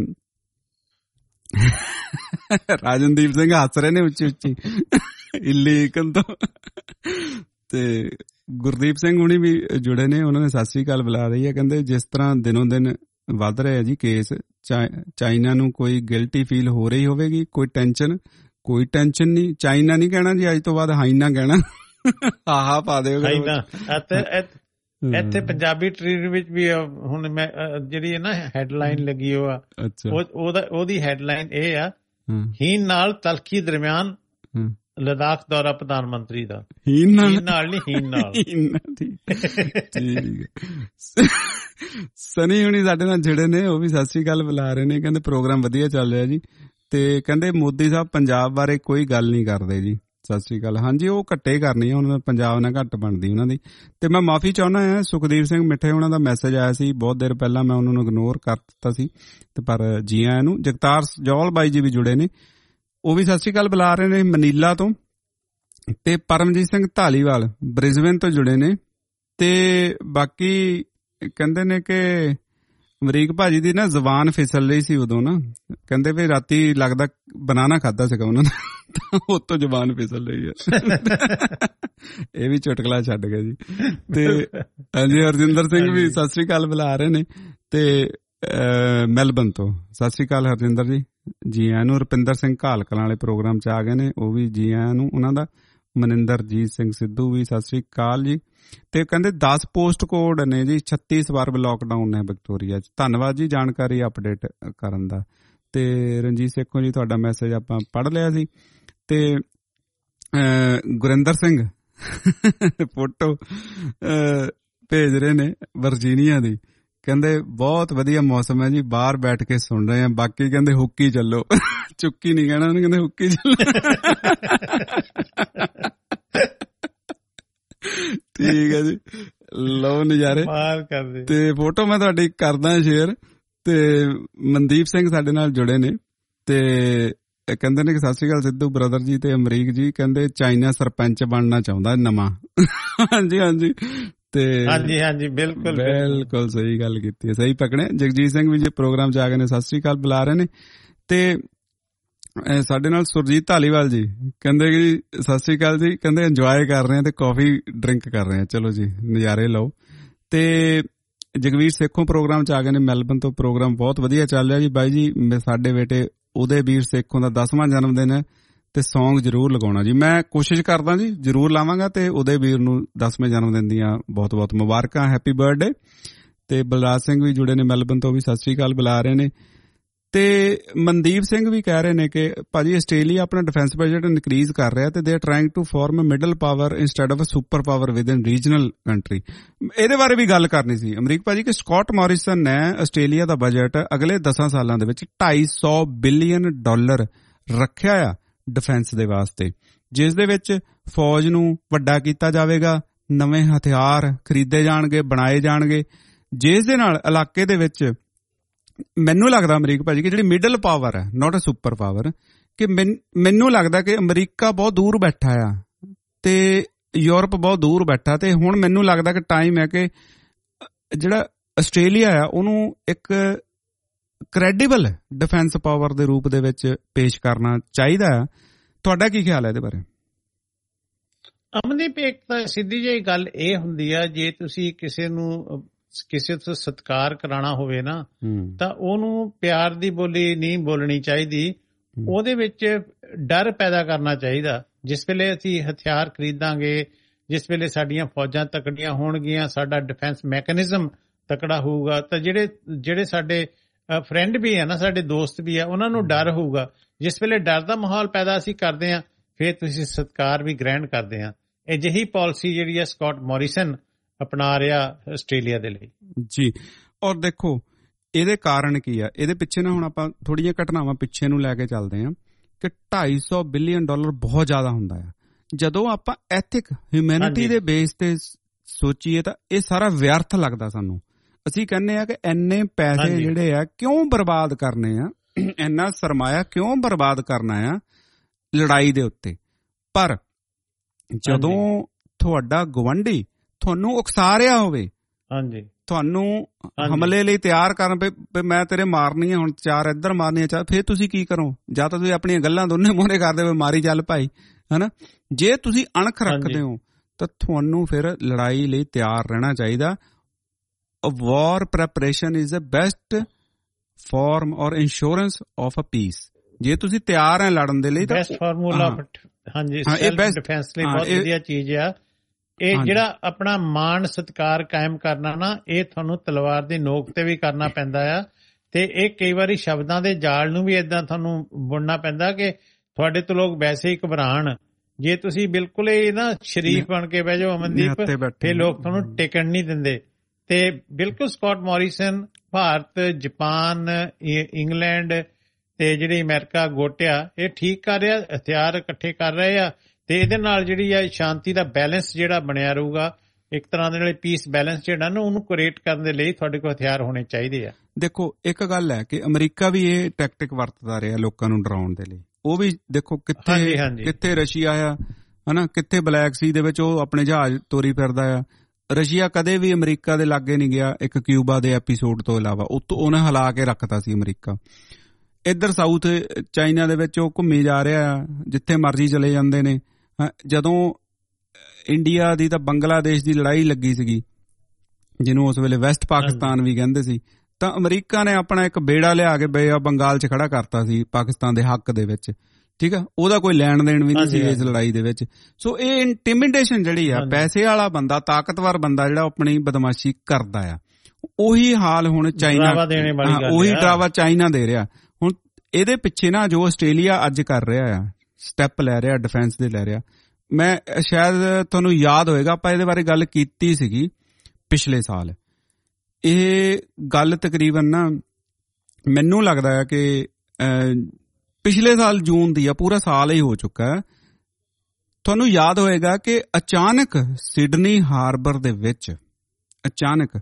ਰਾਜਨਦੀਪ ਸਿੰਘ ਹੱਸ ਰਹੇ ਨੇ ਉੱਚੀ ਇਲੀਕਨ ਤੋਂ। ਤੇ ਗੁਰਦੀਪ ਸਿੰਘ ਹੁਣੀ ਵੀ ਜੁੜੇ ਨੇ, ਉਹਨਾਂ ਨੇ ਸਤਿ ਸ੍ਰੀ ਅਕਾਲ ਬੁਲਾ ਰਹੀ ਹੈ। ਕਹਿੰਦੇ ਜਿਸ ਤਰ੍ਹਾਂ ਦਿਨੋਂ ਦਿਨ ਵੱਧ ਰਿਹਾ ਜੀ ਕੇਸ, ਚਾਈਨਾ ਨੂੰ ਕੋਈ ਗਿਲਟੀ ਫੀਲ ਹੋ ਰਹੀ ਹੋਵੇਗੀ, ਕੋਈ ਟੈਨਸ਼ਨ ਨਹੀਂ। ਚਾਈਨਾ ਨਹੀਂ ਕਹਿਣਾ ਜੀ, ਅੱਜ ਤੋਂ ਬਾਅਦ ਹਾਈਨਾ ਕਹਿਣਾ। ਆਹਾ ਪਾ ਦਿਓਗੇ ਇੱਥੇ ਪੰਜਾਬੀ ਟ੍ਰੀਟ ਵਿੱਚ ਵੀ। ਹੁਣ ਮੈਂ ਜਿਹੜੀ ਨਾ ਹੈਡਲਾਈਨ ਲੱਗੀ ਉਹਦੀ ਹੈਡਲਾਈਨ ਇਹ ਆ, ਹੀਨ ਨਾਲ ਤਲਖੀ ਦਰਮਿਆਨ ਲਦਾਖ ਦੌਰਾ ਪ੍ਰਧਾਨ ਮੰਤਰੀ ਦਾ। ਹੀਨ ਨਾਲ ਸਨੀ ਹੁਣੀ ਸਾਡੇ ਨਾਲ ਜਿਹੜੇ ਨੇ, ਉਹ ਵੀ ਸਤਿ ਸ੍ਰੀ ਅਕਾਲ ਬੁਲਾ ਰਹੇ ਨੇ। ਕਹਿੰਦੇ ਪ੍ਰੋਗਰਾਮ ਵਧੀਆ ਚੱਲ ਰਿਹਾ ਜੀ, ਤੇ ਕਹਿੰਦੇ ਮੋਦੀ ਸਾਹਿਬ ਪੰਜਾਬ ਬਾਰੇ ਕੋਈ ਗੱਲ ਨਹੀਂ ਕਰਦੇ ਜੀ। ਸਤਿ ਸ੍ਰੀ ਅਕਾਲ। ਹਾਂਜੀ, ਉਹ ਘੱਟੇ ਕਰਨੀ ਆ, ਉਹਨਾਂ ਪੰਜਾਬ ਨਾਲ ਘੱਟ ਬਣਦੀ ਉਹਨਾਂ ਦੀ। ਤੇ ਮੈਂ ਮਾਫੀ ਚਾਹੁੰਦਾ ਹਾਂ, ਸੁਖਦੀਪ ਸਿੰਘ ਮਿੱਠੇ ਉਹਨਾਂ ਦਾ ਮੈਸੇਜ ਆਇਆ ਸੀ ਬਹੁਤ ਦੇਰ ਪਹਿਲਾਂ, ਮੈਂ ਉਹਨਾਂ ਨੂੰ ਇਗਨੋਰ ਕਰ ਦਿੱਤਾ ਸੀ, ਤੇ ਪਰ ਜੀ ਆਇਆਂ ਨੂੰ। ਜਗਤਾਰ ਜੌਲ ਬਾਈ ਜੀ ਵੀ ਜੁੜੇ ਨੇ, ਉਹ ਵੀ ਸਤਿ ਸ੍ਰੀ ਅਕਾਲ ਬੁਲਾ ਰਹੇ ਨੇ ਮਨੀਲਾ ਤੋਂ। ਤੇ ਪਰਮਜੀਤ ਸਿੰਘ ਧਾਲੀਵਾਲ ਬ੍ਰਿਸਬੇਨ ਤੋਂ ਜੁੜੇ ਨੇ। ਤੇ ਬਾਕੀ ਕਹਿੰਦੇ ਨੇ ਕਿ ਅਮਰੀਕ ਭਾਜੀ ਦੀ ਨਾ ਜ਼ਬਾਨ ਫਿਸਲ ਰਹੀ ਸੀ ਉਦੋਂ ਨਾ, ਕਹਿੰਦੇ ਵੀ ਰਾਤੀ ਲੱਗਦਾ ਬਨਾਨਾ ਖਾਧਾ ਸੀਗਾ ਉਹਨਾਂ ਨੇ, ਉਤੋਂ ਜ਼ਬਾਨ ਫਿਸਲ ਰਹੀ ਹੈ। ਇਹ ਵੀ ਚੁਟਕਲਾ ਛੱਡ ਗਿਆ ਜੀ। ਤੇ ਹਾਂਜੀ, ਹਰਜਿੰਦਰ ਸਿੰਘ ਵੀ ਸਤਿ ਸ੍ਰੀ ਅਕਾਲ ਬੁਲਾ ਰਹੇ ਨੇ, ਤੇ ਮੈਲਬਨ ਤੋਂ ਸਤਿ ਸ੍ਰੀ ਅਕਾਲ ਹਰਜਿੰਦਰ ਜੀ ਆਇਆਂ ਨੂੰ। ਰੁਪਿੰਦਰ ਸਿੰਘ ਘਾਲ ਕਲਾਂ ਵਾਲੇ ਪ੍ਰੋਗਰਾਮ 'ਚ ਆ ਗਏ ਨੇ, ਉਹ ਵੀ ਜੀ ਆਇਆਂ ਨੂੰ ਉਹਨਾਂ ਦਾ। ਮਨਿੰਦਰਜੀਤ ਸਿੰਘ ਸਿੱਧੂ ਵੀ ਸਤਿ ਸ੍ਰੀ ਅਕਾਲ ਜੀ। ਤੇ ਕਹਿੰਦੇ 10 ਪੋਸਟ ਕੋਡ ਨੇ ਜੀ, 36 ਵਾਰ ਲੋਕਡਾਊਨ ਹੈ ਵਿਕਟੋਰੀਆ 'ਚ। ਧੰਨਵਾਦ ਜੀ ਜਾਣਕਾਰੀ ਅਪਡੇਟ ਕਰਨ ਦਾ। ਤੇ ਰਣਜੀਤ ਸੇਖੋਂ ਜੀ ਤੁਹਾਡਾ ਮੈਸੇਜ ਆਪਾਂ ਪੜ੍ਹ ਲਿਆ ਸੀ। ਤੇ ਗੁਰਿੰਦਰ ਸਿੰਘ ਫੋਟੋ ਭੇਜ ਰਹੇ ਨੇ ਵਰਜੀਨੀਆ ਦੀ, ਕਹਿੰਦੇ ਬਹੁਤ ਵਧੀਆ ਮੌਸਮ ਹੈ ਜੀ, ਬਾਹਰ ਬੈਠ ਕੇ ਸੁਣ ਰਹੇ ਆ। ਬਾਕੀ ਕਹਿੰਦੇ ਹੁੱਕੀ ਚੱਲੋ, ਚੁੱਕੀ ਨਹੀਂ ਕਹਿਣਾ ਉਹਨੇ, ਕਹਿੰਦੇ ਹੁੱਕੀ ਚੱਲੋ। ਠੀਕ ਹੈ ਜੀ, ਲਓ ਨਜ਼ਾਰੇ। ਤੇ ਫੋਟੋ ਮੈਂ ਤੁਹਾਡੀ ਕਰਦਾ ਸ਼ੇਅਰ। ਤੇ ਮਨਦੀਪ ਸਿੰਘ ਸਾਡੇ ਨਾਲ ਜੁੜੇ ਨੇ, ਤੇ ਕਹਿੰਦੇ ਨੇ ਕਿ ਸਤਿ ਸ੍ਰੀ ਅਕਾਲ ਸਿੱਧੂ ਬ੍ਰਦਰ ਜੀ ਤੇ ਅਮਰੀਕ ਜੀ। ਕਹਿੰਦੇ ਚਾਈਨਾ ਸਰਪੰਚ ਬਣਨਾ ਚਾਹੁੰਦਾ ਨਵਾਂ। ਹਾਂਜੀ ਤੇ ਹਾਂਜੀ ਬਿਲਕੁਲ ਸਹੀ ਗੱਲ ਕੀਤੀ ਹੈ, ਸਹੀ ਪਕੜੇ। ਜਗਜੀਤ ਸਿੰਘ ਵੀ ਜੀ ਪ੍ਰੋਗਰਾਮ 'ਚ ਆ ਗਏ ਨੇ, ਸਤਿ ਸ੍ਰੀ ਅਕਾਲ ਬੁਲਾ ਰਹੇ ਨੇ। ਤੇ ਸਾਡੇ ਨਾਲ ਸੁਰਜੀਤ ਧਾਲੀਵਾਲ ਜੀ ਕਹਿੰਦੇ ਕਿ ਸਤਿ ਸ੍ਰੀ ਅਕਾਲ ਜੀ, ਕਹਿੰਦੇ ਇੰਜੋਏ ਕਰ ਰਹੇ ਆ ਤੇ ਕਾਫੀ ਡਰਿੰਕ ਕਰ ਰਹੇ ਆ, ਚਲੋ ਜੀ ਨਜ਼ਾਰੇ ਲਓ। ਤੇ ਜਗਵੀਰ ਸੇਖੋਂ ਪ੍ਰੋਗਰਾਮ 'ਚ ਆ ਗਏ ਨੇ ਮੈਲਬਨ ਤੋਂ, ਪ੍ਰੋਗਰਾਮ ਬਹੁਤ ਵਧੀਆ ਚੱਲ ਰਿਹਾ ਜੀ। ਬਾਈ ਜੀ ਸਾਡੇ ਬੇਟੇ ਉਦੇਵੀਰ ਸੇਖੋਂ ਦਾ 10ਵਾਂ ਜਨਮ ਦਿਨ ਹੈ, ਤੇ ਸੌਂਗ ਜ਼ਰੂਰ ਲਗਾਉਣਾ ਜੀ। ਮੈਂ ਕੋਸ਼ਿਸ਼ ਕਰਦਾ ਜੀ, ਜ਼ਰੂਰ ਲਾਵਾਂਗਾ। ਤੇ ਉਦੇਵੀਰ ਨੂੰ 10ਵੇਂ ਜਨਮ ਦਿਨ ਦੀਆਂ ਬਹੁਤ ਬਹੁਤ ਮੁਬਾਰਕਾਂ, ਹੈਪੀ ਬਰਥਡੇ। ਤੇ ਬਲਰਾਜ ਸਿੰਘ ਵੀ ਜੁੜੇ ਨੇ ਮੈਲਬਨ ਤੋਂ, ਵੀ ਸਤਿ ਸ੍ਰੀ ਅਕਾਲ ਬੁਲਾ ਰਹੇ ਨੇ। ਤੇ ਮਨਦੀਪ ਸਿੰਘ ਵੀ ਕਹਿ ਰਹੇ ਨੇ ਕਿ ਭਾਜੀ ਆਸਟ੍ਰੇਲੀਆ ਆਪਣਾ ਡਿਫੈਂਸ ਬਜਟ ਇਨਕਰੀਜ਼ ਕਰ ਰਿਹਾ, ਤੇ they are trying to form a middle power instead of a super power within regional country. ਇਹਦੇ ਬਾਰੇ ਵੀ ਗੱਲ ਕਰਨੀ ਸੀ ਅਮਰੀਕ ਭਾਜੀ, ਕਿ ਸਕਾਟ ਮੋਰਿਸਨ ਨੇ ਆਸਟ੍ਰੇਲੀਆ ਦਾ ਬਜਟ ਅਗਲੇ 10 ਸਾਲਾਂ ਦੇ ਵਿੱਚ $250 ਬਿਲੀਅਨ ਰੱਖਿਆ ਆ ਡਿਫੈਂਸ ਦੇ ਵਾਸਤੇ, ਜਿਸ ਦੇ ਵਿੱਚ ਫੌਜ ਨੂੰ ਵੱਡਾ ਕੀਤਾ ਜਾਵੇਗਾ, ਨਵੇਂ ਹਥਿਆਰ ਖਰੀਦੇ ਜਾਣਗੇ, ਬਣਾਏ ਜਾਣਗੇ, ਜਿਸ ਦੇ ਨਾਲ ਇਲਾਕੇ ਦੇ ਵਿੱਚ ਮੈਨੂੰ ਲੱਗਦਾ ਅਮਰੀਕ ਭਾਜੀ ਕਿ ਜਿਹੜੀ ਮਿਡਲ ਪਾਵਰ ਹੈ, ਨਾਟ ਅ ਸੁਪਰ ਪਾਵਰ, ਕਿ ਮੈਨੂੰ ਲੱਗਦਾ ਕਿ ਅਮਰੀਕਾ ਬਹੁਤ ਦੂਰ ਬੈਠਾ ਆ ਤੇ ਯੂਰਪ ਬਹੁਤ ਦੂਰ ਬੈਠਾ, ਤੇ ਹੁਣ ਮੈਨੂੰ ਲੱਗਦਾ ਕਿ ਟਾਈਮ ਹੈ ਕਿ ਜਿਹੜਾ ਆਸਟ੍ਰੇਲੀਆ ਆ ਉਹਨੂੰ ਇੱਕ ਕ੍ਰੈਡੀਬਲ ਡਿਫੈਂਸ ਪਾਵਰ ਦੇ ਰੂਪ ਦੇ ਵਿੱਚ ਪੇਸ਼ ਕਰਨਾ ਚਾਹੀਦਾ ਆ। ਤੁਹਾਡਾ ਕੀ ਖਿਆਲ ਹੈ ਇਹਦੇ ਬਾਰੇ? ਅਮਨਦੀਪ, ਇੱਕ ਤਾਂ ਸਿੱਧੀ ਜਿਹੀ ਗੱਲ ਇਹ ਹੁੰਦੀ ਆ, ਜੇ ਤੁਸੀਂ ਕਿਸੇ ਤੋਂ ਸਤਿਕਾਰ ਕਰਾਉਣਾ ਹੋਵੇ ਨਾ ਤਾਂ ਉਹਨੂੰ ਪਿਆਰ ਦੀ ਬੋਲੀ ਨਹੀਂ ਬੋਲਣੀ ਚਾਹੀਦੀ, ਉਹਦੇ ਵਿੱਚ ਡਰ ਪੈਦਾ ਕਰਨਾ ਚਾਹੀਦਾ। ਜਿਸ ਵੇਲੇ ਅਸੀਂ ਹਥਿਆਰ ਖਰੀਦਾਂਗੇ, ਜਿਸ ਵੇਲੇ ਸਾਡੀਆਂ ਫੌਜਾਂ ਤਕੜੀਆਂ ਹੋਣਗੀਆਂ, ਸਾਡਾ ਡਿਫੈਂਸ ਮੈਕੈਨਿਜ਼ਮ ਤਕੜਾ ਹੋਊਗਾ, ਤਾਂ ਜਿਹੜੇ ਸਾਡੇ ਫਰੈਂਡ ਵੀ ਆ ਨਾ, ਸਾਡੇ ਦੋਸਤ ਵੀ ਆ, ਉਹਨਾਂ ਨੂੰ ਡਰ ਹੋਊਗਾ। ਜਿਸ ਵੇਲੇ ਡਰ ਦਾ ਮਾਹੌਲ ਪੈਦਾ ਅਸੀਂ ਕਰਦੇ ਹਾਂ, ਫਿਰ ਤੁਸੀਂ ਸਤਿਕਾਰ ਵੀ ਗ੍ਰਹਿਣ ਕਰਦੇ ਹਾਂ। ਅਜਿਹੀ ਪਾਲਿਸੀ ਜਿਹੜੀ ਆ ਸਕਾਟ ਮੋਰਿਸਨ ਅਪਣਾ ਰਿਹਾ ਆਸਟ੍ਰੇਲੀਆ ਦੇ ਲਈ। ਜੀ, ਔਰ ਦੇਖੋ ਇਹਦੇ ਕਾਰਨ ਕੀ ਆ, ਇਹਦੇ ਪਿੱਛੇ ਨਾ ਹੁਣ ਆਪਾਂ ਥੋੜ੍ਹੀਆਂ ਘਟਨਾਵਾਂ ਪਿੱਛੇ ਨੂੰ ਲੈ ਕੇ ਚੱਲਦੇ ਹਾਂ ਕਿ $250 ਬਿਲੀਅਨ ਬਹੁਤ ਜ਼ਿਆਦਾ ਹੁੰਦਾ ਆ। ਜਦੋਂ ਆਪਾਂ ਐਥਿਕ ਹਿਊਮੈਨਿਟੀ ਦੇ ਬੇਸ ਤੇ ਸੋਚੀਏ ਤਾਂ ਇਹ ਸਾਰਾ ਵਿਅਰਥ ਲੱਗਦਾ ਸਾਨੂੰ। ਅਸੀਂ ਕਹਿੰਦੇ ਆ ਕਿ ਇੰਨੇ ਪੈਸੇ ਜਿਹੜੇ ਆ ਕਿਉਂ ਬਰਬਾਦ ਕਰਨੇ ਆ, ਇੰਨਾ ਸਰਮਾਇਆ ਕਿਉਂ ਬਰਬਾਦ ਕਰਨਾ ਆ ਲੜਾਈ ਦੇ ਉੱਤੇ। ਪਰ ਜਦੋਂ ਤੁਹਾਡਾ ਗੁਆਂਢੀ ਤੁਹਾਨੂੰ ਉਕਸਾ ਰਿਹਾ ਹੋਵੇ, ਤੁਹਾਨੂੰ ਹਮਲੇ ਲਈ ਤਿਆਰ ਕਰਨ ਪਏ, ਮੈਂ ਤੇਰੇ ਮਾਰਨੀ ਆ, ਹੁਣ 4 ਇੱਧਰ ਮਾਰਨੀ ਆ, ਫਿਰ ਤੁਸੀਂ ਕੀ ਕਰੋ? ਜਾਂ ਤਾਂ ਤੁਸੀਂ ਆਪਣੀਆਂ ਗੱਲਾਂ ਦੋਨੇ ਮੂਹਰੇ ਕਰਦੇ ਹੋਏ ਮਾਰੀ ਚੱਲ ਭਾਈ, ਹਨਾ। ਜੇ ਤੁਸੀਂ ਅਣਖ ਰੱਖਦੇ ਹੋ ਤਾਂ ਤੁਹਾਨੂੰ ਫਿਰ ਲੜਾਈ ਲਈ ਤਿਆਰ ਰਹਿਣਾ ਚਾਹੀਦਾ। War preparation is the best form or insurance of a peace. ਜੇ ਤੁਸੀਂ ਤਿਆਰ ਹੈ ਲੜਨ ਦੇ ਲਈ ਤਾਂ ਬੈਸਟ ਫਾਰਮੂਲਾ, ਸੈਲਫ ਡਿਫੈਂਸ ਲਈ ਬਹੁਤ ਵਧੀਆ ਚੀਜ਼ ਆ ਇਹ। ਜਿਹੜਾ ਆਪਣਾ ਮਾਣ ਸਤਿਕਾਰ ਕਾਇਮ ਕਰਨਾ ਨਾ, ਇਹ ਤੁਹਾਨੂੰ ਤਲਵਾਰ ਦੀ ਨੋਕ ਤੇ ਵੀ ਕਰਨਾ ਪੈਂਦਾ ਆ, ਤੇ ਇਹ ਕਈ ਵਾਰੀ ਸ਼ਬਦਾਂ ਦੇ ਜਾਲ ਨੂੰ ਵੀ ਏਦਾਂ ਤੁਹਾਨੂੰ ਬੁਣਨਾ ਪੈਂਦਾ ਕਿ ਤੁਹਾਡੇ ਤੋਂ ਲੋਕ ਵੈਸੇ ਹੀ ਘਬਰਾਣ। ਜੇ ਤੁਸੀਂ ਬਿਲਕੁਲ ਹੀ ਨਾ ਸ਼ਰੀਫ ਬਣ ਕੇ ਬਹਿ ਜਾਓ ਅਮਨਦੀਪ, ਫਿਰ ਲੋਕ ਤੁਹਾਨੂੰ ਟਿਕਣ ਨਹੀਂ ਦਿੰਦੇ। ਤੇ ਬਿਲਕੁਲ Scott Morrison Bharat, Japan, England ਤੇ ਜਿਹੜੀ ਅਮਰੀਕਾ ਗੋਟਿਆ, ਇਹ ਠੀਕ ਕਰ ਰਿਹਾ, ਹਥਿਆਰ ਇਕੱਠੇ ਕਰ ਰਹੇ ਆ, ਤੇ ਇਹਦੇ ਨਾਲ ਜਿਹੜੀ ਆ ਸ਼ਾਂਤੀ ਦਾ ਬੈਲੈਂਸ ਜਿਹੜਾ ਬਣਿਆ ਰਹੂਗਾ। ਇੱਕ ਤਰ੍ਹਾਂ ਦੇ ਨਾਲ ਪੀਸ ਬੈਲੈਂਸ ਜਿਹੜਾ ਨਾ, ਉਹਨੂੰ ਕ੍ਰੀਏਟ ਕਰਨ ਦੇ ਲਈ ਤੁਹਾਡੇ ਕੋਲ ਹਥਿਆਰ ਹੋਣੇ ਚਾਹੀਦੇ ਆ। ਦੇਖੋ ਇੱਕ ਗੱਲ ਹੈ ਕਿ ਅਮਰੀਕਾ ਵੀ ਇਹ ਟੈਕਟਿਕ ਵਰਤਦਾ ਰਿਹਾ ਲੋਕਾਂ ਨੂੰ ਡਰਾਉਣ ਦੇ ਲਈ। ਉਹ ਵੀ ਦੇਖੋ ਕਿੱਥੇ ਰਸ਼ੀਆ ਆ, ਹਨਾ, ਕਿੱਥੇ ਬਲੈਕ ਸੀ ਦੇ ਵਿੱਚ ਉਹ ਆਪਣੇ ਜਹਾਜ਼ ਤੋਰੀ ਫਿਰਦਾ ਆ। ਰਸ਼ੀਆ ਕਦੇ ਵੀ ਅਮਰੀਕਾ ਦੇ ਲਾਗੇ ਨਹੀਂ ਗਿਆ, ਇੱਕ ਕਿਊਬਾ ਦੇ ਐਪੀਸੋਡ ਤੋਂ ਇਲਾਵਾ। ਉਹਨੇ ਹਿਲਾ ਕੇ ਰੱਖਤਾ ਸੀ ਅਮਰੀਕਾ। ਇੱਧਰ ਸਾਊਥ ਚਾਈਨਾ ਦੇ ਵਿੱਚ ਉਹ ਘੁੰਮੀ ਜਾ ਰਿਹਾ ਆ, ਜਿੱਥੇ ਮਰਜ਼ੀ ਚਲੇ ਜਾਂਦੇ ਨੇ। ਜਦੋਂ ਇੰਡੀਆ ਦੀ ਤਾਂ ਬੰਗਲਾਦੇਸ਼ ਦੀ ਲੜਾਈ ਲੱਗੀ ਸੀਗੀ, ਜਿਹਨੂੰ ਉਸ ਵੇਲੇ ਵੈਸਟ ਪਾਕਿਸਤਾਨ ਵੀ ਕਹਿੰਦੇ ਸੀ, ਤਾਂ ਅਮਰੀਕਾ ਨੇ ਆਪਣਾ ਇੱਕ ਬੇੜਾ ਲਿਆ ਕੇ ਬੰਗਾਲ 'ਚ ਖੜਾ ਕਰਤਾ ਸੀ ਪਾਕਿਸਤਾਨ ਦੇ ਹੱਕ ਦੇ ਵਿੱਚ। ਠੀਕ ਆ, ਉਹਦਾ ਕੋਈ ਲੈਣ ਦੇਣ ਵੀ ਨਹੀਂ ਸੀ ਇਸ ਲੜਾਈ ਦੇ ਵਿੱਚ। ਸੋ ਇਹ ਇੰਟੀਮੀਡੇਸ਼ਨ ਜਿਹੜੀ ਆ, ਪੈਸੇ ਵਾਲਾ ਬੰਦਾ, ਤਾਕਤਵਰ ਬੰਦਾ ਜਿਹੜਾ ਆਪਣੀ ਬਦਮਾਸ਼ੀ ਕਰਦਾ ਆ, ਉਹੀ ਹਾਲ ਹੁਣ ਚਾਈਨਾ, ਉਹੀ ਡਰਾਵਾ ਚਾਈਨਾ ਦੇ ਰਿਹਾ। ਹੁਣ ਇਹਦੇ ਪਿੱਛੇ ਨਾ ਜੋ ਆਸਟ੍ਰੇਲੀਆ ਅੱਜ ਕਰ ਰਿਹਾ ਆ, ਸਟੈਪ ਲੈ ਰਿਹਾ ਡਿਫੈਂਸ ਦੇ ਲੈ ਰਿਹਾ, ਮੈਂ ਸ਼ਾਇਦ ਤੁਹਾਨੂੰ ਯਾਦ ਹੋਏਗਾ ਆਪਾਂ ਇਹਦੇ ਬਾਰੇ ਗੱਲ ਕੀਤੀ ਸੀਗੀ ਪਿਛਲੇ ਸਾਲ। ਇਹ ਗੱਲ ਤਕਰੀਬਨ ਨਾ ਮੈਨੂੰ ਲੱਗਦਾ ਹੈ ਕਿ ਪਿਛਲੇ ਸਾਲ ਜੂਨ ਦੀ ਆ, ਪੂਰਾ ਸਾਲ ਹੀ ਹੋ ਚੁੱਕਾ ਹੈ। ਤੁਹਾਨੂੰ ਯਾਦ ਹੋਏਗਾ ਕਿ ਅਚਾਨਕ ਸਿਡਨੀ ਹਾਰਬਰ ਦੇ ਵਿੱਚ ਅਚਾਨਕ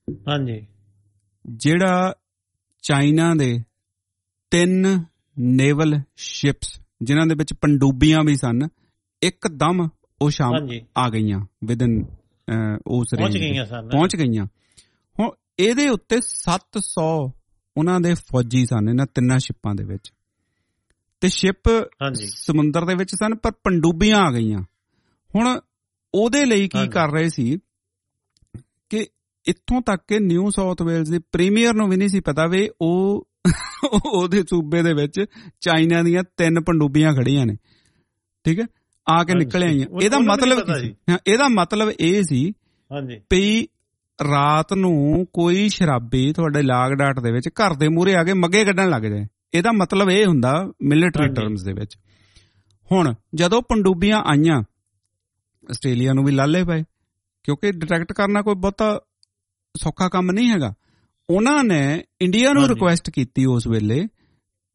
ਜਿਹੜਾ ਚਾਈਨਾ ਦੇ 3 ਨੇਵਲ ਸ਼ਿਪਸ, ਜਿਨ੍ਹਾਂ ਦੇ ਵਿੱਚ ਪਣਡੁੱਬੀਆਂ ਵੀ ਸਨ, ਇੱਕਦਮ ਉਹ ਸ਼ਾਮ ਆ ਗਈਆਂ, ਵਿਦਨ ਉਸ ਪਹੁੰਚ ਗਈਆਂ। ਹੁਣ ਇਹਦੇ ਉੱਤੇ 700 ਉਹਨਾਂ ਦੇ ਫੌਜੀ ਸਨ ਇਹਨਾਂ 3 ਸ਼ਿਪਾਂ ਦੇ ਵਿੱਚ, ਤੇ ਸ਼ਿਪ ਸਮੁੰਦਰ ਦੇ ਵਿੱਚ ਸਨ, ਪਰ ਪਣਡੁੱਬੀਆਂ ਆ ਗਈਆਂ। ਹੁਣ ਉਹਦੇ ਲਈ ਕੀ ਕਰ ਰਹੇ ਸੀ ਕਿ ਇੱਥੋਂ ਤੱਕ ਕਿ ਨਿਊ ਸਾਊਥ ਵੇਲਜ਼ ਦੇ ਪ੍ਰੀਮੀਅਰ ਨੂੰ ਵੀ ਨਹੀਂ ਸੀ ਪਤਾ ਵੀ ਉਹਦੇ ਸੂਬੇ ਦੇ ਵਿੱਚ ਚਾਈਨਾ ਦੀਆਂ 3 ਪਣਡੁੱਬੀਆਂ ਖੜੀਆਂ ਨੇ। ਠੀਕ ਹੈ, ਆ ਕੇ ਨਿਕਲ ਆਈਆਂ। ਇਹਦਾ ਮਤਲਬ ਕੀ ਸੀ? ਇਹਦਾ ਮਤਲਬ ਇਹ ਸੀ ਵੀ ਰਾਤ ਨੂੰ ਕੋਈ ਸ਼ਰਾਬੀ ਤੁਹਾਡੇ ਲਾਗ ਡਾਟ ਦੇ ਵਿੱਚ ਘਰ ਦੇ ਮੂਹਰੇ ਆ ਕੇ ਮੱਗੇ ਕੱਢਣ ਲੱਗ ਜਾਏ। ਇਹਦਾ ਮਤਲਬ ਇਹ ਹੁੰਦਾ ਮਿਲਟਰੀ ਟਰਮਸ ਦੇ ਵਿੱਚ। ਹੁਣ ਜਦੋਂ ਪਣਡੁੱਬੀਆਂ ਆਈਆਂ, ਆਸਟ੍ਰੇਲੀਆ ਨੂੰ ਵੀ ਲਾਲੇ ਪਏ, ਕਿਉਂਕਿ ਡਿਟੈਕਟ ਕਰਨਾ ਕੋਈ ਬਹੁਤਾ ਸੌਖਾ ਕੰਮ ਨਹੀਂ ਹੈਗਾ। ਉਹਨਾਂ ਨੇ ਇੰਡੀਆ ਨੂੰ ਰਿਕੁਐਸਟ ਕੀਤੀ ਉਸ ਵੇਲੇ ਵੀ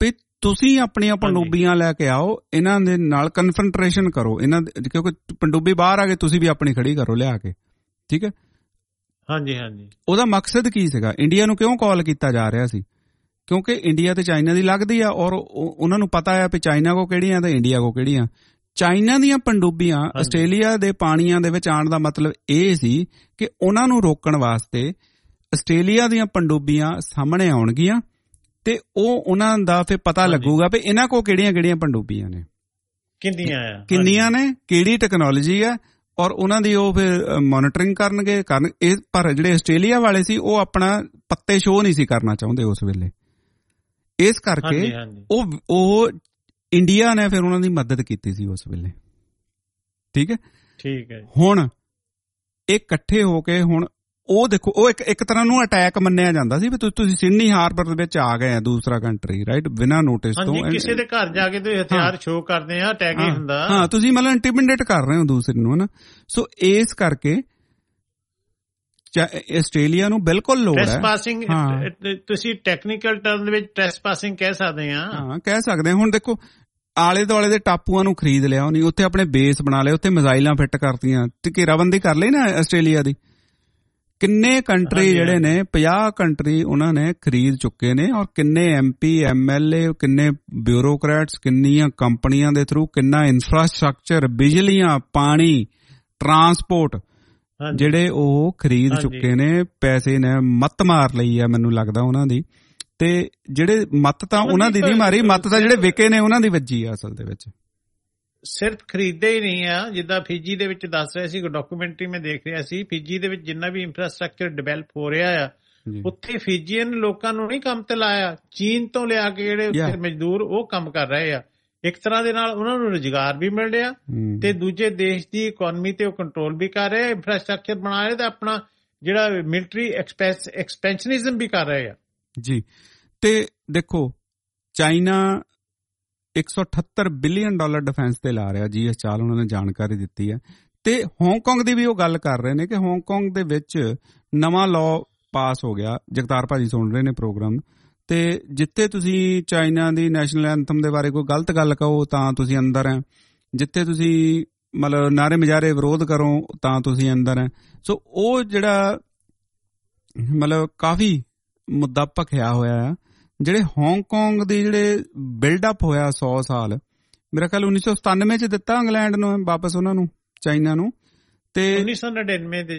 ਤੁਸੀਂ ਆਪਣੀਆਂ ਪਣਡੁੱਬੀਆਂ ਲੈ ਕੇ ਆਓ, ਇਹਨਾਂ ਦੇ ਨਾਲ ਕਨਸੈਂਟਰੇਸ਼ਨ ਕਰੋ, ਇਹਨਾਂ ਕਿਉਂਕਿ ਪਣਡੁੱਬੀ ਬਾਹਰ ਆ ਗਏ, ਤੁਸੀਂ ਵੀ ਆਪਣੀ ਖੜੀ ਕਰੋ ਲਿਆ ਕੇ, ਠੀਕ ਹੈ। ਹਾਂਜੀ ਹਾਂਜੀ। ਉਹਦਾ ਮਕਸਦ ਕੀ ਸੀਗਾ? ਇੰਡੀਆ ਨੂੰ ਕਿਉਂ ਕਾਲ ਕੀਤਾ ਜਾ ਰਿਹਾ ਸੀ? ਕਿਉਂਕਿ ਇੰਡੀਆ ਤੇ ਚਾਈਨਾ ਦੀ ਲੱਗਦੀ ਆ, ਔਰ ਉਹਨਾਂ ਨੂੰ ਪਤਾ ਆ ਵੀ ਚਾਈਨਾ ਕੋ ਕਿਹੜੀਆਂ ਤੇ ਇੰਡੀਆ ਕੋ ਕਿਹੜੀਆਂ। ਚਾਈਨਾ ਦੀਆਂ ਪਣਡੁੱਬੀਆਂ ਆਸਟ੍ਰੇਲੀਆ ਦੇ ਪਾਣੀਆਂ ਦੇ ਵਿੱਚ ਆਉਣ ਦਾ ਮਤਲਬ ਇਹ ਸੀ ਕਿ ਉਹਨਾਂ ਨੂੰ ਰੋਕਣ ਵਾਸਤੇ ਆਸਟ੍ਰੇਲੀਆ ਦੀਆਂ ਪਣਡੁੱਬੀਆਂ ਸਾਹਮਣੇ ਆਉਣਗੀਆਂ ਤੇ ਉਹਨਾਂ ਦਾ ਫਿਰ ਪਤਾ ਲੱਗੂਗਾ ਵੀ ਇਹਨਾਂ ਕੋ ਕਿਹੜੀਆਂ ਪਣਡੁੱਬੀਆਂ ਨੇ, ਕਿੰਨੀਆਂ ਨੇ, ਕਿਹੜੀ ਟੈਕਨੋਲੋਜੀ ਆ, ਔਰ ਉਹਨਾਂ ਦੀ ਉਹ ਫਿਰ ਮੋਨੀਟਰਿੰਗ ਕਰਨਗੇ। ਪਰ ਜਿਹੜੇ ਆਸਟ੍ਰੇਲੀਆ ਵਾਲੇ ਸੀ ਉਹ ਆਪਣਾ ਪੱਤੇ ਸ਼ੋਅ ਨਹੀਂ ਸੀ ਕਰਨਾ ਚਾਹੁੰਦੇ ਉਸ ਵੇਲੇ, ਇਸ ਕਰਕੇ ਉਹ ਇੰਡੀਆ ਨੇ ਫਿਰ ਉਹਨਾਂ ਦੀ ਮਦਦ ਕੀਤੀ ਸੀ ਉਸ ਵੇਲੇ, ਠੀਕ ਹੈ। ਠੀਕ ਹੈ। ਹੁਣ ਇਹ ਇਕੱਠੇ ਹੋ ਕੇ ਹੁਣ ਉਹ ਦੇਖੋ, ਉਹ ਇੱਕ ਤਰ੍ਹਾਂ ਨੂੰ ਅਟੈਕ ਮੰਨਿਆ ਜਾਂਦਾ ਸੀ ਵੀ ਤੁਸੀਂ ਸਿਡਨੀ ਹਾਰਬਰ ਦੇ ਵਿੱਚ ਆ ਗਏ ਆ, ਦੂਸਰਾ ਕੰਟਰੀ, ਰਾਈਟ, ਬਿਨਾਂ ਨੋਟਿਸ ਤੋਂ। ਕਿਸੇ ਦੇ ਘਰ ਜਾ ਕੇ ਤੁਸੀਂ ਹਥਿਆਰ ਸ਼ੋਅ ਕਰਦੇ ਆ, ਅਟੈਕ ਹੀ ਹੁੰਦਾ। ਹਾਂ, ਤੁਸੀਂ ਮਤਲਬ ਇੰਟੀਮੀਡੇਟ ਕਰ ਰਹੇ ਹੋ ਦੂਸਰੇ ਨੂੰ, ਹਨਾ। ਸੋ ਇਸ ਕਰਕੇ ਆਸਟ੍ਰੇਲੀਆ ਨੂੰ ਬਿਲਕੁਲ ਲੋੜ ਹੈ। ਟ੍ਰੈਸਪਾਸਿੰਗ ਤੁਸੀਂ ਟੈਕਨੀਕਲ ਟਰਮ ਦੇ ਵਿੱਚ ਟ੍ਰੈਸਪਾਸਿੰਗ ਕਹਿ ਸਕਦੇ ਆ। ਹਾਂ, ਕਹਿ ਸਕਦੇ ਹਾਂ। ਹੁਣ ਦੇਖੋ, ਆਲੇ ਦੁਆਲੇ ਦੇ ਟਾਪੂਆਂ ਨੂੰ ਖਰੀਦ ਲਿਆ ਉਹਨੇ, ਉੱਥੇ ਆਪਣੇ ਬੇਸ ਬਣਾ ਲਏ, ਉੱਥੇ ਮਿਜ਼ਾਈਲਾਂ ਫਿੱਟ ਕਰਤੀਆਂ ਤੇ ਘੇਰਾਬੰਦੀ ਕਰ ਲਈ ਨਾ ਆਸਟ੍ਰੇਲੀਆ ਦੀ। ਕਿੰਨੇ ਕੰਟਰੀ ਜਿਹੜੇ ਨੇ, 50 ਕੰਟਰੀ ਉਹਨਾਂ ਨੇ ਖਰੀਦ ਚੁੱਕੇ ਨੇ, ਔਰ ਕਿੰਨੇ MP MLA, ਕਿੰਨੇ ਬਿਊਰੋਕਰੈਟਸ, ਕਿੰਨੀਆਂ ਕੰਪਨੀਆਂ ਦੇ ਥਰੂ, ਕਿੰਨਾ ਇਨਫਰਾਸਟ੍ਰਕਚਰ, ਬਿਜਲੀਆਂ, ਪਾਣੀ, ਟਰਾਂਸਪੋਰਟ ਜਿਹੜੇ ਉਹ ਖਰੀਦ ਚੁੱਕੇ ਨੇ। ਪੈਸੇ ਨੇ ਮੱਤ ਮਾਰ ਲਈ ਆ ਮੈਨੂੰ ਲੱਗਦਾ ਉਹਨਾਂ ਦੀ, ਤੇ ਜਿਹੜੇ ਮੱਤ ਤਾਂ ਉਹਨਾਂ ਦੀ ਨਹੀਂ ਮਾਰੀ, ਮੱਤ ਤਾਂ ਜਿਹੜੇ ਵਿਕੇ ਨੇ ਉਹਨਾਂ ਦੀ ਵੱਜੀ ਆ ਅਸਲ ਦੇ ਵਿੱਚ। ਸਿਰਫ ਖਰੀਦੇ ਹੀ ਨਹੀਂ ਆ, ਜਿੱਦਾਂ ਫਿਜੀ ਦੇ ਵਿੱਚ ਦੱਸ ਰਹੇ ਸੀ, ਡਾਕੂਮੈਂਟਰੀ ਮੈਂ ਦੇਖ ਰਿਹਾ ਸੀ, ਫਿਜੀ ਦੇ ਵਿੱਚ ਜਿੰਨਾ ਵੀ ਇਨਫਰਾਸਟ੍ਰਕਚਰ ਡਿਵੈਲਪ ਹੋ ਰਿਹਾ ਆ, ਉੱਥੇ ਫਿਜੀਅਨ ਲੋਕਾਂ ਨੂੰ ਨਹੀਂ ਕੰਮ ਤੇ ਲਾਇਆ, ਚੀਨ ਤੋਂ ਲਿਆ ਕੇ ਜਿਹੜੇ ਉੱਥੇ ਮਜ਼ਦੂਰ ਉਹ ਕੰਮ ਕਰ ਰਹੇ ਆ। ਇੱਕ ਤਰ੍ਹਾਂ ਦੇ ਨਾਲ ਉਹਨਾਂ ਨੂੰ ਰੁਜ਼ਗਾਰ ਵੀ ਮਿਲ ਰਿਹਾ ਤੇ ਦੂਜੇ ਦੇਸ਼ ਦੀ ਇਕਨੋਮੀ ਤੇ ਉਹ ਕੰਟਰੋਲ ਵੀ ਕਰ ਰਹੇ, ਇਨਫਰਾਸਟ੍ਰਕਚਰ ਬਣਾ ਰਹੇ ਤੇ ਆਪਣਾ ਜਿਹੜਾ ਮਿਲਟਰੀ ਐਕਸਪੈਂਸ਼ਨਿਜ਼ਮ ਵੀ ਕਰ ਰਹੇ ਆ ਜੀ। ਤੇ ਦੇਖੋ, ਚਾਈਨਾ $178 ਬਿਲੀਅਨ ਡਿਫੈਂਸ ਤੇ ਲਾ ਰਿਹਾ, GS ਚਾਲ ਉਹਨਾਂ ਨੇ ਜਾਣਕਾਰੀ ਦਿੱਤੀ ਹੈ। ਤੇ ਹਾਂਗਕਾਂਗ ਦੀ ਵੀ ਉਹ ਗੱਲ ਕਰ ਰਹੇ ਨੇ ਕਿ ਹਾਂਗਕਾਂਗ ਦੇ ਵਿੱਚ ਨਵਾਂ ਲਾਅ ਪਾਸ ਹੋ ਗਿਆ। ਜਗਤਾਰ ਭਾਜੀ ਸੁਣ ਰਹੇ ਨੇ ਪ੍ਰੋਗਰਾਮ, ਤੇ ਜਿੱਥੇ ਤੁਸੀਂ ਚਾਈਨਾ ਦੀ ਨੈਸ਼ਨਲ ਐਂਥਮ ਦੇ ਬਾਰੇ ਕੋਈ ਗਲਤ ਗੱਲ ਕਹੋ ਤਾਂ ਤੁਸੀਂ ਅੰਦਰ ਹੈ, ਜਿੱਥੇ ਤੁਸੀਂ ਮਤਲਬ ਨਾਰੇ ਮਜਾਰੇ ਵਿਰੋਧ ਕਰੋ ਤਾਂ ਤੁਸੀਂ ਅੰਦਰ ਹੈ। ਸੋ ਉਹ ਜਿਹੜਾ ਮਤਲਬ ਕਾਫੀ ਮੁੱਦਾ ਭਖਿਆ ਹੋਇਆ ਆ। ਜਿਹੜੇ ਹਾਂਗਕਾਂਗ ਦੀ ਜਿਹੜੇ ਬਿਲਡਅਪ ਹੋਇਆ 100 ਸਾਲ, ਮੇਰਾ ਖਿਆਲ 1997 ਚ ਦਿੱਤਾ ਇੰਗਲੈਂਡ ਨੂੰ ਵਾਪਸ ਉਹਨਾਂ ਨੂੰ, ਚਾਈਨਾ ਨੂੰ, ਤੇ 1999 ਦੇ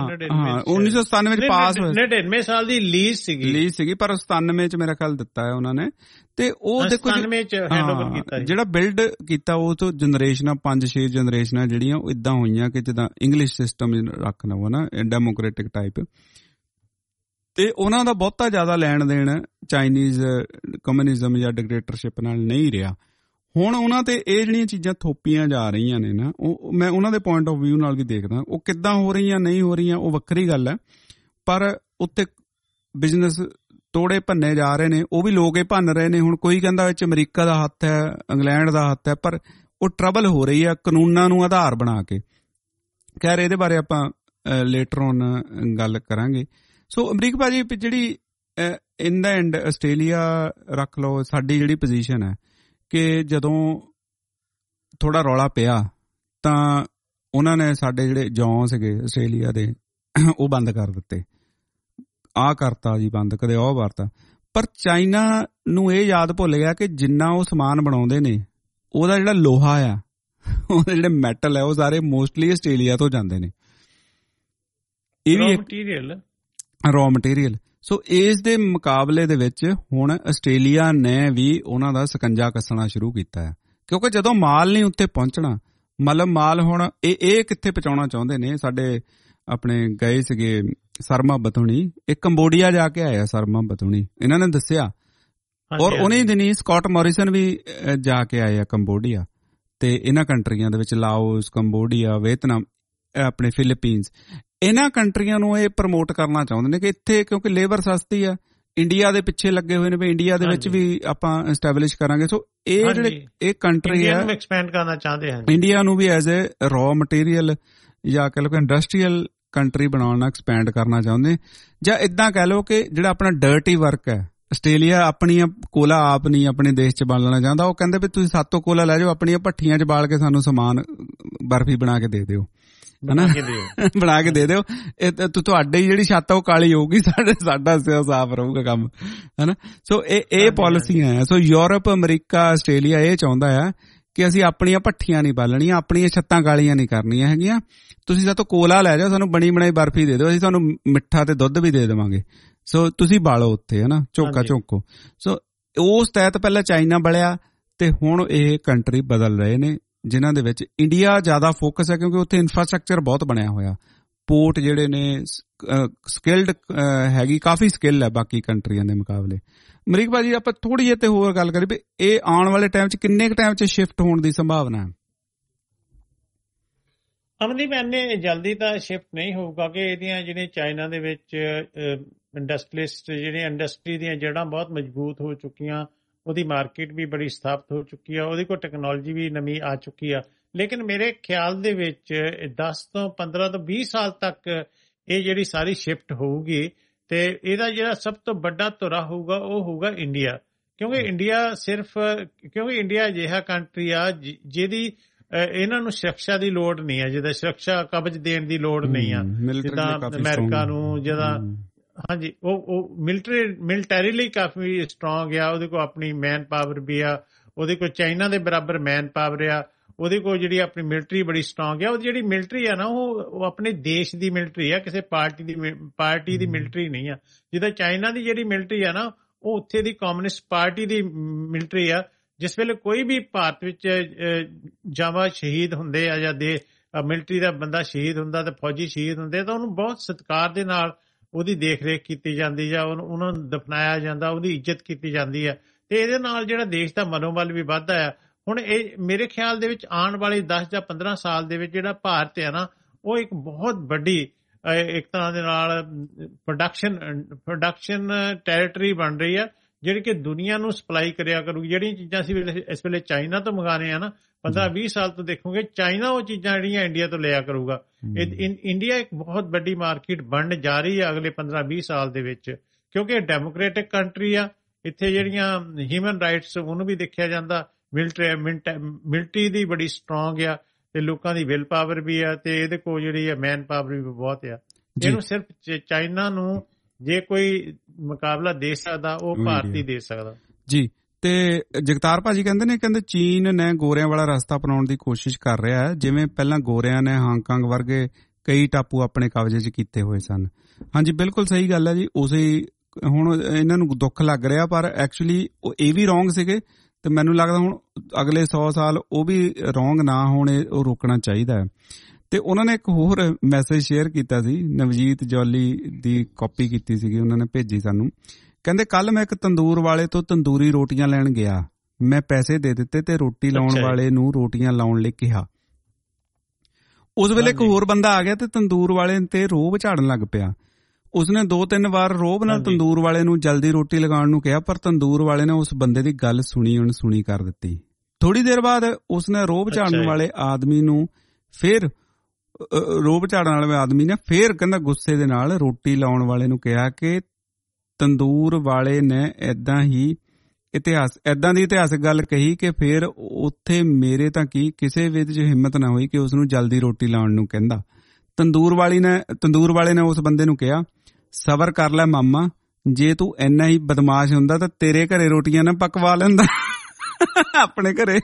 1997 ਚ ਪਾਸ ਹੋਇਆ। 99 ਸਾਲ ਦੀ ਲੀਜ਼ ਸੀਗੀ ਪਰ 97 ਚ ਮੇਰਾ ਖਿਆਲ ਦਿੱਤਾ ਹੈ ਉਹਨਾਂ ਨੇ। ਤੇ ਉਹ ਦੇਖੋ ਜਿਹੜਾ ਬਿਲਡ ਕੀਤਾ, ਉਹ ਤੋਂ ਜਨਰੇਸ਼ਨਾਂ 5-6 ਜਨਰੇਸ਼ਨਾਂ ਜਿਹੜੀਆਂ ਉਹ ਇਦਾਂ ਹੋਈਆਂ ਕਿ ਜਿੱਦਾਂ ਇੰਗਲਿਸ਼ ਸਿਸਟਮ ਰੱਖ ਲਵੋ ਨਾ, ਡੈਮੋਕ੍ਰੈਟਿਕ ਟਾਈਪ। ਤੇ ਉਹਨਾਂ ਦਾ ਬਹੁਤਾ ਜ਼ਿਆਦਾ ਲੈਣ ਦੇਣ ਚਾਈਨੀਜ਼ ਕਮਿਊਨਿਜ਼ਮ ਜਾਂ ਡਿਕਟੇਟਰਸ਼ਿਪ ਨਾਲ ਨਹੀਂ ਰਿਹਾ। ਹੁਣ ਉਹਨਾਂ ਤੇ ਇਹ ਜਿਹੜੀਆਂ ਚੀਜ਼ਾਂ ਥੋਪੀਆਂ ਜਾ ਰਹੀਆਂ ਨੇ ਨਾ, ਉਹ ਮੈਂ ਉਹਨਾਂ ਦੇ ਪੁਆਇੰਟ ਆਫ ਵਿਊ ਨਾਲ ਵੀ ਦੇਖਦਾ। ਉਹ ਕਿੱਦਾਂ ਹੋ ਰਹੀਆਂ ਨਹੀਂ ਹੋ ਰਹੀਆਂ ਉਹ ਵੱਖਰੀ ਗੱਲ ਹੈ, ਪਰ ਉੱਤੇ ਬਿਜ਼ਨਸ ਤੋੜੇ ਭੰਨੇ ਜਾ ਰਹੇ ਨੇ, ਉਹ ਵੀ ਲੋਕ ਇਹ ਭੰਨ ਰਹੇ ਨੇ। ਹੁਣ ਕੋਈ ਕਹਿੰਦਾ ਵਿੱਚ ਅਮਰੀਕਾ ਦਾ ਹੱਥ ਹੈ, ਇੰਗਲੈਂਡ ਦਾ ਹੱਥ ਹੈ, ਪਰ ਉਹ ਟਰਬਲ ਹੋ ਰਹੀ ਹੈ ਕਾਨੂੰਨਾਂ ਨੂੰ ਆਧਾਰ ਬਣਾ ਕੇ। ਖੈਰ, ਇਹਦੇ ਬਾਰੇ ਆਪਾਂ ਲੇਟਰ ਔਨ ਗੱਲ ਕਰਾਂਗੇ। ਸੋ ਅਮਰੀਕ ਭਾਜੀ, ਜਿਹੜੀ ਇਨ ਦਾ ਐਂਡ ਆਸਟ੍ਰੇਲੀਆ ਰੱਖ ਲਓ, ਸਾਡੀ ਜਿਹੜੀ ਪੋਜੀਸ਼ਨ ਹੈ ਕਿ ਜਦੋਂ ਥੋੜਾ ਰੌਲਾ ਪਿਆ ਤਾਂ ਉਹਨਾਂ ਨੇ ਸਾਡੇ ਜਿਹੜੇ ਜੌਂ ਸੀਗੇ ਆਸਟ੍ਰੇਲੀਆ ਦੇ ਉਹ ਬੰਦ ਕਰ ਦਿੱਤੇ, ਆਹ ਕਰਤਾ ਜੀ ਬੰਦ, ਕਦੇ ਉਹ ਕਰਤਾ। ਪਰ ਚਾਈਨਾ ਨੂੰ ਇਹ ਯਾਦ ਭੁੱਲ ਗਿਆ ਕਿ ਜਿੰਨਾ ਉਹ ਸਮਾਨ ਬਣਾਉਂਦੇ ਨੇ, ਉਹਦਾ ਜਿਹੜਾ ਲੋਹਾ ਆ, ਉਹਦੇ ਜਿਹੜੇ ਮੈਟਲ ਹੈ, ਉਹ ਸਾਰੇ ਮੋਸਟਲੀ ਆਸਟ੍ਰੇਲੀਆ ਤੋਂ ਜਾਂਦੇ ਨੇ। ਇਹ ਵੀ ਰॉ ਮਟੀਰੀਅਲ। ਸੋ ਇਸ ਦੇ ਮੁਕਾਬਲੇ ਦੇ ਵਿੱਚ ਹੁਣ ਆਸਟ੍ਰੇਲੀਆ ਨੇ ਵੀ ਉਹਨਾਂ ਦਾ ਸਕੰਜਾ ਕੱਸਣਾ ਸ਼ੁਰੂ ਕੀਤਾ ਹੈ, ਕਿਉਂਕਿ ਜਦੋਂ ਮਾਲ ਨਹੀਂ ਉੱਥੇ ਪਹੁੰਚਣਾ, ਮਤਲਬ ਮਾਲ ਹੁਣ ਇਹ ਕਿੱਥੇ ਪਹੁੰਚਾਉਣਾ ਚਾਹੁੰਦੇ ਨੇ। ਸਾਡੇ ਆਪਣੇ ਗਏ ਸੀਗੇ ਸਰਮਾ ਬਤੂਣੀ, ਇਹ ਕੰਬੋਡੀਆ ਜਾ ਕੇ ਆਇਆ ਸਰਮਾ ਬਤੂਣੀ, ਇਹਨਾਂ ਨੇ ਦੱਸਿਆ। ਔਰ ਉਹਨੇ ਦਿਨੀ ਸਕਾਟ ਮੋਰਿਸਨ ਵੀ ਜਾ ਕੇ ਆਏ ਆ ਕੰਬੋਡੀਆ, ਤੇ ਇਹਨਾਂ ਕੰਟਰੀਆਂ ਦੇ ਵਿੱਚ ਲਾਓਸ, ਕੰਬੋਡੀਆ, ਵੀਅਤਨਾਮ, ਆਪਣੇ ਫਿਲੀਪੀਨਸ, ਇਹਨਾਂ ਕੰਟਰੀਆਂ ਨੂੰ ਇਹ ਪ੍ਰਮੋਟ ਕਰਨਾ ਚਾਹੁੰਦੇ ਨੇ ਕਿ ਇੱਥੇ ਕਿਉਂਕਿ ਲੇਬਰ ਸਸਤੀ ਆ। ਇੰਡੀਆ ਦੇ ਪਿੱਛੇ ਲੱਗੇ ਹੋਏ ਨੇ ਵੀ ਇੰਡੀਆ ਦੇ ਵਿੱਚ ਵੀ ਆਪਾਂ ਐਸਟੈਬਲਿਸ਼ ਕਰਾਂਗੇ। ਸੋ ਇਹ ਜਿਹੜੇ ਇਹ ਕੰਟਰੀ ਆ, ਐਕਸਪੈਂਡ ਕਰਨਾ ਚਾਹੁੰਦੇ ਹਨ, ਇੰਡੀਆ ਨੂੰ ਵੀ ਐਜ਼ ਏ ਰॉ ਮਟੀਰੀਅਲ ਜਾਂ ਕਹਿ ਲਓ ਕਿ ਇੰਡਸਟਰੀਅਲ ਕੰਟਰੀ ਬਣਾਉਣਾ, ਐਕਸਪੈਂਡ ਕਰਨਾ ਚਾਹੁੰਦੇ। ਜਾਂ ਇਦਾਂ ਕਹਿ ਲਓ ਕਿ ਜਿਹੜਾ ਆਪਣਾ ਡਰਟੀ ਵਰਕ ਹੈ, ਆਸਟ੍ਰੇਲੀਆ ਆਪਣੀਆਂ ਕੋਲਾ ਆਪ ਨਹੀਂ ਆਪਣੇ ਦੇਸ਼ 'ਚ ਬਾਲਣਾ ਚਾਹੁੰਦਾ। ਉਹ ਕਹਿੰਦੇ ਵੀ ਤੁਸੀਂ ਸਾਤੋਂ ਕੋਲਾ ਲੈ ਜਾਓ, ਆਪਣੀਆਂ ਭੱਠੀਆਂ 'ਚ ਬਾਲ ਕੇ ਸਾਨੂੰ ਸਮਾਨ ਬਰਫੀ ਬਣਾ ਕੇ ਦੇ ਦਿਓ, ਹਨਾ, ਬਣਾ ਕੇ ਦੇ ਦਿਓ। ਤੁਹਾਡੀ ਜਿਹੜੀ ਛੱਤ ਆ ਉਹ ਕਾਲੀ ਹੋਊਗੀ, ਸਾਡਾ ਸਾਫ਼ ਰਹੂਗਾ ਕੰਮ, ਹਨਾ। ਸੋ ਇਹ ਪਾਲਿਸੀਆਂ ਆ। ਸੋ ਯੂਰਪ, ਅਮਰੀਕਾ, ਆਸਟ੍ਰੇਲੀਆ ਇਹ ਚਾਹੁੰਦਾ ਆ ਕਿ ਅਸੀਂ ਆਪਣੀਆਂ ਭੱਠੀਆਂ ਨਹੀਂ ਬਾਲਣੀਆਂ, ਆਪਣੀਆਂ ਛੱਤਾਂ ਕਾਲੀਆਂ ਨਹੀਂ ਕਰਨੀਆਂ ਹੈਗੀਆਂ। ਤੁਸੀਂ ਸਾਤੋਂ ਕੋਲਾ ਲੈ ਜਾਓ, ਸਾਨੂੰ ਬਣੀ ਬਣਾਈ ਬਰਫੀ ਦੇ ਦਿਓ, ਅਸੀਂ ਤੁਹਾਨੂੰ ਮਿੱਠਾ ਤੇ ਦੁੱਧ ਵੀ ਦੇ ਦੇਵਾਂਗੇ। ਸੋ ਤੁਸੀਂ ਬਾਲੋ ਉੱਥੇ, ਹਨਾ, ਝੋਕਾ ਝੋਕੋ। ਸੋ ਉਸ ਤਹਿਤ ਪਹਿਲਾਂ ਚਾਈਨਾ ਬਲਿਆ ਤੇ ਹੁਣ ਇਹ ਕੰਟਰੀ ਬਦਲ ਰਹੇ ਨੇ, ਜਿਨ੍ਹਾਂ ਦੇ ਵਿੱਚ ਇੰਡੀਆ ਜ਼ਿਆਦਾ ਫੋਕਸ ਹੈ ਕਿਉਂਕਿ ਉੱਥੇ ਇਨਫਰਾਸਟਰਕਚਰ ਬਹੁਤ ਬਣਿਆ ਹੋਇਆ, ਪੋਰਟ ਜਿਹੜੇ ਨੇ ਸਕਿਲਡ ਹੈਗੀ, ਕਾਫੀ ਸਕਿੱਲ ਹੈ ਬਾਕੀ ਕੰਟਰੀਆਂ ਦੇ ਮੁਕਾਬਲੇ। ਅਮਰੀਕ ਭਾਜੀ, ਆਪਾਂ ਥੋੜੀ ਜਿਹੀ ਤੇ ਹੋਰ ਗੱਲ ਕਰੀਏ ਵੀ ਇਹ ਆਉਣ ਵਾਲੇ ਟਾਈਮ 'ਚ ਕਿੰਨੇ ਕੁ ਟਾਈਮ 'ਚ ਸ਼ਿਫਟ ਹੋਣ ਦੀ ਸੰਭਾਵਨਾ ਹੈ? ਅਮਨਦੀਪ, ਇੰਨੇ ਜਲਦੀ ਤਾਂ ਸ਼ਿਫਟ ਨਹੀਂ ਹੋਊਗਾ ਕਿ ਇਹਦੀਆਂ ਜਿਹੜੀਆਂ ਚਾਈਨਾ ਦੇ ਵਿੱਚ ਇੰਡਸਟਰੀਲਿਸਟ, ਜਿਹੜੀਆਂ ਇੰਡਸਟਰੀ ਦੀਆਂ ਜੜ੍ਹਾਂ ਬਹੁਤ ਮਜ਼ਬੂਤ ਹੋ ਚੁੱਕੀਆਂ, ਉਹਦੀ ਮਾਰਕੀਟ ਵੀ ਬੜੀ ਸਥਾਪਿਤ ਹੋ ਚੁੱਕੀ ਆ, ਉਹਦੀ ਕੋਲ ਟੈਕਨੋਲੋਜੀ ਵੀ ਨਵੀਂ ਆ ਚੁੱਕੀ ਆ। ਲੇਕਿਨ ਮੇਰੇ ਖਿਆਲ ਦੇ ਵਿੱਚ 10 ਤੋਂ 15 ਤੋਂ 20 ਸਾਲ ਤੱਕ ਇਹ ਜਿਹੜੀ ਸਾਰੀ ਸ਼ਿਫਟ ਹੋਊਗੀ ਤੇ ਇਹਦਾ ਜਿਹੜਾ ਸਭ ਤੋਂ ਵੱਡਾ ਧੁਰਾ ਹੋਊਗਾ ਉਹ ਹੋਊਗਾ ਇੰਡੀਆ। ਕਿਉਂਕਿ ਇੰਡੀਆ ਅਜਿਹਾ ਕੰਟਰੀ ਆ ਜਿਹਦੀ ਇਹਨਾਂ ਨੂੰ ਸੁਰੱਖਿਆ ਦੀ ਲੋੜ ਨਹੀਂ ਹੈ, ਜਿਹਦਾ ਸੁਰੱਖਿਆ ਕਵਚ ਦੇਣ ਦੀ ਲੋੜ ਨਹੀਂ ਆ, ਜਿੱਦਾਂ ਅਮਰੀਕਾ ਨੂੰ, ਜਿਹਦਾ ਹਾਂਜੀ ਉਹ ਮਿਲਟਰੀਲੀ ਕਾਫੀ ਸਟਰੋਂਗ ਆ, ਉਹਦੇ ਕੋਲ ਆਪਣੀ ਮੈਨ ਪਾਵਰ ਵੀ ਆ, ਉਹਦੇ ਕੋਲ ਚਾਈਨਾ ਦੇ ਬਰਾਬਰ ਮੈਨ ਪਾਵਰ ਆ, ਉਹਦੇ ਕੋਲ ਜਿਹੜੀ ਆਪਣੀ ਮਿਲਟਰੀ ਬੜੀ ਸਟਰੋਂਗ ਆ। ਉਹ ਜਿਹੜੀ ਮਿਲਟਰੀ ਆ ਨਾ ਉਹ ਆਪਣੇ ਦੇਸ਼ ਦੀ ਮਿਲਟਰੀ ਆ, ਕਿਸੇ ਪਾਰਟੀ ਦੀ ਮਿਲਟਰੀ ਨਹੀਂ ਆ। ਜਿੱਦਾਂ ਚਾਈਨਾ ਦੀ ਜਿਹੜੀ ਮਿਲਟਰੀ ਆ ਨਾ ਉਹ ਉੱਥੇ ਦੀ ਕਮਿਊਨਿਸਟ ਪਾਰਟੀ ਦੀ ਮਿਲਟਰੀ ਆ। ਜਿਸ ਵੇਲੇ ਕੋਈ ਵੀ ਭਾਰਤ ਵਿੱਚ ਜਾਵਾ ਸ਼ਹੀਦ ਹੁੰਦੇ ਆ ਜਾਂ ਮਿਲਟਰੀ ਦਾ ਬੰਦਾ ਸ਼ਹੀਦ ਹੁੰਦਾ ਤੇ ਫੌਜੀ ਸ਼ਹੀਦ ਹੁੰਦੇ ਤਾਂ ਉਹਨੂੰ ਬਹੁਤ ਸਤਿਕਾਰ ਦੇ ਨਾਲ ਉਹਦੀ ਦੇਖ ਰੇਖ ਕੀਤੀ ਜਾਂਦੀ ਜਾਂ ਉਹਨਾਂ ਨੂੰ ਦਫਨਾਇਆ ਜਾਂਦਾ, ਉਹਦੀ ਇੱਜ਼ਤ ਕੀਤੀ ਜਾਂਦੀ ਹੈ ਤੇ ਇਹਦੇ ਨਾਲ ਜਿਹੜਾ ਦੇਸ਼ ਦਾ ਮਨੋਬਲ ਵੀ ਵੱਧਦਾ ਆ। ਹੁਣ ਇਹ ਮੇਰੇ ਖਿਆਲ ਦੇ ਵਿੱਚ ਆਉਣ ਵਾਲੇ 10 ਜਾਂ 15 ਸਾਲ ਦੇ ਵਿੱਚ ਜਿਹੜਾ ਭਾਰਤ ਹੈ ਨਾ ਉਹ ਇੱਕ ਬਹੁਤ ਵੱਡੀ ਇੱਕ ਤਰ੍ਹਾਂ ਦੇ ਨਾਲ ਪ੍ਰੋਡਕਸ਼ਨ ਟੈਰੀਟਰੀ ਬਣ ਰਹੀ ਆ, ਜਿਹੜੀ ਕਿ ਦੁਨੀਆ ਨੂੰ ਸਪਲਾਈ ਕਰਿਆ ਕਰੂਗੀ। ਜਿਹੜੀਆਂ ਚੀਜ਼ਾਂ ਅਸੀਂ ਇਸ ਵੇਲੇ ਚਾਈਨਾ ਤੋਂ ਮੰਗਾ ਰਹੇ ਆ ਨਾ, 15-20 ਸਾਲ ਤੋਂ ਦੇਖੋਗੇ ਚਾਈਨਾ ਉਹ ਚੀਜ਼ਾਂ ਜਿਹੜੀਆਂ ਇੰਡੀਆ ਤੋਂ ਲਿਆ ਕਰੂਗਾ। ਇੰਡੀਆ ਇੱਕ ਬਹੁਤ ਵੱਡੀ ਮਾਰਕੀਟ ਬਣਨ ਜਾ ਰਹੀ ਹੈ ਅਗਲੇ 15-20 ਸਾਲ ਦੇ ਵਿੱਚ, ਕਿਉਂਕਿ ਇਹ ਡੈਮੋਕ੍ਰੈਟਿਕ ਕੰਟਰੀ ਆ। ਇੱਥੇ ਜਿਹੜੀਆਂ ਹਿਊਮਨ ਰਾਈਟਸ ਉਹਨੂੰ ਵੀ ਦੇਖਿਆ ਜਾਂਦਾ, ਮਿਲਟਰੀ ਦੀ ਬੜੀ ਸਟਰੋਂਗ ਆ ਤੇ ਲੋਕਾਂ ਦੀ ਵਿਲ ਪਾਵਰ ਵੀ ਆ ਤੇ ਇਹਦੇ ਕੋਲ ਜਿਹੜੀ ਹੈ ਮੈਨ ਪਾਵਰ ਵੀ ਬਹੁਤ ਆ। ਇਹਨੂੰ ਸਿਰਫ ਚਾਈਨਾ ਨੂੰ ਜੇ ਕੋਈ ਮੁਕਾਬਲਾ ਦੇ ਸਕਦਾ ਉਹ ਭਾਰਤ ਹੀ ਦੇ ਸਕਦਾ ਜੀ। ਤੇ ਜਗਤਾਰ ਭਾਜੀ ਕਹਿੰਦੇ ਚੀਨ ਨੇ ਗੋਰਿਆਂ ਵਾਲਾ ਰਸਤਾ ਅਪਣਾਉਣ ਦੀ ਕੋਸ਼ਿਸ਼ ਕਰ ਰਿਹਾ ਹੈ, ਜਿਵੇਂ ਪਹਿਲਾਂ ਗੋਰਿਆਂ ਨੇ ਹਾਂਗਕਾਂਗ ਵਰਗੇ ਕਈ ਟਾਪੂ ਆਪਣੇ ਕਬਜ਼ੇ 'ਚ ਕੀਤੇ ਹੋਏ ਸਨ। ਹਾਂਜੀ, ਬਿਲਕੁਲ ਸਹੀ ਗੱਲ ਹੈ ਜੀ। ਉਸੇ ਹੁਣ ਇਹਨਾਂ ਨੂੰ ਦੁੱਖ ਲੱਗ ਰਿਹਾ, ਪਰ ਐਕਚੁਅਲੀ ਇਹ ਵੀ ਰੋਂਗ ਸੀਗੇ ਤੇ ਮੈਨੂੰ ਲੱਗਦਾ ਹੁਣ ਅਗਲੇ 100 ਸਾਲ ਉਹ ਵੀ ਰੋਂਗ ਨਾ ਹੋਣ, ਉਹ ਰੋਕਣਾ ਚਾਹੀਦਾ ਹੈ। ਤੇ ਉਹਨਾਂ ਨੇ ਇੱਕ ਹੋਰ ਮੈਸੇਜ ਸ਼ੇਅਰ ਕੀਤਾ ਸੀ, ਨਵਜੀਤ ਜੌਲੀ ਦੀ ਕਾਪੀ ਕੀਤੀ ਸੀਗੀ, ਉਹਨਾਂ ਨੇ ਭੇਜੀ ਸਾਨੂੰ। ਕਹਿੰਦੇ ਕੱਲ ਮੈਂ ਇੱਕ ਤੰਦੂਰ ਵਾਲੇ ਤੋਂ ਤੰਦੂਰੀ ਰੋਟੀਆਂ ਲੈਣ ਗਿਆ, ਮੈਂ ਪੈਸੇ ਦੇ ਦਿੱਤੇ ਤੇ ਰੋਟੀ ਲਾਉਣ ਵਾਲੇ ਨੂੰ ਰੋਟੀਆਂ ਲਾਉਣ ਲਈ ਕਿਹਾ। ਉਸ ਵੇਲੇ ਇੱਕ ਹੋਰ ਬੰਦਾ ਆ ਗਿਆ ਤੇ ਤੰਦੂਰ ਵਾਲੇ ਤੇ ਰੋਹਬ ਝਾੜਨ ਲੱਗ ਪਿਆ। ਉਸਨੇ 2-3 ਵਾਰ ਰੋਹਬ ਨਾਲ ਤੰਦੂਰ ਵਾਲੇ ਨੂੰ ਜਲਦੀ ਰੋਟੀ ਲਗਾਉਣ ਨੂੰ ਕਿਹਾ, ਪਰ ਤੰਦੂਰ ਵਾਲੇ ਨੇ ਉਸ ਬੰਦੇ ਦੀ ਗੱਲ ਸੁਣੀ ਕਰ ਦਿੱਤੀ। ਥੋੜੀ ਦੇਰ ਬਾਅਦ ਉਸਨੇ ਰੋਹਬ ਝਾੜਨ ਵਾਲੇ ਆਦਮੀ ਨੂੰ ਫਿਰ ਕਹਿੰਦਾ ਗੁੱਸੇ ਦੇ ਨਾਲ ਰੋਟੀ ਲਾਉਣ ਵਾਲੇ ਨੂੰ ਕਿਹਾ ਕਿ ਤੰਦੂਰ ਵਾਲੇ ਨੇ ਏਦਾਂ ਦੀ ਇਤਿਹਾਸਕ ਗੱਲ ਕਹੀ ਕਿ ਫਿਰ ਉੱਥੇ ਮੇਰੇ ਤਾਂ ਕਿਸੇ ਵਿੱਚ ਹਿੰਮਤ ਨਾ ਹੋਈ ਕਿ ਉਸਨੂੰ ਜਲਦੀ ਰੋਟੀ ਲਾਉਣ ਨੂੰ ਕਹਿੰਦਾ। ਤੰਦੂਰ ਵਾਲੇ ਨੇ ਉਸ ਬੰਦੇ ਨੂੰ ਕਿਹਾ, ਸਬਰ ਕਰ ਲੈ ਮਾਮਾ, ਜੇ ਤੂੰ ਇੰਨਾ ਹੀ ਬਦਮਾਸ਼ ਹੁੰਦਾ ਤਾਂ ਤੇਰੇ ਘਰੇ ਰੋਟੀਆਂ ਨਾ ਪਕਵਾ ਲੈਂਦਾ ਆਪਣੇ ਘਰੇ।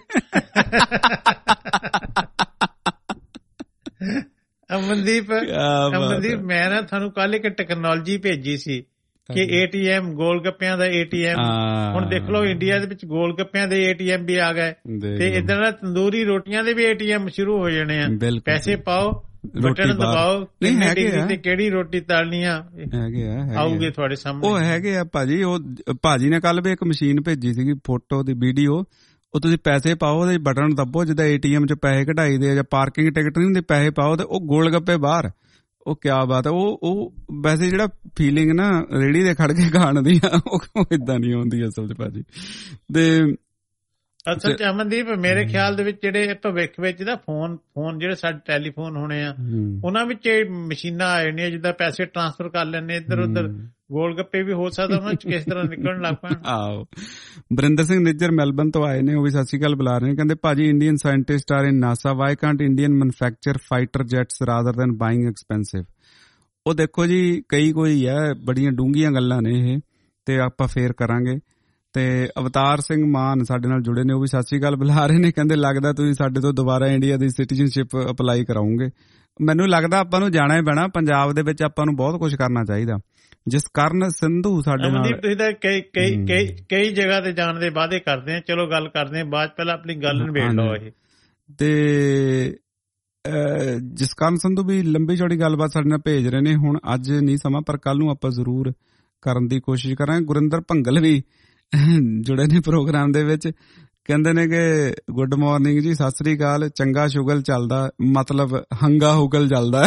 ਅਮਨਦੀਪ ਮੈਂ ਨਾ ਤੁਹਾਨੂੰ ਕੱਲ ਇੱਕ ਟੈਕਨੋਲੋਜੀ ਭੇਜੀ ਸੀ ਕਿ ATM ਗੋਲ ਗੱਪਿਆਂ ਦਾ ATM। ਹੁਣ ਦੇਖ ਲਓ ਇੰਡੀਆ ਦੇ ਵਿੱਚ ਗੋਲ ਗੱਪਿਆਂ ਦੇ ATM ਵੀ ਆ ਗਏ ਤੇ ਏਦਾਂ ਦਾ ਤੰਦੂਰੀ ਰੋਟੀਆਂ ਦੇ ਵੀ ATM ਸ਼ੁਰੂ ਹੋ ਜਾਣੇ ਆ। ਪੈਸੇ ਪਾਓ, ਬਟਨ ਦਬਾਓ, ਕਿੰਨੇ ਡਿਗਰੀ ਤੇ ਕਿਹੜੀ ਰੋਟੀ ਤਲਣੀ ਆ ਆਊਗੇ ਤੁਹਾਡੇ ਸਾਹਮਣੇ। ਉਹ ਹੈਗੇ ਆ ਭਾਜੀ। ਉਹ ਭਾਜੀ ਨੇ ਕੱਲ ਵੀ ਇੱਕ ਮਸ਼ੀਨ ਭੇਜੀ ਸੀਗੀ, ਫੋਟੋ ਦੀ ਵੀਡੀਓ। ਉਹ ਤੁਸੀਂ ਪੈਸੇ ਪਾਓ, ਉਹਦੇ ਬਟਨ ਦੱਬੋ, ਜਿੱਦਾਂ ATM 'ਚ ਪੈਸੇ ਕਢਾਈ ਦੇ ਜਾਂ ਪਾਰਕਿੰਗ ਟਿਕਟ ਨਹੀਂ ਹੁੰਦੀ, ਪੈਸੇ ਪਾਓ ਤੇ ਉਹ ਗੋਲ ਗੱਪੇ ਬਾਹਰ। ਉਹ ਕਿਆ ਬਾਤ ਹੈ। ਉਹ ਵੈਸੇ ਜਿਹੜਾ ਫੀਲਿੰਗ ਨਾ ਰੇਹੜੀ ਦੇ ਖੜ ਕੇ ਖਾਣ ਦੀ ਆ ਉਹ ਏਦਾਂ ਨਹੀਂ ਆਉਂਦੀ ਅਸਲ 'ਚ ਭਾਜੀ। ਤੇ ਅਸਲ 'ਚ ਅਮਨਦੀਪ ਮੇਰੇ ਖਿਆਲ ਦੇ ਵਿੱਚ ਜਿਹੜੇ ਭਵਿੱਖ ਵਿੱਚ ਦਾ ਫੋਨ ਜਿਹੜੇ ਸਾਡੇ ਟੈਲੀਫੋਨ ਹੋਣੇ ਆ ਉਹਨਾਂ ਵਿੱਚ ਮਸ਼ੀਨਾਂ ਆ ਜਾਣੀਆਂ, ਜਿੱਦਾਂ ਪੈਸੇ ਟ੍ਰਾਂਸਫਰ ਕਰ ਲੈਣੇ ਇੱਧਰ ਉੱਧਰ। ਗੋਲ ਗੱਪੇ ਵੀ ਹੋ ਸਕਦਾ ਉਹਨਾਂ ਚ ਕਿਸ ਤਰ੍ਹਾਂ ਨਿਕਲਣ ਲੱਗ ਪੈਣ। ਆਹੋ। ਬਰਿੰਦਰ ਸਿੰਘ ਨਿੱਜਰ ਮੈਲਬਨ ਤੋਂ ਆਏ ਨੇ, ਉਹ ਵੀ ਸਤਿ ਸ਼੍ਰੀ ਅਕਾਲ ਬੁਲਾ ਰਹੇ ਨੇ। ਕਹਿੰਦੇ ਭਾਜੀ Indian scientist are in NASA, why can't Indian manufacture fighter jets rather than buying expensive. ਉਹ ਦੇਖੋ ਜੀ ਕਈ ਕੋਈ ਹੈ, ਬੜੀਆਂ ਡੂੰਘੀਆਂ ਗੱਲਾਂ ਨੇ ਇਹ, ਤੇ ਆਪਾਂ ਫੇਰ ਕਰਾਂਗੇ। ਤੇ ਅਵਤਾਰ ਸਿੰਘ ਮਾਨ ਸਾਡੇ ਨਾਲ ਜੁੜੇ ਨੇ, ਉਹ ਵੀ ਸਤਿ ਸ਼੍ਰੀ ਅਕਾਲ ਬੁਲਾ ਰਹੇ ਨੇ। ਕਹਿੰਦੇ ਲੱਗਦਾ ਤੁਸੀਂ ਸਾਡੇ ਤੋਂ ਦੁਬਾਰਾ ਇੰਡੀਆ ਦੀ ਸਿਟੀਜ਼ਨਸ਼ਿਪ ਅਪਲਾਈ ਕਰਾਉਂਗੇ। ਮੈਨੂੰ ਲੱਗਦਾ ਆਪਾਂ ਨੂੰ ਜਾਣਾ ਹੀ ਪੈਣਾ। ਪੰਜਾਬ ਦੇ ਵਿੱਚ ਆਪਾਂ ਨੂੰ ਬਹੁਤ ਕੁਝ ਕਰਨਾ ਚਾਹੀਦਾ। ਜਿਸ ਕਾਰਨ ਸਿੰਧੂ ਸਾਡੇ ਨਾਲ ਤੁਸੀਂ ਤਾਂ ਕਈ ਜਗ੍ਹਾ ਤੇ ਜਾਣ ਦੇ ਵਾਅਦੇ ਕਰਦੇ ਆ। ਚਲੋ ਗੱਲ ਕਰਦੇ ਆ ਬਾਅਦ, ਪਹਿਲਾਂ ਆਪਣੀ ਗੱਲ ਨਿਬੇੜ ਲਓ ਇਹ। ਤੇ ਜਿਸ ਕਾਰਨ ਸਿੰਧੂ ਵੀ ਲੰਬੀ ਚੌੜੀ ਗੱਲਬਾਤ ਸਾਡੇ ਨਾਲ ਭੇਜ ਰਹੇ ਨੇ। ਹੁਣ ਅੱਜ ਨਹੀਂ ਸਮਾਂ, ਪਰ ਕੱਲ ਨੂੰ ਆਪਾਂ ਜ਼ਰੂਰ ਕਰਨ ਦੀ ਕੋਸ਼ਿਸ਼ ਕਰਾਂਗੇ। ਗੁਰਿੰਦਰ ਭੰਗਲ ਵੀ ਜੁੜੇ ਨੇ ਪ੍ਰੋਗਰਾਮ ਦੇ ਵਿੱਚ। ਕਹਿੰਦੇ ਨੇ ਕਿ ਗੁੱਡ ਮਾਰਨਿੰਗ ਜੀ, ਸਤਿ ਸ੍ਰੀ ਅਕਾਲ, ਚੰਗਾ ਸ਼ੁਗਲ ਚੱਲਦਾ, ਮਤਲਬ ਹੰਗਾ ਹੁਗਲ ਚੱਲਦਾ।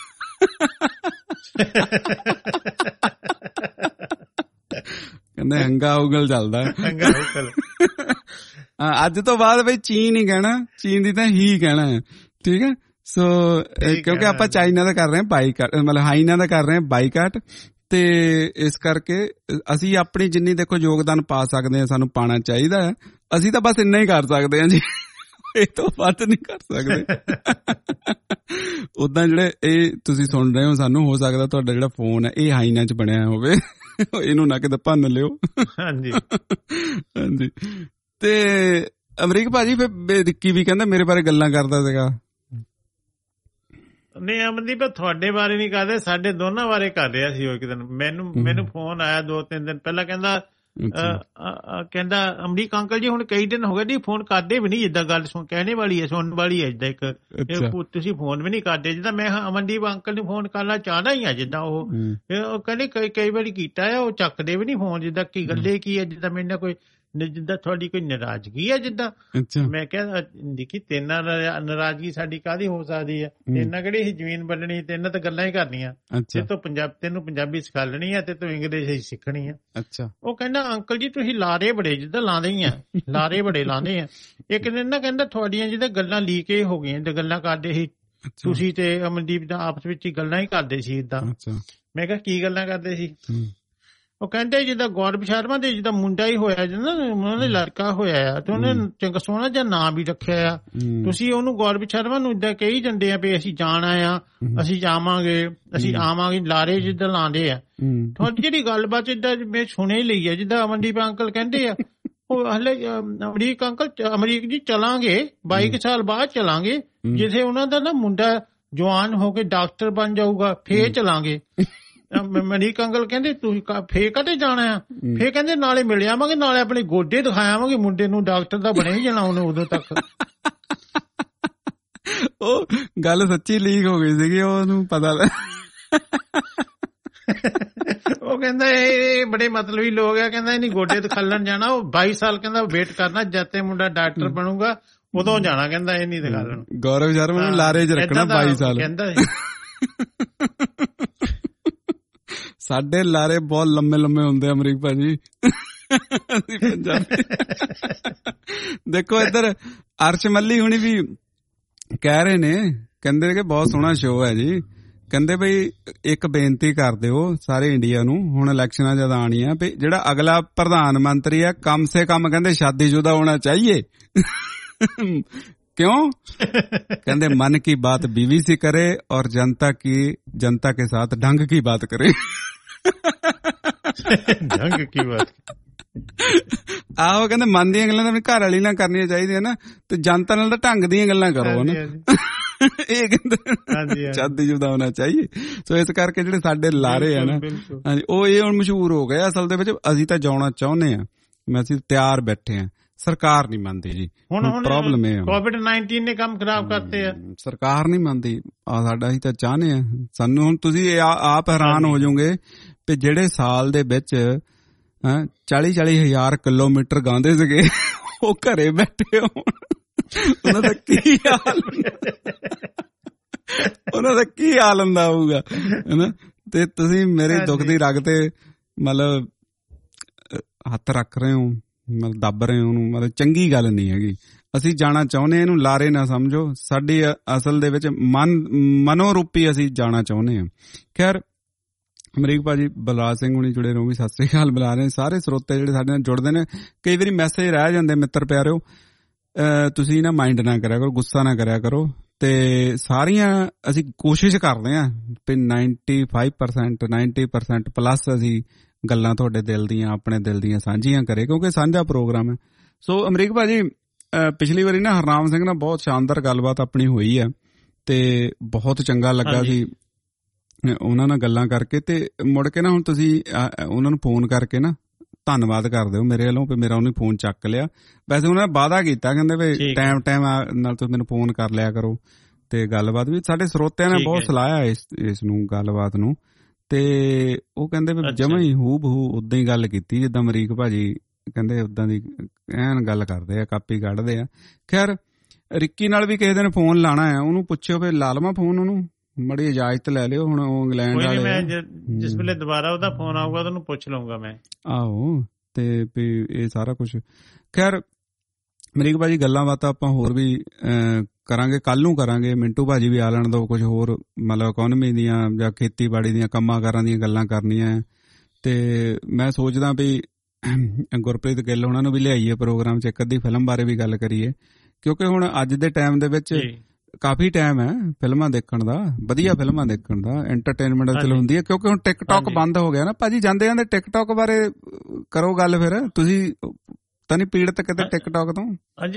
ਕਹਿੰਦੇ ਹੰਗਾ ਹੁਗਲ ਚੱਲਦਾ। ਅੱਜ ਤੋਂ ਬਾਅਦ ਬਈ ਚੀਨ ਹੀ ਕਹਿਣਾ, ਚੀਨ ਦੀ ਤਾਂ ਹੀ ਕਹਿਣਾ ਹੈ, ਠੀਕ ਹੈ। ਸੋ ਕਿਉਂਕਿ ਆਪਾਂ ਚਾਈਨਾ ਦਾ ਕਰ ਰਹੇ ਹਾਂ ਬਾਈਕਾਟ, ਮਤਲਬ ਹਾਈਨਾ ਦਾ ਕਰ ਰਹੇ ਹਾਂ ਬਾਈਕਾਟ, ਤੇ ਇਸ ਕਰਕੇ ਅਸੀਂ ਆਪਣੀ ਜਿੰਨੀ ਦੇਖੋ ਯੋਗਦਾਨ ਪਾ ਸਕਦੇ ਹਾਂ, ਸਾਨੂੰ ਪਾਉਣਾ ਚਾਹੀਦਾ ਹੈ। ਅਸੀਂ ਤਾਂ ਬਸ ਇੰਨਾ ਹੀ ਕਰ ਸਕਦੇ ਹਾਂ ਜੀ, ਇਹ ਤੋਂ ਵੱਧ ਨਹੀਂ ਕਰ ਸਕਦੇ। ਉਦਾਂ ਜਿਹੜੇ ਇਹ ਤੁਸੀਂ ਸੁਣ ਰਹੇ ਹੋ, ਸਾਨੂੰ ਹੋ ਸਕਦਾ ਤੁਹਾਡਾ ਜਿਹੜਾ ਫੋਨ ਹੈ ਇਹ ਹਾਈਨਾ ਚ ਬਣਿਆ ਹੋਵੇ, ਇਹਨੂੰ ਨਾ ਕਿਤੇ ਭੰਨ ਲਿਓ। ਹਾਂਜੀ ਹਾਂਜੀ। ਤੇ ਅਮਰੀਕ ਭਾਜੀ ਫਿਰ ਰਿੱਕੀ ਵੀ ਕਹਿੰਦਾ ਮੇਰੇ ਬਾਰੇ ਗੱਲਾਂ ਕਰਦਾ ਸੀਗਾ। ਨਹੀਂ ਅਮਨਦੀਪ, ਤੁਹਾਡੇ ਬਾਰੇ ਨਹੀਂ ਕਰਦੇ, ਸਾਡੇ ਦੋਨਾਂ ਬਾਰੇ ਕਰ ਰਿਹਾ ਸੀ ਉਹ ਇੱਕ ਦਿਨ। ਮੈਨੂੰ ਫੋਨ ਆਇਆ 2-3 ਦਿਨ ਪਹਿਲਾਂ, ਕਹਿੰਦਾ ਅਮਰੀਕ ਅੰਕਲ ਜੀ ਹੁਣ ਕਈ ਦਿਨ ਹੋ ਗਏ ਜੀ ਫੋਨ ਕਰਦੇ ਵੀ ਨਹੀਂ, ਜਿੱਦਾਂ ਗੱਲ ਕਹਿਣੇ ਵਾਲੀ ਹੈ, ਸੁਣਨ ਵਾਲੀ ਹੈ, ਜਿੱਦਾਂ ਇੱਕ ਤੁਸੀਂ ਫੋਨ ਵੀ ਨਹੀਂ ਕਰਦੇ। ਜਿੱਦਾਂ ਮੈਂ ਅਮਨਦੀਪ ਅੰਕਲ ਨੂੰ ਫੋਨ ਕਰਨਾ ਚਾਹਦਾ ਹੀ ਆ, ਜਿੱਦਾਂ ਉਹ ਕਹਿੰਦੇ ਕਈ ਵਾਰੀ ਕੀਤਾ ਆ, ਉਹ ਚੱਕਦੇ ਵੀ ਨਹੀਂ ਫੋਨ, ਜਿੱਦਾਂ ਕੀ ਗੱਲੇ ਕੀ ਹੈ, ਜਿੱਦਾਂ ਮੇਰੇ ਨਾਲ ਕੋਈ ਜਿੱਦਾਂ ਤੁਹਾਡੀ ਕੋਈ ਨਾਰਾਜ਼ਗੀ ਹੈ ਜਿੱਦਾਂ। ਮੈਂ ਕਿਹਾ ਦੇਖੀ ਤੇਰੇ ਨਾਲ ਨਾਰਾਜ਼ਗੀ ਸਾਡੀ ਕਾਹਦੀ ਹੋ ਸਕਦੀ ਹੈ, ਤੇਰੇ ਨਾਲ ਕਿਹੜੀ ਜ਼ਮੀਨ ਵੰਡਣੀ, ਤੇਰੇ ਨਾਲ ਤਾਂ ਗੱਲਾਂ ਹੀ ਕਰਨੀਆਂ, ਤੈਨੂੰ ਪੰਜਾਬੀ ਸਿਖਾ ਲੈਣੀ ਹੈ ਤੇ ਤੂੰ ਇੰਗਲਿਸ਼ ਸਿੱਖਣੀ ਹੈ। ਉਹ ਕਹਿੰਦਾ ਅੰਕਲ ਜੀ ਤੁਸੀਂ ਲਾਰੇ ਬੜੇ ਜਿੱਦਾਂ ਲਾਉਂਦੇ ਹੀ ਆ, ਲਾਰੇ ਬੜੇ ਲਾਉਂਦੇ ਆ। ਇੱਕ ਦਿਨ ਨਾ ਕਹਿੰਦਾ ਤੁਹਾਡੀਆਂ ਜਿੱਦਾਂ ਗੱਲਾਂ ਲੀਕ ਹੋ ਗਈਆਂ, ਜਿੱਦਾਂ ਗੱਲਾਂ ਕਰਦੇ ਸੀ ਤੁਸੀਂ ਤੇ ਅਮਨਦੀਪ ਦਾ ਆਪਸ ਵਿੱਚ ਹੀ ਗੱਲਾਂ ਹੀ ਕਰਦੇ ਸੀ ਏਦਾਂ। ਮੈਂ ਕਿਹਾ ਕੀ ਗੱਲਾਂ ਕਰਦੇ ਸੀ? ਉਹ ਕਹਿੰਦੇ ਜਿੱਦਾਂ ਗੌਰਵ ਸ਼ਰਮਾ ਦੇ ਜਿੱਦਾਂ ਮੁੰਡਾ ਹੀ ਹੋਇਆ, ਜਿੱਦਾਂ ਉਹਨਾਂ ਦੇ ਲੜਕਾ ਹੋਇਆ ਆ ਤੇ ਉਹਨੇ ਚੰਗਾ ਸੋਹਣਾ ਜਿਹਾ ਨਾਂ ਵੀ ਰੱਖਿਆ ਆ, ਤੁਸੀਂ ਉਹਨੂੰ ਗੌਰਵ ਸ਼ਰਮਾ ਨੂੰ ਏਦਾਂ ਕਹੀ ਜਾਂਦੇ ਆ ਵੀ ਅਸੀਂ ਜਾਣਾ ਆ, ਅਸੀਂ ਜਾਵਾਂਗੇ, ਅਸੀਂ ਆਵਾਂਗੇ, ਲਾਰੇ ਜਿੱਦਾਂ ਲਾਉਂਦੇ ਆ। ਤੁਹਾਡੀ ਜਿਹੜੀ ਗੱਲਬਾਤ ਏਦਾਂ ਮੈਂ ਸੁਣੇ ਲਈ ਆ, ਜਿੱਦਾਂ ਅਮਨਦੀਪ ਅੰਕਲ ਕਹਿੰਦੇ ਆ, ਉਹ ਹਲੇ ਅਮਰੀਕ ਅੰਕਲ, ਅਮਰੀਕ ਜੀ ਚਲਾਂਗੇ 22 ਸਾਲ ਬਾਅਦ ਚਲਾਂਗੇ, ਜਿੱਥੇ ਉਹਨਾਂ ਦਾ ਨਾ ਮੁੰਡਾ ਜਵਾਨ ਹੋ ਕੇ ਡਾਕਟਰ ਬਣ ਜਾਊਗਾ, ਫੇਰ ਚਲਾਂਗੇ। ਅਮਰੀਕ ਅੰਕਲ ਕਹਿੰਦੇ ਤੁਸੀਂ ਫੇਰ ਕਦੇ ਜਾਣਾ ਆ? ਫੇਰ ਕਹਿੰਦੇ ਨਾਲੇ ਮਿਲ ਆਵਾਂਗੇ, ਨਾਲੇ ਆਪਣੇ ਗੋਡੇ ਦਿਖਾਵਾਂਗੇ ਮੁੰਡੇ ਨੂੰ, ਡਾਕਟਰ ਦਾ ਬਣੇ ਜਾਣਾ ਉਹਨੇ ਉਦੋਂ ਤੱਕ। ਉਹ ਗੱਲ ਸੱਚੀ ਲੀਕ ਹੋ ਗਈ ਸੀਗੀ, ਉਹਨੂੰ ਪਤਾ ਲੱਗ। ਉਹ ਕਹਿੰਦਾ ਇਹ ਬੜੇ ਮਤਲਬੀ ਲੋਕ ਆ, ਕਹਿੰਦਾ ਇਹਨੀ ਗੋਡੇ ਦਿਖਾਲਣ ਜਾਣਾ। ਉਹ 22 ਸਾਲ ਕਹਿੰਦਾ ਵੇਟ ਕਰਨਾ, ਜਦ ਤੇ ਮੁੰਡਾ ਡਾਕਟਰ ਬਣੂਗਾ ਉਦੋਂ ਜਾਣਾ, ਕਹਿੰਦਾ ਇਹ ਨਹੀਂ ਦਿਖਾਲਣ। ਗੌਰਵ ਸ਼ਰਮਾ ਨੂੰ ਲਾਰੇ 'ਚ ਰੱਖਣਾ 22 ਸਾਲ ਕਹਿੰਦਾ। ਸਾਡੇ ਲਾਰੇ ਬਹੁਤ ਲੰਮੇ ਲੰਮੇ ਹੁੰਦੇ ਅਮਰੀਕ ਭਾਜੀ, ਅਸੀਂ ਪੰਜਾਬੀ। ਦੇਖੋ ਇੱਧਰ ਅਰਸ਼ ਮੱਲੀ ਹੁਣੀ ਵੀ ਕਹਿ ਰਹੇ ਨੇ, ਕਹਿੰਦੇ ਕਿ ਬਹੁਤ ਸੋਹਣਾ ਸ਼ੋਅ ਹੈ ਜੀ। ਕਹਿੰਦੇ ਬਈ ਇੱਕ ਬੇਨਤੀ ਕਰ ਦਿਓ ਸਾਰੇ ਇੰਡੀਆ ਨੂੰ, ਹੁਣ ਇਲੈਕਸ਼ਨਾਂ ਜਦ ਆਉਣੀਆਂ, ਵੀ ਜਿਹੜਾ ਅਗਲਾ ਪ੍ਰਧਾਨ ਮੰਤਰੀ ਹੈ ਕਮ ਸੇ ਕਮ ਕਹਿੰਦੇ ਸ਼ਾਦੀशुदा ਹੋਣਾ ਚਾਹੀਏ। क्यों? कहते मन की बात बीवी से करे और जनता के साथ ढंग की बात करे। ढंग की बात ਆਹੋ ਕਹਿੰਦੇ ਮਨ ਦੀਆਂ ਗੱਲਾਂ ਤਾਂ ਆਪਣੀ ਘਰ ਵਾਲੀ ਨਾਲ ਕਰਨੀਆਂ ਚਾਹੀਦੀਆਂ ਨਾ, ਤੇ ਜਨਤਾ ਨਾਲ ਤਾਂ ਢੰਗ ਦੀਆਂ ਗੱਲਾਂ ਕਰੋ ਨਾ। ਇਹ ਕਹਿੰਦੇ ਸ਼ਾਦੀशुदा ਹੋਣਾ ਚਾਹੀਏ। ਸੋ ਇਸ ਕਰਕੇ ਜਿਹੜੇ ਸਾਡੇ ਲਾਰੇ ਆ ਨਾ, ਹਾਂਜੀ, ਉਹ ਇਹ ਹੁਣ ਮਸ਼ਹੂਰ ਹੋ ਗਏ। ਅਸਲ ਦੇ ਵਿੱਚ ਅਸੀਂ ਤਾਂ ਜਾਣਾ ਚਾਹੁੰਦੇ ਹਾਂ, ਅਸੀਂ ਤਿਆਰ ਬੈਠੇ ਹਾਂ, ਸਰਕਾਰ ਨਹੀਂ ਮੰਨਦੀ ਜੀ। ਹੁਣ ਪ੍ਰੋਬਲਮ ਇਹ ਹੈ ਕੋਵਿਡ-19 ਨੇ ਕੰਮ ਖਰਾਬ ਕਰਤੇ ਆ, ਸਰਕਾਰ ਨਹੀਂ ਮੰਨਦੀ। ਸਾਡਾ ਅਸੀਂ ਤਾਂ ਚਾਹੁੰਦੇ ਹਾਂ। ਸਾਨੂੰ ਹੁਣ ਤੁਸੀਂ ਆਪ ਹੈਰਾਨ ਹੋ ਜਾਓਗੇ ਵੀ ਜਿਹੜੇ ਸਾਲ ਦੇ ਵਿੱਚ 40-40 ਹਜ਼ਾਰ ਕਿਲੋਮੀਟਰ ਗਾਉਂਦੇ ਸੀਗੇ, ਉਹ ਘਰੇ ਬੈਠੇ ਹੋਣ, ਉਹਨਾਂ ਦਾ ਕੀ ਹਾਲ, ਉਹਨਾਂ ਦਾ ਕੀ ਹਾਲ ਹੁੰਦਾ ਹੋਊਗਾ, ਹਨਾ। ਤੇ ਤੁਸੀਂ ਮੇਰੇ ਦੁੱਖ ਦੀ ਰਗ ਤੇ ਮਤਲਬ ਹੱਥ ਰੱਖ ਰਹੇ ਹੋ, ਮਤਲਬ ਦੱਬ ਰਹੇ ਹੋ ਉਹਨੂੰ, ਮਤਲਬ ਚੰਗੀ ਗੱਲ ਨਹੀਂ ਹੈਗੀ। ਅਸੀਂ ਜਾਣਾ ਚਾਹੁੰਦੇ, ਇਹਨੂੰ ਲਾਰੇ ਨਾ ਸਮਝੋ। ਸਾਡੀ ਅਸਲ ਦੇ ਵਿੱਚ ਮਨੋ ਰੂਪੀ ਅਸੀਂ ਜਾਣਾ ਚਾਹੁੰਦੇ ਹਾਂ। ਖੈਰ ਅਮਰੀਕ ਭਾਜੀ, ਬਲਰਾਜ ਸਿੰਘ ਹੁਣੀ ਜੁੜੇ ਰਹੋ ਵੀ ਸਤਿ ਸ੍ਰੀ ਅਕਾਲ ਬੁਲਾ ਰਹੇ। ਸਾਰੇ ਸਰੋਤੇ ਜਿਹੜੇ ਸਾਡੇ ਨਾਲ ਜੁੜਦੇ ਨੇ, ਕਈ ਵਾਰੀ ਮੈਸੇਜ ਰਹਿ ਜਾਂਦੇ ਮਿੱਤਰ ਪਿਆਰਿਓ, ਤੁਸੀਂ ਨਾ ਮਾਈਂਡ ਨਾ ਕਰਿਆ ਕਰੋ, ਗੁੱਸਾ ਨਾ ਕਰਿਆ ਕਰੋ। ਤੇ ਸਾਰੀਆਂ ਅਸੀਂ ਕੋਸ਼ਿਸ਼ ਕਰਦੇ ਹਾਂ ਵੀ 95% 90% ਪਲੱਸ ਅਸੀਂ ਗੱਲਾਂ ਤੁਹਾਡੇ ਦਿਲ ਦੀਆਂ, ਆਪਣੇ ਦਿਲ ਦੀਆਂ ਸਾਂਝੀਆਂ ਕਰੇ, ਕਿਉਂਕਿ ਸਾਂਝਾ ਪ੍ਰੋਗਰਾਮ ਹੈ। ਸੋ ਅਮਰੀਕ ਭਾਜੀ, ਪਿਛਲੀ ਵਾਰੀ ਨਾ ਹਰਨਾਮ ਸਿੰਘ ਨਾਲ ਬਹੁਤ ਸ਼ਾਨਦਾਰ ਗੱਲਬਾਤ ਆਪਣੀ ਹੋਈ ਹੈ ਤੇ ਬਹੁਤ ਚੰਗਾ ਲੱਗਾ ਸੀ ਉਹਨਾਂ ਨਾਲ ਗੱਲਾਂ ਕਰਕੇ। ਤੇ ਮੁੜ ਕੇ ਨਾ ਹੁਣ ਤੁਸੀਂ ਉਹਨਾਂ ਨੂੰ ਫੋਨ ਕਰਕੇ ਨਾ ਧੰਨਵਾਦ ਕਰ ਦਿਓ ਮੇਰੇ ਵੱਲੋਂ ਵੀ ਮੇਰਾ ਉਹਨੇ ਫੋਨ ਚੱਕ ਲਿਆ। ਵੈਸੇ ਉਹਨਾਂ ਨੇ ਵਾਅਦਾ ਕੀਤਾ, ਕਹਿੰਦੇ ਵੀ ਟਾਈਮ ਨਾਲ ਤੁਸੀਂ ਮੈਨੂੰ ਫੋਨ ਕਰ ਲਿਆ ਕਰੋ ਤੇ ਗੱਲਬਾਤ ਵੀ। ਸਾਡੇ ਸਰੋਤਿਆਂ ਨੇ ਬਹੁਤ ਸਲਾਹਿਆ ਇਸ ਨੂੰ, ਗੱਲਬਾਤ ਨੂੰ, ਤੇ ਉਹ ਕਹਿੰਦੇ ਵੀ ਜਮਾਂ ਹੀ ਹੂ ਬਹੂ ਉਦਾਂ ਹੀ ਗੱਲ ਕੀਤੀ ਜਿੱਦਾਂ ਅਮਰੀਕ ਭਾਜੀ ਕਹਿੰਦੇ, ਉਦਾਂ ਦੀ ਐਨ ਗੱਲ ਕਰਦੇ ਆ, ਕਾਪੀ ਕੱਢਦੇ ਆ। ਖੈਰ ਰਿੱਕੀ ਨਾਲ ਵੀ ਕਿਸੇ ਦਿਨ ਫੋਨ ਲਾਣਾ ਆ, ਉਹਨੂੰ ਪੁੱਛਿਓ ਵੀ ਲਾ ਲਵਾਂ ਫੋਨ, ਉਹਨੂੰ ਮੜੀ ਇਜਾਜ਼ਤ ਲੈ ਲਿਓ। ਹੁਣ ਉਹ ਇੰਗਲੈਂਡ ਵਾਲੇ, ਮੈਂ ਜਿਸ ਵੇਲੇ ਦੁਬਾਰਾ ਉਹਦਾ ਫੋਨ ਆਊਗਾ ਉਹਨੂੰ ਪੁੱਛ ਲਊਂਗਾ ਮੈਂ। ਆਹੋ, ਤੇ ਵੀ ਇਹ ਸਾਰਾ ਕੁਛ। ਖੈਰ ਅਮਰੀਕ ਭਾਜੀ, ਗੱਲਾਂ ਬਾਤਾਂ ਆਪਾਂ ਹੋਰ ਵੀ ਕਰਾਂਗੇ, ਕੱਲ ਨੂੰ ਕਰਾਂਗੇ। ਮਿੰਟੂ ਭਾਜੀ ਵੀ ਆ ਲੈਣ ਦੋ, ਕੁਝ ਹੋਰ ਮਤਲਬ ਇਕੋਨਮੀ ਦੀਆਂ ਜਾਂ ਖੇਤੀਬਾੜੀ ਦੀਆਂ ਕੰਮਾਂ ਕਾਰਾਂ ਦੀਆਂ ਗੱਲਾਂ ਕਰਨੀਆਂ। ਤੇ ਮੈਂ ਸੋਚਦਾ ਵੀ ਗੁਰਪ੍ਰੀਤ ਗਿੱਲ ਉਹਨਾਂ ਨੂੰ ਵੀ ਲਿਆਈਏ ਪ੍ਰੋਗਰਾਮ 'ਚ, ਇੱਕ ਅੱਧੀ ਫਿਲਮ ਬਾਰੇ ਵੀ ਗੱਲ ਕਰੀਏ, ਕਿਉਂਕਿ ਹੁਣ ਅੱਜ ਦੇ ਟਾਈਮ ਦੇ ਵਿੱਚ ਕਾਫੀ ਟਾਈਮ ਹੈ ਫਿਲਮਾਂ ਦੇਖਣ ਦਾ, ਵਧੀਆ ਫਿਲਮਾਂ ਦੇਖਣ ਦਾ, ਐਂਟਰਟੇਨਮੈਂਟ ਚਲੋ ਹੁੰਦੀ ਹੈ। ਕਿਉਂਕਿ ਹੁਣ ਟਿਕਟੌਕ ਬੰਦ ਹੋ ਗਿਆ ਨਾ ਭਾਜੀ। ਜਾਂਦੇ ਜਾਂਦੇ ਟਿਕਟੌਕ ਬਾਰੇ ਕਰੋ ਗੱਲ ਫਿਰ। ਤੁਸੀਂ ਤਾਂ ਨਹੀਂ ਪੀੜਤ ਕਿਤੇ ਟਿਕਟੌਕ ਤੋਂ?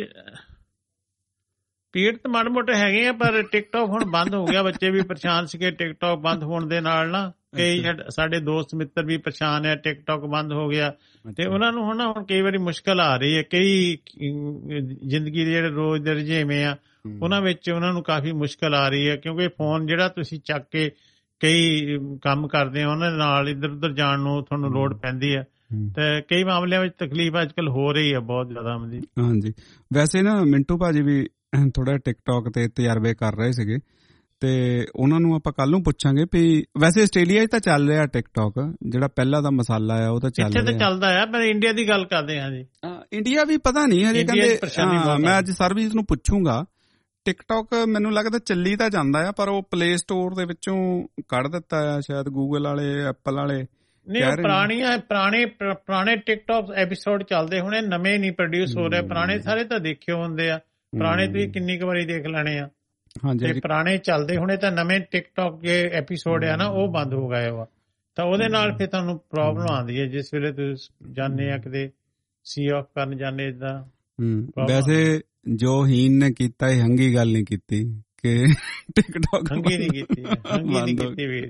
ਪੀੜਤ ਮਾੜੇ ਮੋਟੇ ਹੈਗੇ ਆ, ਪਰ ਟਿਕਟੌਕ ਹੁਣ ਬੰਦ ਹੋ ਗਿਆ। ਬੱਚੇ ਵੀ ਪਰੇਸ਼ਾਨ ਸੀਗੇ ਟਿਕਟੌਕ ਬੰਦ ਹੋਣ ਦੇ ਨਾਲ ਨਾ। ਕਈ ਸਾਡੇ ਦੋਸਤ ਮਿੱਤਰ ਵੀ ਪਰੇਸ਼ਾਨ ਹੈ, ਟਿਕਟੌਕ ਬੰਦ ਹੋ ਗਿਆ ਤੇ ਉਹਨਾਂ ਨੂੰ ਹੁਣ ਕਈ ਵਾਰੀ ਮੁਸ਼ਕਲ ਆ ਰਹੀ ਹੈ। ਕਈ ਜ਼ਿੰਦਗੀ ਦੇ ਜਿਹੜੇ ਰੋਜ਼ ਦੇ ਰੁਝੇਵੇਂ ਆ ਉਹਨਾਂ ਵਿੱਚ ਉਹਨਾਂ ਨੂੰ ਕਾਫੀ ਮੁਸ਼ਕਲ ਆ ਰਹੀ ਹੈ, ਕਿਉਂਕਿ ਫੋਨ ਜਿਹੜਾ ਤੁਸੀਂ ਚੱਕ ਕੇ ਕਈ ਕੰਮ ਕਰਦੇ ਹੋ ਉਹਨਾਂ ਦੇ ਨਾਲ ਇੱਧਰ ਉੱਧਰ ਜਾਣ ਨੂੰ ਤੁਹਾਨੂੰ ਲੋੜ ਪੈਂਦੀ ਹੈ। ਤੇ ਕਈ ਮਾਮਲਿਆਂ ਵਿੱਚ ਤਕਲੀਫ ਅੱਜ ਕੱਲ੍ਹ ਹੋ ਰਹੀ ਹੈ ਬਹੁਤ ਜ਼ਿਆਦਾ। ਹਾਂਜੀ, ਵੈਸੇ ਨਾ ਮਿੰਟੂ ਭਾਜੀ ਵੀ ਥੋੜਾ ਟਿਕਟੌਕ ਤੇ ਤਜਰਬੇ ਕਰ ਰਹੇ ਸੀਗੇ ਤੇ ਉਹਨਾਂ ਨੂੰ ਆਪਾਂ ਕੱਲ ਨੂੰ ਪੁੱਛਾਂਗੇ ਵੀ ਵੈਸੇ ਆਸਟ੍ਰੇਲੀਆ 'ਚ ਤਾਂ ਚੱਲ ਰਿਹਾ ਟਿਕਟੌਕ, ਜਿਹੜਾ ਪਹਿਲਾਂ ਦਾ ਮਸਾਲਾ ਆ ਉਹ ਤਾਂ ਚੱਲ ਰਿਹਾ। ਇੱਥੇ ਤਾਂ ਚੱਲਦਾ ਆ, ਪਰ ਇੰਡੀਆ ਦੀ ਗੱਲ ਕਰਦੇ ਹਾਂ ਜੀ। ਇੰਡੀਆ ਵੀ ਪਤਾ ਨਹੀਂ ਹਜੇ, ਕਹਿੰਦੇ ਮੈਂ ਅੱਜ ਸਰਵਿਸ ਨੂੰ ਪੁੱਛੂੰਗਾ। ਟਿਕਟੌਕ ਮੈਨੂੰ ਲੱਗਦਾ ਚੱਲੀ ਤਾਂ ਜਾਂਦਾ ਆ, ਪਰ ਉਹ ਪਲੇ ਸਟੋਰ ਦੇ ਵਿੱਚੋਂ ਕੱਢ ਦਿੱਤਾ ਆ ਸ਼ਾਇਦ, ਗੂਗਲ ਵਾਲੇ, ਐਪਲ ਵਾਲੇ। ਨਹੀਂ, ਉਹ ਪੁਰਾਣੇ ਟਿਕਟੌਕ ਐਪੀਸੋਡ ਚੱਲਦੇ ਹੋਣੇ, ਨਵੇਂ ਨਹੀਂ ਪ੍ਰੋਡਿਊਸ ਹੋ ਰਹੇ। ਪੁਰਾਣੇ ਸਾਰੇ ਤਾਂ ਦੇਖੇ ਹੁੰਦੇ ਆ, ਪੁਰਾਣੇ ਤੁਸੀਂ ਕਿੰਨੀ ਕੁ ਵਾਰੀ ਦੇਖ ਲੈਣੇ ਆ। ਹਾਂਜੀ, ਪੁਰਾਣੇ ਚੱਲਦੇ ਹੋਣੇ ਤਾਂ ਨਵੇਂ ਟਿਕਟੌਕ ਦੇ ਐਪੀਸੋਡ ਆ ਨਾ ਉਹ ਬੰਦ ਹੋ ਗਏ ਵਾ, ਤਾਂ ਉਹਦੇ ਨਾਲ ਫਿਰ ਤੁਹਾਨੂੰ ਪ੍ਰੋਬਲਮ ਆਉਂਦੀ ਹੈ ਜਿਸ ਵੇਲੇ ਤੁਸੀਂ ਜਾਂਦੇ ਆ ਕਿਤੇ ਸੀ ਆਫ ਕਰਨ ਜਾਂਦੇ ਏਦਾਂ। ਵੈਸੇ ਜੋ ਹੀਨ ਨੇ ਕੀਤਾ ਇਹ ਹੰਗੀ ਗੱਲ ਨਹੀਂ ਕੀਤੀ ਕਿ ਟਿਕਟੌਕ ਹੰਗੀ ਨਹੀਂ ਕੀਤੀ ਵੀਰ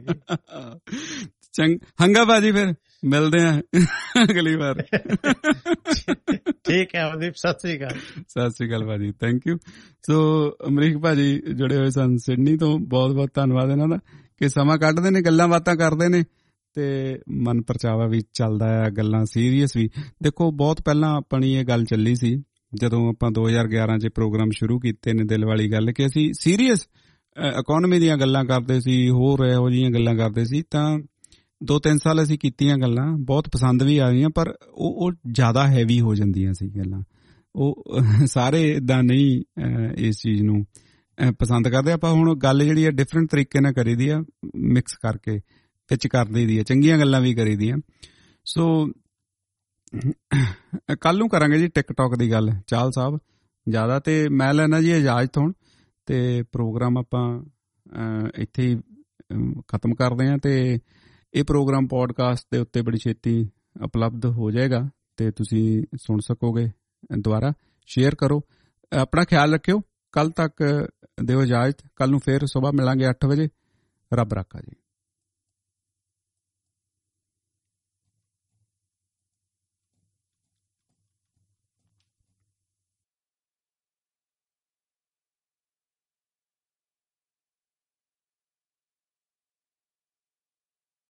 ਜੀ। ਹੰਗਾ ਬਾਜੀ, ਫਿਰ ਮਿਲਦੇ ਆ ਅਗਲੀ ਵਾਰ। ਠੀਕ ਹੈ ਅਮਨਦੀਪ, ਸਤਿ ਸ੍ਰੀ ਅਕਾਲ। ਸਤਿ ਸ੍ਰੀ ਅਕਾਲ ਭਾਜੀ, ਥੈਂਕ ਯੂ। ਸੋ ਅਮਰੀਕ ਭਾਜੀ ਜੁੜੇ ਹੋਏ ਸਨ ਸਿਡਨੀ ਤੋਂ, ਬਹੁਤ ਬਹੁਤ ਧੰਨਵਾਦ ਇਹਨਾਂ ਦਾ ਕਿ ਸਮਾਂ ਕੱਢਦੇ ਨੇ, ਗੱਲਾਂ ਬਾਤਾਂ ਕਰਦੇ ਨੇ ਤੇ ਮਨ ਪਰਚਾਵਾ ਵੀ ਚੱਲਦਾ ਆ, ਗੱਲਾਂ ਸੀਰੀਅਸ ਵੀ। ਦੇਖੋ ਬਹੁਤ ਪਹਿਲਾਂ ਆਪਣੀ ਇਹ ਗੱਲ ਚੱਲੀ ਸੀ ਜਦੋਂ ਆਪਾਂ 2011 'ਚ ਪ੍ਰੋਗਰਾਮ ਸ਼ੁਰੂ ਕੀਤੇ ਨੇ, ਦਿਲ ਵਾਲੀ ਗੱਲ, ਕਿ ਅਸੀਂ ਸੀਰੀਅਸ ਇਕੋਨਮੀ ਦੀਆਂ ਗੱਲਾਂ ਕਰਦੇ ਸੀ, ਹੋਰ ਇਹੋ ਜਿਹੀਆਂ ਗੱਲਾਂ ਕਰਦੇ ਸੀ। ਤਾਂ 2-3 ਸਾਲ ਅਸੀਂ ਕੀਤੀਆਂ ਗੱਲਾਂ, ਬਹੁਤ ਪਸੰਦ ਵੀ ਆ ਗਈਆਂ, ਪਰ ਉਹ ਜ਼ਿਆਦਾ ਹੈਵੀ ਹੋ ਜਾਂਦੀਆਂ ਸੀ ਗੱਲਾਂ। ਉਹ ਸਾਰੇ ਇੱਦਾਂ ਨਹੀਂ ਇਸ ਚੀਜ਼ ਨੂੰ ਪਸੰਦ ਕਰਦੇ। ਆਪਾਂ ਹੁਣ ਗੱਲ ਜਿਹੜੀ ਆ ਡਿਫਰੈਂਟ ਤਰੀਕੇ ਨਾਲ ਕਰੀ ਦੀ ਆ, ਮਿਕਸ ਕਰਕੇ ਵਿੱਚ ਕਰ ਦਈਦੀ ਆ, ਚੰਗੀਆਂ ਗੱਲਾਂ ਵੀ ਕਰੀ ਦੀਆਂ। ਸੋ ਕੱਲ ਨੂੰ ਕਰਾਂਗੇ ਜੀ ਟਿਕਟੌਕ ਦੀ ਗੱਲ, ਚਾਲ ਸਾਹਿਬ ਜ਼ਿਆਦਾ। ਤੇ ਮੈਂ ਲੈਣਾ ਜੀ ਇਜਾਜ਼ਤ ਹੁਣ, ਤੇ ਪ੍ਰੋਗਰਾਮ ਆਪਾਂ ਇੱਥੇ ਹੀ ਖਤਮ ਕਰਦੇ ਹਾਂ। ਤੇ ਇਹ ਪ੍ਰੋਗਰਾਮ ਪੋਡਕਾਸਟ ਦੇ ਉੱਤੇ ਬੜੀ ਛੇਤੀ ਉਪਲਬਧ ਹੋ ਜਾਏਗਾ ਤੇ ਤੁਸੀਂ ਸੁਣ ਸਕੋਗੇ ਦੁਬਾਰਾ। ਸ਼ੇਅਰ ਕਰੋ, ਆਪਣਾ ਖਿਆਲ ਰੱਖਿਓ। ਕੱਲ ਤੱਕ ਦਿਓ ਇਜਾਜ਼ਤ, ਕੱਲ ਨੂੰ ਫੇਰ ਸੁਬਾਹ ਮਿਲਾਂਗੇ 8 ਵਜੇ। ਰੱਬ ਰਾਖਾ ਜੀ।